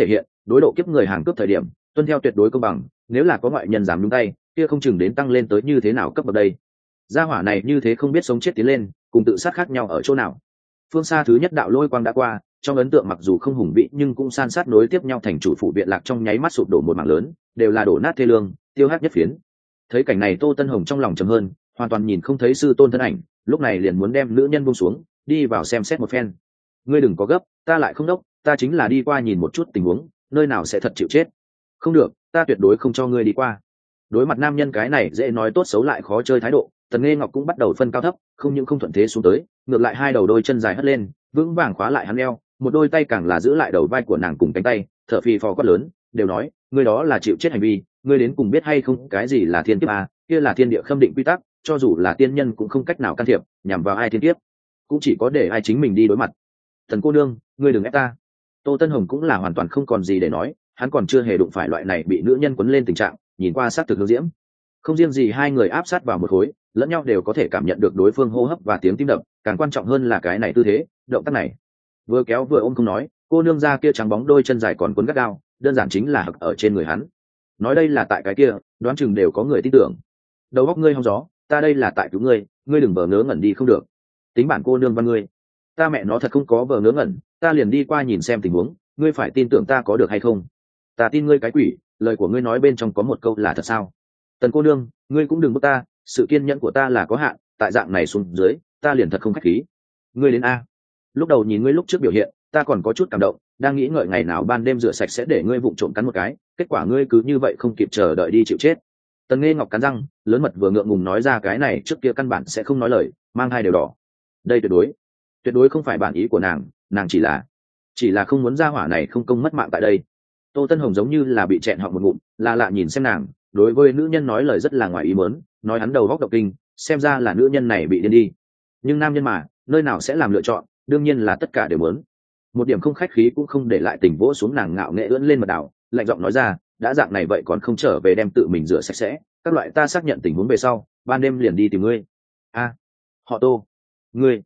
đối độ kiếp người hàng cướp thời điểm tuân theo tuyệt đối công bằng, nếu là có ngoại nhân dám nhúng tay kia không chừng đến tăng lên tới như thế nào cấp bậc đây. Gia hỏa này như thế không biết sống chết tiến lên, cùng tự sát khác nhau ở chỗ nào. Phương xa thứ nhất đạo lôi quang đã qua, trong ấn tượng mặc dù không hùng vĩ nhưng cũng san sát nối tiếp nhau, thành chủ phủ viện lạc trong nháy mắt sụp đổ một mảng lớn, đều là đổ nát thê lương, tiêu hát nhất phiến. Thấy cảnh này Tô Tân Hồng trong lòng trầm hơn, hoàn toàn nhìn không thấy sư tôn thân ảnh, lúc này liền muốn đem nữ nhân buông xuống, đi vào xem xét một phen. Ngươi đừng có gấp, ta lại không đốc, ta chính là đi qua nhìn một chút tình huống, nơi nào sẽ thật chịu chết. Không được, ta tuyệt đối không cho ngươi đi qua. Đối mặt nam nhân cái này dễ nói tốt xấu lại khó chơi thái độ, Tần Nghê Ngọc cũng bắt đầu phân cao thấp, không những không thuận thế xuống tới, ngược lại hai đầu đôi chân dài hất lên, vững vàng khóa lại hắn eo, một đôi tay càng là giữ lại đầu vai của nàng cùng cánh tay, thở phì phò quát lớn, đều nói, ngươi đó là chịu chết hành vi, ngươi đến cùng biết hay không, cái gì là thiên kiếp à, kia là thiên địa khâm định quy tắc, cho dù là tiên nhân cũng không cách nào can thiệp, nhằm vào ai thiên kiếp, cũng chỉ có để ai chính mình đi đối mặt. Thần cô nương, ngươi đừng ép ta. Tô Tân Hồng cũng là hoàn toàn không còn gì để nói, hắn còn chưa hề đụng phải loại này bị nữ nhân quấn lên tình trạng, nhìn qua sát thực hương diễm. Không riêng gì hai người áp sát vào một khối, lẫn nhau đều có thể cảm nhận được đối phương hô hấp và tiếng tim đập, càng quan trọng hơn là cái này tư thế, động tác này. Vừa kéo vừa ôm không nói, cô nương ra kia trắng bóng đôi chân dài còn quấn gắt gao, đơn giản chính là hặc ở trên người hắn. Nói đây là tại cái kia, đoán chừng đều có người tin tưởng. Đầu óc ngươi hong gió, ta đây là tại cứu ngươi, ngươi đừng vờ ngớ ngẩn đi không được. Tính bản cô nương văn ngươi, ta mẹ nó thật không có vờ ngớ ngẩn, ta liền đi qua nhìn xem tình huống, ngươi phải tin tưởng ta có được hay không? Ta tin ngươi cái quỷ, lời của ngươi nói bên trong có một câu là thật sao? Tần cô nương, ngươi cũng đừng bức ta, sự kiên nhẫn của ta là có hạn, tại dạng này xuống dưới, ta liền thật không khách khí. Ngươi đến a. Lúc đầu nhìn ngươi lúc trước biểu hiện, ta còn có chút cảm động, đang nghĩ ngợi ngày nào ban đêm rửa sạch sẽ để ngươi vụng trộm cắn một cái, kết quả ngươi cứ như vậy không kịp chờ đợi đi chịu chết. Tần Nghê Ngọc cắn răng, lớn mật vừa ngượng ngùng nói ra cái này, trước kia căn bản sẽ không nói lời, mang hai đều đỏ. Đây tuyệt đối không phải bản ý của nàng, nàng chỉ là không muốn ra hỏa này không công mất mạng tại đây. Tô Tân Hồng giống như là bị chẹn họng một ngụm, là lạ nhìn xem nàng, đối với nữ nhân nói lời rất là ngoài ý muốn, nói hắn đầu góc độc kinh, xem ra là nữ nhân này bị điên đi. Nhưng nam nhân mà, nơi nào sẽ làm lựa chọn, đương nhiên là tất cả đều muốn. Một điểm không khách khí cũng không để lại, tình vỗ xuống nàng ngạo nghễ ưỡn lên mật đảo, lạnh giọng nói ra, đã dạng này vậy còn không trở về đem tự mình rửa sạch sẽ, các loại ta xác nhận tình huống về sau, ban đêm liền đi tìm ngươi. A, họ Tô, ngươi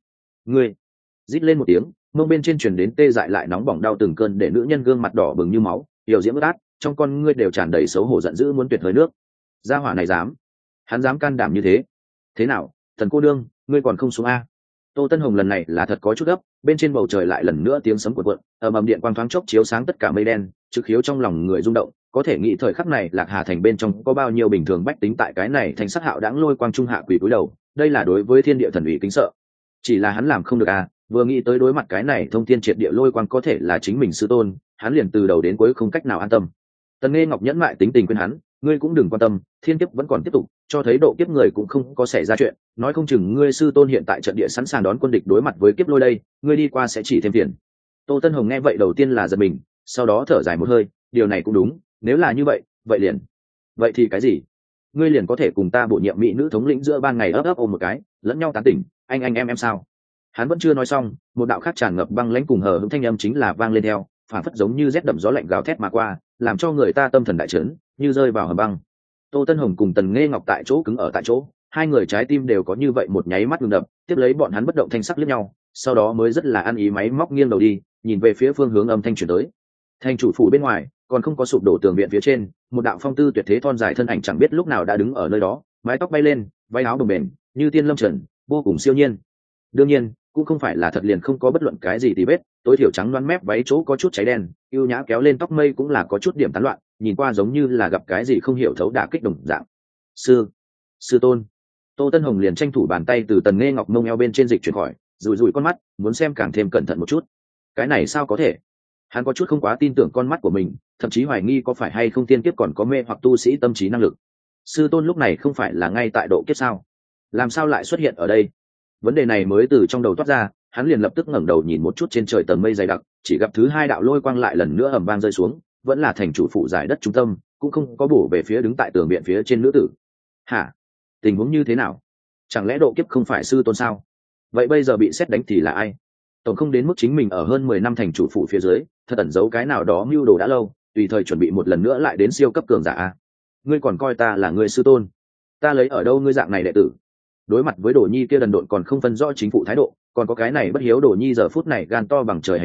rít lên một tiếng, mông bên trên truyền đến tê dại lại nóng bỏng đau từng cơn, để nữ nhân gương mặt đỏ bừng như máu, yêu diễm ướt át, trong con ngươi đều tràn đầy xấu hổ giận dữ muốn tuyệt hơi nước. Gia hỏa này hắn dám can đảm như thế. Thế nào, thần cô đương, ngươi còn không xuống a? Tô Tân Hồng lần này là thật có chút gấp, bên trên bầu trời lại lần nữa tiếng sấm cuộn cuộn, ầm ầm điện quang thoáng chốc chiếu sáng tất cả mây đen, trực khiếu trong lòng người rung động, có thể nghĩ thời khắc này Lạc Hà thành bên trong có bao nhiêu bình thường bách tính tại cái này thành sắc hạo đãng lôi quang trung hạ quỳ cúi đầu, đây là đối với thiên địa thần ủy kính sợ. Chỉ là hắn làm không được à, vừa nghĩ tới đối mặt cái này thông thiên triệt địa lôi quang có thể là chính mình sư tôn, hắn liền từ đầu đến cuối không cách nào an tâm. Tần Nghê Ngọc nhẫn mại tính tình khuyên hắn, ngươi cũng đừng quan tâm, thiên kiếp vẫn còn tiếp tục, cho thấy độ kiếp người cũng không có xảy ra chuyện, nói không chừng ngươi sư tôn hiện tại trận địa sẵn sàng đón quân địch đối mặt với kiếp lôi đây, ngươi đi qua sẽ chỉ thêm phiền. Tô Tân Hồng nghe vậy đầu tiên là giật mình, sau đó thở dài một hơi, điều này cũng đúng, nếu là như vậy, vậy thì cái gì? Ngươi liền có thể cùng ta bổ nhiệm mỹ nữ thống lĩnh giữa ban ngày ấp ấp ôm một cái, lẫn nhau tán tỉnh, anh em sao? Hắn vẫn chưa nói xong, một đạo khác tràn ngập băng lãnh cùng hờ hững thanh âm chính là vang lên theo, phản phất giống như rét đậm gió lạnh gào thét mà qua, làm cho người ta tâm thần đại chấn, như rơi vào hầm băng. Tô Tân Hồng cùng Tần Nghê Ngọc tại chỗ cứng ở tại chỗ, hai người trái tim đều có như vậy một nháy mắt ngừng đập, tiếp lấy bọn hắn bất động thanh sắc liếc nhau, sau đó mới rất là ăn ý máy móc nghiêng đầu đi, nhìn về phía phương hướng âm thanh truyền tới. Thành chủ phủ bên ngoài, còn không có sụp đổ tường viện phía trên, một đạo phong tư tuyệt thế thon dài thân ảnh chẳng biết lúc nào đã đứng ở nơi đó, mái tóc bay lên, váy áo đồng bền, như tiên lâm trần, vô cùng siêu nhiên. Đương nhiên, cũng không phải là thật liền không có bất luận cái gì tì vết, tối thiểu trắng đoán mép váy chỗ có chút cháy đen, ưu nhã kéo lên tóc mây cũng là có chút điểm tán loạn, nhìn qua giống như là gặp cái gì không hiểu thấu đả kích đồng dạng. Sư tôn. Tô Tân Hồng liền tranh thủ bàn tay từ Tần Nghê Ngọc mông eo bên trên dịch chuyển khỏi, rủi rủi con mắt, muốn xem càng thêm cẩn thận một chút. Cái này sao có thể? Hắn có chút không quá tin tưởng con mắt của mình, thậm chí hoài nghi có phải hay không tiên kiếp còn có mê hoặc tu sĩ tâm trí năng lực. Sư tôn lúc này không phải là ngay tại độ kiếp sao? Làm sao lại xuất hiện ở đây? Vấn đề này mới từ trong đầu toát ra, hắn liền lập tức ngẩng đầu nhìn một chút trên trời tầng mây dày đặc, chỉ gặp thứ hai đạo lôi quang lại lần nữa ầm vang rơi xuống, vẫn là thành chủ phụ giải đất trung tâm, cũng không có bổ về phía đứng tại tường viện phía trên nữ tử. Hả? Tình huống như thế nào? Chẳng lẽ độ kiếp không phải sư tôn sao? Vậy bây giờ bị xét đánh thì là ai? Tổng không đến mức chính mình ở hơn 10 năm thành chủ phụ phía dưới, thật ẩn giấu cái nào đó mưu đồ đã lâu, tùy thời chuẩn bị một lần nữa lại đến siêu cấp cường giả a. Ngươi còn coi ta là người sư tôn? Ta lấy ở đâu ngươi dạng này đệ tử? Đối mặt với Đồ Nhi kia đần độn còn không phân rõ chính phụ thái độ, còn có cái này bất hiếu Đồ Nhi giờ phút này gan to bằng trời hành vi,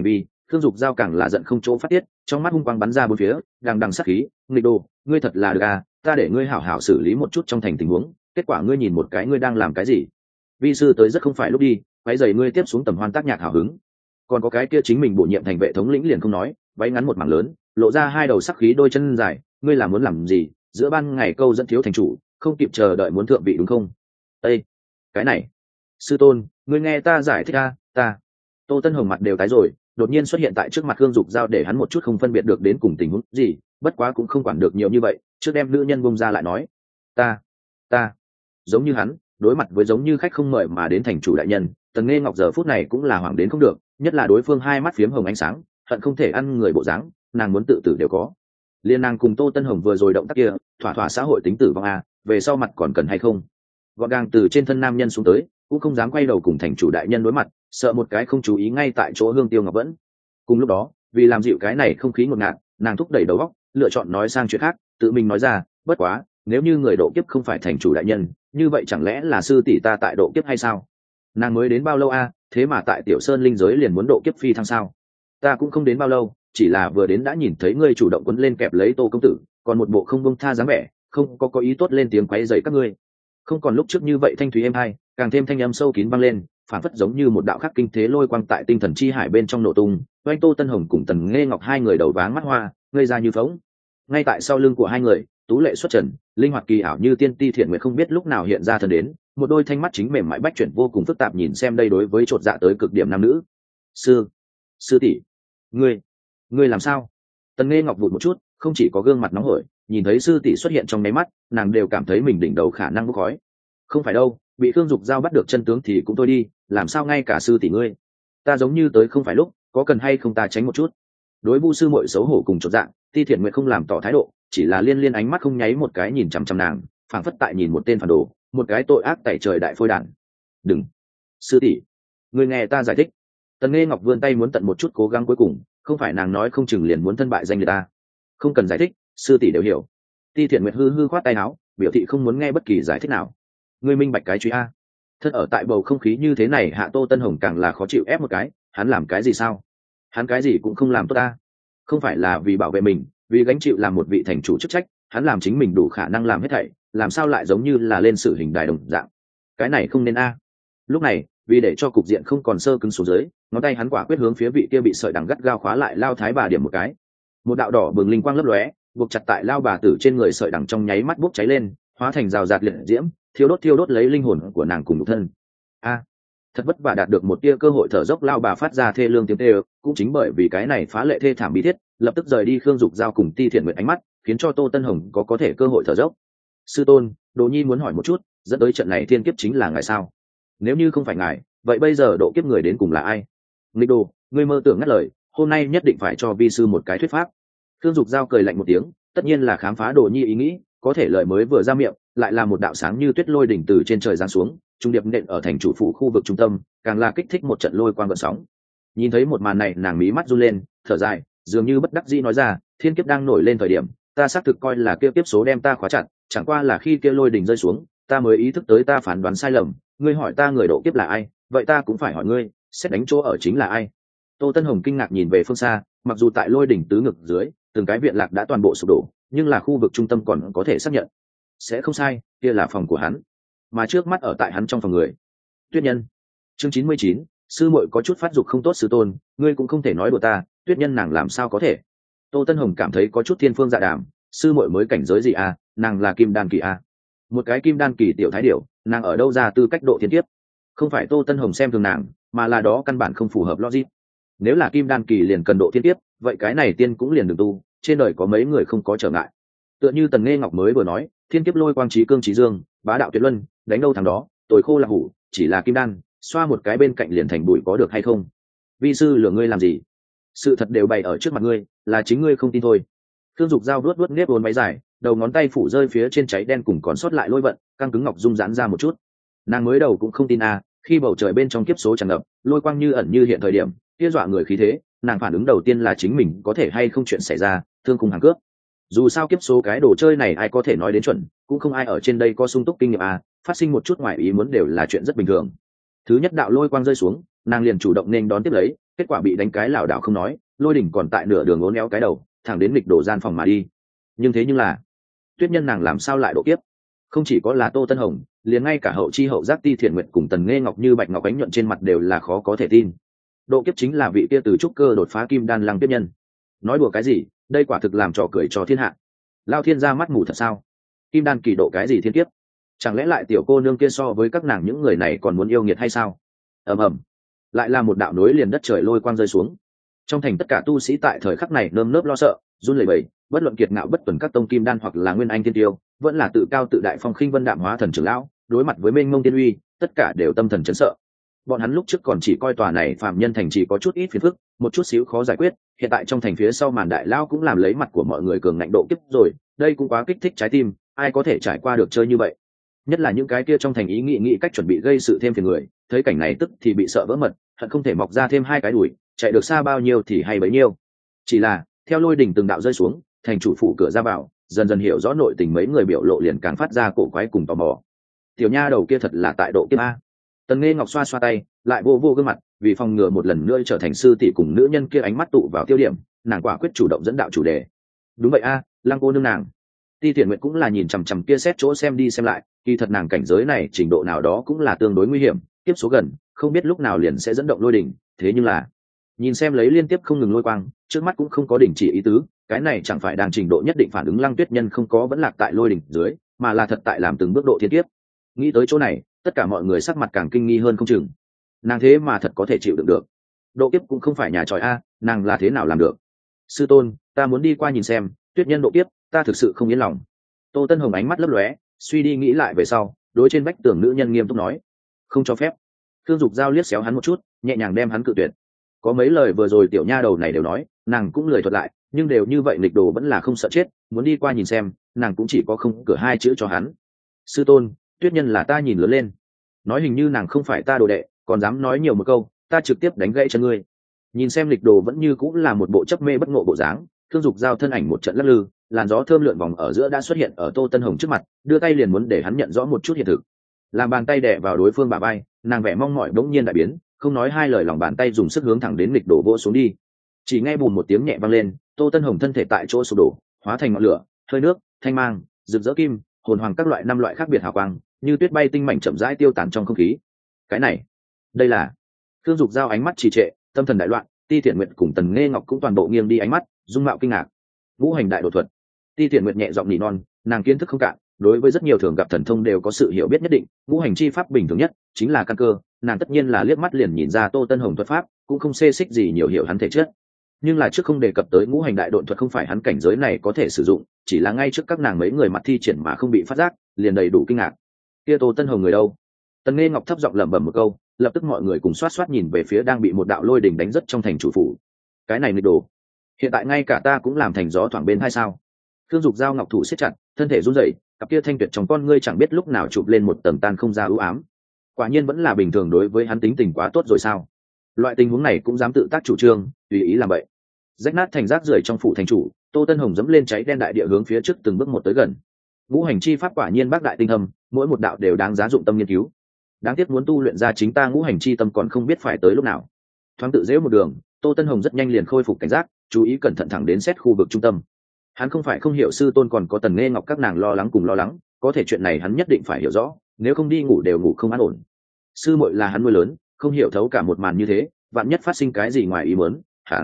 Khương Dục Giao càng là giận không chỗ phát tiết, trong mắt hung quang bắn ra bốn phía, đằng đằng sát khí, nghịch đồ, ngươi thật là được à, ta để ngươi hảo hảo xử lý một chút trong thành tình huống, kết quả ngươi nhìn một cái ngươi đang làm cái gì? Vi sư tới rất không phải lúc đi, váy giày ngươi tiếp xuống tầm hoan tác nhạc hào hứng. Còn có cái kia chính mình bổ nhiệm thành vệ thống lĩnh liền không nói, váy ngắn một mảng lớn, lộ ra hai đầu sắc khí đôi chân dài, ngươi là muốn làm gì? Giữa ban ngày câu dẫn thiếu thành chủ, không kịp chờ đợi muốn thượng vị đúng không? Ê, cái này, sư tôn, ngươi nghe ta giải thích a, ta. Tô Tân Hồng mặt đều tái rồi, đột nhiên xuất hiện tại trước mặt Khương Dục Giao để hắn một chút không phân biệt được đến cùng tình huống gì, bất quá cũng không quản được nhiều như vậy, trước đem nữ nhân bông ra lại nói, ta, giống như hắn, đối mặt với giống như khách không mời mà đến thành chủ đại nhân, Tần Nghe Ngọc giờ phút này cũng là hoảng đến không được, nhất là đối phương hai mắt phiếm hồng ánh sáng, hận không thể ăn người bộ dáng, nàng muốn tự tử đều có. Liên nàng cùng Tô Tân Hồng vừa rồi động tác kia, thỏa thỏa xã hội tính tử vong a, về sau mặt còn cần hay không? Gọn gàng từ trên thân nam nhân xuống tới, cũng không dám quay đầu cùng thành chủ đại nhân đối mặt, sợ một cái không chú ý ngay tại chỗ Hương Tiêu Ngọc vẫn. Cùng lúc đó, vì làm dịu cái này không khí ngột ngạt, nàng thúc đẩy đầu óc, lựa chọn nói sang chuyện khác, tự mình nói ra, bất quá, nếu như người độ kiếp không phải thành chủ đại nhân, như vậy chẳng lẽ là sư tỷ ta tại độ kiếp hay sao? Nàng mới đến bao lâu a, thế mà tại Tiểu Sơn linh giới liền muốn độ kiếp phi thăng sao? Ta cũng không đến bao lâu, chỉ là vừa đến đã nhìn thấy ngươi chủ động quấn lên kẹp lấy Tô công tử, còn một bộ không buông tha dáng vẻ, không có ý tốt lên tiếng quấy rầy các ngươi. Không còn lúc trước như vậy thanh thúy êm hai, càng thêm thanh âm sâu kín vang lên, phản phất giống như một đạo khắc kinh thế lôi quang tại tinh thần chi hải bên trong nổ tung. Oanh Tô Tân Hồng cùng Tần Nghe Ngọc hai người đầu váng mắt hoa, ngây ra như phóng. Ngay tại sau lưng của hai người, tú lệ xuất trần, linh hoạt kỳ ảo như tiên ti thiện nguyện không biết lúc nào hiện ra thần đến, một đôi thanh mắt chính mềm mại bách chuyển vô cùng phức tạp nhìn xem đây đối với chột dạ tới cực điểm nam nữ. Sư tỷ, ngươi làm sao? Tần Nghe Ngọc vụt một chút, không chỉ có gương mặt nóng hổi, nhìn thấy sư tỷ xuất hiện trong nháy mắt, nàng đều cảm thấy mình đỉnh đầu khả năng bốc khói. Không phải đâu, bị Khương Dục Giao bắt được chân tướng thì cũng thôi đi, làm sao ngay cả sư tỷ ngươi? Ta giống như tới không phải lúc, có cần hay không ta tránh một chút? Đối Vu sư muội xấu hổ cùng chột dạ, Ti Thiện Nguyệt không làm tỏ thái độ, chỉ là liên liên ánh mắt không nháy một cái nhìn chằm chằm nàng, phảng phất tại nhìn một tên phản đồ, một cái tội ác tẩy trời đại phôi đản. Đừng, sư tỷ, ngươi nghe ta giải thích. Tần Nghe Ngọc vươn tay muốn tận một chút cố gắng cuối cùng, không phải nàng nói không chừng liền muốn thân bại danh người ta. Không cần giải thích, sư tỷ đều hiểu. Ti Thiện Nguyệt hư khoát tay áo, biểu thị không muốn nghe bất kỳ giải thích nào. Ngươi minh bạch cái truy a. Thật ở tại bầu không khí như thế này, Hạ Tô Tân Hồng càng là khó chịu ép một cái, hắn làm cái gì sao? Hắn cái gì cũng không làm tốt ta. Không phải là vì bảo vệ mình, vì gánh chịu làm một vị thành chủ chức trách, hắn làm chính mình đủ khả năng làm hết thảy, làm sao lại giống như là lên sự hình đài đồng dạng. Cái này không nên a. Lúc này, vì để cho cục diện không còn sơ cứng xuống dưới, ngón tay hắn quả quyết hướng phía vị kia bị sợi đằng gắt gao khóa lại lao thái bà điểm một cái. Một đạo đỏ bừng linh quang lấp lóe, buộc chặt tại lao bà tử trên người sợi đằng trong nháy mắt bốc cháy lên, hóa thành rào rạt liệt diễm, thiêu đốt lấy linh hồn của nàng cùng nhục thân. A, thật vất vả đạt được một tia cơ hội thở dốc, lao bà phát ra thê lương tiếng kêu, cũng chính bởi vì cái này phá lệ thê thảm bí thiết, lập tức rời đi Khương Dục Giao cùng Ti Thiện Nguyệt ánh mắt, khiến cho Tô Tân Hồng có thể cơ hội thở dốc. Sư tôn, Đồ Nhi muốn hỏi một chút, dẫn tới trận này thiên kiếp chính là ngài sao? Nếu như không phải ngài, vậy bây giờ độ kiếp người đến cùng là ai? Nghịch đồ, ngươi mơ tưởng ngắt lời, hôm nay nhất định phải cho vi sư một cái thuyết pháp. Khương Dục Giao cười lạnh một tiếng, tất nhiên là khám phá Đồ Nhi ý nghĩ, có thể lời mới vừa ra miệng, lại là một đạo sáng như tuyết lôi đỉnh từ trên trời giáng xuống, trung điệp nện ở thành chủ phủ khu vực trung tâm, càng là kích thích một trận lôi quang gợn sóng. Nhìn thấy một màn này, nàng mí mắt run lên, thở dài, dường như bất đắc dĩ nói ra, thiên kiếp đang nổi lên thời điểm, ta xác thực coi là kia kiếp số đem ta khóa chặt, chẳng qua là khi kia lôi đỉnh rơi xuống, ta mới ý thức tới ta phán đoán sai lầm. Ngươi hỏi ta người độ kiếp là ai, vậy ta cũng phải hỏi ngươi, xét đánh chỗ ở chính là ai? Tô Tân Hồng kinh ngạc nhìn về phương xa, mặc dù tại lôi đỉnh tứ ngực dưới, từng cái viện lạc đã toàn bộ sụp đổ, nhưng là khu vực trung tâm còn có thể xác nhận. Sẽ không sai, kia là phòng của hắn, mà trước mắt ở tại hắn trong phòng người. Tuyết Nhân. Chương 99, sư muội có chút phát dục không tốt sư tôn, ngươi cũng không thể nói đùa ta, Tuyết Nhân nàng làm sao có thể? Tô Tân Hồng cảm thấy có chút thiên phương dạ đàm, sư muội mới cảnh giới gì à, nàng là kim đan kỳ à? Một cái kim đan kỳ tiểu thái điểu, nàng ở đâu ra tư cách độ thiên kiếp? Không phải Tô Tân Hồng xem thường nàng, mà là đó căn bản không phù hợp logic. Nếu là kim đan kỳ liền cần độ thiên kiếp, vậy cái này tiên cũng liền đừng tu, trên đời có mấy người không có trở ngại. Tựa như Tần Nghe Ngọc mới vừa nói, thiên kiếp lôi quang trí cương trí dương, bá đạo tuyệt luân, đánh đâu thằng đó, tồi khô là hủ, chỉ là kim đan, xoa một cái bên cạnh liền thành bụi có được hay không? Vi sư lừa ngươi làm gì? Sự thật đều bày ở trước mặt ngươi, là chính ngươi không tin thôi. Khương Dục Giao vuốt nếp vốn váy dài, đầu ngón tay phủ rơi phía trên cháy đen cùng còn sót lại lôi vận, căng cứng ngọc dung giãn ra một chút. Nàng mới đầu cũng không tin à, khi bầu trời bên trong kiếp số tràn ngập, lôi quang như ẩn như hiện thời điểm, kia dọa người khí thế, nàng phản ứng đầu tiên là chính mình có thể hay không chuyện xảy ra, thương cùng hàng cướp. Dù sao kiếp số cái đồ chơi này ai có thể nói đến chuẩn, cũng không ai ở trên đây có sung túc kinh nghiệm à, phát sinh một chút ngoài ý muốn đều là chuyện rất bình thường. Thứ nhất đạo lôi quang rơi xuống, nàng liền chủ động nên đón tiếp lấy, kết quả bị đánh cái lảo đảo không nói, lôi đỉnh còn tại nửa đường uốn éo cái đầu thẳng đến nghịch đổ gian phòng mà đi. Nhưng là Tuyết Nhân nàng làm sao lại độ kiếp? Không chỉ có là Tô Tân Hồng, liền ngay cả hậu chi hậu giác Ti Thiện Nguyệt cùng Tần Nghe Ngọc như bạch ngọc ánh nhuận trên mặt đều là khó có thể tin. Độ kiếp chính là vị kia từ trúc cơ đột phá kim đan lăng Tuyết Nhân. Nói đùa cái gì, đây quả thực làm trò cười cho thiên hạ. Lao thiên ra mắt mù thật sao? Kim đan kỳ độ cái gì thiên kiếp? Chẳng lẽ lại tiểu cô nương kia so với các nàng những người này còn muốn yêu nghiệt hay sao? Ầm ầm, lại là một đạo núi liền đất trời lôi quang rơi xuống. Trong thành tất cả tu sĩ tại thời khắc này nơm nớp lo sợ, run lẩy bẩy, bất luận kiệt ngạo bất tuần các tông kim đan hoặc là nguyên anh thiên tiêu, vẫn là tự cao tự đại phong khinh vân đạm hóa thần trưởng lão, đối mặt với mênh mông tiên uy, tất cả đều tâm thần chấn sợ. Bọn hắn lúc trước còn chỉ coi tòa này phạm nhân thành chỉ có chút ít phiền phức, một chút xíu khó giải quyết, hiện tại trong thành phía sau màn đại lao cũng làm lấy mặt của mọi người cường ngạnh độ kiếp rồi, đây cũng quá kích thích trái tim, ai có thể trải qua được chơi như vậy. Nhất là những cái kia trong thành ý nghĩ cách chuẩn bị gây sự thêm phiền người, thấy cảnh này tức thì bị sợ vỡ mật, hận không thể mọc ra thêm hai cái đùi, chạy được xa bao nhiêu thì hay bấy nhiêu. Chỉ là theo lôi đỉnh từng đạo rơi xuống, thành chủ phủ cửa ra vào, dần dần hiểu rõ nội tình mấy người biểu lộ liền càng phát ra cổ quái cùng tò mò. Tiểu nha đầu kia thật là tại độ kiếp a. Tần Nghe Ngọc xoa xoa tay, lại vô vô gương mặt, vì phòng ngừa một lần nữa trở thành sư tỷ cùng nữ nhân kia ánh mắt tụ vào tiêu điểm, nàng quả quyết chủ động dẫn đạo chủ đề. Đúng vậy a, Lăng cô nương nàng. Ti Thiện Nguyệt cũng là nhìn chằm chằm kia xét chỗ xem đi xem lại, kỳ thật nàng cảnh giới này trình độ nào đó cũng là tương đối nguy hiểm, tiếp số gần, không biết lúc nào liền sẽ dẫn động lôi đỉnh, thế nhưng là nhìn xem lấy liên tiếp không ngừng lôi quang, trước mắt cũng không có đỉnh chỉ ý tứ, cái này chẳng phải đang trình độ nhất định phản ứng Lăng Tuyết Nhân không có vẫn lạc tại lôi đỉnh dưới, mà là thật tại làm từng bước độ thiên tiếp. Nghĩ tới chỗ này, tất cả mọi người sắc mặt càng kinh nghi hơn không chừng. Nàng thế mà thật có thể chịu đựng được. Độ kiếp cũng không phải nhà tròi a, nàng là thế nào làm được? Sư tôn, ta muốn đi qua nhìn xem, Tuyết Nhân độ kiếp, ta thực sự không yên lòng. Tô Tân Hồng ánh mắt lấp lóe, suy đi nghĩ lại về sau, đối trên vách tường nữ nhân nghiêm túc nói, không cho phép. Thương Dục Giao liếc xéo hắn một chút, nhẹ nhàng đem hắn cự tuyệt. Có mấy lời vừa rồi tiểu nha đầu này đều nói, nàng cũng lười thuật lại, nhưng đều như vậy nghịch đồ vẫn là không sợ chết, muốn đi qua nhìn xem, nàng cũng chỉ có không cửa hai chữ cho hắn. Sư tôn, Tuyết Nhân là ta nhìn lớn lên, nói hình như nàng không phải ta đồ đệ, còn dám nói nhiều một câu, ta trực tiếp đánh gãy chân ngươi. Nhìn xem lịch đồ vẫn như cũng là một bộ chấp mê bất ngộ bộ dáng, Thương Dục Giao thân ảnh một trận lắc lư, làn gió thơm lượn vòng ở giữa đã xuất hiện ở Tô Tân Hồng trước mặt, đưa tay liền muốn để hắn nhận rõ một chút hiện thực. Làm bàn tay đè vào đối phương bả vai, nàng vẻ mong mỏi bỗng nhiên đại biến, không nói hai lời lòng bàn tay dùng sức hướng thẳng đến lịch đổ vỗ xuống đi. Chỉ nghe bùm một tiếng nhẹ vang lên, Tô Tân Hồng thân thể tại chỗ sụp đổ, hóa thành ngọn lửa, hơi nước, thanh mang, rực rỡ kim, hồn hoàng các loại năm loại khác biệt hào quang, như tuyết bay tinh mảnh chậm rãi tiêu tán trong không khí. Cái này, đây là Thương Dục Giao ánh mắt trì trệ, tâm thần đại loạn, Ti Thiện Nguyệt cùng Tần Nghe Ngọc cũng toàn bộ nghiêng đi ánh mắt, dung mạo kinh ngạc. Ngũ hành đại đột thuật. Ti Thiện Nguyệt nhẹ giọng nỉ non, nàng kiến thức không cạn, đối với rất nhiều thường gặp thần thông đều có sự hiểu biết nhất định, ngũ hành chi pháp bình thường nhất chính là căn cơ, nàng tất nhiên là liếc mắt liền nhìn ra Tô Tân Hồng thuật pháp, cũng không xê xích gì nhiều hiểu hắn thể chất. Nhưng là trước không đề cập tới ngũ hành đại độn thuật không phải hắn cảnh giới này có thể sử dụng, chỉ là ngay trước các nàng mấy người mặt thi triển mà không bị phát giác, liền đầy đủ kinh ngạc. Kia Tô Tân Hồng người đâu? Tần Nghe Ngọc thấp giọng lẩm bẩm một câu, lập tức mọi người cùng xoát xoát nhìn về phía đang bị một đạo lôi đỉnh đánh rất trong thành chủ phủ. Cái này nghịch đồ, hiện tại ngay cả ta cũng làm thành gió thoảng bên hay sao? Thương Dục Giao ngọc thủ siết chặt, thân thể run rẩy, cặp kia thanh tuyệt trong con ngươi chẳng biết lúc nào chụp lên một tầng tan không ra ưu ám. Quả nhiên vẫn là bình thường, đối với hắn tính tình quá tốt rồi sao? Loại tình huống này cũng dám tự tác chủ trương, tùy ý làm vậy. Rách nát thành rác rưởi trong phủ thành chủ, Tô Tân Hồng dẫm lên cháy đen đại địa hướng phía trước từng bước một tới gần. Ngũ hành chi pháp quả nhiên bác đại tinh thâm, mỗi một đạo đều đáng giá dụng tâm nghiên cứu. Đáng tiếc muốn tu luyện ra chính ta ngũ hành chi tâm còn không biết phải tới lúc nào. Thoáng tự dễ một đường, Tô Tân Hồng rất nhanh liền khôi phục cảnh giác, chú ý cẩn thận thẳng đến xét khu vực trung tâm. Hắn không phải không hiểu sư tôn còn có Tần Nghe Ngọc các nàng lo lắng cùng lo lắng, có thể chuyện này hắn nhất định phải hiểu rõ, nếu không đi ngủ đều ngủ không an ổn. Sư muội là hắn nuôi lớn, không hiểu thấu cả một màn như thế, vạn nhất phát sinh cái gì ngoài ý muốn,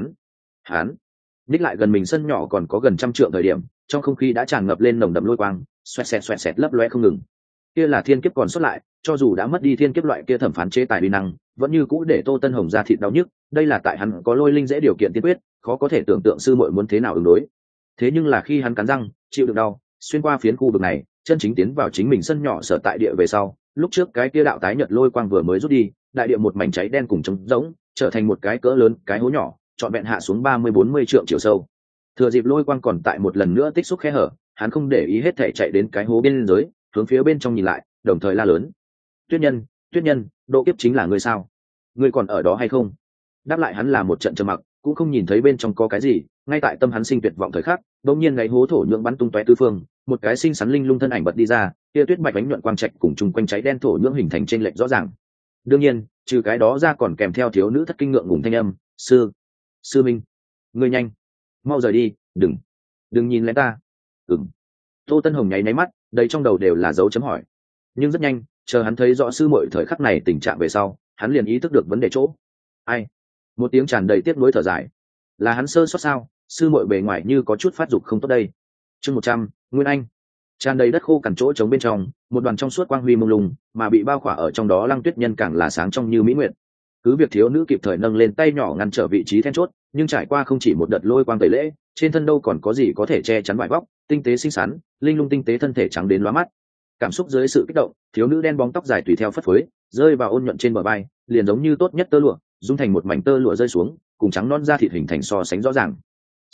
hắn ních lại gần mình sân nhỏ còn có gần 100 trượng thời điểm, trong không khí đã tràn ngập lên nồng đậm lôi quang, xoẹt xẹt lấp loe không ngừng. Kia là thiên kiếp còn xuất lại, cho dù đã mất đi thiên kiếp loại kia thẩm phán chế tài uy năng, vẫn như cũ để Tô Tân Hồng ra thịt đau nhức, đây là tại hắn có lôi linh dễ điều kiện tiên quyết, khó có thể tưởng tượng sư muội muốn thế nào ứng đối. Thế nhưng là khi hắn cắn răng chịu đựng đau, xuyên qua phiến khu vực này, chân chính tiến vào chính mình sân nhỏ sở tại địa về sau, lúc trước cái kia đạo tái nhật lôi quang vừa mới rút đi, đại địa một mảnh cháy đen cùng trống rỗng, trở thành một cái cỡ lớn cái hố nhỏ, trọn vẹn hạ xuống 30-40 trượng chiều sâu. Thừa dịp lôi quang còn tại một lần nữa tích xúc khe hở, hắn không để ý hết thảy chạy đến cái hố bên dưới, hướng phía bên trong nhìn lại, đồng thời la lớn: Tuyết Nhân, độ kiếp chính là ngươi sao? Ngươi còn ở đó hay không? Đáp lại hắn là một trận trầm mặc, cũng không nhìn thấy bên trong có cái gì. Ngay tại tâm hắn sinh tuyệt vọng thời khắc, đột nhiên gáy hố thổ nhưỡng bắn tung tóe tứ phương, một cái xinh xắn linh lung thân ảnh bật đi ra, kia tuyết bạch ánh nhuận quang trạch cùng chung quanh cháy đen thổ nhưỡng hình thành trên lệch rõ ràng. Đương nhiên, trừ cái đó ra còn kèm theo thiếu nữ thất kinh ngượng ngùng thanh âm, sư minh, ngươi nhanh mau rời đi, đừng nhìn lén ta. Tô Tân Hồng nháy máy mắt, đầy trong đầu đều là dấu chấm hỏi. Nhưng rất nhanh, chờ hắn thấy rõ sư muội thời khắc này tình trạng về sau, hắn liền ý thức được vấn đề chỗ. Ai? Một tiếng tràn đầy tiếc nuối thở dài. Là hắn sơ sót sao? Sư muội bề ngoài như có chút phát dục không tốt đây. Chương 100, Nguyên Anh. Tràn đầy đất khô cằn chỗ trống bên trong, một đoàn trong suốt quang huy mông lung, mà bị bao khỏa ở trong đó Lăng Tuyết Nhân càng là sáng trong như mỹ nguyện. Cứ việc thiếu nữ kịp thời nâng lên tay nhỏ ngăn trở vị trí then chốt, nhưng trải qua không chỉ một đợt lôi quang tẩy lễ, trên thân đâu còn có gì có thể che chắn vải vóc, tinh tế xinh xắn, linh lung tinh tế thân thể trắng đến lóa mắt. Cảm xúc dưới sự kích động, thiếu nữ đen bóng tóc dài tùy theo phất phới, rơi vào ôn nhuận trên bờ vai, liền giống như tốt nhất tơ lụa, dung thành một mảnh tơ lụa rơi xuống, cùng trắng non da thịt hình thành so sánh rõ ràng.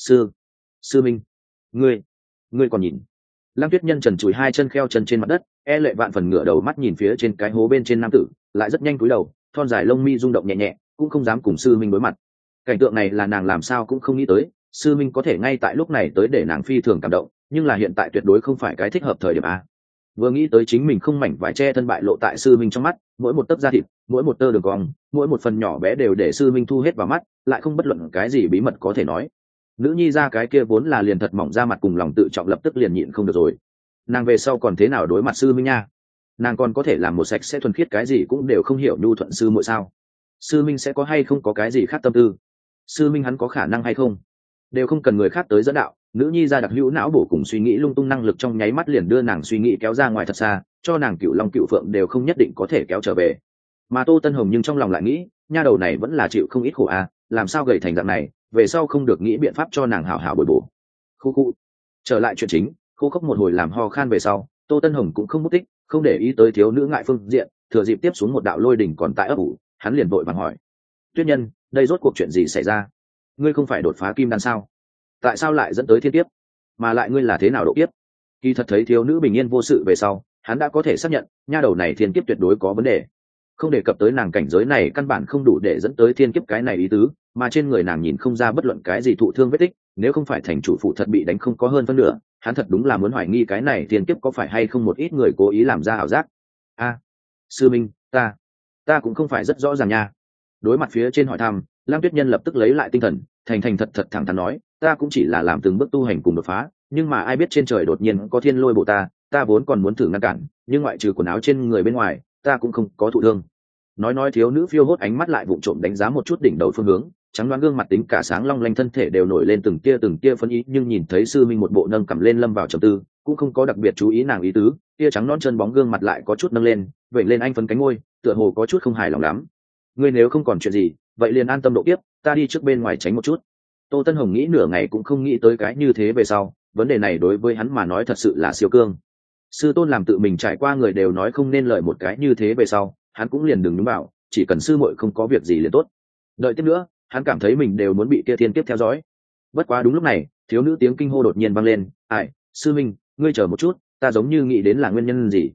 Sư Minh, ngươi còn nhìn? Lăng Tuyết Nhân trần trụi hai chân kheo chân trên mặt đất, e lệ vạn phần ngửa đầu mắt nhìn phía trên cái hố bên trên nam tử, lại rất nhanh cúi đầu, thon dài lông mi rung động nhẹ nhẹ, cũng không dám cùng sư minh đối mặt. Cảnh tượng này là nàng làm sao cũng không nghĩ tới, sư minh có thể ngay tại lúc này tới để nàng phi thường cảm động, nhưng là hiện tại tuyệt đối không phải cái thích hợp thời điểm a. Vừa nghĩ tới chính mình không mảnh vải che thân bại lộ tại sư minh trong mắt, mỗi một tấc da thịt, mỗi một tơ đường cong, mỗi một phần nhỏ bé đều để sư minh thu hết vào mắt, lại không bất luận cái gì bí mật có thể nói. Nữ nhi ra cái kia vốn là liền thật mỏng ra mặt cùng lòng tự trọng lập tức liền nhịn không được rồi. Nàng về sau còn thế nào đối mặt sư minh nha? Nàng còn có thể làm một sạch sẽ thuần khiết cái gì cũng đều không hiểu nhu thuận sư muội sao? Sư minh sẽ có hay không có cái gì khác tâm tư? Sư minh hắn có khả năng hay không? Đều không cần người khác tới dẫn đạo, nữ nhi ra đặc hữu não bổ cùng suy nghĩ lung tung năng lực trong nháy mắt liền đưa nàng suy nghĩ kéo ra ngoài thật xa, cho nàng cựu long cựu phượng đều không nhất định có thể kéo trở về. Mà Tô Tân Hồng nhưng trong lòng lại nghĩ, nha đầu này vẫn là chịu không ít khổ à, làm sao gầy thành dạng này, về sau không được nghĩ biện pháp cho nàng hảo hảo bồi bổ. Khu trở lại chuyện chính, khô khốc một hồi làm ho khan về sau, Tô Tân Hồng cũng không mất tích, không để ý tới thiếu nữ ngại phương diện, thừa dịp tiếp xuống một đạo lôi đỉnh còn tại ấp ủ, hắn liền vội vàng hỏi: Tuyết Nhân, đây rốt cuộc chuyện gì xảy ra? Ngươi không phải đột phá kim đan sao? Tại sao lại dẫn tới thiên kiếp? Mà lại ngươi là thế nào độ kiếp? Khi thật thấy thiếu nữ bình yên vô sự về sau, hắn đã có thể xác nhận, nha đầu này thiên kiếp tuyệt đối có vấn đề. Không đề cập tới nàng cảnh giới này căn bản không đủ để dẫn tới thiên kiếp cái này ý tứ, mà trên người nàng nhìn không ra bất luận cái gì thụ thương vết tích, nếu không phải thành chủ phụ thật bị đánh không có hơn phân nửa, hắn thật đúng là muốn hoài nghi cái này thiên kiếp có phải hay không một ít người cố ý làm ra ảo giác. Sư minh, ta cũng không phải rất rõ ràng nha. Đối mặt phía trên hỏi thăm, Lam Tuyết Nhân lập tức lấy lại tinh thần, thành thật thẳng thắn nói, ta cũng chỉ là làm từng bước tu hành cùng đột phá, nhưng mà ai biết trên trời đột nhiên có thiên lôi bổ ta vốn còn muốn thử ngăn cản, nhưng ngoại trừ quần áo trên người bên ngoài, ta cũng không có thụ thương. Nói thiếu nữ phiêu hốt ánh mắt lại vụng trộm đánh giá một chút đỉnh đầu phương hướng, trắng đoán gương mặt tính cả sáng long lanh thân thể đều nổi lên từng tia phân ý, nhưng nhìn thấy sư minh một bộ nâng cầm lên lâm vào trầm tư, cũng không có đặc biệt chú ý nàng ý tứ, tia trắng non chân bóng gương mặt lại có chút nâng lên, vậy lên anh phấn cánh ngôi, tựa hồ có chút không hài lòng lắm. Ngươi nếu không còn chuyện gì, vậy liền an tâm độ tiếp, ta đi trước bên ngoài tránh một chút. Tô Tân Hồng nghĩ nửa ngày cũng không nghĩ tới cái như thế về sau, vấn đề này đối với hắn mà nói thật sự là siêu cương. Sư tôn làm tự mình trải qua người đều nói không nên lời một cái như thế về sau, hắn cũng liền đừng nhúng vào, chỉ cần sư muội không có việc gì liền tốt. Đợi tiếp nữa, hắn cảm thấy mình đều muốn bị kia thiên kiếp theo dõi. Bất quá đúng lúc này, thiếu nữ tiếng kinh hô đột nhiên vang lên, "Ai, sư minh, ngươi chờ một chút, ta giống như nghĩ đến là nguyên nhân gì?"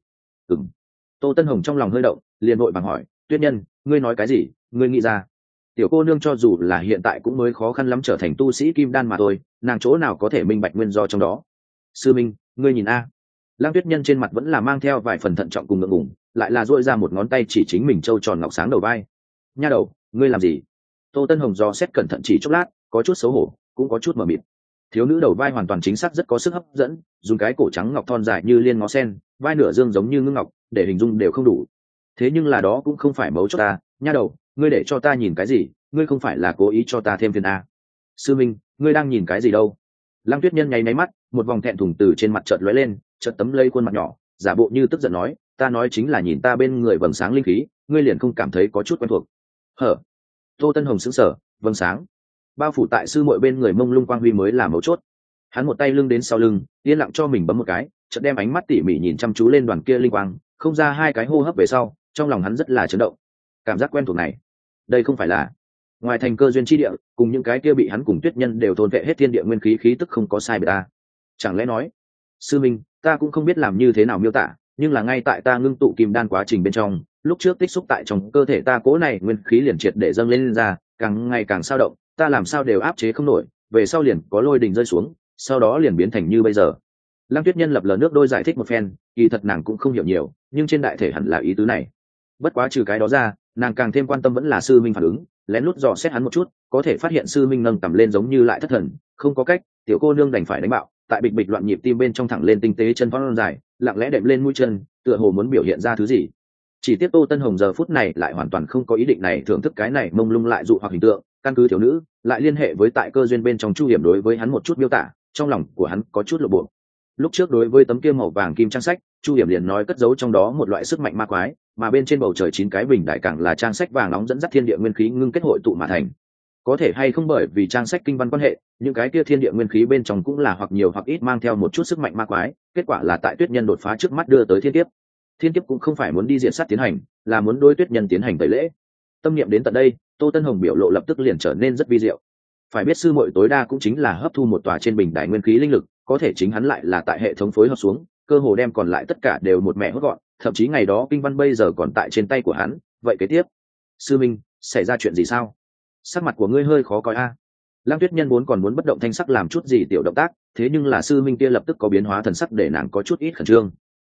Tô Tân Hồng trong lòng hơi động, liền vội vàng hỏi, "Tuyết Nhân, ngươi nói cái gì? Ngươi nghĩ ra?" Tiểu cô nương cho dù là hiện tại cũng mới khó khăn lắm trở thành tu sĩ kim đan mà thôi, nàng chỗ nào có thể minh bạch nguyên do trong đó. "Sư minh, ngươi nhìn a." Lam Tuyết Nhân trên mặt vẫn là mang theo vài phần thận trọng cùng ngượng ngùng, lại là duỗi ra một ngón tay chỉ chính mình trâu tròn ngọc sáng đầu vai. "Nha đầu, ngươi làm gì?" Tô Tân Hồng dò xét cẩn thận chỉ chốc lát, có chút xấu hổ, cũng có chút mờ mịt. Thiếu nữ đầu vai hoàn toàn chính xác rất có sức hấp dẫn, dùng cái cổ trắng ngọc thon dài như liên ngó sen, vai nửa dương giống như ngưng ngọc, để hình dung đều không đủ. Thế nhưng là đó cũng không phải mấu chốt ta, nha đầu, ngươi để cho ta nhìn cái gì, ngươi không phải là cố ý cho ta thêm phiền à? Sư minh, ngươi đang nhìn cái gì đâu? Lăng Tuyết Nhân nháy máy mắt, một vòng thẹn thùng từ trên mặt chợt lóe lên, chợt tấm lây khuôn mặt nhỏ, giả bộ như tức giận nói, ta nói chính là nhìn ta bên người vầng sáng linh khí, ngươi liền không cảm thấy có chút quen thuộc? Hở? Tô Tân Hồng sững sờ, vầng sáng bao phủ tại sư muội bên người mông lung quang huy mới là mấu chốt. Hắn một tay lưng đến sau lưng, yên lặng cho mình bấm một cái, chợt đem ánh mắt tỉ mỉ nhìn chăm chú lên đoàn kia linh quang, không ra hai cái hô hấp về sau, trong lòng hắn rất là chấn động. Cảm giác quen thuộc này, đây không phải là ngoài thành cơ duyên chi địa, cùng những cái kia bị hắn cùng Tuyết Nhân đều thôn vệ hết thiên địa nguyên khí khí tức không có sai biệt ta. Chẳng lẽ nói, sư minh, ta cũng không biết làm như thế nào miêu tả, nhưng là ngay tại ta ngưng tụ kim đan quá trình bên trong, lúc trước tích xúc tại trong cơ thể ta cố này nguyên khí liền triệt để dâng lên ra, càng ngày càng sao động, ta làm sao đều áp chế không nổi, về sau liền có lôi đình rơi xuống, sau đó liền biến thành như bây giờ. Lăng Tuyết Nhân lập lờ nước đôi giải thích một phen, kỳ thật nàng cũng không hiểu nhiều, nhưng trên đại thể hẳn là ý tứ này. Bất quá trừ cái đó ra, nàng càng thêm quan tâm vẫn là sư minh phản ứng, lén lút dò xét hắn một chút, có thể phát hiện sư minh nâng cầm lên giống như lại thất thần, không có cách, tiểu cô nương đành phải đánh bạo, tại bịch bịch loạn nhịp tim bên trong thẳng lên tinh tế chân thon dài, lặng lẽ đệm lên mũi chân, tựa hồ muốn biểu hiện ra thứ gì. Chỉ tiếc Tô Tân Hồng giờ phút này lại hoàn toàn không có ý định này thưởng thức cái này mông lung lại dụ hoặc hình tượng, căn cứ thiếu nữ lại liên hệ với tại cơ duyên bên trong Chu Hiểm đối với hắn một chút miêu tả, trong lòng của hắn có chút lộ bộ. Lúc trước đối với tấm kia màu vàng kim trang sách, Chu Hiểm liền nói cất giấu trong đó một loại sức mạnh ma quái, mà bên trên bầu trời 9 cái bình đại càng là trang sách vàng nóng dẫn dắt thiên địa nguyên khí ngưng kết hội tụ mà thành. Có thể hay không bởi vì trang sách kinh văn quan hệ, những cái kia thiên địa nguyên khí bên trong cũng là hoặc nhiều hoặc ít mang theo một chút sức mạnh ma quái, kết quả là tại Tuyết Nhân đột phá trước mắt đưa tới thiên kiếp. Thiên kiếp cũng không phải muốn đi diện sát tiến hành, là muốn đối Tuyết Nhân tiến hành tẩy lễ. Tâm niệm đến tận đây, Tô Tân Hồng biểu lộ lập tức liền trở nên rất vi diệu. Phải biết sư muội tối đa cũng chính là hấp thu một tòa trên bình đại nguyên khí linh lực, có thể chính hắn lại là tại hệ thống phối hợp xuống, cơ hồ đem còn lại tất cả đều một mẹ hốt gọn, thậm chí ngày đó kinh văn bây giờ còn tại trên tay của hắn. Vậy kế tiếp, sư minh, xảy ra chuyện gì sao? Sắc mặt của ngươi hơi khó coi a. Lăng Tuyết Nhân vốn còn muốn bất động thanh sắc làm chút gì tiểu động tác, thế nhưng là sư minh kia lập tức có biến hóa thần sắc để nàng có chút ít khẩn trương.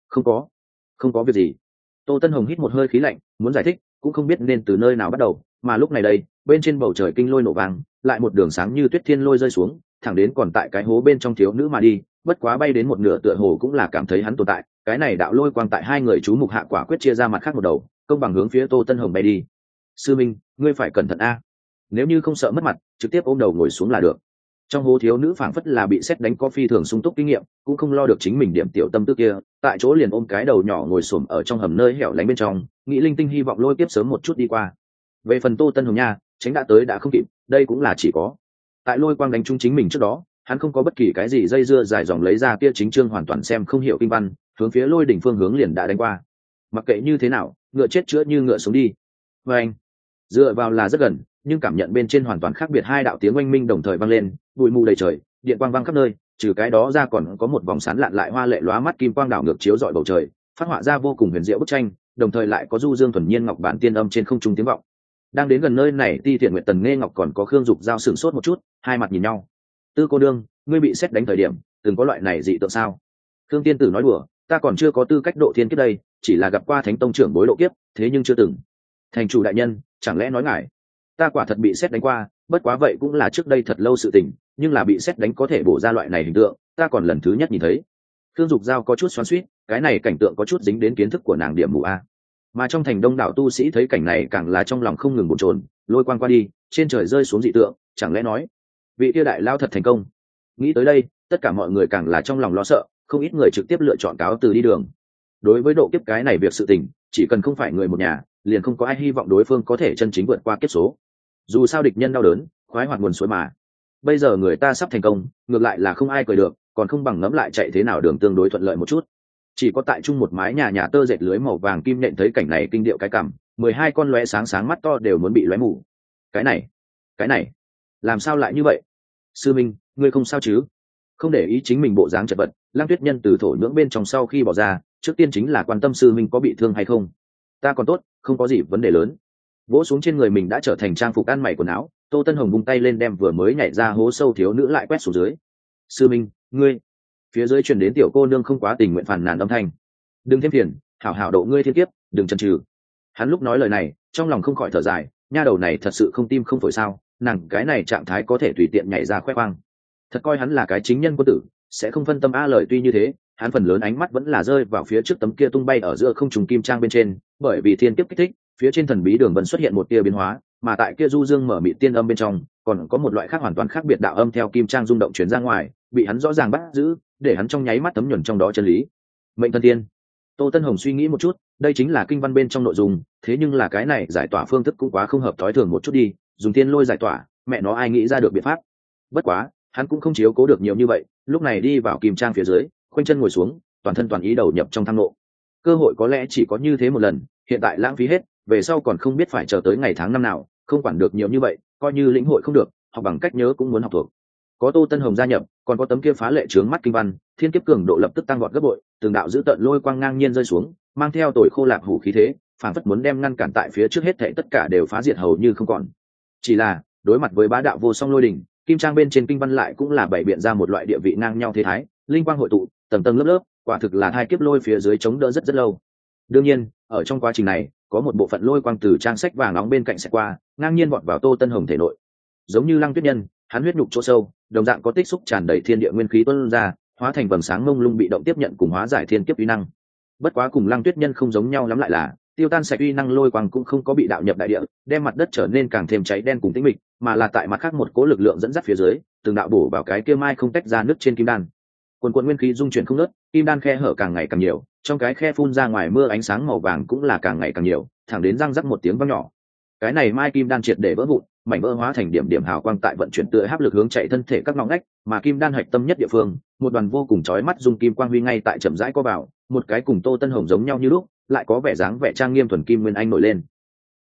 Không có việc gì. Tô Tân Hồng hít một hơi khí lạnh, muốn giải thích cũng không biết nên từ nơi nào bắt đầu, mà lúc này đây, bên trên bầu trời kinh lôi nổ vang, lại một đường sáng như tuyết thiên lôi rơi xuống, thẳng đến còn tại cái hố bên trong thiếu nữ mà đi, bất quá bay đến một nửa tựa hồ cũng là cảm thấy hắn tồn tại, cái này đạo lôi quang tại hai người chú mục hạ quả quyết chia ra mặt khác một đầu, công bằng hướng phía Tô Tân Hồng bay đi. Sư minh, ngươi phải cẩn thận a. Nếu như không sợ mất mặt, trực tiếp ôm đầu ngồi xuống là được. Trong hố thiếu nữ phảng phất là bị sét đánh có phi thường sung túc kinh nghiệm, cũng không lo được chính mình điểm tiểu tâm tư kia, tại chỗ liền ôm cái đầu nhỏ ngồi xổm ở trong hầm nơi hẻo lánh bên trong, nghĩ linh tinh hy vọng lôi kiếp sớm một chút đi qua. Về phần Tô Tân Hồng nha, tránh đã tới đã không kịp, đây cũng là chỉ có tại lôi quang đánh trúng chính mình trước đó, hắn không có bất kỳ cái gì dây dưa dài dòng lấy ra kia chính chương hoàn toàn xem không hiểu kinh văn, hướng phía lôi đỉnh phương hướng liền đã đánh qua. Mặc kệ như thế nào, ngựa chết chữa như ngựa sống đi. Và anh dựa vào là rất gần, nhưng cảm nhận bên trên hoàn toàn khác biệt, hai đạo tiếng oanh minh đồng thời vang lên, bụi mù đầy trời, điện quang vang khắp nơi, trừ cái đó ra còn có một vòng sáng lạn lại hoa lệ lóa mắt kim quang đảo ngược chiếu rọi bầu trời, phát họa ra vô cùng huyền diệu bức tranh, đồng thời lại có du dương thuần nhiên ngọc bản tiên âm trên không trung tiếng vọng. Đang đến gần nơi này, Ti Thiện Nguyệt Tần Nghe Ngọc còn có Khương Dục Giao sửng sốt một chút, hai mặt nhìn nhau. Tư cô đương, ngươi bị sét đánh thời điểm, từng có loại này dị tượng sao? Khương tiên tử nói đùa, ta còn chưa có tư cách độ thiên kiếp đây, chỉ là gặp qua Thánh tông trưởng bối độ kiếp, thế nhưng chưa từng. Thành chủ đại nhân, chẳng lẽ nói ngài, ta quả thật bị sét đánh qua, bất quá vậy cũng là trước đây thật lâu sự tình, nhưng là bị sét đánh có thể bổ ra loại này hình tượng, ta còn lần thứ nhất nhìn thấy. Khương Dục Giao có chút xoắn xuýt, cái này cảnh tượng có chút dính đến kiến thức của nàng điểm mù a. Mà trong thành đông đảo tu sĩ thấy cảnh này càng là trong lòng không ngừng bồn chồn, lôi quang qua đi, trên trời rơi xuống dị tượng, chẳng lẽ nói vị kia đại lao thật thành công? Nghĩ tới đây, tất cả mọi người càng là trong lòng lo sợ, không ít người trực tiếp lựa chọn cáo từ đi đường. Đối với độ kiếp cái này việc sự tình, chỉ cần không phải người một nhà, liền không có ai hy vọng đối phương có thể chân chính vượt qua kiếp số. Dù sao địch nhân đau đớn, khoái hoạt nguồn suối mà. Bây giờ người ta sắp thành công, ngược lại là không ai cười được, còn không bằng ngẫm lại chạy thế nào đường tương đối thuận lợi một chút. Chỉ có tại chung một mái nhà tơ dệt lưới màu vàng kim nện thấy cảnh này kinh điệu cái cằm, 12 con lóe sáng sáng mắt to đều muốn bị lóe mù. Cái này, làm sao lại như vậy? Sư minh, ngươi không sao chứ? Không để ý chính mình bộ dáng chật vật, Lăng Tuyết Nhân từ thổ nhưỡng bên trong sau khi bỏ ra, trước tiên chính là quan tâm sư minh có bị thương hay không. Ta còn tốt, không có gì vấn đề lớn. Vỗ xuống trên người mình đã trở thành trang phục ăn mày quần áo, Tô Tân Hồng vung tay lên đem vừa mới nhảy ra hố sâu thiếu nữ lại quét xuống dưới. Sư minh, ngươi. Phía dưới truyền đến tiểu cô nương không quá tình nguyện phàn nàn âm thanh. Đừng thêm phiền, hảo hảo độ ngươi thiên kiếp, đừng chần chừ. Hắn lúc nói lời này, trong lòng không khỏi thở dài, nha đầu này thật sự không tim không phổi sao, nàng cái này trạng thái có thể tùy tiện nhảy ra khoe khoang. Thật coi hắn là cái chính nhân quân tử, sẽ không phân tâm a. Lời tuy như thế, hắn phần lớn ánh mắt vẫn là rơi vào phía trước tấm kia tung bay ở giữa không trùng kim trang bên trên, bởi vì thiên kiếp kích thích, phía trên thần bí đường vẫn xuất hiện một tia biến hóa, mà tại kia du dương mở mịt tiên âm bên trong, còn có một loại khác hoàn toàn khác biệt đạo âm theo kim trang rung động truyền ra ngoài, bị hắn rõ ràng bắt giữ, để hắn trong nháy mắt thấm nhuần trong đó chân lý. Mệnh thần tiên. Tô Tân Hồng suy nghĩ một chút, đây chính là kinh văn bên trong nội dung, thế nhưng là cái này giải tỏa phương thức cũng quá không hợp thói thường một chút đi, dùng tiên lôi giải tỏa, mẹ nó ai nghĩ ra được biện pháp. Bất quá, hắn cũng không chiếu cố được nhiều như vậy, lúc này đi vào kim trang phía dưới, khoanh chân ngồi xuống, toàn thân toàn ý đầu nhập trong tham nộ. Cơ hội có lẽ chỉ có như thế một lần, hiện tại lãng phí hết, về sau còn không biết phải chờ tới ngày tháng năm nào, không quản được nhiều như vậy, coi như lĩnh hội không được, học bằng cách nhớ cũng muốn học thuộc. Có Tô Tân Hồng gia nhập, còn có tấm kia phá lệ trướng mắt kinh văn, thiên kiếp cường độ lập tức tăng vọt gấp bội, từng đạo dữ tợn lôi quang ngang nhiên rơi xuống, mang theo tội khô lạc hủ khí thế, phảng phất muốn đem ngăn cản tại phía trước hết thảy tất cả đều phá diệt hầu như không còn. Chỉ là, đối mặt với bá đạo vô song lôi đỉnh, kim trang bên trên kinh văn lại cũng là bày biện ra một loại địa vị ngang nhau thế thái, linh quang hội tụ, tầng tầng lớp lớp, quả thực là hai kiếp lôi phía dưới chống đỡ rất lâu. Đương nhiên, ở trong quá trình này, có một bộ phận lôi quang từ trang sách vàng nóng bên cạnh xẹt qua, ngang nhiên vọt vào Tô Tân Hồng thể nội. Giống như Lăng Tuyết Nhân, hắn huyết nhục chỗ sâu, đồng dạng có tích xúc tràn đầy thiên địa nguyên khí tuôn ra, hóa thành vầng sáng mông lung bị động tiếp nhận cùng hóa giải thiên kiếp uy năng. Bất quá cùng Lăng Tuyết Nhân không giống nhau lắm lại là, tiêu tan sạch uy năng lôi quang cũng không có bị đạo nhập đại địa, đem mặt đất trở nên càng thêm cháy đen cùng tĩnh mịch, mà là tại mặt khác một cố lực lượng dẫn dắt phía dưới, từng đạo bổ vào cái kia mai không tách ra nước trên kim đan. Quần quần nguyên khí dung chuyển không ngớt, kim đan khe hở càng ngày càng nhiều, trong cái khe phun ra ngoài mưa ánh sáng màu vàng cũng là càng ngày càng nhiều, thẳng đến răng rắc một tiếng vang nhỏ. Cái này mai kim đan triệt để vỡ vụn, mảnh vỡ hóa thành điểm điểm hào quang tại vận chuyển tựa áp lực hướng chạy thân thể các ngõ ngách, mà kim đan hạch tâm nhất địa phương, một đoàn vô cùng chói mắt dung kim quang huy ngay tại chậm rãi co vào, một cái cùng Tô Tân Hồng giống nhau như lúc, lại có vẻ dáng vẻ trang nghiêm thuần kim nguyên anh nổi lên.